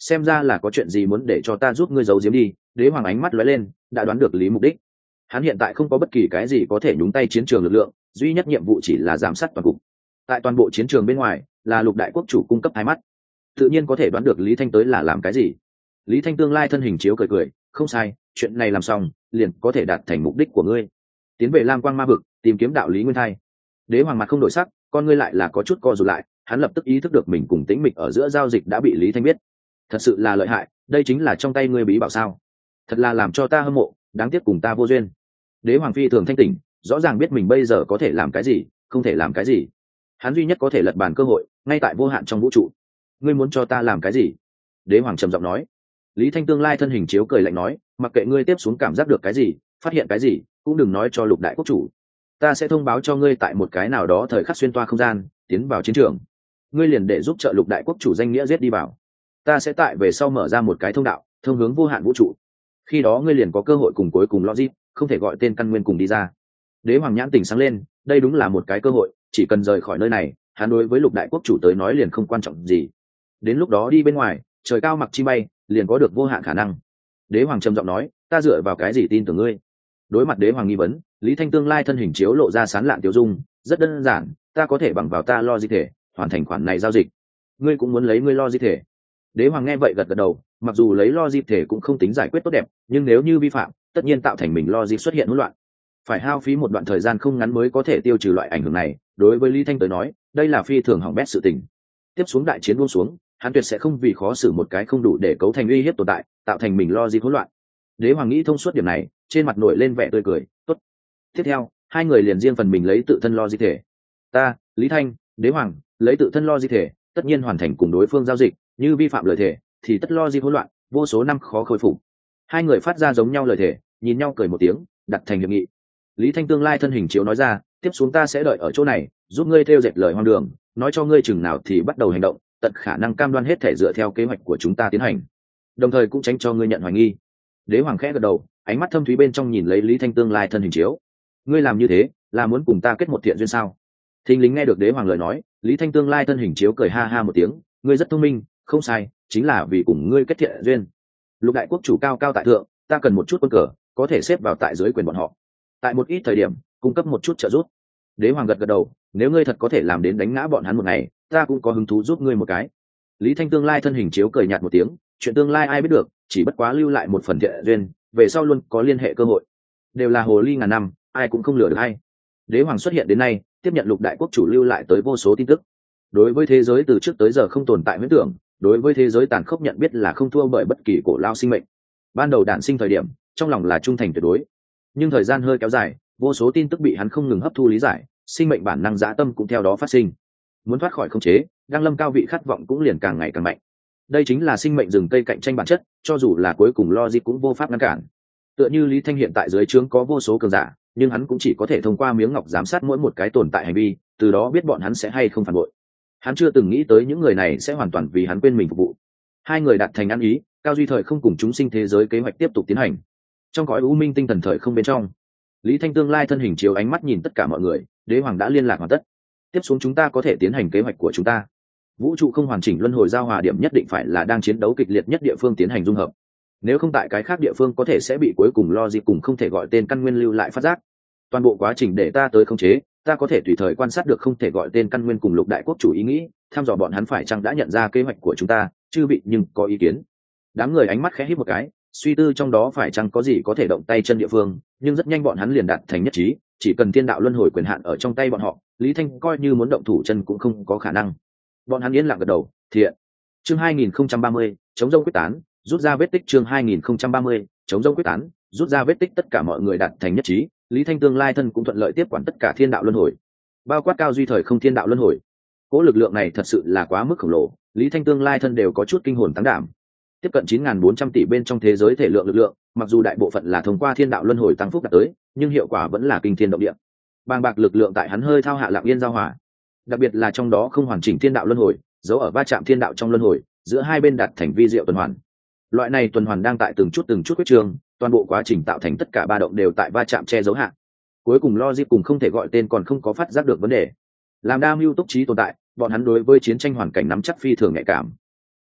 xem ra là có chuyện gì muốn để cho ta giúp ngươi giấu giếm đi. Đế hoàng ánh mắt lóe lên, đã đoán được lý mục đích. Hắn hiện tại không có bất kỳ cái gì có thể nhúng tay chiến trường lực lượng, duy nhất nhiệm vụ chỉ là giám sát toàn cục. Tại toàn bộ chiến trường bên ngoài là lục đại quốc chủ cung cấp hai mắt, tự nhiên có thể đoán được lý thanh tới là làm cái gì. Lý thanh tương lai thân hình chiếu cười cười, không sai, chuyện này làm xong liền có thể đạt thành mục đích của ngươi, tiến về lam quang ma vực tìm kiếm đạo lý nguyên thai. Đế hoàng mặt không đổi sắc, con ngươi lại là có chút co rụt lại, hắn lập tức ý thức được mình cùng tĩnh mịch ở giữa giao dịch đã bị lý thanh biết. Thật sự là lợi hại, đây chính là trong tay ngươi bí bảo sao? Thật là làm cho ta hâm mộ, đáng tiếc cùng ta vô duyên. Đế hoàng phi thường thanh tỉnh, rõ ràng biết mình bây giờ có thể làm cái gì, không thể làm cái gì. Hắn duy nhất có thể lật bàn cơ hội ngay tại vô hạn trong vũ trụ. Ngươi muốn cho ta làm cái gì? Đế hoàng trầm giọng nói. Lý thanh tương lai thân hình chiếu cười lạnh nói, mặc kệ ngươi tiếp xuống cảm giác được cái gì, phát hiện cái gì, cũng đừng nói cho lục đại quốc chủ. Ta sẽ thông báo cho ngươi tại một cái nào đó thời khắc xuyên toa không gian, tiến vào chiến trường. Ngươi liền để giúp trợ lục đại quốc chủ danh nghĩa giết đi vào. Ta sẽ tại về sau mở ra một cái thông đạo, thông hướng vô hạn vũ trụ. Khi đó ngươi liền có cơ hội cùng cuối cùng logic, không thể gọi tên căn nguyên cùng đi ra. Đế hoàng nhãn tỉnh sáng lên, đây đúng là một cái cơ hội, chỉ cần rời khỏi nơi này, hắn đối với lục đại quốc chủ tới nói liền không quan trọng gì. Đến lúc đó đi bên ngoài, trời cao mặc chi bay, liền có được vô hạn khả năng. Đế hoàng trầm giọng nói, ta dựa vào cái gì tin tưởng ngươi? Đối mặt đế hoàng nghi vấn, Lý thanh tương lai thân hình chiếu lộ ra sán lạn tiêu dung, rất đơn giản, ta có thể bằng vào ta lo di thể hoàn thành khoản này giao dịch. Ngươi cũng muốn lấy ngươi lo di thể? Đế hoàng nghe vậy gật gật đầu, mặc dù lấy lo di thể cũng không tính giải quyết tốt đẹp, nhưng nếu như vi phạm, tất nhiên tạo thành mình lo di xuất hiện hỗn loạn, phải hao phí một đoạn thời gian không ngắn mới có thể tiêu trừ loại ảnh hưởng này. Đối với Lý thanh tới nói, đây là phi thường hỏng bét sự tình. Tiếp xuống đại chiến buông xuống, hắn tuyệt sẽ không vì khó xử một cái không đủ để cấu thành uy hiếp tồn tại, tạo thành mình lo di hỗn loạn. Đế hoàng nghĩ thông suốt điểm này, trên mặt nổi lên vẻ tươi cười. Tốt. Tiếp theo, hai người liền riêng phần mình lấy tự thân lo di thể. Ta, Lý thanh, đế hoàng lấy tự thân lo di thể, tất nhiên hoàn thành cùng đối phương giao dịch, như vi phạm lời thể thì tất lo di hỗn loạn, vô số năm khó khôi phục. Hai người phát ra giống nhau lời thể, nhìn nhau cười một tiếng, đặt thành hiệp nghị. Lý thanh tương lai thân hình chiếu nói ra, tiếp xuống ta sẽ đợi ở chỗ này, giúp ngươi theo dệt lời hoang đường, nói cho ngươi chừng nào thì bắt đầu hành động, tận khả năng cam đoan hết thể dựa theo kế hoạch của chúng ta tiến hành, đồng thời cũng tránh cho ngươi nhận hoài nghi. Đế hoàng khẽ gật đầu, ánh mắt thâm thúy bên trong nhìn lấy Lý thanh tương lai thân hình chiếu. Ngươi làm như thế là muốn cùng ta kết một thiện duyên sao? Thình lính nghe được đế hoàng lời nói, Lý thanh tương lai thân hình chiếu cười ha ha một tiếng, ngươi rất thông minh, không sai, chính là vì cùng ngươi kết thiện duyên. Lục đại quốc chủ cao cao tại thượng, ta cần một chút quân cờ, có thể xếp vào tại dưới quyền bọn họ, tại một ít thời điểm cung cấp một chút trợ giúp. Đế hoàng gật gật đầu, nếu ngươi thật có thể làm đến đánh ngã bọn hắn một ngày, ta cũng có hứng thú giúp ngươi một cái. Lý thanh tương lai thân hình chiếu cười nhạt một tiếng, chuyện tương lai ai biết được, chỉ bất quá lưu lại một phần thiện duyên, về sau luôn có liên hệ cơ hội. Đều là hồ ly ngàn năm, ai cũng không lừa được ai. Đế hoàng xuất hiện đến nay, tiếp nhận lục đại quốc chủ lưu lại tới vô số tin tức. Đối với thế giới từ trước tới giờ không tồn tại huyễn tưởng, đối với thế giới tàn khốc nhận biết là không thua bởi bất kỳ cổ lao sinh mệnh. Ban đầu đản sinh thời điểm, trong lòng là trung thành tuyệt đối, nhưng thời gian hơi kéo dài, vô số tin tức bị hắn không ngừng hấp thu lý giải, sinh mệnh bản năng dã tâm cũng theo đó phát sinh. Muốn thoát khỏi khống chế, đang lâm cao vị khát vọng cũng liền càng ngày càng mạnh. Đây chính là sinh mệnh rừng cây cạnh tranh bản chất, cho dù là cuối cùng logic cũng vô pháp ngăn cản. Tựa như Lý thanh hiện tại dưới trướng có vô số cường giả, nhưng hắn cũng chỉ có thể thông qua miếng ngọc giám sát mỗi một cái tồn tại hành vi, từ đó biết bọn hắn sẽ hay không phản bội. Hắn chưa từng nghĩ tới những người này sẽ hoàn toàn vì hắn quên mình phục vụ. Hai người đạt thành ăn ý, cao duy thời không cùng chúng sinh thế giới kế hoạch tiếp tục tiến hành. Trong cõi u minh tinh thần thời không bên trong, Lý thanh tương lai thân hình chiếu ánh mắt nhìn tất cả mọi người, đế hoàng đã liên lạc hoàn tất. Tiếp xuống chúng ta có thể tiến hành kế hoạch của chúng ta. Vũ trụ không hoàn chỉnh luân hồi giao hòa điểm nhất định phải là đang chiến đấu kịch liệt nhất địa phương tiến hành dung hợp, nếu không tại cái khác địa phương có thể sẽ bị cuối cùng logic cùng không thể gọi tên căn nguyên lưu lại phát giác. Toàn bộ quá trình để ta tới khống chế, ta có thể tùy thời quan sát được không thể gọi tên căn nguyên cùng lục đại quốc chủ ý nghĩ, thăm dò bọn hắn phải chăng đã nhận ra kế hoạch của chúng ta, chư vị nhưng có ý kiến. Đám người ánh mắt khẽ híp một cái, suy tư trong đó phải chăng có gì có thể động tay chân địa phương, nhưng rất nhanh bọn hắn liền đạt thành nhất trí, chỉ cần thiên đạo luân hồi quyền hạn ở trong tay bọn họ, Lý thanh coi như muốn động thủ chân cũng không có khả năng. Bọn hắn yên lặng gật đầu, thiện. Chương 2030, chống rông quyết tán, rút ra vết tích. Chương 2030, chống rông quyết tán, rút ra vết tích. Tất cả mọi người đạt thành nhất trí, Lý thanh tương lai thân cũng thuận lợi tiếp quản tất cả thiên đạo luân hồi, bao quát cao duy thời không thiên đạo luân hồi. Cỗ lực lượng này thật sự là quá mức khổng lồ, Lý thanh tương lai thân đều có chút kinh hồn táng đảm. Tiếp cận 9.400 tỷ bên trong thế giới thể lượng lực lượng, mặc dù đại bộ phận là thông qua thiên đạo luân hồi tăng phúc đạt tới, nhưng hiệu quả vẫn là kinh thiên động địa. Bàng bạc lực lượng tại hắn hơi thao hạ lặng yên giao hòa, đặc biệt là trong đó không hoàn chỉnh thiên đạo luân hồi, giấu ở va chạm thiên đạo trong luân hồi, giữa hai bên đạt thành vi diệu tuần hoàn. Loại này tuần hoàn đang tại từng chút quyết trường, toàn bộ quá trình tạo thành tất cả ba động đều tại va chạm che giấu hạ. Cuối cùng logic cùng không thể gọi tên còn không có phát giác được vấn đề. Làm đa mưu túc trí tồn tại, bọn hắn đối với chiến tranh hoàn cảnh nắm chắc phi thường nhạy cảm.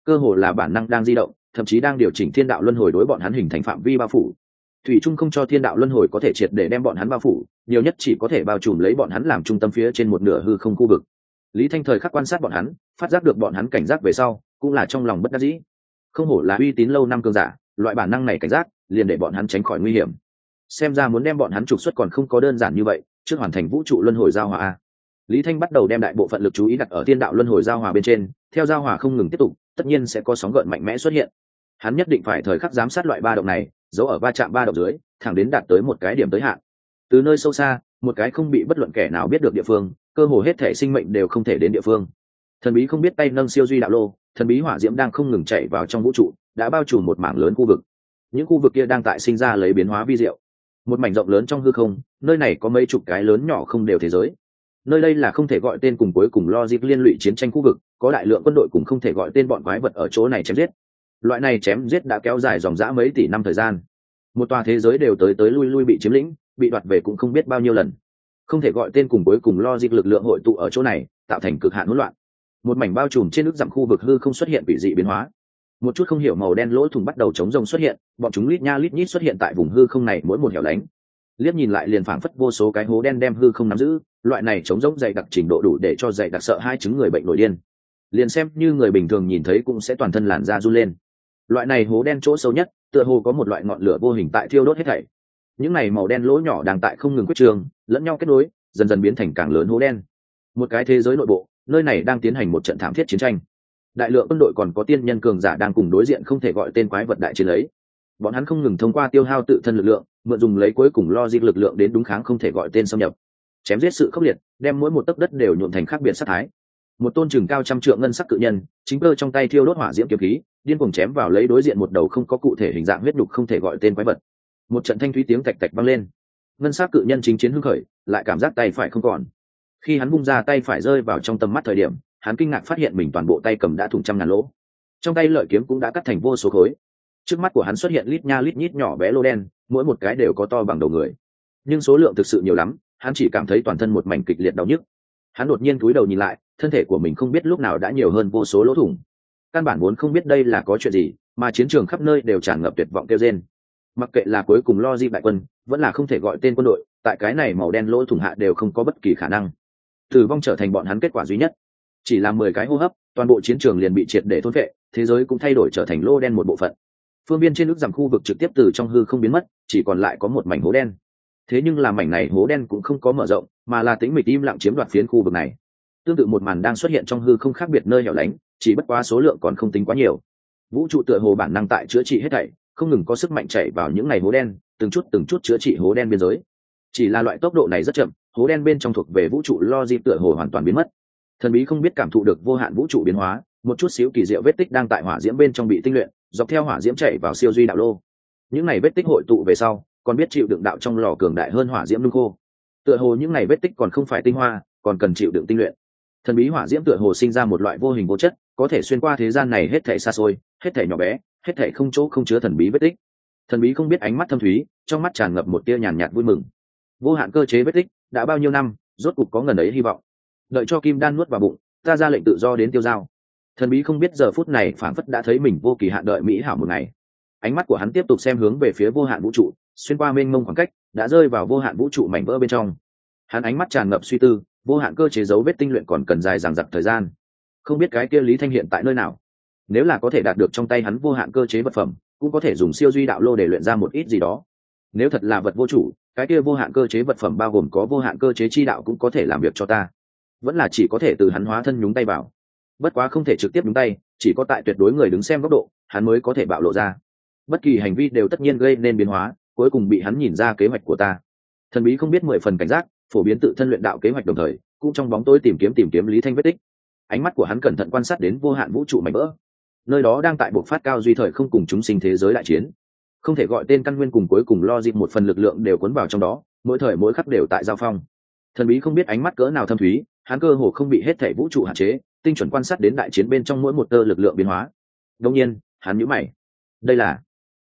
cơ hồ là bản năng đang di động, thậm chí đang điều chỉnh thiên đạo luân hồi đối bọn hắn hình thành phạm vi bao phủ. Thủy Trung không cho thiên đạo luân hồi có thể triệt để đem bọn hắn bao phủ, nhiều nhất chỉ có thể bao trùm lấy bọn hắn làm trung tâm phía trên một nửa hư không khu vực. Lý Thanh thời khắc quan sát bọn hắn, phát giác được bọn hắn cảnh giác về sau, cũng là trong lòng bất đắc dĩ. Không hổ là uy tín lâu năm cường giả, loại bản năng này cảnh giác, liền để bọn hắn tránh khỏi nguy hiểm. Xem ra muốn đem bọn hắn trục xuất còn không có đơn giản như vậy, trước hoàn thành vũ trụ luân hồi giao hòa. Lý Thanh bắt đầu đem đại bộ phận lực chú ý đặt ở thiên đạo luân hồi giao hòa bên trên, theo giao hòa không ngừng tiếp tục, tất nhiên sẽ có sóng gợn mạnh mẽ xuất hiện. Hắn nhất định phải thời khắc giám sát loại ba động này, giấu ở va chạm ba động dưới, thẳng đến đạt tới một cái điểm tới hạn. Từ nơi sâu xa, một cái không bị bất luận kẻ nào biết được địa phương, cơ hồ hết thể sinh mệnh đều không thể đến địa phương. Thần bí không biết tay nâng siêu duy đạo lô, thần bí hỏa diễm đang không ngừng chạy vào trong vũ trụ, đã bao trùm một mảng lớn khu vực. Những khu vực kia đang tại sinh ra lấy biến hóa vi diệu. Một mảnh rộng lớn trong hư không, nơi này có mấy chục cái lớn nhỏ không đều thế giới. Nơi đây là không thể gọi tên cùng cuối cùng logic liên lụy chiến tranh khu vực, có đại lượng quân đội cùng không thể gọi tên bọn quái vật ở chỗ này chém giết. Loại này chém giết đã kéo dài dòng dã mấy tỷ năm thời gian. Một tòa thế giới đều tới lui lui bị chiếm lĩnh, bị đoạt về cũng không biết bao nhiêu lần. Không thể gọi tên cùng cuối cùng logic lực lượng hội tụ ở chỗ này, tạo thành cực hạn hỗn loạn. Một mảnh bao trùm trên nước dặm khu vực hư không xuất hiện bị dị biến hóa. Một chút không hiểu màu đen lỗ thủng bắt đầu chống rông xuất hiện, bọn chúng lít nha lít nhít xuất hiện tại vùng hư không này mỗi một hẻo lánh. Liếc nhìn lại liền phảng phất vô số cái hố đen đem hư không nắm giữ, loại này chống rỗng dày đặc trình độ đủ để cho dày đặc sợ hai chứng người bệnh nổi điên. Liền xem như người bình thường nhìn thấy cũng sẽ toàn thân làn da run lên. Loại này hố đen chỗ sâu nhất, tựa hồ có một loại ngọn lửa vô hình tại thiêu đốt hết thảy. Những này màu đen lỗ nhỏ đang tại không ngừng quyết trường, lẫn nhau kết nối, dần dần biến thành càng lớn hố đen. Một cái thế giới nội bộ, nơi này đang tiến hành một trận thảm thiết chiến tranh. Đại lượng quân đội còn có tiên nhân cường giả đang cùng đối diện không thể gọi tên quái vật đại chiến lấy. Bọn hắn không ngừng thông qua tiêu hao tự thân lực lượng, mượn dùng lấy cuối cùng logic lực lượng đến đúng kháng không thể gọi tên xâm nhập. Chém giết sự khốc liệt, đem mỗi một tấc đất đều nhuộm thành khác biệt sát thái. Một tôn chừng cao trăm trượng ngân sắc cự nhân, chính cơ trong tay thiêu đốt hỏa diễm kiếm khí, điên cuồng chém vào lấy đối diện một đầu không có cụ thể hình dạng huyết nhục không thể gọi tên quái vật. Một trận thanh thúy tiếng tạch tạch vang lên. Ngân sắc cự nhân chính chiến hưng khởi, lại cảm giác tay phải không còn. Khi hắn bung ra tay phải rơi vào trong tầm mắt thời điểm, hắn kinh ngạc phát hiện mình toàn bộ tay cầm đã thủng trăm ngàn lỗ. Trong tay lợi kiếm cũng đã cắt thành vô số khối. Trước mắt của hắn xuất hiện lít nha lít nhít nhỏ bé lô đen, mỗi một cái đều có to bằng đầu người. Nhưng số lượng thực sự nhiều lắm, hắn chỉ cảm thấy toàn thân một mảnh kịch liệt đau nhức. Hắn đột nhiên cúi đầu nhìn lại, thân thể của mình không biết lúc nào đã nhiều hơn vô số lỗ thủng. Căn bản vốn không biết đây là có chuyện gì, mà chiến trường khắp nơi đều tràn ngập tuyệt vọng kêu rên. Mặc kệ là cuối cùng lo di bại quân, vẫn là không thể gọi tên quân đội, tại cái này màu đen lỗ thủng hạ đều không có bất kỳ khả năng. Tử vong trở thành bọn hắn kết quả duy nhất. Chỉ là 10 cái hô hấp, toàn bộ chiến trường liền bị triệt để thôn phệ, thế giới cũng thay đổi trở thành lô đen một bộ phận. Phương biên trên nước giảm khu vực trực tiếp từ trong hư không biến mất, chỉ còn lại có một mảnh hố đen. Thế nhưng là mảnh này hố đen cũng không có mở rộng, mà là tĩnh mịch im lặng chiếm đoạt phiến khu vực này. Tương tự một màn đang xuất hiện trong hư không khác biệt nơi hẻo lánh, chỉ bất quá số lượng còn không tính quá nhiều. Vũ trụ tựa hồ bản năng tại chữa trị hết thảy, không ngừng có sức mạnh chảy vào những ngày hố đen, từng chút chữa trị hố đen biên giới. Chỉ là loại tốc độ này rất chậm, hố đen bên trong thuộc về vũ trụ logic tựa hồ hoàn toàn biến mất. Thần bí không biết cảm thụ được vô hạn vũ trụ biến hóa, một chút xíu kỳ diệu vết tích đang tại hỏa diễm bên trong bị tinh luyện, dọc theo hỏa diễm chạy vào siêu duy đạo lô. Những này vết tích hội tụ về sau, còn biết chịu đựng đạo trong lò cường đại hơn hỏa diễm nung khô. Tựa hồ những này vết tích còn không phải tinh hoa, còn cần chịu đựng tinh luyện. Thần bí hỏa diễm tựa hồ sinh ra một loại vô hình vô chất, có thể xuyên qua thế gian này hết thảy xa xôi, hết thảy nhỏ bé, hết thảy không chỗ không chứa thần bí vết tích. Thần bí không biết ánh mắt thâm thúy, trong mắt tràn ngập một tia nhàn nhạt vui mừng. Vô hạn cơ chế vết tích, đã bao nhiêu năm, rốt cục có ngần ấy hy vọng. Đợi cho kim đan nuốt vào bụng, ta ra lệnh tự do đến tiêu dao. Thần bí không biết giờ phút này phảng phất đã thấy mình vô kỳ hạn đợi mỹ hảo một ngày. Ánh mắt của hắn tiếp tục xem hướng về phía vô hạn vũ trụ, xuyên qua mênh mông khoảng cách, đã rơi vào vô hạn vũ trụ mảnh vỡ bên trong. Hắn ánh mắt tràn ngập suy tư, vô hạn cơ chế dấu vết tinh luyện còn cần dài dằng dặc thời gian. Không biết cái kia Lý Thanh hiện tại nơi nào. Nếu là có thể đạt được trong tay hắn vô hạn cơ chế vật phẩm, cũng có thể dùng siêu duy đạo lô để luyện ra một ít gì đó. Nếu thật là vật vô chủ, cái kia vô hạn cơ chế vật phẩm bao gồm có vô hạn cơ chế chi đạo cũng có thể làm việc cho ta. Vẫn là chỉ có thể từ hắn hóa thân nhúng tay vào. Bất quá không thể trực tiếp nhúng tay, chỉ có tại tuyệt đối người đứng xem góc độ, hắn mới có thể bạo lộ ra. Bất kỳ hành vi đều tất nhiên gây nên biến hóa, cuối cùng bị hắn nhìn ra kế hoạch của ta. Thần bí không biết 10 phần cảnh giác, phổ biến tự thân luyện đạo kế hoạch đồng thời, cũng trong bóng tối tìm kiếm Lý Thanh vết tích. Ánh mắt của hắn cẩn thận quan sát đến vô hạn vũ trụ mảnh vỡ. Nơi đó đang tại bộc phát cao duy thời không cùng chúng sinh thế giới đại chiến. Không thể gọi tên căn nguyên cùng cuối cùng lo dịp một phần lực lượng đều cuốn vào trong đó, mỗi thời mỗi khắc đều tại giao phong. Thần bí không biết ánh mắt cỡ nào thâm thúy, hắn cơ hồ không bị hết thảy vũ trụ hạn chế, tinh chuẩn quan sát đến đại chiến bên trong mỗi một tơ lực lượng biến hóa. Đương nhiên, hắn nhíu mày. Đây là